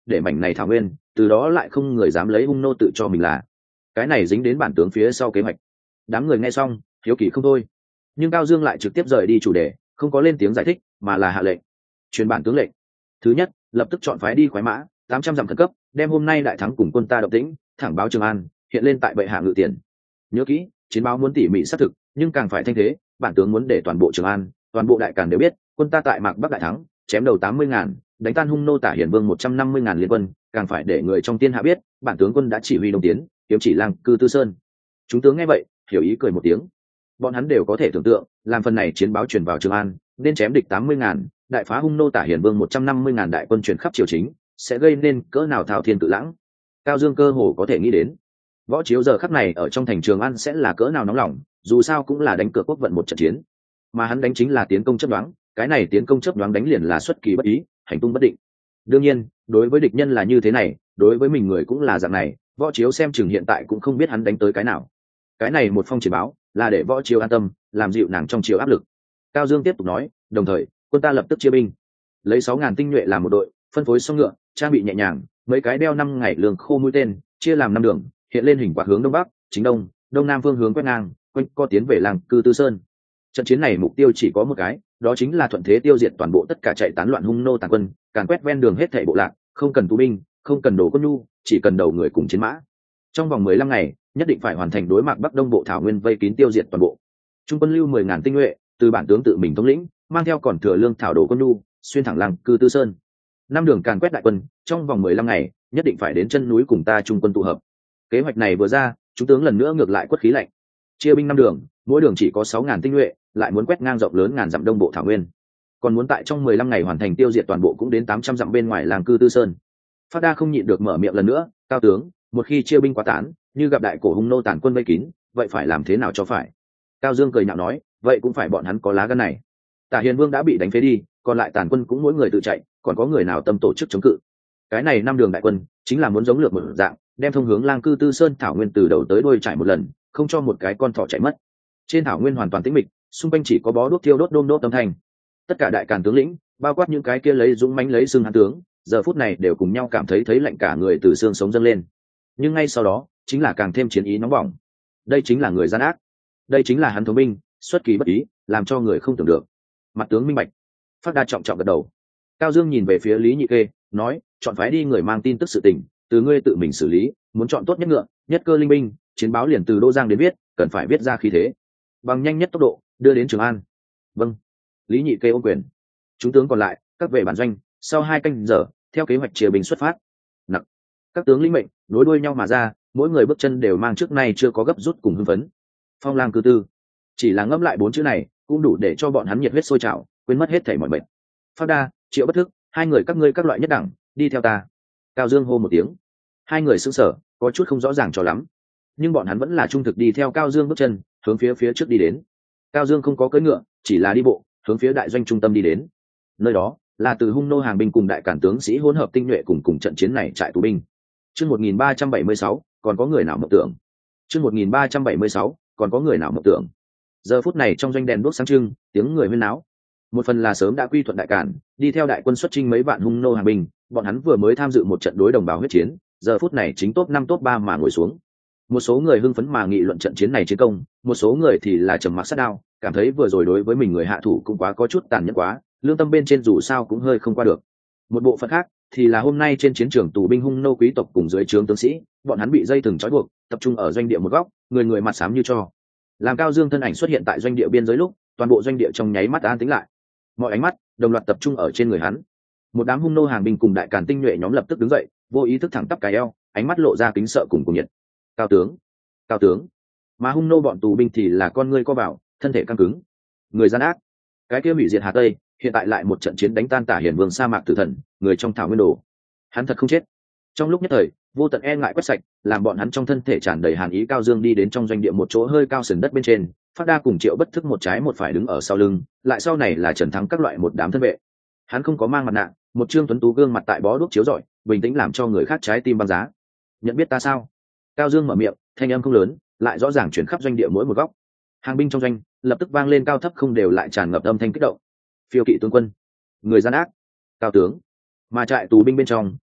để mảnh này thảo nguyên từ đó lại không người dám lấy hung nô tự cho mình là. Cái này dính đến bản tướng phía sau kế hoạch. Đám người nghe xong hiếu kỳ không thôi, nhưng Cao Dương lại trực tiếp rời đi chủ đề, không có lên tiếng giải thích mà là hạ lệnh truyền bản tướng lệnh. Thứ nhất, lập tức chọn phái đi khoái mã 800 dặm khẩn cấp, đem hôm nay đại thắng cùng quân ta động tĩnh thẳng báo Trường An, hiện lên tại bệ hạ ngự tiền. Nhớ kỹ, chiến báo muốn tỉ mỉ xác thực, nhưng càng phải thanh thế, bản tướng muốn để toàn bộ Trường An, toàn bộ đại càn đều biết, quân ta tại Mạc Bắc đại thắng, chém đầu 80.000, đánh tan hung nô Tả Hiển Vương 150.000 liên quân, càng phải để người trong thiên hạ biết, bản tướng quân đã chỉ huy đồng tiến, kiếm chỉ Lang Cư Tư Sơn. Chúng tướng nghe vậy, hiểu ý cười một tiếng. Bọn hắn đều có thể tưởng tượng, làm phần này chiến báo truyền vào Trường An, nên chém địch 80.000, đại phá hung nô Tả Hiển Vương 150.000 đại quân truyền khắp triều chính, sẽ gây nên cỡ nào thao thiên tự lãng. Cao Dương cơ hồ có thể nghĩ đến, Võ Chiếu giờ khắc này ở trong thành Trường An sẽ là cỡ nào nóng lòng, dù sao cũng là đánh cược quốc vận một trận chiến, mà hắn đánh chính là tiến công chấp đoán, cái này tiến công chấp đoán đánh liền là xuất kỳ bất ý, hành tung bất định. Đương nhiên, đối với địch nhân là như thế này, đối với mình người cũng là dạng này, Võ Chiếu xem chừng hiện tại cũng không biết hắn đánh tới cái nào. Cái này một phong chiến báo là để Võ Chiếu an tâm, làm dịu nàng trong chiều áp lực. Cao Dương tiếp tục nói, đồng thời quân ta lập tức chia binh, lấy 6.000 tinh nhuệ làm một đội, phân phối xong ngựa, trang bị nhẹ nhàng, mấy cái đeo 5 ngày lương khô mũi tên, chia làm 5 đường, hiện lên hình quạt hướng đông bắc, chính đông, đông nam phương hướng quét ngang, quanh co tiến về Lang Cư Tư Sơn. Trận chiến này mục tiêu chỉ có một cái, đó chính là thuận thế tiêu diệt toàn bộ tất cả chạy tán loạn hung nô tàn quân, càn quét ven đường hết thảy bộ lạc, không cần tù binh, không cần đồ quân nhu, chỉ cần đầu người cùng chiến mã. Trong vòng 15 ngày, nhất định phải hoàn thành đối mặt Bắc Đông bộ thảo nguyên vây kín tiêu diệt toàn bộ. Trung quân lưu 10.000 tinh nhuệ, từ bản tướng tự mình thống lĩnh, mang theo còn thừa lương thảo đồ quân nhu, xuyên thẳng Lang Cư Tư Sơn. 5 đường càn quét đại quân, trong vòng 15 ngày, nhất định phải đến chân núi cùng ta trung quân tụ hợp. Kế hoạch này vừa ra, chúng tướng lần nữa ngược lại quất khí lạnh. Chia binh 5 đường, mỗi đường chỉ có 6.000 tinh nhuệ, lại muốn quét ngang rộng lớn ngàn dặm đông bộ thảo nguyên, còn muốn tại trong 15 ngày hoàn thành tiêu diệt toàn bộ cũng đến 800 dặm bên ngoài Lang Cư Tư Sơn. Phát Đa không nhịn được mở miệng lần nữa, cao tướng, một khi chia binh quá tán, như gặp đại cổ hung nô tàn quân vây kín, vậy phải làm thế nào cho phải? Cao Dương cười nhạo nói, vậy cũng phải bọn hắn có lá gan này. Tả Hiền Vương đã bị đánh phế đi, còn lại tàn quân cũng mỗi người tự chạy, còn có người nào tâm tổ chức chống cự? Cái này 5 đường đại quân chính là muốn giống lược một dạng, đem thông hướng Lang Cư Tư Sơn thảo nguyên từ đầu tới đuôi trải một lần, không cho một cái con thỏ chạy mất. Trên thảo nguyên hoàn toàn tĩnh mịch, xung quanh chỉ có bó đuốc thiêu đốt đôm đốt âm thanh. Tất cả đại càn tướng lĩnh, bao quát những cái kia lấy dũng mãnh lấy xương hán tướng, giờ phút này đều cùng nhau cảm thấy lạnh cả người từ xương sống dâng lên. Nhưng ngay sau đó, chính là càng thêm chiến ý nóng bỏng. Đây chính là người gian ác, đây chính là hắn thống binh, xuất kỳ bất ý, làm cho người không tưởng được. Mặt tướng minh bạch. Phát Đa trọng trọng gật đầu. Cao Dương nhìn về phía Lý Nhị Kê, nói, chọn phái đi người mang tin tức sự tình, từ ngươi tự mình xử lý, muốn chọn tốt nhất ngựa, nhất cơ linh binh, chiến báo liền từ Đô Giang đến viết, cần phải viết ra khí thế, bằng nhanh nhất tốc độ đưa đến Trường An. Vâng. Lý Nhị Kê ôm quyền. Chúng tướng còn lại, các vệ bản doanh, sau 2 canh giờ, theo kế hoạch chia binh xuất phát. Nặc. Các tướng lĩnh mệnh nối đuôi nhau mà ra, mỗi người bước chân đều mang trước nay chưa có gấp rút cùng hưng phấn. Phong Lang Cư Tư, chỉ là ngẫm lại 4 chữ này cũng đủ để cho bọn hắn nhiệt huyết sôi trào, quên mất hết thảy mọi mệt. Phát Đa, Triệu Bất Thức, 2 người các ngươi các loại nhất đẳng, đi theo ta. Cao Dương hô một tiếng. 2 người sững sờ, có chút không rõ ràng cho lắm, nhưng bọn hắn vẫn là trung thực đi theo Cao Dương bước chân, hướng phía trước đi đến. Cao Dương không có cưỡi ngựa, chỉ là đi bộ, hướng phía đại doanh trung tâm đi đến. Nơi đó là từ hung nô hàng binh cùng đại cản tướng sĩ hỗn hợp tinh nhuệ cùng trận chiến này trại tù binh. Chương 1376, còn có người nào mộng tưởng? Chương 1376, còn có người nào mộng tưởng? Giờ phút này trong doanh đèn đuốc sáng trưng, tiếng người huyên náo. Một phần là sớm đã quy thuận đại cản, đi theo đại quân xuất chinh mấy vạn hung nô hàng binh, bọn hắn vừa mới tham dự một trận đối đồng bào huyết chiến, giờ phút này chính top 5 top 3 mà ngồi xuống. Một số người hưng phấn mà nghị luận trận chiến này chiến công, một số người thì là trầm mặc sát đao, cảm thấy vừa rồi đối với mình người hạ thủ cũng quá có chút tàn nhẫn quá, lương tâm bên trên dù sao cũng hơi không qua được. Một bộ phận khác thì là hôm nay trên chiến trường tù binh hung nô quý tộc cùng dưới trướng tướng sĩ, bọn hắn bị dây thừng trói buộc, tập trung ở doanh địa một góc, người người mặt xám như tro. Làm Cao Dương thân ảnh xuất hiện tại doanh địa biên giới lúc, toàn bộ doanh địa trong nháy mắt an tĩnh lại. Mọi ánh mắt đồng loạt tập trung ở trên người hắn. Một đám hung nô hàng binh cùng đại càn tinh nhuệ nhóm lập tức đứng dậy, vô ý thức thẳng tắp cái eo, ánh mắt lộ ra kính sợ cùng cuồng nhiệt. Cao tướng, cao tướng. Mà hung nô bọn tù binh thì là con ngươi co vào, thân thể căng cứng. Người gian ác, cái kia hủy diệt Hà Tây, hiện tại lại một trận chiến đánh tan Tả Hiển Vương sa mạc tử thần, người trong thảo nguyên đồ. Hắn thật không chết. Trong lúc nhất thời, vô tận e ngại quét sạch, làm bọn hắn trong thân thể tràn đầy hàn ý. Cao Dương đi đến trong doanh địa một chỗ hơi cao sườn đất bên trên, Phát Đa cùng Triệu Bất Thức một trái một phải đứng ở sau lưng, lại sau này là Trần Thắng các loại một đám thân vệ. Hắn không có mang mặt nạ, một trương tuấn tú gương mặt tại bó đuốc chiếu rọi, bình tĩnh làm cho người khác trái tim băng giá. Nhận biết ta sao? Cao Dương mở miệng, thanh âm không lớn, lại rõ ràng chuyển khắp doanh địa mỗi một góc. Hàng binh trong doanh lập tức vang lên cao thấp không đều lại tràn ngập âm thanh kích động. Phiêu kỵ tướng quân, người gian ác, cao tướng. Mà trại tù binh bên trong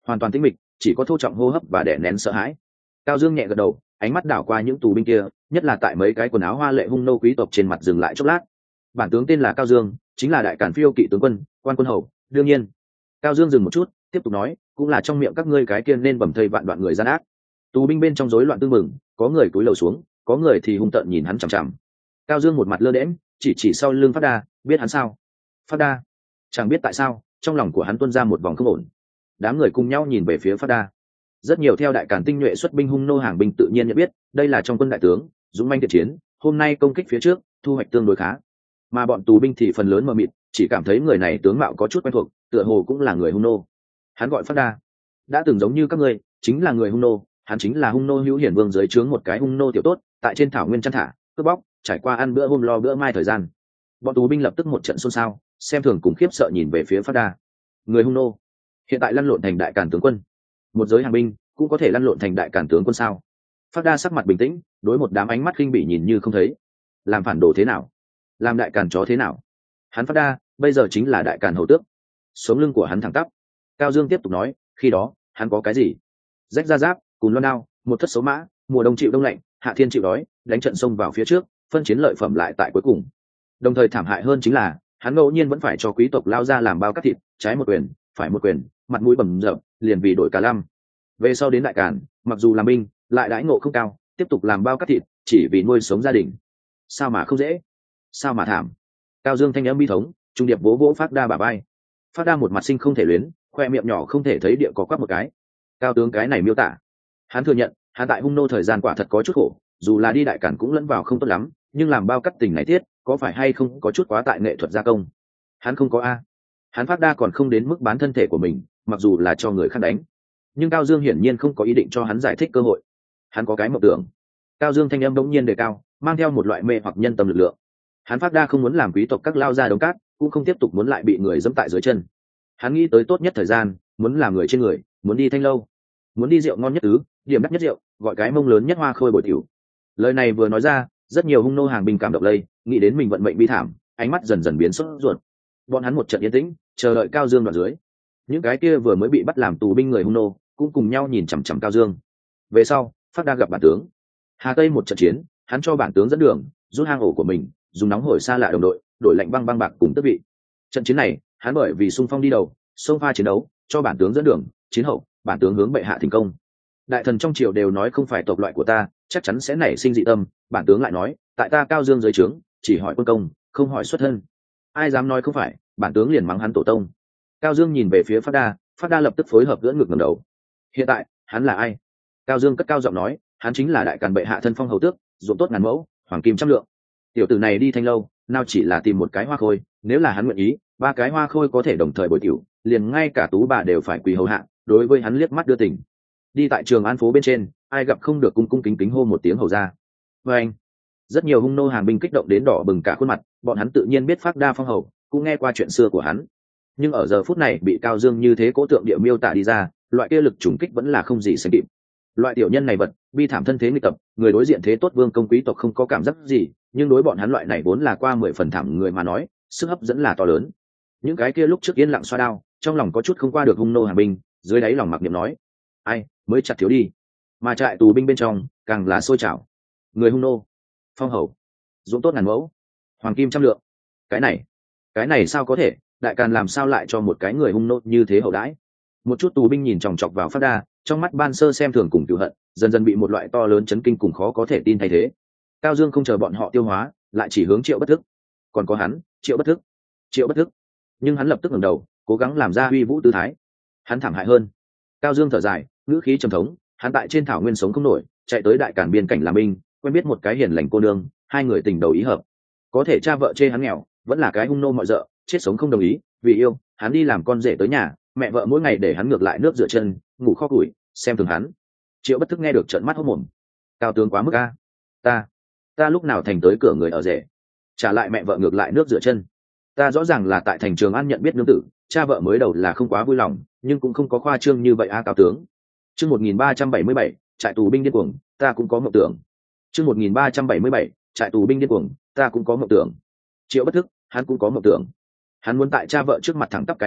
hoàn toàn tĩnh mịch, chỉ có thô trọng hô hấp và đè nén sợ hãi. Cao Dương nhẹ gật đầu, ánh mắt đảo qua những tù binh kia, nhất là tại mấy cái quần áo hoa lệ hung nô quý tộc trên mặt dừng lại chốc lát. Bản tướng tên là Cao Dương, chính là đại cản phiêu kỵ tướng quân, quan quân hầu. Đương nhiên, Cao Dương dừng một chút, tiếp tục nói, cũng là trong miệng các ngươi cái kia nên bầm thây vạn đoạn người gian ác. Tù binh bên trong rối loạn tương mừng, có người cúi đầu xuống, có người thì hung tợn nhìn hắn chằm chằm. Cao Dương một mặt lơ đễnh, chỉ sau lưng Phát Đa, biết hắn sao? Phát Đa? Chẳng biết tại sao, trong lòng của hắn tuôn ra một vòng không ổn. Đám người cùng nhau nhìn về phía Phát Đa. Rất nhiều theo đại cản tinh nhuệ xuất binh hung nô hàng binh tự nhiên nhận biết, đây là trong quân đại tướng, dũng manh thiện chiến, hôm nay công kích phía trước, thu hoạch tương đối khá. Mà bọn tù binh thì phần lớn mờ mịt, chỉ cảm thấy người này tướng mạo có chút quen thuộc, tựa hồ cũng là người hung nô. Hắn gọi Phát Đa, đã từng giống như các ngươi, chính là người hung nô, hắn chính là hung nô Hữu Hiển Vương dưới trướng một cái hung nô tiểu tốt, tại trên thảo nguyên chăn thả, cướp bóc, trải qua ăn bữa hôm lo bữa mai thời gian. Bọn tù binh lập tức một trận xôn xao, xem thường cùng khiếp sợ nhìn về phía Phát Đa. Người hung nô, hiện tại lăn lộn thành đại cản tướng quân, một giới hàng binh cũng có thể lăn lộn thành đại cản tướng quân sao? Phát Đa sắc mặt bình tĩnh, đối một đám ánh mắt khinh bỉ nhìn như không thấy. Làm phản đồ thế nào? Làm đại cản chó thế nào? Hắn Phát Đa bây giờ chính là đại cản hầu tước. Sống lưng của hắn thẳng tắp. Cao Dương tiếp tục nói, khi đó hắn có cái gì? Rách da giáp, cùn loan đao, một thất số mã, mùa đông chịu đông lạnh, hạ thiên chịu đói, đánh trận xông vào phía trước, phân chiến lợi phẩm lại tại cuối cùng. Đồng thời thảm hại hơn chính là hắn ngẫu nhiên vẫn phải cho quý tộc lao ra làm bao cắt thịt, trái một quyền, phải một quyền, mặt mũi bầm dập, liền vì đổi cả lăm. Về sau đến đại cản, mặc dù làm binh, lại đãi ngộ không cao, tiếp tục làm bao cắt thịt, chỉ vì nuôi sống gia đình. Sao mà không dễ? Sao mà thảm? Cao Dương thanh âm bi thống, trung điệp vỗ vỗ Phát Đa bả vai. Phát Đa một mặt sinh không thể luyến, khoe miệng nhỏ không thể thấy địa có quắc một cái. Cao tướng cái này miêu tả, hắn thừa nhận, hắn tại hung nô thời gian quả thật có chút khổ, dù là đi đại cản cũng lẫn vào không tốt lắm, nhưng làm bao cắt tình này thiết, có phải hay không có chút quá tại nghệ thuật gia công? Hắn không có a. Hắn Phát Đa còn không đến mức bán thân thể của mình, mặc dù là cho người khác đánh. Nhưng Cao Dương hiển nhiên không có ý định cho hắn giải thích cơ hội. Hắn có cái mộng tưởng. Cao Dương thanh âm bỗng nhiên đề cao, mang theo một loại mê hoặc nhân tâm lực lượng. Hắn Phát Đa không muốn làm quý tộc các lao ra đống cát, cũng không tiếp tục muốn lại bị người dẫm tại dưới chân. Hắn nghĩ tới tốt nhất thời gian, muốn làm người trên người, muốn đi thanh lâu, muốn đi rượu ngon nhất tứ, điểm đắt nhất rượu, gọi cái mông lớn nhất hoa khôi bồi tiểu. Lời này vừa nói ra, rất nhiều hung nô hàng binh cảm động lây, nghĩ đến mình vận mệnh bi thảm, ánh mắt dần dần biến sốt ruột. Bọn hắn một trận yên tĩnh, chờ đợi Cao Dương đoạn dưới. Những cái kia vừa mới bị bắt làm tù binh người hung nô, cũng cùng nhau nhìn chằm chằm Cao Dương. Về sau, Phát Đa gặp bản tướng Hà Tây một trận chiến, hắn cho bản tướng dẫn đường, rút hang ổ của mình, dùng nóng hổi xa lạ đồng đội, đổi lạnh băng băng bạc cùng tước vị. Trận chiến này, hắn bởi vì xung phong đi đầu, xông pha chiến đấu, cho bản tướng dẫn đường, chiến hậu, bản tướng hướng bệ hạ thành công. Đại thần trong triều đều nói không phải tộc loại của ta, chắc chắn sẽ nảy sinh dị tâm, bản tướng lại nói, tại ta Cao Dương dưới trướng, chỉ hỏi quân công, không hỏi xuất thân. Ai dám nói không phải, bản tướng liền mắng hắn tổ tông. Cao Dương nhìn về phía Phát Đa lập tức phối hợp gỡ ngực ngẩng đầu. Hiện tại, hắn là ai? Cao Dương cất cao giọng nói, hắn chính là đại càn bệ hạ thân phong hầu tước, ruộng tốt ngàn mẫu, hoàng kim trăm lượng. Tiểu tử này đi thanh lâu, nào chỉ là tìm một cái hoa khôi, nếu là hắn nguyện ý, ba cái hoa khôi có thể đồng thời bồi tiểu, liền ngay cả tú bà đều phải quỳ hầu hạ, đối với hắn liếc mắt đưa tình. Đi tại Trường An phố bên trên, ai gặp không được cung cung kính kính hô một tiếng hầu ra. Và anh, rất nhiều hung nô hàng binh kích động đến đỏ bừng cả khuôn mặt, bọn hắn tự nhiên biết Phát Đa phong hầu, cũng nghe qua chuyện xưa của hắn. Nhưng ở giờ phút này bị Cao Dương như thế cố tượng địa miêu tả đi ra, loại kia lực trùng kích vẫn là không gì sánh kịp. Loại tiểu nhân này vật, bi thảm thân thế nghịch tập, người đối diện thế tốt vương công quý tộc không có cảm giác gì, nhưng đối bọn hắn loại này vốn là qua 10 phần thảm người mà nói, sức hấp dẫn là to lớn. Những cái kia lúc trước yên lặng xoa đao, trong lòng có chút không qua được hung nô hàng binh, dưới đáy lòng mặc niệm nói, ai mới chặt thiếu đi. Mà trại tù binh bên trong càng là sôi trào. Người hung nô, phong hầu, ruộng tốt ngàn mẫu, hoàng kim trăm lượng. Cái này sao có thể, đại càn làm sao lại cho một cái người hung nô như thế hậu đãi? Một chút tù binh nhìn chòng chọc vào Phát Đa, trong mắt ban sơ xem thường cùng cựu hận, dần dần bị một loại to lớn chấn kinh cùng khó có thể tin thay thế. Cao Dương không chờ bọn họ tiêu hóa, lại chỉ hướng Triệu Bất Thức. Còn có hắn, Triệu Bất Thức. Nhưng hắn lập tức ngẩng đầu, cố gắng làm ra uy vũ tư thái. Hắn thảm hại hơn. Cao Dương thở dài, ngữ khí trầm thống, hắn tại trên thảo nguyên sống không nổi, chạy tới đại càn biên cảnh làm binh, quen biết một cái hiền lành cô nương, hai người tình đầu ý hợp. Có thể cha vợ chê hắn nghèo, vẫn là cái hung nô mọi dợ, chết sống không đồng ý, vì yêu, hắn đi làm con rể tới nhà, mẹ vợ mỗi ngày để hắn ngược lại nước rửa chân, ngủ kho củi, xem thường hắn. Triệu Bất Thức nghe được trợn mắt hốt mồm. Cao tướng quá mức a. Ta lúc nào thành tới cửa người ở rể, trả lại mẹ vợ ngược lại nước rửa chân. Ta rõ ràng là tại thành Trường An nhận biết nương tử, cha vợ mới đầu là không quá vui lòng, nhưng cũng không có khoa trương như vậy a. Cao tướng. Chương 1377, trại tù binh điên cuồng, ta cũng có mộng tưởng. Chương 1377, trại tù binh điên cuồng, ta cũng có mộng tưởng. Triệu Bất Thức, hắn cũng có mộng tưởng. Hắn muốn tại cha vợ trước mặt thẳng tắp cái eo,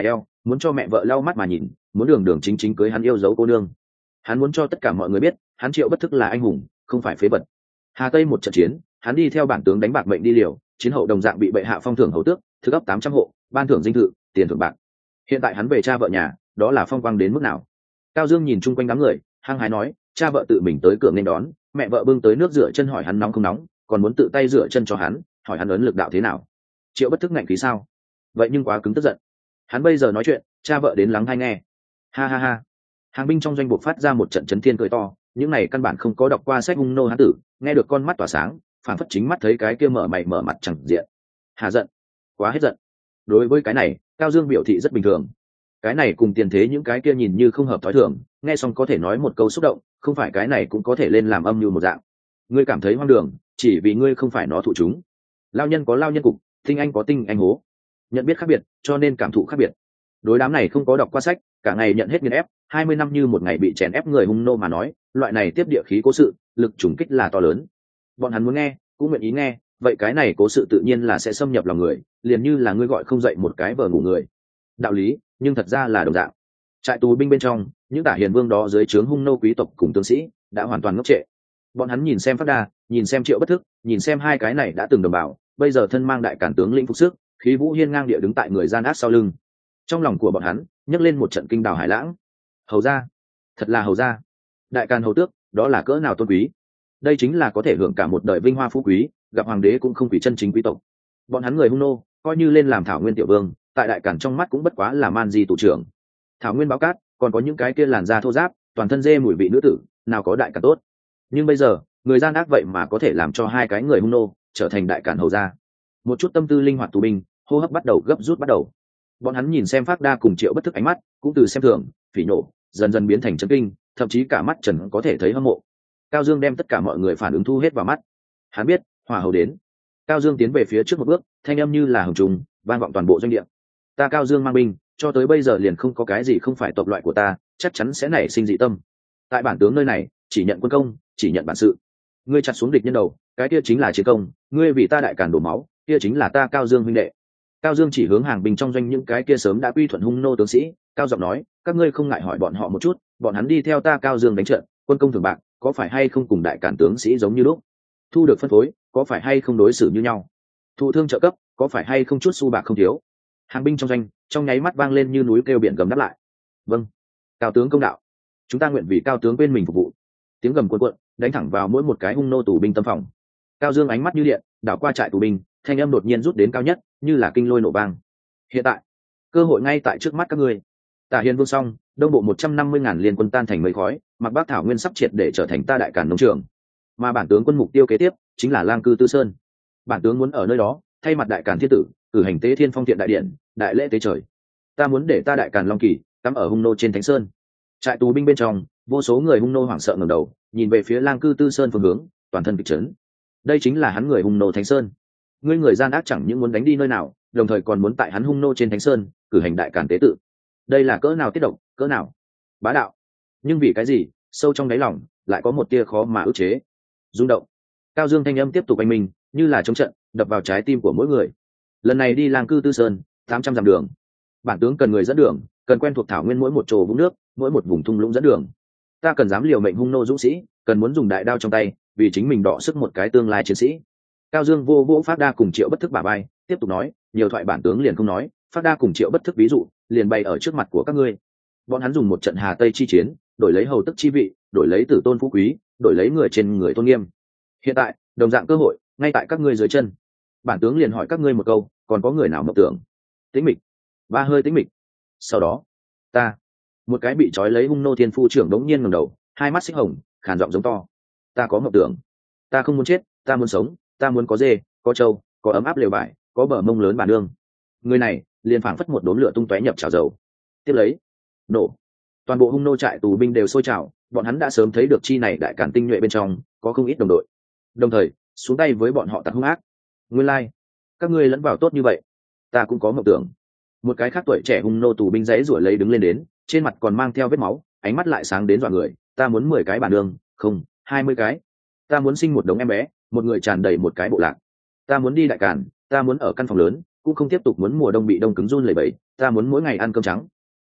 muốn cho mẹ vợ lau mắt mà nhìn, muốn đường đường chính chính cưới hắn yêu dấu cô nương. Hắn muốn cho tất cả mọi người biết hắn Triệu Bất Thức là anh hùng, không phải phế vật. Hà Tây một trận chiến, hắn đi theo bản tướng đánh bạc mệnh đi liều, chiến hậu đồng dạng bị bệ hạ phong thưởng hầu tước, thứ cấp 800 hộ, ban thưởng dinh thự, tiền thưởng bạc. Hiện tại hắn về cha vợ nhà, đó là phong quang đến mức nào. Cao Dương nhìn chung quanh đám người, hăng hái nói, cha vợ tự mình tới cửa nên đón, mẹ vợ bưng tới nước rửa chân hỏi hắn nóng không nóng, còn muốn tự tay rửa chân cho hắn, hỏi hắn ấn lực đạo thế nào. Triệu Bất Thức ngạnh khí sao? Vậy nhưng quá cứng tức giận. Hắn bây giờ nói chuyện, cha vợ đến lắng hay nghe. Ha ha ha. Hàng binh trong doanh buộc phát ra một trận chấn thiên cười to, những này căn bản không có đọc qua sách hung nô hán tử, nghe được con mắt tỏa sáng, phản phất chính mắt thấy cái kia mở mày mở mặt chẳng diện. Hà giận, quá hết giận. Đối với cái này, Cao Dương biểu thị rất bình thường. Cái này cùng tiền thế những cái kia nhìn như không hợp thói thường, nghe xong có thể nói một câu xúc động, không phải cái này cũng có thể lên làm âm mưu một dạng. Ngươi cảm thấy hoang đường, chỉ vì ngươi không phải nó thụ chúng. Lao nhân có lao nhân cục, tinh anh có tinh anh hố. Nhận biết khác biệt, cho nên cảm thụ khác biệt. Đối đám này không có đọc qua sách, cả ngày nhận hết nghiền ép, 20 năm như một ngày bị chèn ép người hung nô mà nói, loại này tiếp địa khí cố sự, lực trùng kích là to lớn. Bọn hắn muốn nghe, cũng nguyện ý nghe, vậy cái này cố sự tự nhiên là sẽ xâm nhập lòng người, liền như là ngươi gọi không dậy một cái vờ ngủ người. Đạo lý, nhưng thật ra là đồng dạng. Trại tù binh bên trong, những tả hiền vương đó dưới trướng hung nô quý tộc cùng tướng sĩ đã hoàn toàn ngốc trệ. Bọn hắn nhìn xem Phát Đa, nhìn xem Triệu Bất Thức, nhìn xem hai cái này đã từng đồng bào, bây giờ thân mang đại cản tướng lĩnh phục sức, khí vũ hiên ngang địa đứng tại người gian ác sau lưng. Trong lòng của bọn hắn nhấc lên một trận kinh đào hải lãng. Hầu gia, thật là hầu gia. Đại càn hầu tước, đó là cỡ nào tôn quý. Đây chính là có thể hưởng cả một đời vinh hoa phú quý, gặp hoàng đế cũng không quỷ chân chính quý tộc. Bọn hắn người hung nô coi như lên làm thảo nguyên tiểu vương, tại đại càn trong mắt cũng bất quá là man di tù trưởng. Thảo nguyên báo cát, còn có những cái kia làn da thô ráp, toàn thân dê mùi vị nữ tử, nào có đại càn tốt. Nhưng bây giờ người gian ác vậy mà có thể làm cho hai cái người hung nô trở thành đại càn hầu gia. Một chút tâm tư linh hoạt tù binh, hô hấp bắt đầu gấp rút bắt đầu. Bọn hắn nhìn xem Phác Đa cùng Triệu Bất Thức ánh mắt cũng từ xem thường, phỉ nổ, dần dần biến thành chấn kinh, thậm chí cả mắt trần có thể thấy hâm mộ. Cao Dương đem tất cả mọi người phản ứng thu hết vào mắt. Hắn biết hỏa hầu đến. Cao Dương tiến về phía trước một bước, thanh âm như là hồng trùng vang vọng toàn bộ doanh địa. Ta Cao Dương mang binh, cho tới bây giờ liền không có cái gì không phải tộc loại của ta, chắc chắn sẽ nảy sinh dị tâm. Tại bản tướng nơi này, chỉ nhận quân công, chỉ nhận bản sự. Ngươi chặt xuống địch nhân đầu, cái kia chính là chiến công, ngươi vì ta đại càn đổ máu, kia chính là ta Cao Dương huynh đệ. Cao Dương chỉ hướng hàng binh trong doanh những cái kia sớm đã quy thuận hung nô tướng sĩ, cao giọng nói, các ngươi không ngại hỏi bọn họ một chút, bọn hắn đi theo ta Cao Dương đánh trận, quân công thường bạc, có phải hay không cùng đại cản tướng sĩ giống như lúc? Thu được phân phối, có phải hay không đối xử như nhau? Thụ thương trợ cấp, có phải hay không chút xu bạc không thiếu? Hàng binh trong doanh, trong nháy mắt vang lên như núi kêu biển gầm đáp lại. Vâng, Cao tướng công đạo, chúng ta nguyện vì Cao tướng quên mình phục vụ. Tiếng gầm cuộn cuộn, đánh thẳng vào mỗi một cái hung nô tù binh tâm phòng. Cao Dương ánh mắt như điện, đảo qua trại tù binh, thanh âm đột nhiên rút đến cao nhất, như là kinh lôi nổ vang. Hiện tại, cơ hội ngay tại trước mắt các ngươi. Tả Hiền Vương xong, đông bộ 150.000 liên quân tan thành mây khói, Mạc Bắc thảo nguyên sắp triệt để trở thành ta đại càn nông trường. Mà bản tướng quân mục tiêu kế tiếp chính là Lang Cư Tư Sơn. Bản tướng muốn ở nơi đó, thay mặt đại càn thiên tử, cử hành tế thiên phong thiện đại điện, đại lễ tế trời. Ta muốn để ta đại càn long kỳ cắm ở hung nô trên thánh sơn. Trại tù binh bên trong, vô số người hung nô hoảng sợ ngẩng đầu, nhìn về phía Lang Cư Tư Sơn phương hướng, toàn thân kịch chấn. Đây chính là hắn người hung nô thánh sơn. Ngươi người gian ác chẳng những muốn đánh đi nơi nào, đồng thời còn muốn tại hắn hung nô trên thánh sơn cử hành đại càn tế tự. Đây là cỡ nào tiết độc, cỡ nào bá đạo. Nhưng vì cái gì sâu trong đáy lòng lại có một tia khó mà ức chế, rung động. Cao Dương thanh âm tiếp tục oanh minh, như là chống trận đập vào trái tim của mỗi người. Lần này đi Lang Cư Tư Sơn, 800 dặm đường, bản tướng cần người dẫn đường, cần quen thuộc thảo nguyên mỗi một chỗ vũng nước, mỗi một vùng thung lũng dẫn đường. Ta cần dám liều mệnh hung nô dũng sĩ, cần muốn dùng đại đao trong tay vì chính mình đọ sức một cái tương lai chiến sĩ. Cao Dương vô vỗ Phác Đa cùng Triệu Bất Thức bả vai, tiếp tục nói, nhiều thoại bản tướng liền không nói, Phác Đa cùng Triệu Bất Thức ví dụ liền bày ở trước mặt của các ngươi. Bọn hắn dùng một trận Hà Tây chi chiến, đổi lấy hầu tức chi vị, đổi lấy tử tôn phú quý, đổi lấy người trên người tôn nghiêm. Hiện tại, đồng dạng cơ hội ngay tại các ngươi dưới chân. Bản tướng liền hỏi các ngươi một câu, còn có người nào mộng tưởng? Tĩnh mịch. Ba hơi tĩnh mịch. Sau đó, ta, một cái bị trói lấy hung nô thiên phu trưởng đống nhiên ngẩng đầu, hai mắt xích hồng, khàn giọng giống to. Ta có mộng tưởng. Ta không muốn chết, ta muốn sống, ta muốn có dê, có trâu, có ấm áp lều vải, có bờ mông lớn bản nương. Người này liền phảng phất một đốm lửa tung tóe nhập chảo dầu. Tiếp lấy, nổ. Toàn bộ hung nô trại tù binh đều sôi trào, bọn hắn đã sớm thấy được chi này đại cản tinh nhuệ bên trong có không ít đồng đội, đồng thời xuống tay với bọn họ tặc hung ác. Nguyên lai, các ngươi lẫn vào tốt như vậy. Ta cũng có mộng tưởng. Một cái khác tuổi trẻ hung nô tù binh giấy rủa lấy đứng lên đến, trên mặt còn mang theo vết máu, ánh mắt lại sáng đến dọa người. Ta muốn 10 cái bản nương, không, 20 cái. Ta muốn sinh một đống em bé, một người tràn đầy một cái bộ lạc. Ta muốn đi đại càn, ta muốn ở căn phòng lớn, cũng không tiếp tục muốn mùa đông bị đông cứng run lẩy bẩy. Ta muốn mỗi ngày ăn cơm trắng,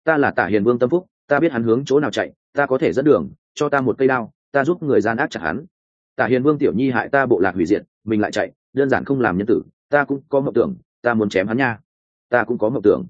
ta là Tả Hiền Vương tâm phúc, ta biết hắn hướng chỗ nào chạy, ta có thể dẫn đường, cho ta một cây đao, ta giúp người gian ác chặt hắn. Tả Hiền Vương tiểu nhi hại ta bộ lạc hủy diệt, mình lại chạy, đơn giản không làm nhân tử, ta cũng có mộng tưởng, ta muốn chém hắn nha. Ta cũng có mộng tưởng,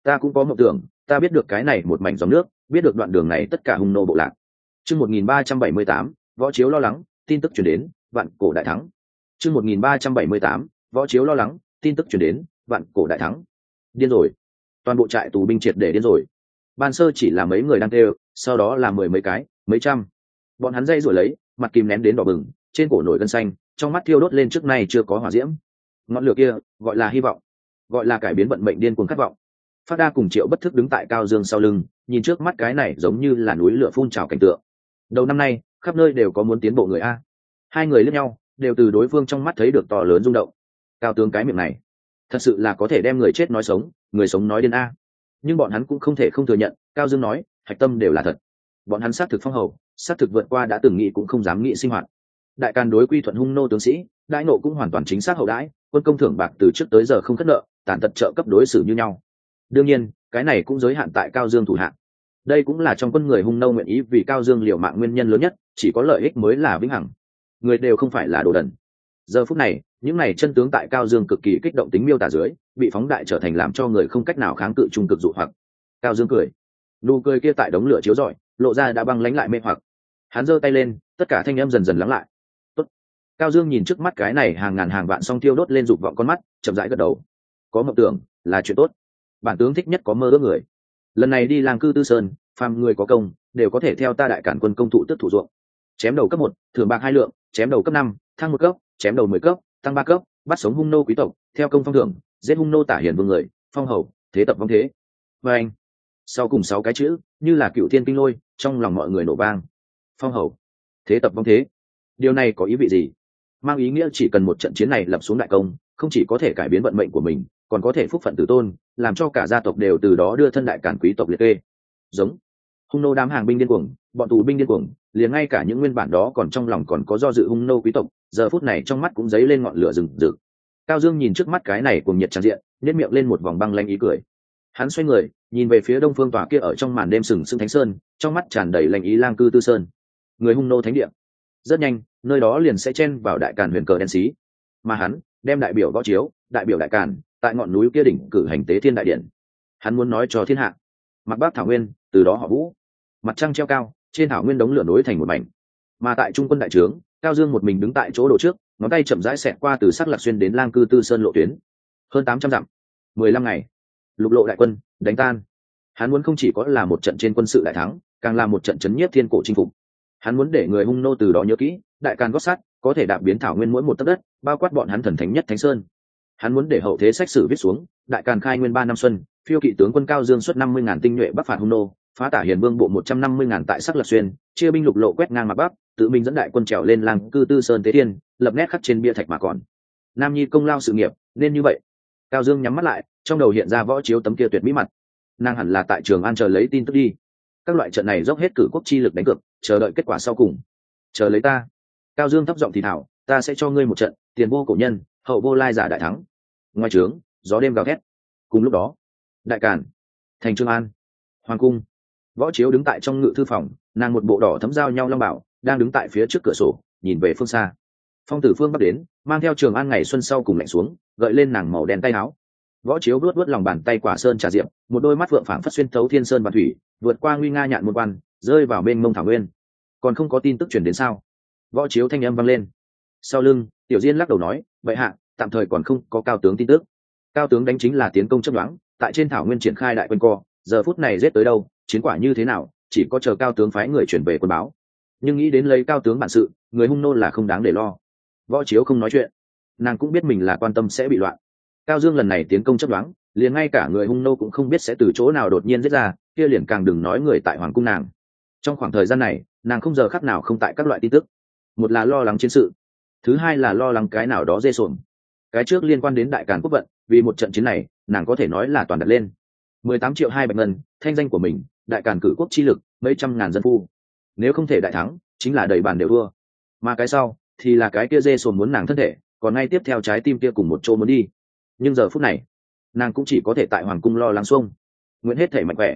ta biết được cái này một mảnh dòng nước, biết được đoạn đường này tất cả hung nô bộ lạc. Chương 1378, Võ Chiếu lo lắng, tin tức truyền đến, vạn cổ đại thắng. Chương 1378, Võ Chiếu lo lắng, tin tức truyền đến, vạn cổ đại thắng. Điên rồi, toàn bộ trại tù binh triệt để điên rồi. Ban sơ chỉ là mấy người đang kêu, sau đó là mười mấy cái, mấy trăm. Bọn hắn dây rồi lấy, mặt kìm nén đến đỏ bừng, trên cổ nổi gân xanh, trong mắt thiêu đốt lên trước nay chưa có hỏa diễm. Ngọn lửa kia, gọi là hy vọng, gọi là cải biến vận mệnh điên cuồng khát vọng. Phát Đa cùng Triệu Bất Thức đứng tại Cao Dương sau lưng, nhìn trước mắt cái này giống như là núi lửa phun trào cảnh tượng. Đầu năm nay, khắp nơi đều có muốn tiến bộ người a. Hai người liếc nhau, đều từ đối phương trong mắt thấy được to lớn rung động. Cao tướng cái miệng này, thật sự là có thể đem người chết nói sống, người sống nói điên a. Nhưng bọn hắn cũng không thể không thừa nhận, Cao Dương nói, hạch tâm đều là thật. Bọn hắn xác thực phong hầu, xác thực vượt qua đã từng nghĩ cũng không dám nghĩ sinh hoạt. Đại Càn đối quy thuận hung nô tướng sĩ, đãi nộ cũng hoàn toàn chính xác hậu đãi, quân công thưởng bạc từ trước tới giờ không khất nợ, tàn tật trợ cấp đối xử như nhau. Đương nhiên, cái này cũng giới hạn tại Cao Dương thủ hạng. Đây cũng là trong quân người hung nô nguyện ý vì Cao Dương liều mạng nguyên nhân lớn nhất, chỉ có lợi ích mới là vĩnh hằng. Người đều không phải là đồ đần. Giờ phút này, những này chân tướng tại Cao Dương cực kỳ kích động tính miêu tả dưới, bị phóng đại trở thành làm cho người không cách nào kháng cự trung cực dụ hoặc. Cao Dương cười, nụ cười kia tại đống lửa chiếu rọi, lộ ra đã băng lãnh lại mê hoặc. Hắn giơ tay lên, tất cả thanh âm dần dần lắng lại. Tốt. Cao Dương nhìn trước mắt cái này hàng ngàn hàng vạn song tiêu đốt lên dục vọng con mắt, chậm rãi gật đầu. Có mộng tưởng là chuyện tốt. Bản tướng thích nhất có mơ ước người. Lần này đi Lang Cư Tư Sơn, phàm người có công đều có thể theo ta Đại Cản quân công thụ tức thủ ruộng. Chém đầu cấp 1, thưởng bạc 2 lượng, chém đầu cấp 5, thăng 1 cấp, chém đầu 10 cấp, tăng 3 cấp, bắt sống hung nô quý tộc, theo công phong thưởng, giết hung nô Tả Hiền Vương người, phong hầu, thế tập vong thế. Và anh, sau cùng 6 cái chữ, như là cựu thiên kinh lôi, trong lòng mọi người nổ vang. Phong hầu, thế tập vong thế. Điều này có ý vị gì? Mang ý nghĩa chỉ cần một trận chiến này lập xuống đại công, không chỉ có thể cải biến vận mệnh của mình, còn có thể phúc phận tử tôn, làm cho cả gia tộc đều từ đó đưa thân Đại Cản quý tộc liệt kê. Giống hung nô đám hàng binh điên cuồng, bọn tù binh điên cuồng, liền ngay cả những nguyên bản đó còn trong lòng còn có do dự hung nô quý tộc, giờ phút này trong mắt cũng dấy lên ngọn lửa rừng rực. Cao Dương nhìn trước mắt cái này cuồng nhiệt tràn diện, nhếch miệng lên một vòng băng lãnh ý cười. Hắn xoay người, nhìn về phía đông phương tòa kia ở trong màn đêm sừng sững thánh sơn, trong mắt tràn đầy lạnh ý Lang Cư Tư Sơn, người hung nô thánh địa. Rất nhanh, nơi đó liền sẽ chen vào Đại Càn huyền cờ đen xí, mà hắn đem đại biểu Võ Chiếu, đại biểu Đại Càn, tại ngọn núi kia đỉnh cử hành tế thiên đại điện. Hắn muốn nói cho thiên hạ, Mặc Bắc thảo nguyên, từ đó họ Vũ. Mặt trăng treo cao, trên thảo nguyên đống lửa nối thành một mảnh. Mà tại trung quân đại trướng, Cao Dương một mình đứng tại chỗ đồ trước, ngón tay chậm rãi xẹt qua từ Sắc Lạc Xuyên đến Lang Cư Tư Sơn lộ tuyến, hơn 800 dặm, 15 ngày, lục lộ đại quân đánh tan. Hắn muốn không chỉ có là một trận trên quân sự đại thắng, càng là một trận chấn nhiếp thiên cổ chinh phục. Hắn muốn để người hung nô từ đó nhớ kỹ, Đại Càn gót sắt có thể đạp biến thảo nguyên mỗi một tấc đất, bao quát bọn hắn thần thánh nhất Thánh Sơn. Hắn muốn để hậu thế sách sử viết xuống, Đại Càn khai nguyên 3 năm xuân, phiêu kỵ tướng quân Cao Dương xuất 50.000 tinh nhuệ bắc phạt hung nô, phá Tả Hiền Vương bộ 150.000 tại Sắc Lạc Xuyên, chia binh lục lộ quét ngang Mạc Bắc, tự mình dẫn đại quân trèo lên Lang Cư Tư Sơn tế thiên, lập nét khắc trên bia thạch mà còn. Nam nhi công lao sự nghiệp, nên như vậy. Cao Dương nhắm mắt lại, trong đầu hiện ra Võ Chiếu tấm kia tuyệt mỹ mặt. Nàng hẳn là tại Trường An chờ lấy tin tức đi. Các loại trận này dốc hết cử quốc chi lực đánh cược, chờ đợi kết quả sau cùng. Chờ lấy ta. Cao Dương thấp giọng thì thảo, ta sẽ cho ngươi một trận, tiền vô cổ nhân, hậu vô lai giả đại thắng. Ngoài trướng, gió đêm gào thét. Cùng lúc đó, Đại Càn, thành Trường An, hoàng cung. Võ Chiếu đứng tại trong ngự thư phòng, nàng một bộ đỏ thấm giao nhau long bảo, đang đứng tại phía trước cửa sổ, nhìn về phương xa. Phong tử phương bắc đến, mang theo Trường An ngày xuân sau cùng lạnh xuống, gợi lên nàng màu đen tay áo. Võ Chiếu vuốt vuốt lòng bàn tay quả sơn trà diệp, một đôi mắt vượng phảng phất xuyên thấu thiên sơn và thủy, vượt qua nguy nga nhạn một quan, rơi vào bên mông thảo nguyên. Còn không có tin tức truyền đến sao? Võ Chiếu thanh âm vang lên. Sau lưng, Tiểu Diên lắc đầu nói, vậy hạ, tạm thời còn không có cao tướng tin tức. Cao tướng đánh chính là tiến công chấp đoán, tại trên thảo nguyên triển khai đại quân co, giờ phút này giết tới đâu, chiến quả như thế nào, chỉ có chờ cao tướng phái người chuyển về quân báo. Nhưng nghĩ đến lấy cao tướng bản sự, người hung nô là không đáng để lo. Võ Chiếu không nói chuyện, nàng cũng biết mình là quan tâm sẽ bị loạn. Cao Dương lần này tiến công chấp đoán, liền ngay cả người hung nô cũng không biết sẽ từ chỗ nào đột nhiên giết ra, kia liền càng đừng nói người tại hoàng cung nàng. Trong khoảng thời gian này, nàng không giờ khắc nào không tại các loại tin tức. Một là lo lắng chiến sự, thứ hai là lo lắng cái nào đó dê sồn. Cái trước liên quan đến Đại Càn quốc vận, vì một trận chiến này, nàng có thể nói là toàn đặt lên 18 triệu 2 bạch ngân, thanh danh của mình, Đại Càn cử quốc chi lực, mấy trăm ngàn dân phu. Nếu không thể đại thắng, chính là đầy bàn đều thua. Mà cái sau thì là cái kia dê sồn muốn nàng thân thể, còn ngay tiếp theo trái tim kia cùng một chỗ muốn đi. Nhưng giờ phút này, nàng cũng chỉ có thể tại hoàng cung lo lắng xuông, nguyện hết thể mạnh khỏe.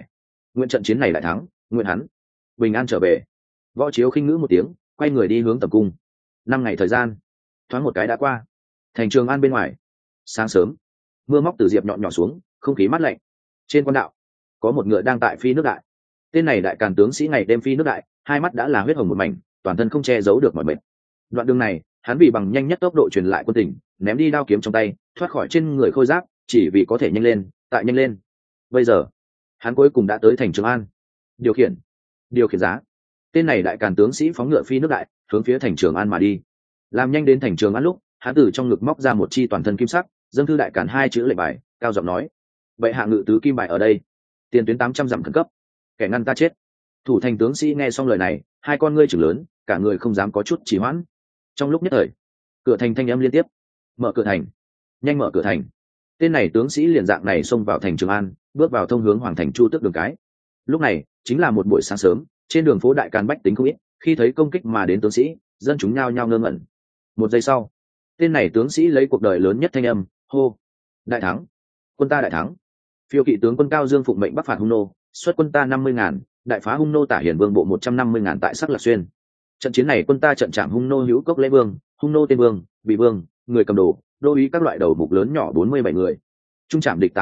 nguyện trận chiến này lại thắng, nguyện hắn bình an trở về. Võ Chiếu khinh ngữ một tiếng, quay người đi hướng tập cung. 5 ngày thời gian thoáng một cái đã qua. Thành Trường An bên ngoài, sáng sớm, mưa móc từ diệp nhọn nhỏ xuống, không khí mát lạnh. Trên quan đạo có một ngựa đang tại phi nước đại. Tên này đại càn tướng sĩ ngày đêm phi nước đại, hai mắt đã là huyết hồng một mảnh, toàn thân không che giấu được mọi mệt. Đoạn đường này hắn vì bằng nhanh nhất tốc độ truyền lại quân tình, ném đi đao kiếm trong tay, thoát khỏi trên người khôi giáp, chỉ vì có thể nhanh lên, tại nhanh lên. Bây giờ hắn cuối cùng đã tới thành Trường An. Điều khiển giá. Tên này đại càn tướng sĩ phóng ngựa phi nước đại, hướng phía thành Trường An mà đi. Làm nhanh đến thành Trường An lúc, hắn từ trong ngực móc ra một chi toàn thân kim sắc, dâng thư đại càn 2 chữ lệnh bài, cao giọng nói: "Bệ hạ ngự tứ kim bài ở đây, tiền tuyến 800 dặm khẩn cấp, kẻ ngăn ta chết." Thủ thành tướng sĩ nghe xong lời này, hai con ngươi trừng lớn, cả người không dám có chút trì hoãn. Trong lúc nhất thời, cửa thành thanh âm liên tiếp: "Mở cửa thành, nhanh mở cửa thành." Tên này tướng sĩ liền dạng này xông vào thành Trường An, bước vào thông hướng hoàng thành Chu Tước đường cái. Lúc này chính là một buổi sáng sớm, trên đường phố đại càn bách tính không ít, khi thấy công kích mà đến tướng sĩ, dân chúng nhao nhao ngơ ngẩn. Một giây sau, tên này tướng sĩ lấy cuộc đời lớn nhất thanh âm hô: "Đại thắng, quân ta đại thắng." Phiêu kỵ tướng quân Cao Dương phụng mệnh bắc phạt hung nô, xuất quân ta 50.000, đại phá hung nô Tả Hiền Vương bộ 150.000 tại Sắc Lạc Xuyên. Trận chiến này quân ta trận chạm hung nô Hữu Cốc Lễ Vương, hung nô Tên Vương, Bị Vương, người cầm đồ, đô úy các loại đầu mục lớn nhỏ 47 người. Trung trạm địch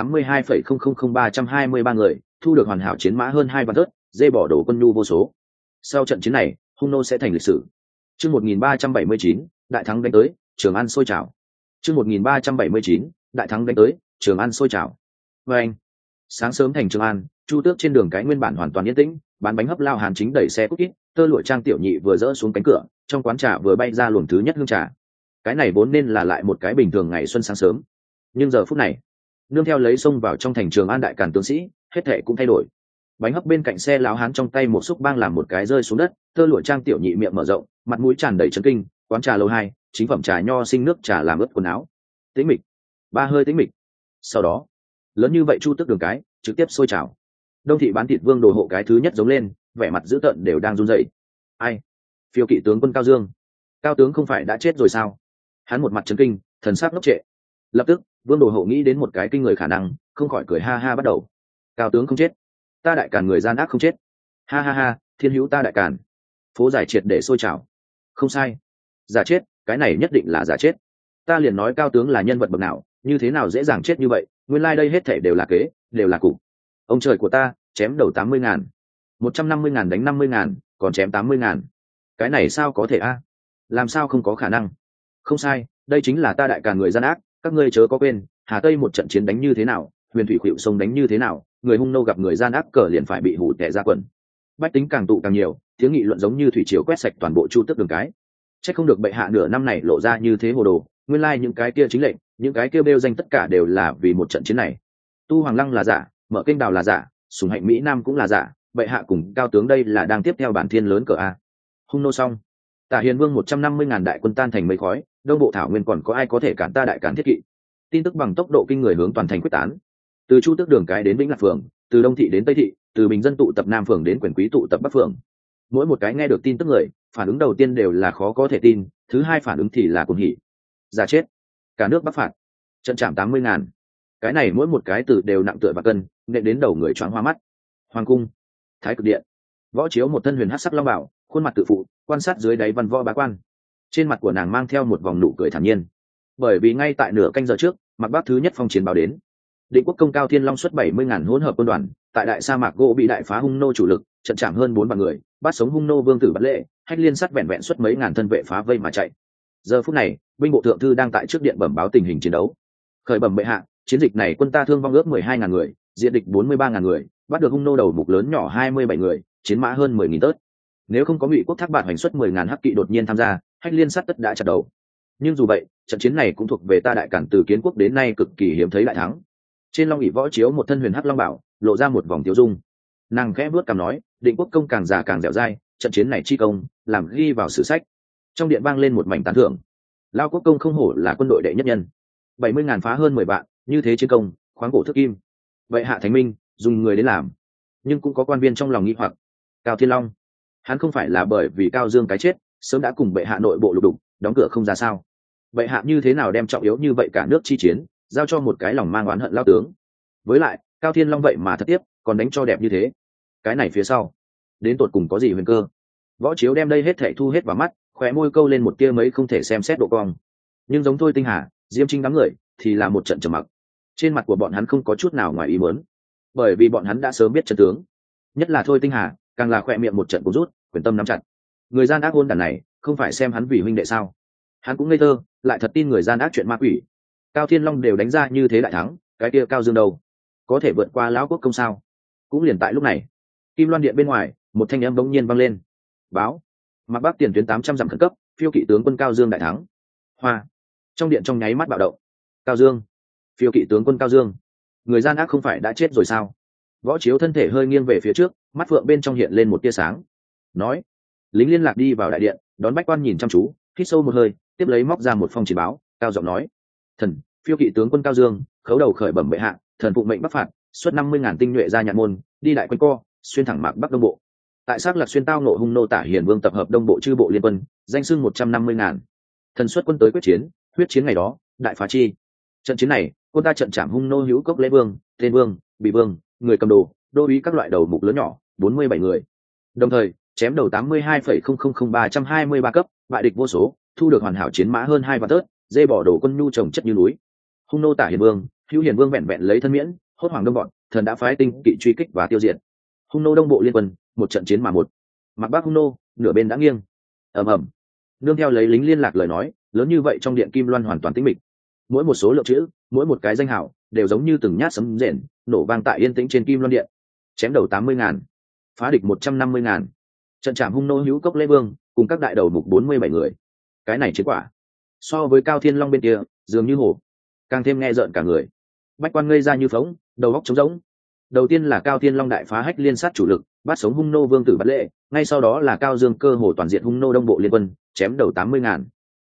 82,000323 người, thu được hoàn hảo chiến mã hơn 2 vạn thớt, dê bỏ đổ quân nhu vô số. Sau trận chiến này, hung nô sẽ thành lịch sử. Chương 1379, đại thắng đánh tới, Trường An sôi trào. Chương 1379, đại thắng đánh tới, Trường An sôi trào. Và anh, sáng sớm thành Trường An, Chu Tước trên đường cái nguyên bản hoàn toàn yên tĩnh, bán bánh hấp lao Hàn Chính đẩy xe cút kít, tơ lụa trang tiểu nhị vừa dỡ xuống cánh cửa, trong quán trà vừa bay ra luồng thứ nhất hương trà. Cái này vốn nên là lại một cái bình thường ngày xuân sáng sớm, nhưng giờ phút này, nương theo lấy xông vào trong thành Trường An đại càn tướng sĩ, hết thệ cũng thay đổi. Bánh hấp bên cạnh xe lão hán trong tay một xúc bang làm một cái rơi xuống đất, tơ lụa trang tiểu nhị miệng mở rộng, mặt mũi tràn đầy chấn kinh. Quán trà lầu 2, chính phẩm trà nho sinh nước trà làm ướt quần áo. Tĩnh mịch, ba hơi tĩnh mịch. Sau đó, lớn như vậy Chu Tước đường cái trực tiếp sôi trào. Đông thị bán thịt vương đồ hộ cái thứ nhất giống lên, vẻ mặt dữ tợn đều đang run rẩy. Ai? Phiêu kỵ tướng quân Cao Dương. Cao tướng không phải đã chết rồi sao? Hắn một mặt chấn kinh, thần sắc ngốc trệ. Lập tức, vương đồ hộ nghĩ đến một cái kinh người khả năng, không khỏi cười ha ha bắt đầu. Cao tướng không chết, ta đại càn người gian ác không chết. Ha ha ha, thiên hữu ta đại càn. Phố giải triệt để sôi trào. Không sai, giả chết, cái này nhất định là giả chết. Ta liền nói Cao tướng là nhân vật bậc nào, như thế nào dễ dàng chết như vậy, nguyên lai đây hết thể đều là kế, đều là cục. Ông trời của ta, chém đầu 80.000, 150.000 đánh 50.000, còn chém 80.000. Cái này sao có thể a? Làm sao không có khả năng? Không sai, đây chính là ta đại càn người gian ác, các ngươi chớ có quên, Hà Tây một trận chiến đánh như thế nào, Huyền Thủy Khuỵu sông đánh như thế nào, người hung nô gặp người gian ác cờ liền phải bị hủ tẻ ra quần. Bách tính càng tụ càng nhiều, tiếng nghị luận giống như thủy triều quét sạch toàn bộ Chu Tước đường cái. Chắc không được bệ hạ nửa năm này lộ ra như thế hồ đồ, nguyên lai những cái kia chính lệnh, những cái kia bêu danh tất cả đều là vì một trận chiến này. Tu Hoàng Lăng là giả, Mở Kênh Đào là giả, Sùng Hạnh Mỹ Nam cũng là giả, bệ hạ cùng Cao tướng đây là đang tiếp theo bản thiên lớn cờ a. Hung nô xong, Tả Hiền Vương 150.000 đại quân tan thành mây khói, đông bộ thảo nguyên còn có ai có thể cản ta đại càn thiết kỵ. Tin tức bằng tốc độ kinh người hướng toàn thành quyết tán. Từ Chu Tước đường cái đến Vĩnh Lạc phường, từ Đông thị đến Tây thị, từ bình dân tụ tập Nam phường đến quyền quý tụ tập Bắc phường. Mỗi một cái nghe được tin tức người, phản ứng đầu tiên đều là khó có thể tin, thứ hai phản ứng thì là cuồng hỉ. Giả chết, cả nước bắc phạt, trận chạm 80.000. Cái này mỗi một cái từ đều nặng tựa và cân, nện đến đầu người choáng hoa mắt. Hoàng cung, Thái Cực điện, Võ Chiếu một thân huyền hắc sắc long bảo, khuôn mặt tự phụ, quan sát dưới đáy văn võ bá quan. Trên mặt của nàng mang theo một vòng nụ cười thản nhiên, bởi vì ngay tại nửa canh giờ trước, Mạc Bắc thứ nhất phong chiến báo đến. Định quốc công Cao Thiên Long xuất 70.000 hỗn hợp quân đoàn, tại đại sa mạc gỗ bị đại phá hung nô chủ lực, trận chạm hơn 4 vạn người, bắt sống hung nô vương tử Bất Lệ, Hách Liên Sắt vẹn vẹn xuất mấy ngàn thân vệ phá vây mà chạy. Giờ phút này, binh bộ thượng thư đang tại trước điện bẩm báo tình hình chiến đấu. Khởi bẩm bệ hạ, chiến dịch này quân ta thương vong ước 12.000 người, diện địch 43.000 người, bắt được hung nô đầu mục lớn nhỏ 27 người, chiến mã hơn 10.000 tớt. Nếu không có Ngụy Quốc Thác Bạt hoành xuất 10.000 hắc kỵ đột nhiên tham gia, Hách Liên Sắt tất đã chặt đầu. Nhưng dù vậy, trận chiến này cũng thuộc về ta đại cản từ kiến quốc đến nay cực kỳ hiếm thấy đại thắng. Trên long ỷ Võ Chiếu một thân huyền hắc long bảo, lộ ra một vòng tiêu dung. Nàng khẽ vuốt cằm nói, Định quốc công càng già càng dẻo dai, trận chiến này chi công, làm ghi vào sử sách. Trong điện vang lên một mảnh tán thưởng. Lao quốc công không hổ là quân đội đệ nhất nhân, 70.000 phá hơn 10 vạn, như thế chiến công, khoáng cổ thước kim. Vậy hạ thánh minh, dùng người đến làm. Nhưng cũng có quan viên trong lòng nghi hoặc. Cao Thiên Long, hắn không phải là bởi vì Cao Dương cái chết, sớm đã cùng bệ hạ nội bộ lục đục, đóng cửa không ra sao? Bệ hạ như thế nào đem trọng yếu như vậy cả nước chi chiến, giao cho một cái lòng mang oán hận lao tướng? Với lại, Cao Thiên Long vậy mà thật tiếp, còn đánh cho đẹp như thế. cái này phía sau đến tột cùng có gì huyền cơ? Võ Chiếu đem đây hết thảy thu hết vào mắt, khóe môi câu lên một tia mấy không thể xem xét độ cong. Nhưng giống Thôi Tinh Hà, Diêm Trinh đám người thì là một trận trầm mặc. Trên mặt của bọn hắn không có chút nào ngoài ý muốn, bởi vì bọn hắn đã sớm biết trận tướng. Nhất là Thôi Tinh Hà, càng là khỏe miệng một trận cố rút, quyền tâm nắm chặt. Người gian ác hôn đàn này, không phải xem hắn vì huynh đệ sao? Hắn cũng ngây thơ, lại thật tin người gian ác chuyện ma quỷ. Cao Thiên Long đều đánh ra như thế đại thắng, cái kia Cao Dương đâu? Có thể vượt qua lão quốc công sao? Cũng liền tại lúc này, Kim Loan Điện bên ngoài, một thanh âm bỗng nhiên vang lên. Báo, Mạc Bắc tiền tuyến 800 dặm khẩn cấp, phiêu kỵ tướng quân Cao Dương đại thắng. Hoa. Trong điện trong nháy mắt bạo động. Cao Dương, phiêu kỵ tướng quân Cao Dương, người gian ác không phải đã chết rồi sao? Võ Chiếu thân thể hơi nghiêng về phía trước, mắt phượng bên trong hiện lên một tia sáng. Nói, lính liên lạc đi vào đại điện, đón Bách Quan nhìn chăm chú, hít sâu một hơi, tiếp lấy móc ra một phong chỉ báo, cao giọng nói: Thần, phiêu kỵ tướng quân Cao Dương, khấu đầu khởi bẩm bệ hạ, thần phụ mệnh bắc phạt, xuất 50.000 tinh nhuệ ra Nhạn Môn, đi đại quanh co, xuyên thẳng Mạc Bắc Đông Bộ. Tại Xác Lạc xuyên tao nộ hung nô Tả Hiền Vương tập hợp Đông Bộ chư bộ liên quân, danh xưng 150.000. Thần xuất quân tới quyết chiến, huyết chiến ngày đó, đại phá chi. Trận chiến này, quân ta trận chạm hung nô hữu cốc lễ vương, tên vương, bị vương, người cầm đồ, đô úy các loại đầu mục lớn nhỏ, 47 người. Đồng thời, chém đầu 82,000323 cấp, bại địch vô số, thu được hoàn hảo chiến mã hơn 2 vạn tớt, dê bỏ đổ quân nhu trồng chất như núi. Hung nô Tả Hiền Vương, hữu Hiền Vương vẹn vẹn lấy thân miễn, hốt hoàng đông bọn, thần đã phái tinh kỵ truy kích và tiêu diệt. Hung nô Đông Bộ liên quân, một trận chiến mà một. Mạc Bắc hung nô, nửa bên đã nghiêng. Ầm ầm. Nương theo lấy lính liên lạc lời nói, lớn như vậy trong điện Kim Loan hoàn toàn tĩnh mịch. Mỗi một số lượng chữ, mỗi một cái danh hào, đều giống như từng nhát sấm rền, nổ vang tại yên tĩnh trên Kim Loan điện. Chém đầu 80.000, phá địch 150.000. Trận trảm hung nô hữu cốc lễ vương, cùng các đại đầu mục 47 người. Cái này chiến quả, so với Cao Thiên Long bên kia, dường như hổ, càng thêm nghe rợn cả người. Bách Quan ngây ra như phóng, đầu óc trống rỗng. Đầu tiên là Cao Thiên Long đại phá hách liên sát chủ lực, bắt sống hung nô vương tử Bắt Lệ, ngay sau đó là Cao Dương cơ hồ toàn diện hung nô Đông Bộ liên quân, chém đầu 80.000.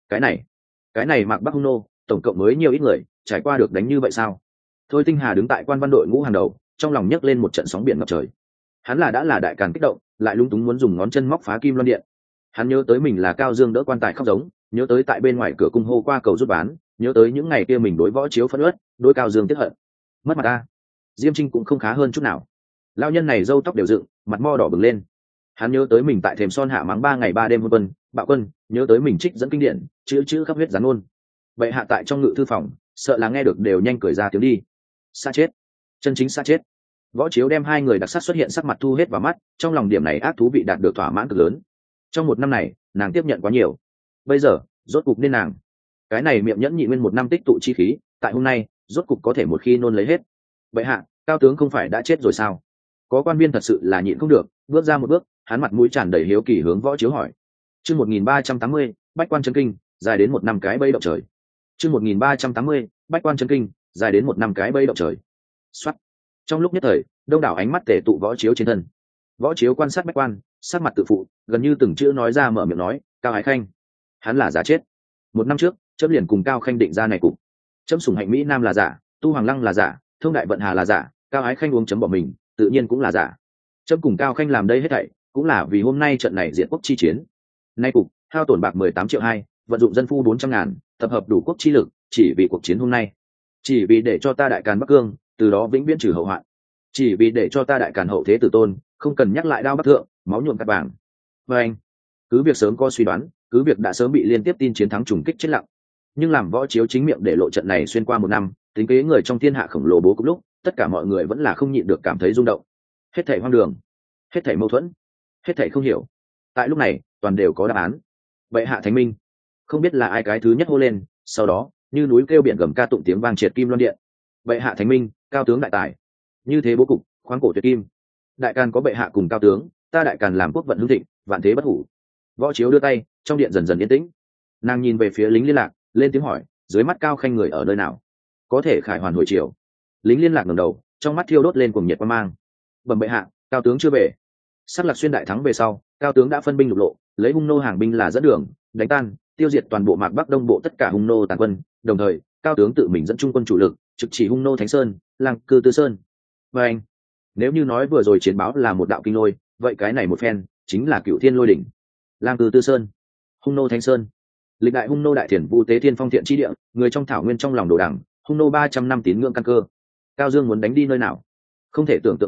Cái này Mạc Bắc hung nô, tổng cộng mới nhiều ít người, trải qua được đánh như vậy sao? Thôi Tinh Hà đứng tại quan văn đội ngũ hàng đầu, trong lòng nhấc lên một trận sóng biển ngập trời. Hắn đã là đại càn kích động, lại lúng túng muốn dùng ngón chân móc phá Kim Loan điện. Hắn nhớ tới mình là Cao Dương đỡ quan tài khóc giống, nhớ tới tại bên ngoài cửa cung hô qua cầu rút bán, nhớ tới những ngày kia mình đối Võ Chiếu phẫn uất, đối Cao Dương tiếc hận. Mất mặt ta. Diêm Trinh cũng không khá hơn chút nào. Lão nhân này râu tóc đều dựng, mặt mo đỏ bừng lên. Hắn nhớ tới mình tại thềm son hạ mắng 3 ngày 3 đêm hôn quân, bạo quân, nhớ tới mình trích dẫn kinh điển, chữ khắp huyết gián ôn. Bệ hạ tại trong ngự thư phòng, sợ là nghe được đều nhanh cười ra tiếng đi. Xa chết, chân chính xa chết. Võ Chiếu đem hai người đặc sắc xuất hiện sắc mặt thu hết vào mắt, trong lòng điểm này ác thú vị đạt được thỏa mãn cực lớn. Trong một năm này, nàng tiếp nhận quá nhiều, bây giờ rốt cục nên nàng. Cái này miệng nhẫn nhị nguyên một năm tích tụ chi khí, tại hôm nay rốt cục có thể một khi nôn lấy hết. Bệ hạ, Cao tướng không phải đã chết rồi sao? Có quan viên thật sự là nhịn không được, bước ra một bước, hắn mặt mũi tràn đầy hiếu kỳ hướng Võ Chiếu hỏi. Chương 1380, Bách Quan chấn kinh, dài đến một năm cái bẫy động trời. Chương 1380, Bách Quan chấn kinh, dài đến một năm cái bẫy động trời. Soát. Trong lúc nhất thời, đông đảo ánh mắt tề tụ Võ Chiếu trên thân. Võ Chiếu quan sát Bách Quan, sắc mặt tự phụ, gần như từng chữ nói ra mở miệng nói, Cao Ái Khanh, hắn là giả chết. Một năm trước, chấm liền cùng Cao Khanh định ra này cục. Chấm sủng hạnh Mỹ Nam là giả, Tu Hoàng Lăng là giả, Thông Đại Vận Hà là giả, Cao Ái Khanh uống chấm bỏ mình, tự nhiên cũng là giả. Chấm cùng Cao Khanh làm đây hết thảy, cũng là vì hôm nay trận này diện quốc chi chiến. Nay cục, hao tổn bạc 18 triệu 2, vận dụng dân phu 400.000, tập hợp đủ quốc chi lực, chỉ vì cuộc chiến hôm nay. Chỉ vì để cho ta đại càn Bắc Cương, từ đó vĩnh viễn trừ hậu hoạn. Chỉ vì để cho ta đại càn hậu thế tử tôn, không cần nhắc lại đao bắc thượng, máu nhuộm cát bảng. Và anh, cứ việc sớm có suy đoán, cứ việc đã sớm bị liên tiếp tin chiến thắng trùng kích chết lặng, nhưng làm Võ Chiếu chính miệng để lộ trận này xuyên qua một năm, tính kế người trong thiên hạ khổng lồ bố cục lúc, tất cả mọi người vẫn là không nhịn được cảm thấy rung động. Hết thảy hoang đường, hết thảy mâu thuẫn, hết thảy không hiểu. Tại lúc này, toàn đều có đáp án. Bệ hạ thánh minh, không biết là ai cái thứ nhất hô lên, sau đó, như núi kêu biển gầm ca tụng tiếng vang triệt Kim Loan điện. Bệ hạ thánh minh, Cao tướng đại tài. Như thế bố cục, khoáng cổ tuyệt kim. Đại càn có bệ hạ cùng Cao tướng, ta đại càn làm quốc vận hưng thịnh, vạn thế bất hủ. Võ Chiếu đưa tay, trong điện dần dần yên tĩnh. Nàng nhìn về phía lính liên lạc, lên tiếng hỏi, dưới mắt Cao Khanh người ở nơi nào? Có thể khải hoàn hồi chiều. Lính liên lạc ngẩng đầu, trong mắt thiêu đốt lên cuồng nhiệt quan mang. Bẩm bệ hạ, Cao tướng chưa về. Sắc Lạc xuyên đại thắng về sau, Cao tướng đã phân binh lục lộ, lấy hung nô hàng binh là dẫn đường, đánh tan, tiêu diệt toàn bộ Mạc Bắc Đông Bộ tất cả hung nô tàn quân. Đồng thời, Cao tướng tự mình dẫn trung quân chủ lực, trực chỉ hung nô Thánh Sơn, Lăng Cư Tư Sơn. Và anh, nếu như nói vừa rồi chiến báo là một đạo kinh lôi, vậy cái này một phen chính là Cửu Thiên Lôi đỉnh. Lang Cư Tư Sơn, hung nô Thánh Sơn, lịch đại hung nô đại thiền vu tế thiên phong thiện chi địa, người trong thảo nguyên trong lòng đồ đằng, hung nô 300 năm tín ngưỡng căn cơ. Cao Dương muốn đánh đi nơi nào? Không thể tưởng tượng nổi,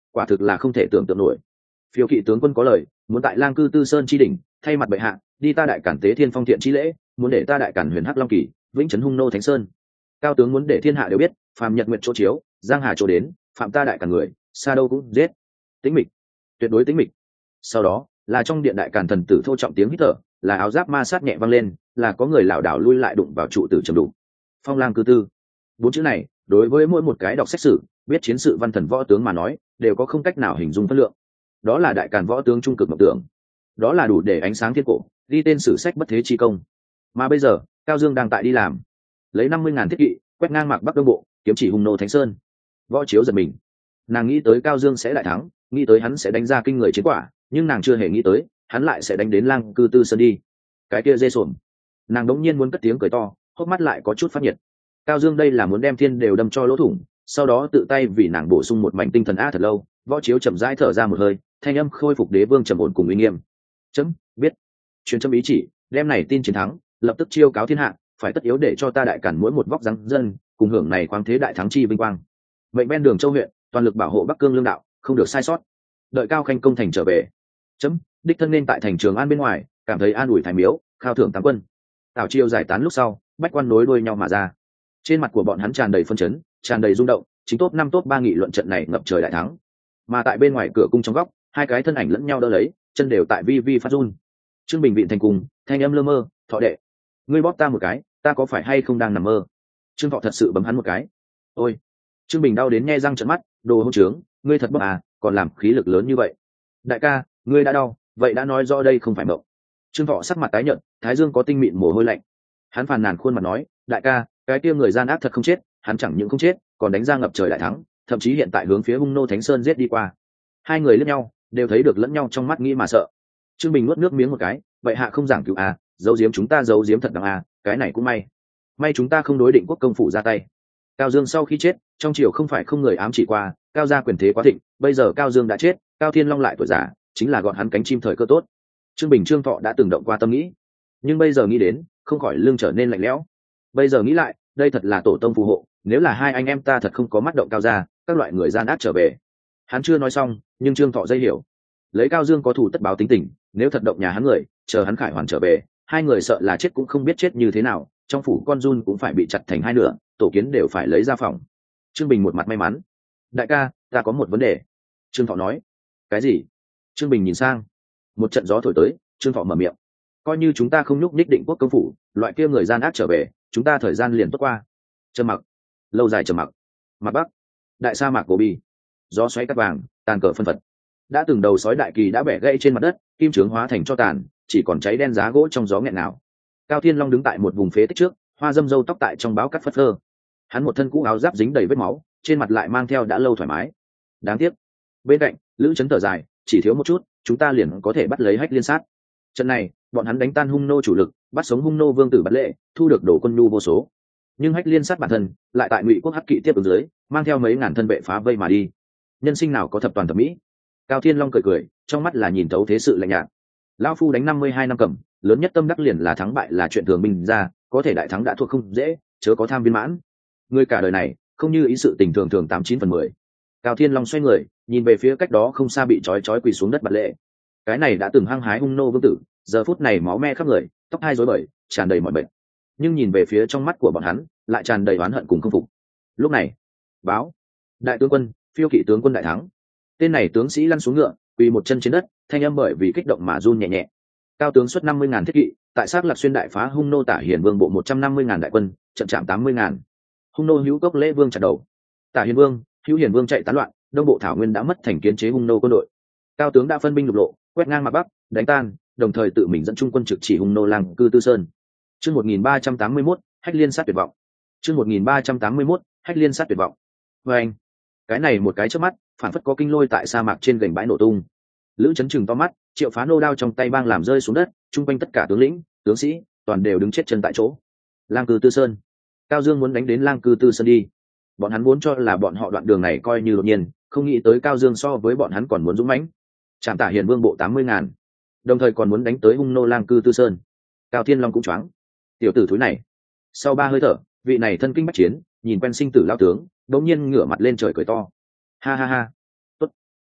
quả thực là không thể tưởng tượng nổi. Phiêu kỵ tướng quân có lời, muốn tại Lang Cư Tư Sơn chi đỉnh, thay mặt bệ hạ, đi ta đại cản tế thiên phong thiện chi lễ, muốn để ta đại cản huyền hắc long kỳ, vĩnh trấn hung nô thánh sơn. Cao tướng muốn để thiên hạ đều biết, phàm nhật nguyện chỗ chiếu, giang hà chỗ đến, phạm ta đại cản người, xa đâu cũng giết. Tĩnh mịch, tuyệt đối tĩnh mịch. Sau đó là trong điện đại càn thần tử thô trọng tiếng hít thở, là áo giáp ma sát nhẹ vang lên, là có người lảo đảo lui lại đụng vào trụ tử trầm đụng. Phong Lang Cư Tư, bốn chữ này đối với mỗi một cái đọc sách sử biết chiến sự văn thần võ tướng mà nói đều có không cách nào hình dung phân lượng. Đó là đại càn võ tướng trung cực mộng tưởng, đó là đủ để ánh sáng thiên cổ, ghi tên sử sách bất thế chi công. Mà bây giờ Cao Dương đang tại đi làm, lấy 50.000 thiết kỵ quét ngang mạc bắc đông bộ, kiếm chỉ hung nô thánh sơn. Võ Chiếu giật mình, nàng nghĩ tới Cao Dương sẽ đại thắng, nghĩ tới hắn sẽ đánh ra kinh người chiến quả, nhưng nàng chưa hề nghĩ tới hắn lại sẽ đánh đến Lang Cư Tư Sơn đi. Cái kia dê sồn. Nàng đống nhiên muốn cất tiếng cười to, hốc mắt lại có chút phát nhiệt. Cao Dương đây là muốn đem thiên đều đâm cho lỗ thủng, sau đó tự tay vì nàng bổ sung một mảnh tinh thần a thật lâu. Võ Chiếu chậm rãi thở ra một hơi, thanh âm khôi phục đế vương trầm ổn cùng uy nghiêm. Chấm biết, truyền chấm ý chỉ, đem này tin chiến thắng, lập tức chiêu cáo thiên hạ, phải tất yếu để cho ta đại cản mỗi một vóc dáng dân cùng hưởng này khoáng thế đại thắng chi vinh quang. Mệnh bên đường Châu huyện, toàn lực bảo hộ Bắc Cương lương đạo, không được sai sót. Đợi Cao Khanh công thành trở về, chấm đích thân nên tại thành Trường An bên ngoài, cảm thấy an ủi Thái Miếu, khao thưởng tám quân. Tào Chiêu giải tán lúc sau, bách quan nối đuôi nhau mà ra. Trên mặt của bọn hắn tràn đầy phân chấn, tràn đầy rung động, chính top 5 top 3 nghị luận trận này ngập trời đại thắng. Mà tại bên ngoài cửa cung trong góc, hai cái thân ảnh lẫn nhau đỡ lấy, chân đều tại vi vi phát run. Trương Bình vịn thành cùng, thanh âm lơ mơ, "Thọ đệ, ngươi bóp ta một cái, ta có phải hay không đang nằm mơ?" Trương Thọ thật sự bấm hắn một cái. "Ôi." Trương Bình đau đến nhe răng trợn mắt, "Đồ hỗn trướng, ngươi thật bóp à, còn làm khí lực lớn như vậy." "Đại ca, ngươi đã đau, vậy đã nói rõ đây không phải mộng." Trương Thọ sắc mặt tái nhợt, thái dương có tinh mịn mồ hôi lạnh. Hắn phàn nàn khuôn mặt nói, "Đại ca, cái kia người gian ác thật không chết, hắn chẳng những không chết, còn đánh ra ngập trời đại thắng, thậm chí hiện tại hướng phía hung nô thánh sơn giết đi qua." Hai người liếc nhau, đều thấy được lẫn nhau trong mắt nghĩ mà sợ. Trương Bình nuốt nước miếng một cái, "Vậy hạ không giảng cứu à, giấu giếm chúng ta giấu giếm thật đằng à, cái này cũng may chúng ta không đối định quốc công phủ ra tay." Cao Dương sau khi chết, trong triều không phải không người ám chỉ qua, Cao gia quyền thế quá thịnh, bây giờ Cao Dương đã chết, Cao Thiên Long lại tuổi già, chính là gọn hắn cánh chim thời cơ tốt. Trương Bình Trương Thọ đã từng động qua tâm nghĩ, nhưng bây giờ nghĩ đến, không khỏi lưng trở nên lạnh lẽo. Bây giờ nghĩ lại, đây thật là tổ tông phù hộ, nếu là hai anh em ta thật không có mắt động Cao gia, các loại người gian ác trở về. Hắn chưa nói xong, nhưng Trương Thọ dây hiểu, lấy Cao Dương có thủ tất báo tính tình, nếu thật động nhà hắn người, chờ hắn khải hoàn trở về, hai người sợ là chết cũng không biết chết như thế nào, trong phủ con run cũng phải bị chặt thành hai nửa, tổ kiến đều phải lấy ra phòng. Trương Bình một mặt may mắn, "Đại ca, ta có một vấn đề." Trương Thọ nói, "Cái gì?" Trương Bình nhìn sang, một trận gió thổi tới, Trương Thọ mở miệng, "Coi như chúng ta không nhúc nhích định quốc công phủ, loại kia người gian ác trở về, chúng ta thời gian liền tốt qua." Trầm mặc, lâu dài trầm mặc. Mặt Bắc, đại sa mạc Gobi, gió xoáy cát vàng, tàn cờ phân phật. Đã từng đầu sói đại kỳ đã bẻ gãy trên mặt đất, kim trướng hóa thành tro tàn, chỉ còn cháy đen giá gỗ trong gió nghẹn nào. Cao Thiên Long đứng tại một vùng phế tích trước, hoa dâm râu tóc tại trong báo cắt phất phơ. Hắn một thân cũ áo giáp dính đầy vết máu, trên mặt lại mang theo đã lâu thoải mái. Đáng tiếc. Bên cạnh, Lữ Chấn thở dài, "Chỉ thiếu một chút, chúng ta liền có thể bắt lấy Hách Liên Sát." Trận này, bọn hắn đánh tan hung nô chủ lực, bắt sống hung nô vương tử Bát Lệ, thu được đồ quân nhu vô số. Nhưng Hách Liên Sát bản thân lại tại Ngụy quốc hắc kỵ tiếp ứng dưới, mang theo mấy ngàn thân vệ phá vây mà đi. Nhân sinh nào có thập toàn thập mỹ? Cao Thiên Long cười cười, trong mắt là nhìn thấu thế sự lạnh nhạt. Lão phu đánh 52 năm cầm, lớn nhất tâm đắc liền là thắng bại là chuyện thường bình ra, có thể đại thắng đã thuộc không dễ, chớ có tham viên mãn. Người cả đời này, không như ý sự tình thường thường 89/10. Cao Thiên Long xoay người, nhìn về phía cách đó không xa bị trói quỳ xuống đất Bát Lệ. Cái này đã từng hăng hái hung nô vương tử, giờ phút này máu me khắp người, tóc hai rối bời, tràn đầy mọi bệnh. Nhưng nhìn về phía trong mắt của bọn hắn, lại tràn đầy oán hận cùng không phục. Lúc này, báo, đại tướng quân, phiêu kỵ tướng quân đại thắng. Tên này tướng sĩ lăn xuống ngựa, quỳ một chân trên đất, thanh âm bởi vì kích động mà run nhẹ nhẹ. Cao tướng xuất 50.000 thiết kỵ, tại Xác Lạc xuyên đại phá hung nô Tả Hiền Vương bộ 150.000 đại quân, trận chạm 80.000. Hung nô Hữu Cốc Lễ Vương chặt đầu. Tả Hiền Vương, Hữu Hiền Vương chạy tán loạn, đông bộ thảo nguyên đã mất thành kiến chế hung nô quân đội. Cao tướng đã phân binh lục lộ, quét ngang mặt Bắc, đánh tan, đồng thời tự mình dẫn trung quân trực chỉ hung nô Lang Cư Tư Sơn. Chương 1381, Hách Liên Sát tuyệt vọng. Chương 1381, Hách Liên Sát tuyệt vọng. Và anh, cái này một cái chớp mắt, phản phất có kinh lôi tại sa mạc trên gành bãi nổ tung. Lữ Chấn chừng to mắt, Triệu Phá nô đao trong tay bang làm rơi xuống đất, trung quanh tất cả tướng lĩnh, tướng sĩ, toàn đều đứng chết chân tại chỗ. Lang Cư Tư Sơn. Cao Dương muốn đánh đến Lang Cư Tư Sơn đi. Bọn hắn muốn cho là bọn họ đoạn đường này coi như đột nhiên, không nghĩ tới Cao Dương so với bọn hắn còn muốn dũng mãnh. Trảm Tả Hiền Vương bộ 80.000, đồng thời còn muốn đánh tới hung nô Lang Cư Tư Sơn. Cao Thiên Long cũng choáng. Tiểu tử thúi này. Sau 3 hơi thở, vị này thân kinh bách chiến, nhìn quen sinh tử lao tướng, đột nhiên ngửa mặt lên trời cười to. Ha ha ha. Tốt.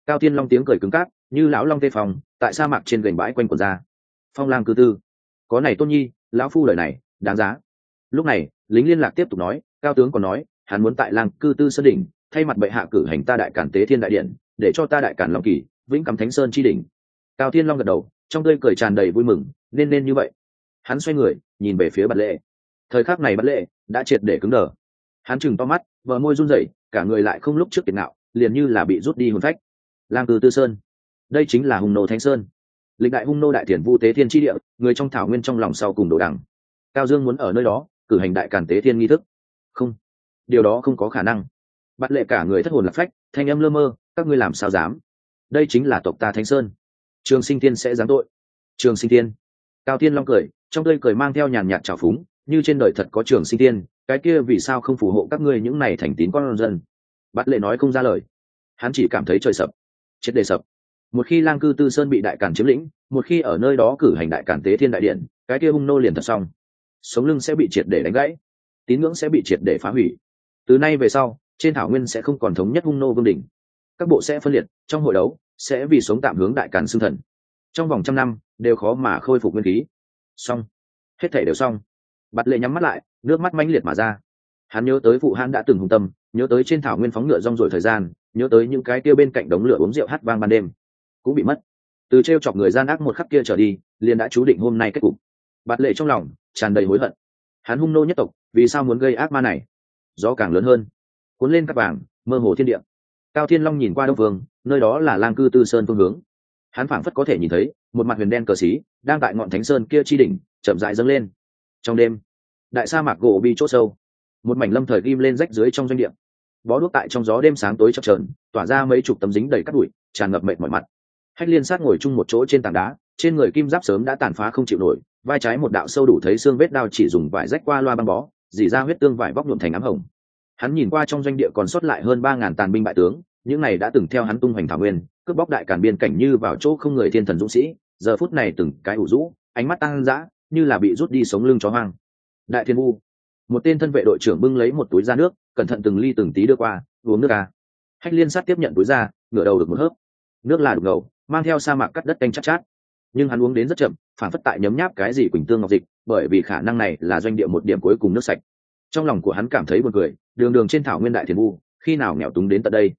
Cao Thiên Long tiếng cười cứng cáp như lão long tê phòng tại sa mạc trên gành bãi quanh quần ra. Phong lang cư tư, có này tôn nhi, lão phu lời này đáng giá. Lúc này lính liên lạc tiếp tục nói, cao tướng còn nói hắn muốn tại lang cư tư sơn đỉnh thay mặt bệ hạ cử hành ta đại cản tế thiên đại điện, để cho ta đại cản long kỳ vĩnh cắm thánh sơn chi đỉnh. Cao Thiên Long gật đầu, trong tươi cười tràn đầy vui mừng, nên như vậy. Hắn xoay người nhìn về phía Bạt Lệ. Thời khắc này Bạt Lệ đã triệt để cứng đờ. Hắn chừng to mắt, bờ môi run rẩy, cả người lại không lúc trước tiền nạo, liền như là bị rút đi hồn phách. Lang cư tư sơn, đây chính là hung nô thánh sơn, lịch đại hung nô đại thiền vu tế thiên chi địa, người trong thảo nguyên trong lòng sau cùng đổ đằng. Cao Dương muốn ở nơi đó cử hành đại càn tế thiên nghi thức. Không, điều đó không có khả năng. Bạt Lệ cả người thất hồn lạc phách, thanh âm lơ mơ, các ngươi làm sao dám? Đây chính là tộc ta thánh sơn, Trường Sinh Thiên sẽ giáng tội. Trường Sinh Thiên. Cao Thiên Long cười, trong tươi cười mang theo nhàn nhạt trào phúng, như trên đời thật có Trường Sinh Thiên, cái kia vì sao không phù hộ các ngươi những này thành tín con dân? Bạt Lệ nói không ra lời, hắn chỉ cảm thấy trời sập, chết đề sập. Một khi Lang cư tư sơn bị đại càn chiếm lĩnh, một khi ở nơi đó cử hành đại càn tế thiên đại điện, cái kia hung nô liền thật xong, sống lưng sẽ bị triệt để đánh gãy, tín ngưỡng sẽ bị triệt để phá hủy. Từ nay về sau, trên thảo nguyên sẽ không còn thống nhất hung nô vương đỉnh, các bộ sẽ phân liệt, trong hội đấu sẽ vì sống tạm hướng đại càn xưng thần, trong vòng 100 năm đều khó mà khôi phục nguyên khí. Xong, hết thảy đều xong. Bạt Lệ nhắm mắt lại, nước mắt mãnh liệt mà ra. Hắn nhớ tới phụ hắn đã từng hùng tâm, nhớ tới trên thảo nguyên phóng ngựa rong ruổi thời gian, nhớ tới những cái kia bên cạnh đống lửa uống rượu hát vang ban đêm, cũng bị mất. Từ trêu chọc người gian ác một khắc kia trở đi, liền đã chú định hôm nay kết cục. Bạt Lệ trong lòng tràn đầy hối hận. Hắn hung nô nhất tộc, vì sao muốn gây ác ma này? Gió càng lớn hơn, cuốn lên các vàng, mơ hồ thiên địa. Cao Thiên Long nhìn qua đông phương, nơi đó là Lang cư tư sơn phương hướng. Hắn phảng phất có thể nhìn thấy một mặt huyền đen cờ xí đang tại ngọn thánh sơn kia chi đỉnh chậm rãi dâng lên. Trong đêm, đại sa mạc gỗ bi chỗ sâu, một mảnh lâm thời ghim lên rách dưới trong doanh địa, bó đuốc tại trong gió đêm sáng tối chập chờn, tỏa ra mấy chục tấm dính đầy cát bụi, tràn ngập mệt mỏi mặt. Hách Liên sát ngồi chung một chỗ trên tảng đá, trên người kim giáp sớm đã tàn phá không chịu nổi, vai trái một đạo sâu đủ thấy xương vết đao chỉ dùng vải rách qua loa băng bó, dỉ ra huyết tương vải vóc nhuộm thành ám hồng. Hắn nhìn qua trong doanh địa còn sót lại hơn 3000 tàn binh bại tướng, những này đã từng theo hắn tung hoành thảo nguyên, cướp bóc đại càn biên cảnh như vào chỗ không người thiên thần dũng sĩ, giờ phút này từng cái ủ rũ, ánh mắt tăng dã, như là bị rút đi sống lưng chó hoang. Đại Thiên Vu, một tên thân vệ đội trưởng bưng lấy một túi ra nước, cẩn thận từng ly từng tí đưa qua, uống nước à. Hách Liên sát tiếp nhận túi ra, ngửa đầu được một hớp. Nước là đục ngầu, mang theo sa mạc cắt đất canh chát chát, nhưng hắn uống đến rất chậm, phản phất tại nhấm nháp cái gì quỳnh tương ngọc dịch, bởi vì khả năng này là doanh địa một điểm cuối cùng nước sạch. Trong lòng của hắn cảm thấy buồn cười, đường trên thảo nguyên Đại Thiên Vu, khi nào nghèo túng đến tận đây?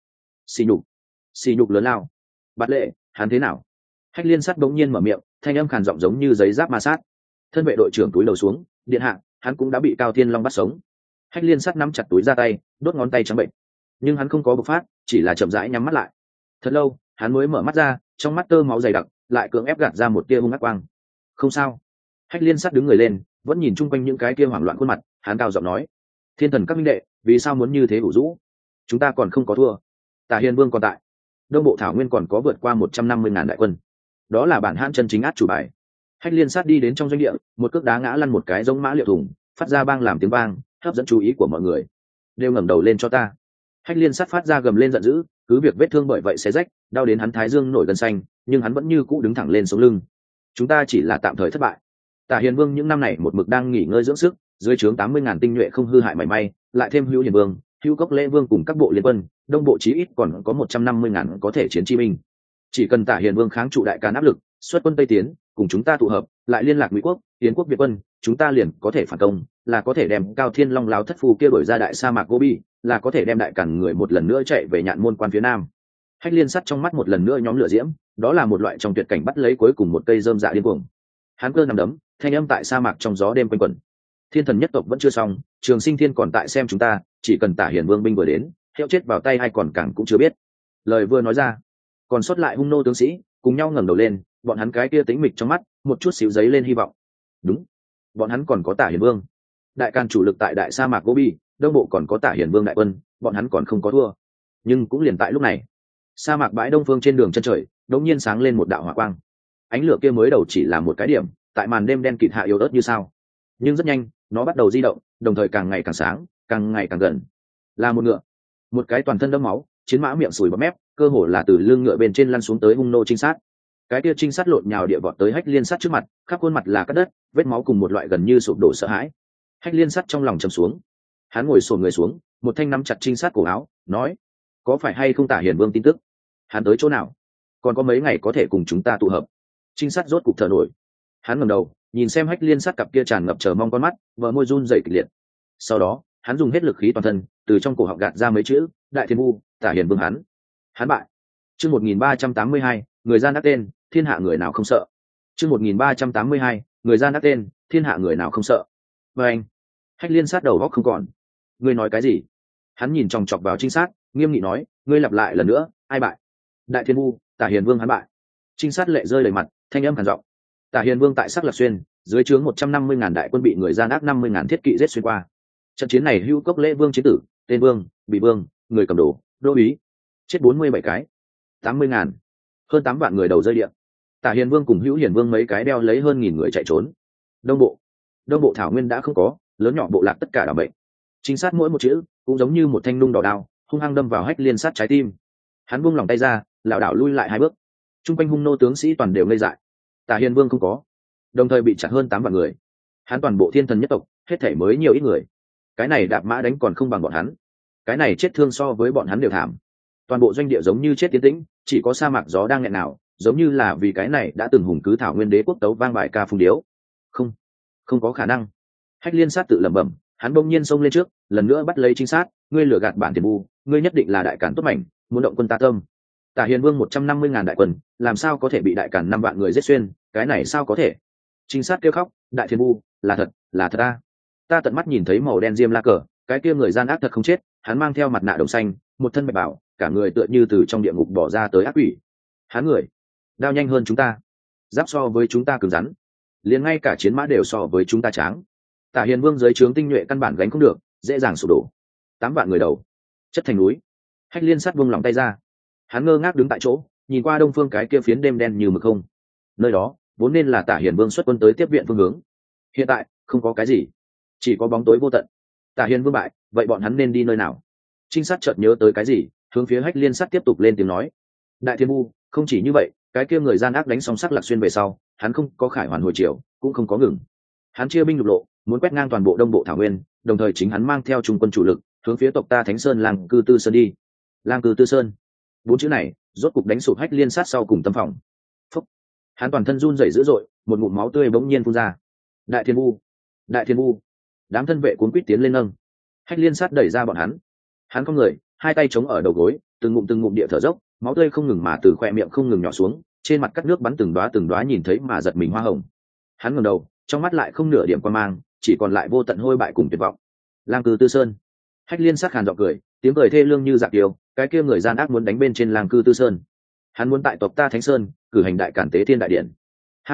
Xỉ nhục lớn lao. Bạt Lệ, hắn thế nào? Hách Liên sát bỗng nhiên mở miệng, thanh âm khàn giọng giống như giấy giáp ma sát. Thân vệ đội trưởng túi đầu xuống, điện hạ, hắn cũng đã bị Cao Thiên Long bắt sống. Hách Liên sát nắm chặt túi ra tay, đốt ngón tay trắng bệnh, nhưng hắn không có bộc phát, chỉ là chậm rãi nhắm mắt lại. Thật lâu, hắn mới mở mắt ra, trong mắt tơ máu dày đặc, lại cưỡng ép gạt ra một tia hung ác quang. Không sao. Hách Liên sát đứng người lên, vẫn nhìn chung quanh những cái kia hoảng loạn khuôn mặt, hắn cao giọng nói: Thiên thần các minh đệ, vì sao muốn như thế ủ rũ? Chúng ta còn không có thua. Tả Hiền Vương còn tại, đông bộ thảo nguyên còn có vượt qua 150.000 đại quân, đó là bản hãn chân chính át chủ bài. Hách Liên sát đi đến trong doanh địa, một cước đá ngã lăn một cái giống mã liệu thùng, phát ra bang làm tiếng vang, hấp dẫn chú ý của mọi người. Đều ngẩng đầu lên cho ta. Hách Liên sát phát ra gầm lên giận dữ, cứ việc vết thương bởi vậy xé rách, đau đến hắn thái dương nổi gân xanh, nhưng hắn vẫn như cũ đứng thẳng lên sống lưng. Chúng ta chỉ là tạm thời thất bại. Tả Hiền Vương những năm này một mực đang nghỉ ngơi dưỡng sức, dưới trướng 80.000 tinh nhuệ không hư hại mảy may, lại thêm Hữu Hiền Vương, Hữu Cốc Lễ Vương cùng các bộ liên quân, đông bộ chí ít còn có 150.000 có thể chiến chi binh. Chỉ cần Tả Hiền Vương kháng trụ đại càn áp lực, xuất quân tây tiến, cùng chúng ta tụ hợp, lại liên lạc Ngụy quốc, Yến quốc Việt quân, chúng ta liền có thể phản công, là có thể đem Cao Thiên Long láo thất phu kia đuổi ra đại sa mạc Gobi, là có thể đem đại càn người một lần nữa chạy về Nhạn Môn quan phía nam. Hách Liên sắt trong mắt một lần nữa nhóm lửa diễm, đó là một loại trong tuyệt cảnh bắt lấy cuối cùng một cây rơm dạ điên cuồng. Hắn cơ nằm đấm, thanh âm tại sa mạc trong gió đêm quanh quẩn. Thiên thần nhất tộc vẫn chưa xong, Trường Sinh Thiên còn tại xem chúng ta, chỉ cần Tả Hiền Vương binh vừa đến, hiệu chết vào tay hay còn cẳng cũng chưa biết. Lời vừa nói ra, còn sót lại hung nô tướng sĩ cùng nhau ngẩng đầu lên, bọn hắn cái kia tĩnh mịch trong mắt một chút xíu giấy lên hy vọng. Đúng, bọn hắn còn có Tả Hiền Vương, đại càn chủ lực tại đại sa mạc Gobi, đông bộ còn có Tả Hiền Vương đại quân, bọn hắn còn không có thua. Nhưng cũng liền tại lúc này, sa mạc bãi đông phương trên đường chân trời đột nhiên sáng lên một đạo hỏa quang. Ánh lửa kia mới đầu chỉ là một cái điểm, tại màn đêm đen kịt hạ yếu ớt như sao, nhưng rất nhanh nó bắt đầu di động, đồng thời càng ngày càng sáng, càng ngày càng gần. Là một ngựa, một cái toàn thân đẫm máu, chiến mã miệng sùi bọt mép, cơ hồ là từ lưng ngựa bên trên lăn xuống tới hung nô trinh sát. Cái kia trinh sát lộn nhào địa vọt tới Hách Liên sắt trước mặt, khắp khuôn mặt là cát đất, vết máu cùng một loại gần như sụp đổ sợ hãi. Hách Liên sắt trong lòng trầm xuống, hắn ngồi xổm người xuống, một thanh nắm chặt trinh sát cổ áo, nói: có phải hay không Tả Hiền Vương tin tức? Hắn tới chỗ nào? Còn có mấy ngày có thể cùng chúng ta tụ hợp? Trinh sát rốt cục thở nổi. Hắn ngẩng đầu nhìn xem Hách Liên sát cặp kia tràn ngập chờ mong con mắt, vợ môi run rẩy kịch liệt. Sau đó hắn dùng hết lực khí toàn thân từ trong cổ họng gạt ra mấy chữ: Đại Thiên Vu, Tả Hiền Vương hắn bại. Chương 1382, người gian ác tên, thiên hạ người nào không sợ. Chương 1382, người gian ác tên, thiên hạ người nào không sợ. Và anh, Hách Liên sát đầu góc không còn. Ngươi nói cái gì? Hắn nhìn chòng chọc vào trinh sát, nghiêm nghị nói, ngươi lặp lại lần nữa, ai bại? Đại Thiên Vu, Tả Hiền Vương hắn bại. Trinh sát lệ rơi đầy mặt, thanh âm khàn giọng. Tả Hiền Vương tại Sắc Lạc Xuyên, dưới trướng 150.000 đại quân bị người gian ác 50.000 thiết kỵ giết xuyên qua. Trận chiến này Hưu Cốc Lễ Vương chiến tử, tên Vương, bị Vương, người cầm đồ, đô úy, chết 47 cái, 80.000, hơn 8 vạn người đầu rơi địa. Tả Hiền Vương cùng Hữu Hiền Vương mấy cái đeo lấy hơn 1.000 người chạy trốn. Đông bộ thảo nguyên đã không có, lớn nhỏ bộ lạc tất cả đã bệnh. Trinh sát mỗi một chữ cũng giống như một thanh nung đỏ đao, hung hăng đâm vào Hách Liên sát trái tim. Hắn buông lòng tay ra, lảo đảo lui lại 2 bước. Trung quanh hung nô tướng sĩ toàn đều ngây dại. Tả Hiền Vương không có, đồng thời bị chặt hơn 8 vạn người. Hắn toàn bộ thiên thần nhất tộc, hết thảy mới nhiều ít người. Cái này đạp mã đánh còn không bằng bọn hắn. Cái này chết thương so với bọn hắn đều thảm. Toàn bộ doanh địa giống như chết tiến tĩnh, chỉ có sa mạc gió đang nghẹn nào, giống như là vì cái này đã từng hùng cứ thảo nguyên đế quốc tấu vang bài ca phung điếu. Không có khả năng. Hách Liên sát tự lẩm bẩm, hắn bỗng nhiên xông lên trước, lần nữa bắt lấy trinh sát, ngươi lừa gạt bản Tiền Vu, ngươi nhất định là đại cản tốt mảnh, muốn động quân ta tâm. Tả Hiền Vương 150.000 đại quân, làm sao có thể bị đại cản 5 vạn người giết xuyên, cái này sao có thể? Trinh sát kêu khóc, Đại Thiên Vu, là thật ta tận mắt nhìn thấy màu đen diêm la cờ, cái kia người gian ác thật không chết, hắn mang theo mặt nạ đồng xanh, một thân bạch bảo, cả người tựa như từ trong địa ngục bỏ ra tới ác quỷ. Hắn người đao nhanh hơn chúng ta, giáp so với chúng ta cứng rắn, liền ngay cả chiến mã đều so với chúng ta tráng. Tả Hiền Vương dưới trướng tinh nhuệ căn bản gánh không được, dễ dàng sụp đổ. 8 vạn người đầu, chất thành núi. Hách Liên sát buông lòng tay ra, hắn ngơ ngác đứng tại chỗ, nhìn qua đông phương cái kia phiến đêm đen như mực không. Nơi đó vốn nên là Tả Hiền Vương xuất quân tới tiếp viện phương hướng, hiện tại không có cái gì, chỉ có bóng tối vô tận. Tả Hiền Vương bại, vậy bọn hắn nên đi nơi nào? Trinh sát chợt nhớ tới cái gì, hướng phía Hách Liên sát tiếp tục lên tiếng nói, Đại Thiên Vu, không chỉ như vậy, cái kia người gian ác đánh xong Sắc Lạc Xuyên về sau, hắn không có khải hoàn hồi chiều, cũng không có ngừng. Hắn chia binh lục lộ, muốn quét ngang toàn bộ đông bộ thảo nguyên, đồng thời chính hắn mang theo trung quân chủ lực hướng phía tộc ta Thánh Sơn Lang Cư Tư Sơn đi. Lang Cư Tư Sơn, 4 chữ này rốt cục đánh sụp Hách Liên sát sau cùng tâm phòng. Phúc. Hắn toàn thân run rẩy dữ dội, một ngụm máu tươi bỗng nhiên phun ra. Đại Thiên Vu, đám thân vệ cuốn quýt tiến lên nâng. Hách Liên sát đẩy ra bọn hắn không người, hai tay chống ở đầu gối, từng ngụm địa thở dốc, máu tươi không ngừng mà từ khoe miệng không ngừng nhỏ xuống, trên mặt cắt nước bắn từng đóa nhìn thấy mà giật mình hoa hồng. Hắn ngẩng đầu, trong mắt lại không nửa điểm quan mang, chỉ còn lại vô tận hôi bại cùng tuyệt vọng. Lang Cư Tư Sơn. Hách Liên sát hàn giọng cười, tiếng cười thê lương như giặc điêu, cái kia người gian ác muốn đánh bên trên Lang Cư Tư Sơn. Hắn muốn tại tộc ta Thánh Sơn cử hành đại cản tế thiên đại điện. Ha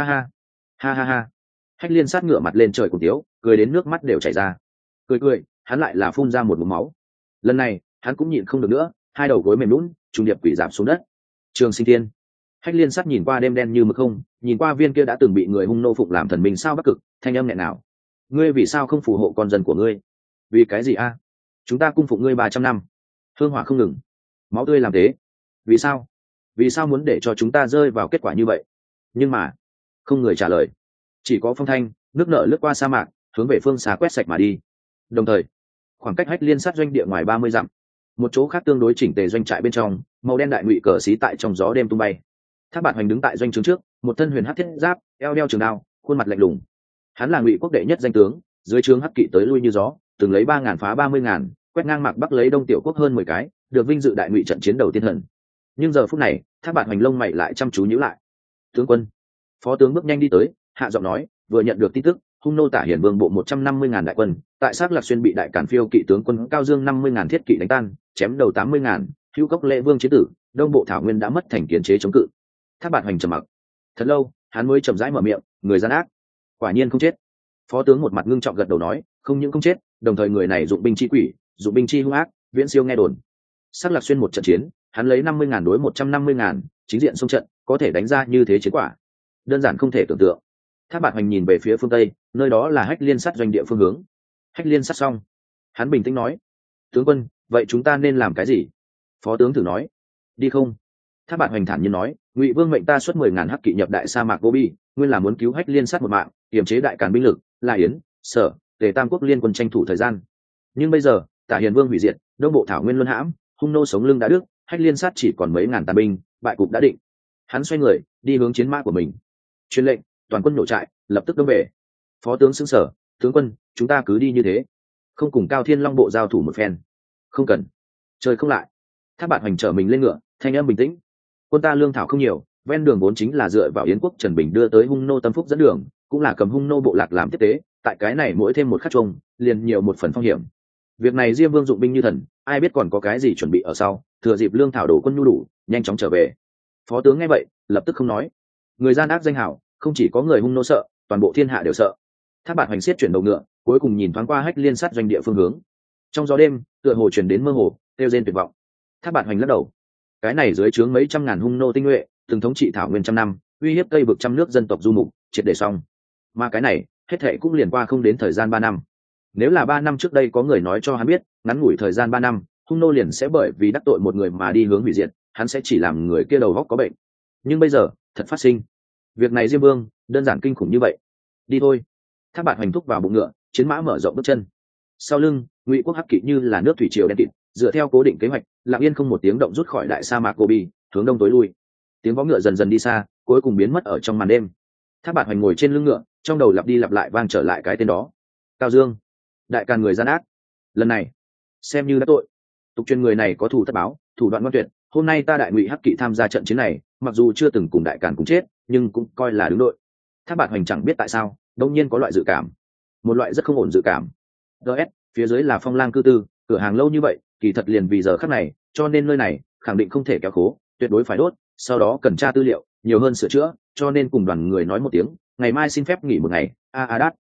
ha. Hách Liên sát ngửa mặt lên trời cùng tiếu, cười đến nước mắt đều chảy ra. Cười, hắn lại là phun ra một ngụm máu. Lần này, hắn cũng nhịn không được nữa, hai đầu gối mềm nhũn, trung điệp quỷ giảm xuống đất. Trường Sinh Thiên. Hách Liên sát nhìn qua đêm đen như mực không, nhìn qua viên kia đã từng bị người hung nô phục làm thần minh sao Bắc Cực, thanh âm nghẹn nào. Ngươi vì sao không phù hộ con dân của ngươi? Vì cái gì a? Chúng ta cung phụng ngươi 300 năm, hương hỏa không ngừng, máu tươi làm thế. Vì sao muốn để cho chúng ta rơi vào kết quả như vậy? Nhưng mà không người trả lời, chỉ có phong thanh nước nợ lướt qua sa mạc, hướng về phương xa quét sạch mà đi. Đồng thời, khoảng cách Hách Liên sát doanh địa ngoài 30 dặm, một chỗ khác tương đối chỉnh tề doanh trại bên trong, màu đen đại ngụy cờ xí tại trong gió đêm tung bay. Thác Bạt Hoành đứng tại doanh trướng trước, một thân huyền hắc thiết giáp, eo đeo trường đao, khuôn mặt lạnh lùng. Hắn là Ngụy quốc đệ nhất danh tướng, dưới trướng hắc kỵ tới lui như gió, từng lấy 3.000 phá 30.000, quét ngang Mạc Bắc lấy Đông Tiểu quốc hơn 10 cái, được vinh dự đại ngụy trận chiến đầu tiên thần. Nhưng giờ phút này, Thác Bạt Hoành lông mày lại chăm chú nhíu lại. Tướng quân. Phó tướng bước nhanh đi tới, hạ giọng nói, vừa nhận được tin tức, hung nô Tả Hiển Vương bộ 150.000 đại quân, tại Sắc Lạc Xuyên bị đại cản phiêu kỵ tướng quân Cao Dương 50.000 thiết kỵ đánh tan, chém đầu 80.000, Hữu Cốc Lễ Vương chiến tử, đông bộ thảo nguyên đã mất thành kiến chế chống cự. Thác Bạt Hoành trầm mặc thật lâu, hắn mới chậm rãi mở miệng, người gian ác quả nhiên không chết. Phó tướng một mặt ngưng trọng gật đầu nói, không những không chết, đồng thời người này dụng binh chi quỷ, dụng binh chi hung ác, viễn siêu nghe đồn. Sắc Lạc Xuyên một trận chiến, hắn lấy 50.000 đối 150.000, chính diện xung trận, có thể đánh ra như thế chiến quả, đơn giản không thể tưởng tượng. Thác Bạt Hoành nhìn về phía phương tây, nơi đó là Hách Liên sát doanh địa phương hướng. Hách Liên sát xong, hắn bình tĩnh nói, tướng quân, vậy chúng ta nên làm cái gì? Phó tướng thử nói, đi không? Thác Bạt Hoành thản nhiên nói, Ngụy Vương mệnh ta xuất 10.000 hắc kỵ nhập đại sa mạc Vô Bi, nguyên là muốn cứu Hách Liên sát một mạng, kiềm chế đại càn binh lực, là Yến, Sở, Tề tam quốc liên quân tranh thủ thời gian. Nhưng bây giờ, Tả Hiền Vương hủy diệt, đông bộ thảo nguyên luân hãm, hung nô sống lưng đã đứt, Hách Liên Sát chỉ còn mấy ngàn tàn binh, bại cục đã định. Hắn xoay người đi hướng chiến mã của mình, truyền lệnh toàn quân nổ trại, lập tức đông về. Phó tướng xứng sở: tướng quân, chúng ta cứ đi như thế, không cùng Cao Thiên Long bộ giao thủ một phen? Không cần, chơi không lại. Thác Bạt Hoành trở mình lên ngựa, thanh âm bình tĩnh: quân ta lương thảo không nhiều, ven đường vốn chính là dựa vào Yến quốc Trần Bình đưa tới Hung nô Tâm Phúc dẫn đường, cũng là cầm Hung nô bộ lạc làm tiếp tế, tại cái này mỗi thêm một khắc trông liền nhiều một phần phong hiểm. Việc này Diêm Vương dụng binh như thần, ai biết còn có cái gì chuẩn bị ở sau, thừa dịp lương thảo đổ quân nhu đủ, nhanh chóng trở về. Phó tướng nghe vậy lập tức không nói. Người gian ác danh hảo, không chỉ có người Hung nô sợ, toàn bộ thiên hạ đều sợ. Thác Bạt Hoành siết chuyển đầu ngựa, cuối cùng nhìn thoáng qua Hách Liên Sát doanh địa phương hướng. Trong gió đêm tựa hồ truyền đến mơ hồ kêu rên tuyệt vọng. Thác Bạt Hoành lắc đầu: cái này dưới trướng mấy trăm ngàn Hung nô tinh nhuệ, từng thống trị thảo nguyên trăm năm, uy hiếp Tây vực trăm nước dân tộc du mục, triệt để xong. Mà cái này hết thệ cũng liền qua không đến thời gian 3 năm. Nếu là 3 năm trước đây có người nói cho hắn biết, ngắn ngủi thời gian 3 năm, Hung nô liền sẽ bởi vì đắc tội một người mà đi hướng hủy diệt, hắn sẽ chỉ làm người kia đầu óc có bệnh. Nhưng bây giờ thật phát sinh. Việc này Diêm Vương đơn giản kinh khủng như vậy. Đi thôi. Thác Bạt Hoành thúc vào bụng ngựa, chiến mã mở rộng bước chân. Sau lưng Ngụy quốc hắc kỵ như là nước thủy triều đen kịt, dựa theo cố định kế hoạch, lặng yên không một tiếng động rút khỏi đại sa mạc Gobi, hướng đông tối lui. Tiếng vó ngựa dần dần đi xa, cuối cùng biến mất ở trong màn đêm. Thác Bạt Hoành ngồi trên lưng ngựa, trong đầu lặp đi lặp lại vang trở lại cái tên đó: Cao Dương, đại càn người gian ác. Lần này xem như đã tội. Tục truyền người này có thù tất báo, thủ đoạn ngoan tuyệt. Hôm nay ta đại Ngụy hắc kỵ tham gia trận chiến này, mặc dù chưa từng cùng đại càn cùng chết, nhưng cũng coi là đứng đội. Thác Bạt Hoành chẳng biết tại sao đột nhiên có loại dự cảm, một loại rất không ổn dự cảm. ds phía dưới là Phong Lang cư tư, cửa hàng lâu như vậy, kỳ thật liền vì giờ khắc này, cho nên nơi này khẳng định không thể kéo khố, tuyệt đối phải đốt. Sau đó cần tra tư liệu nhiều hơn sửa chữa, cho nên cùng đoàn người nói một tiếng, ngày mai xin phép nghỉ một ngày. Đát.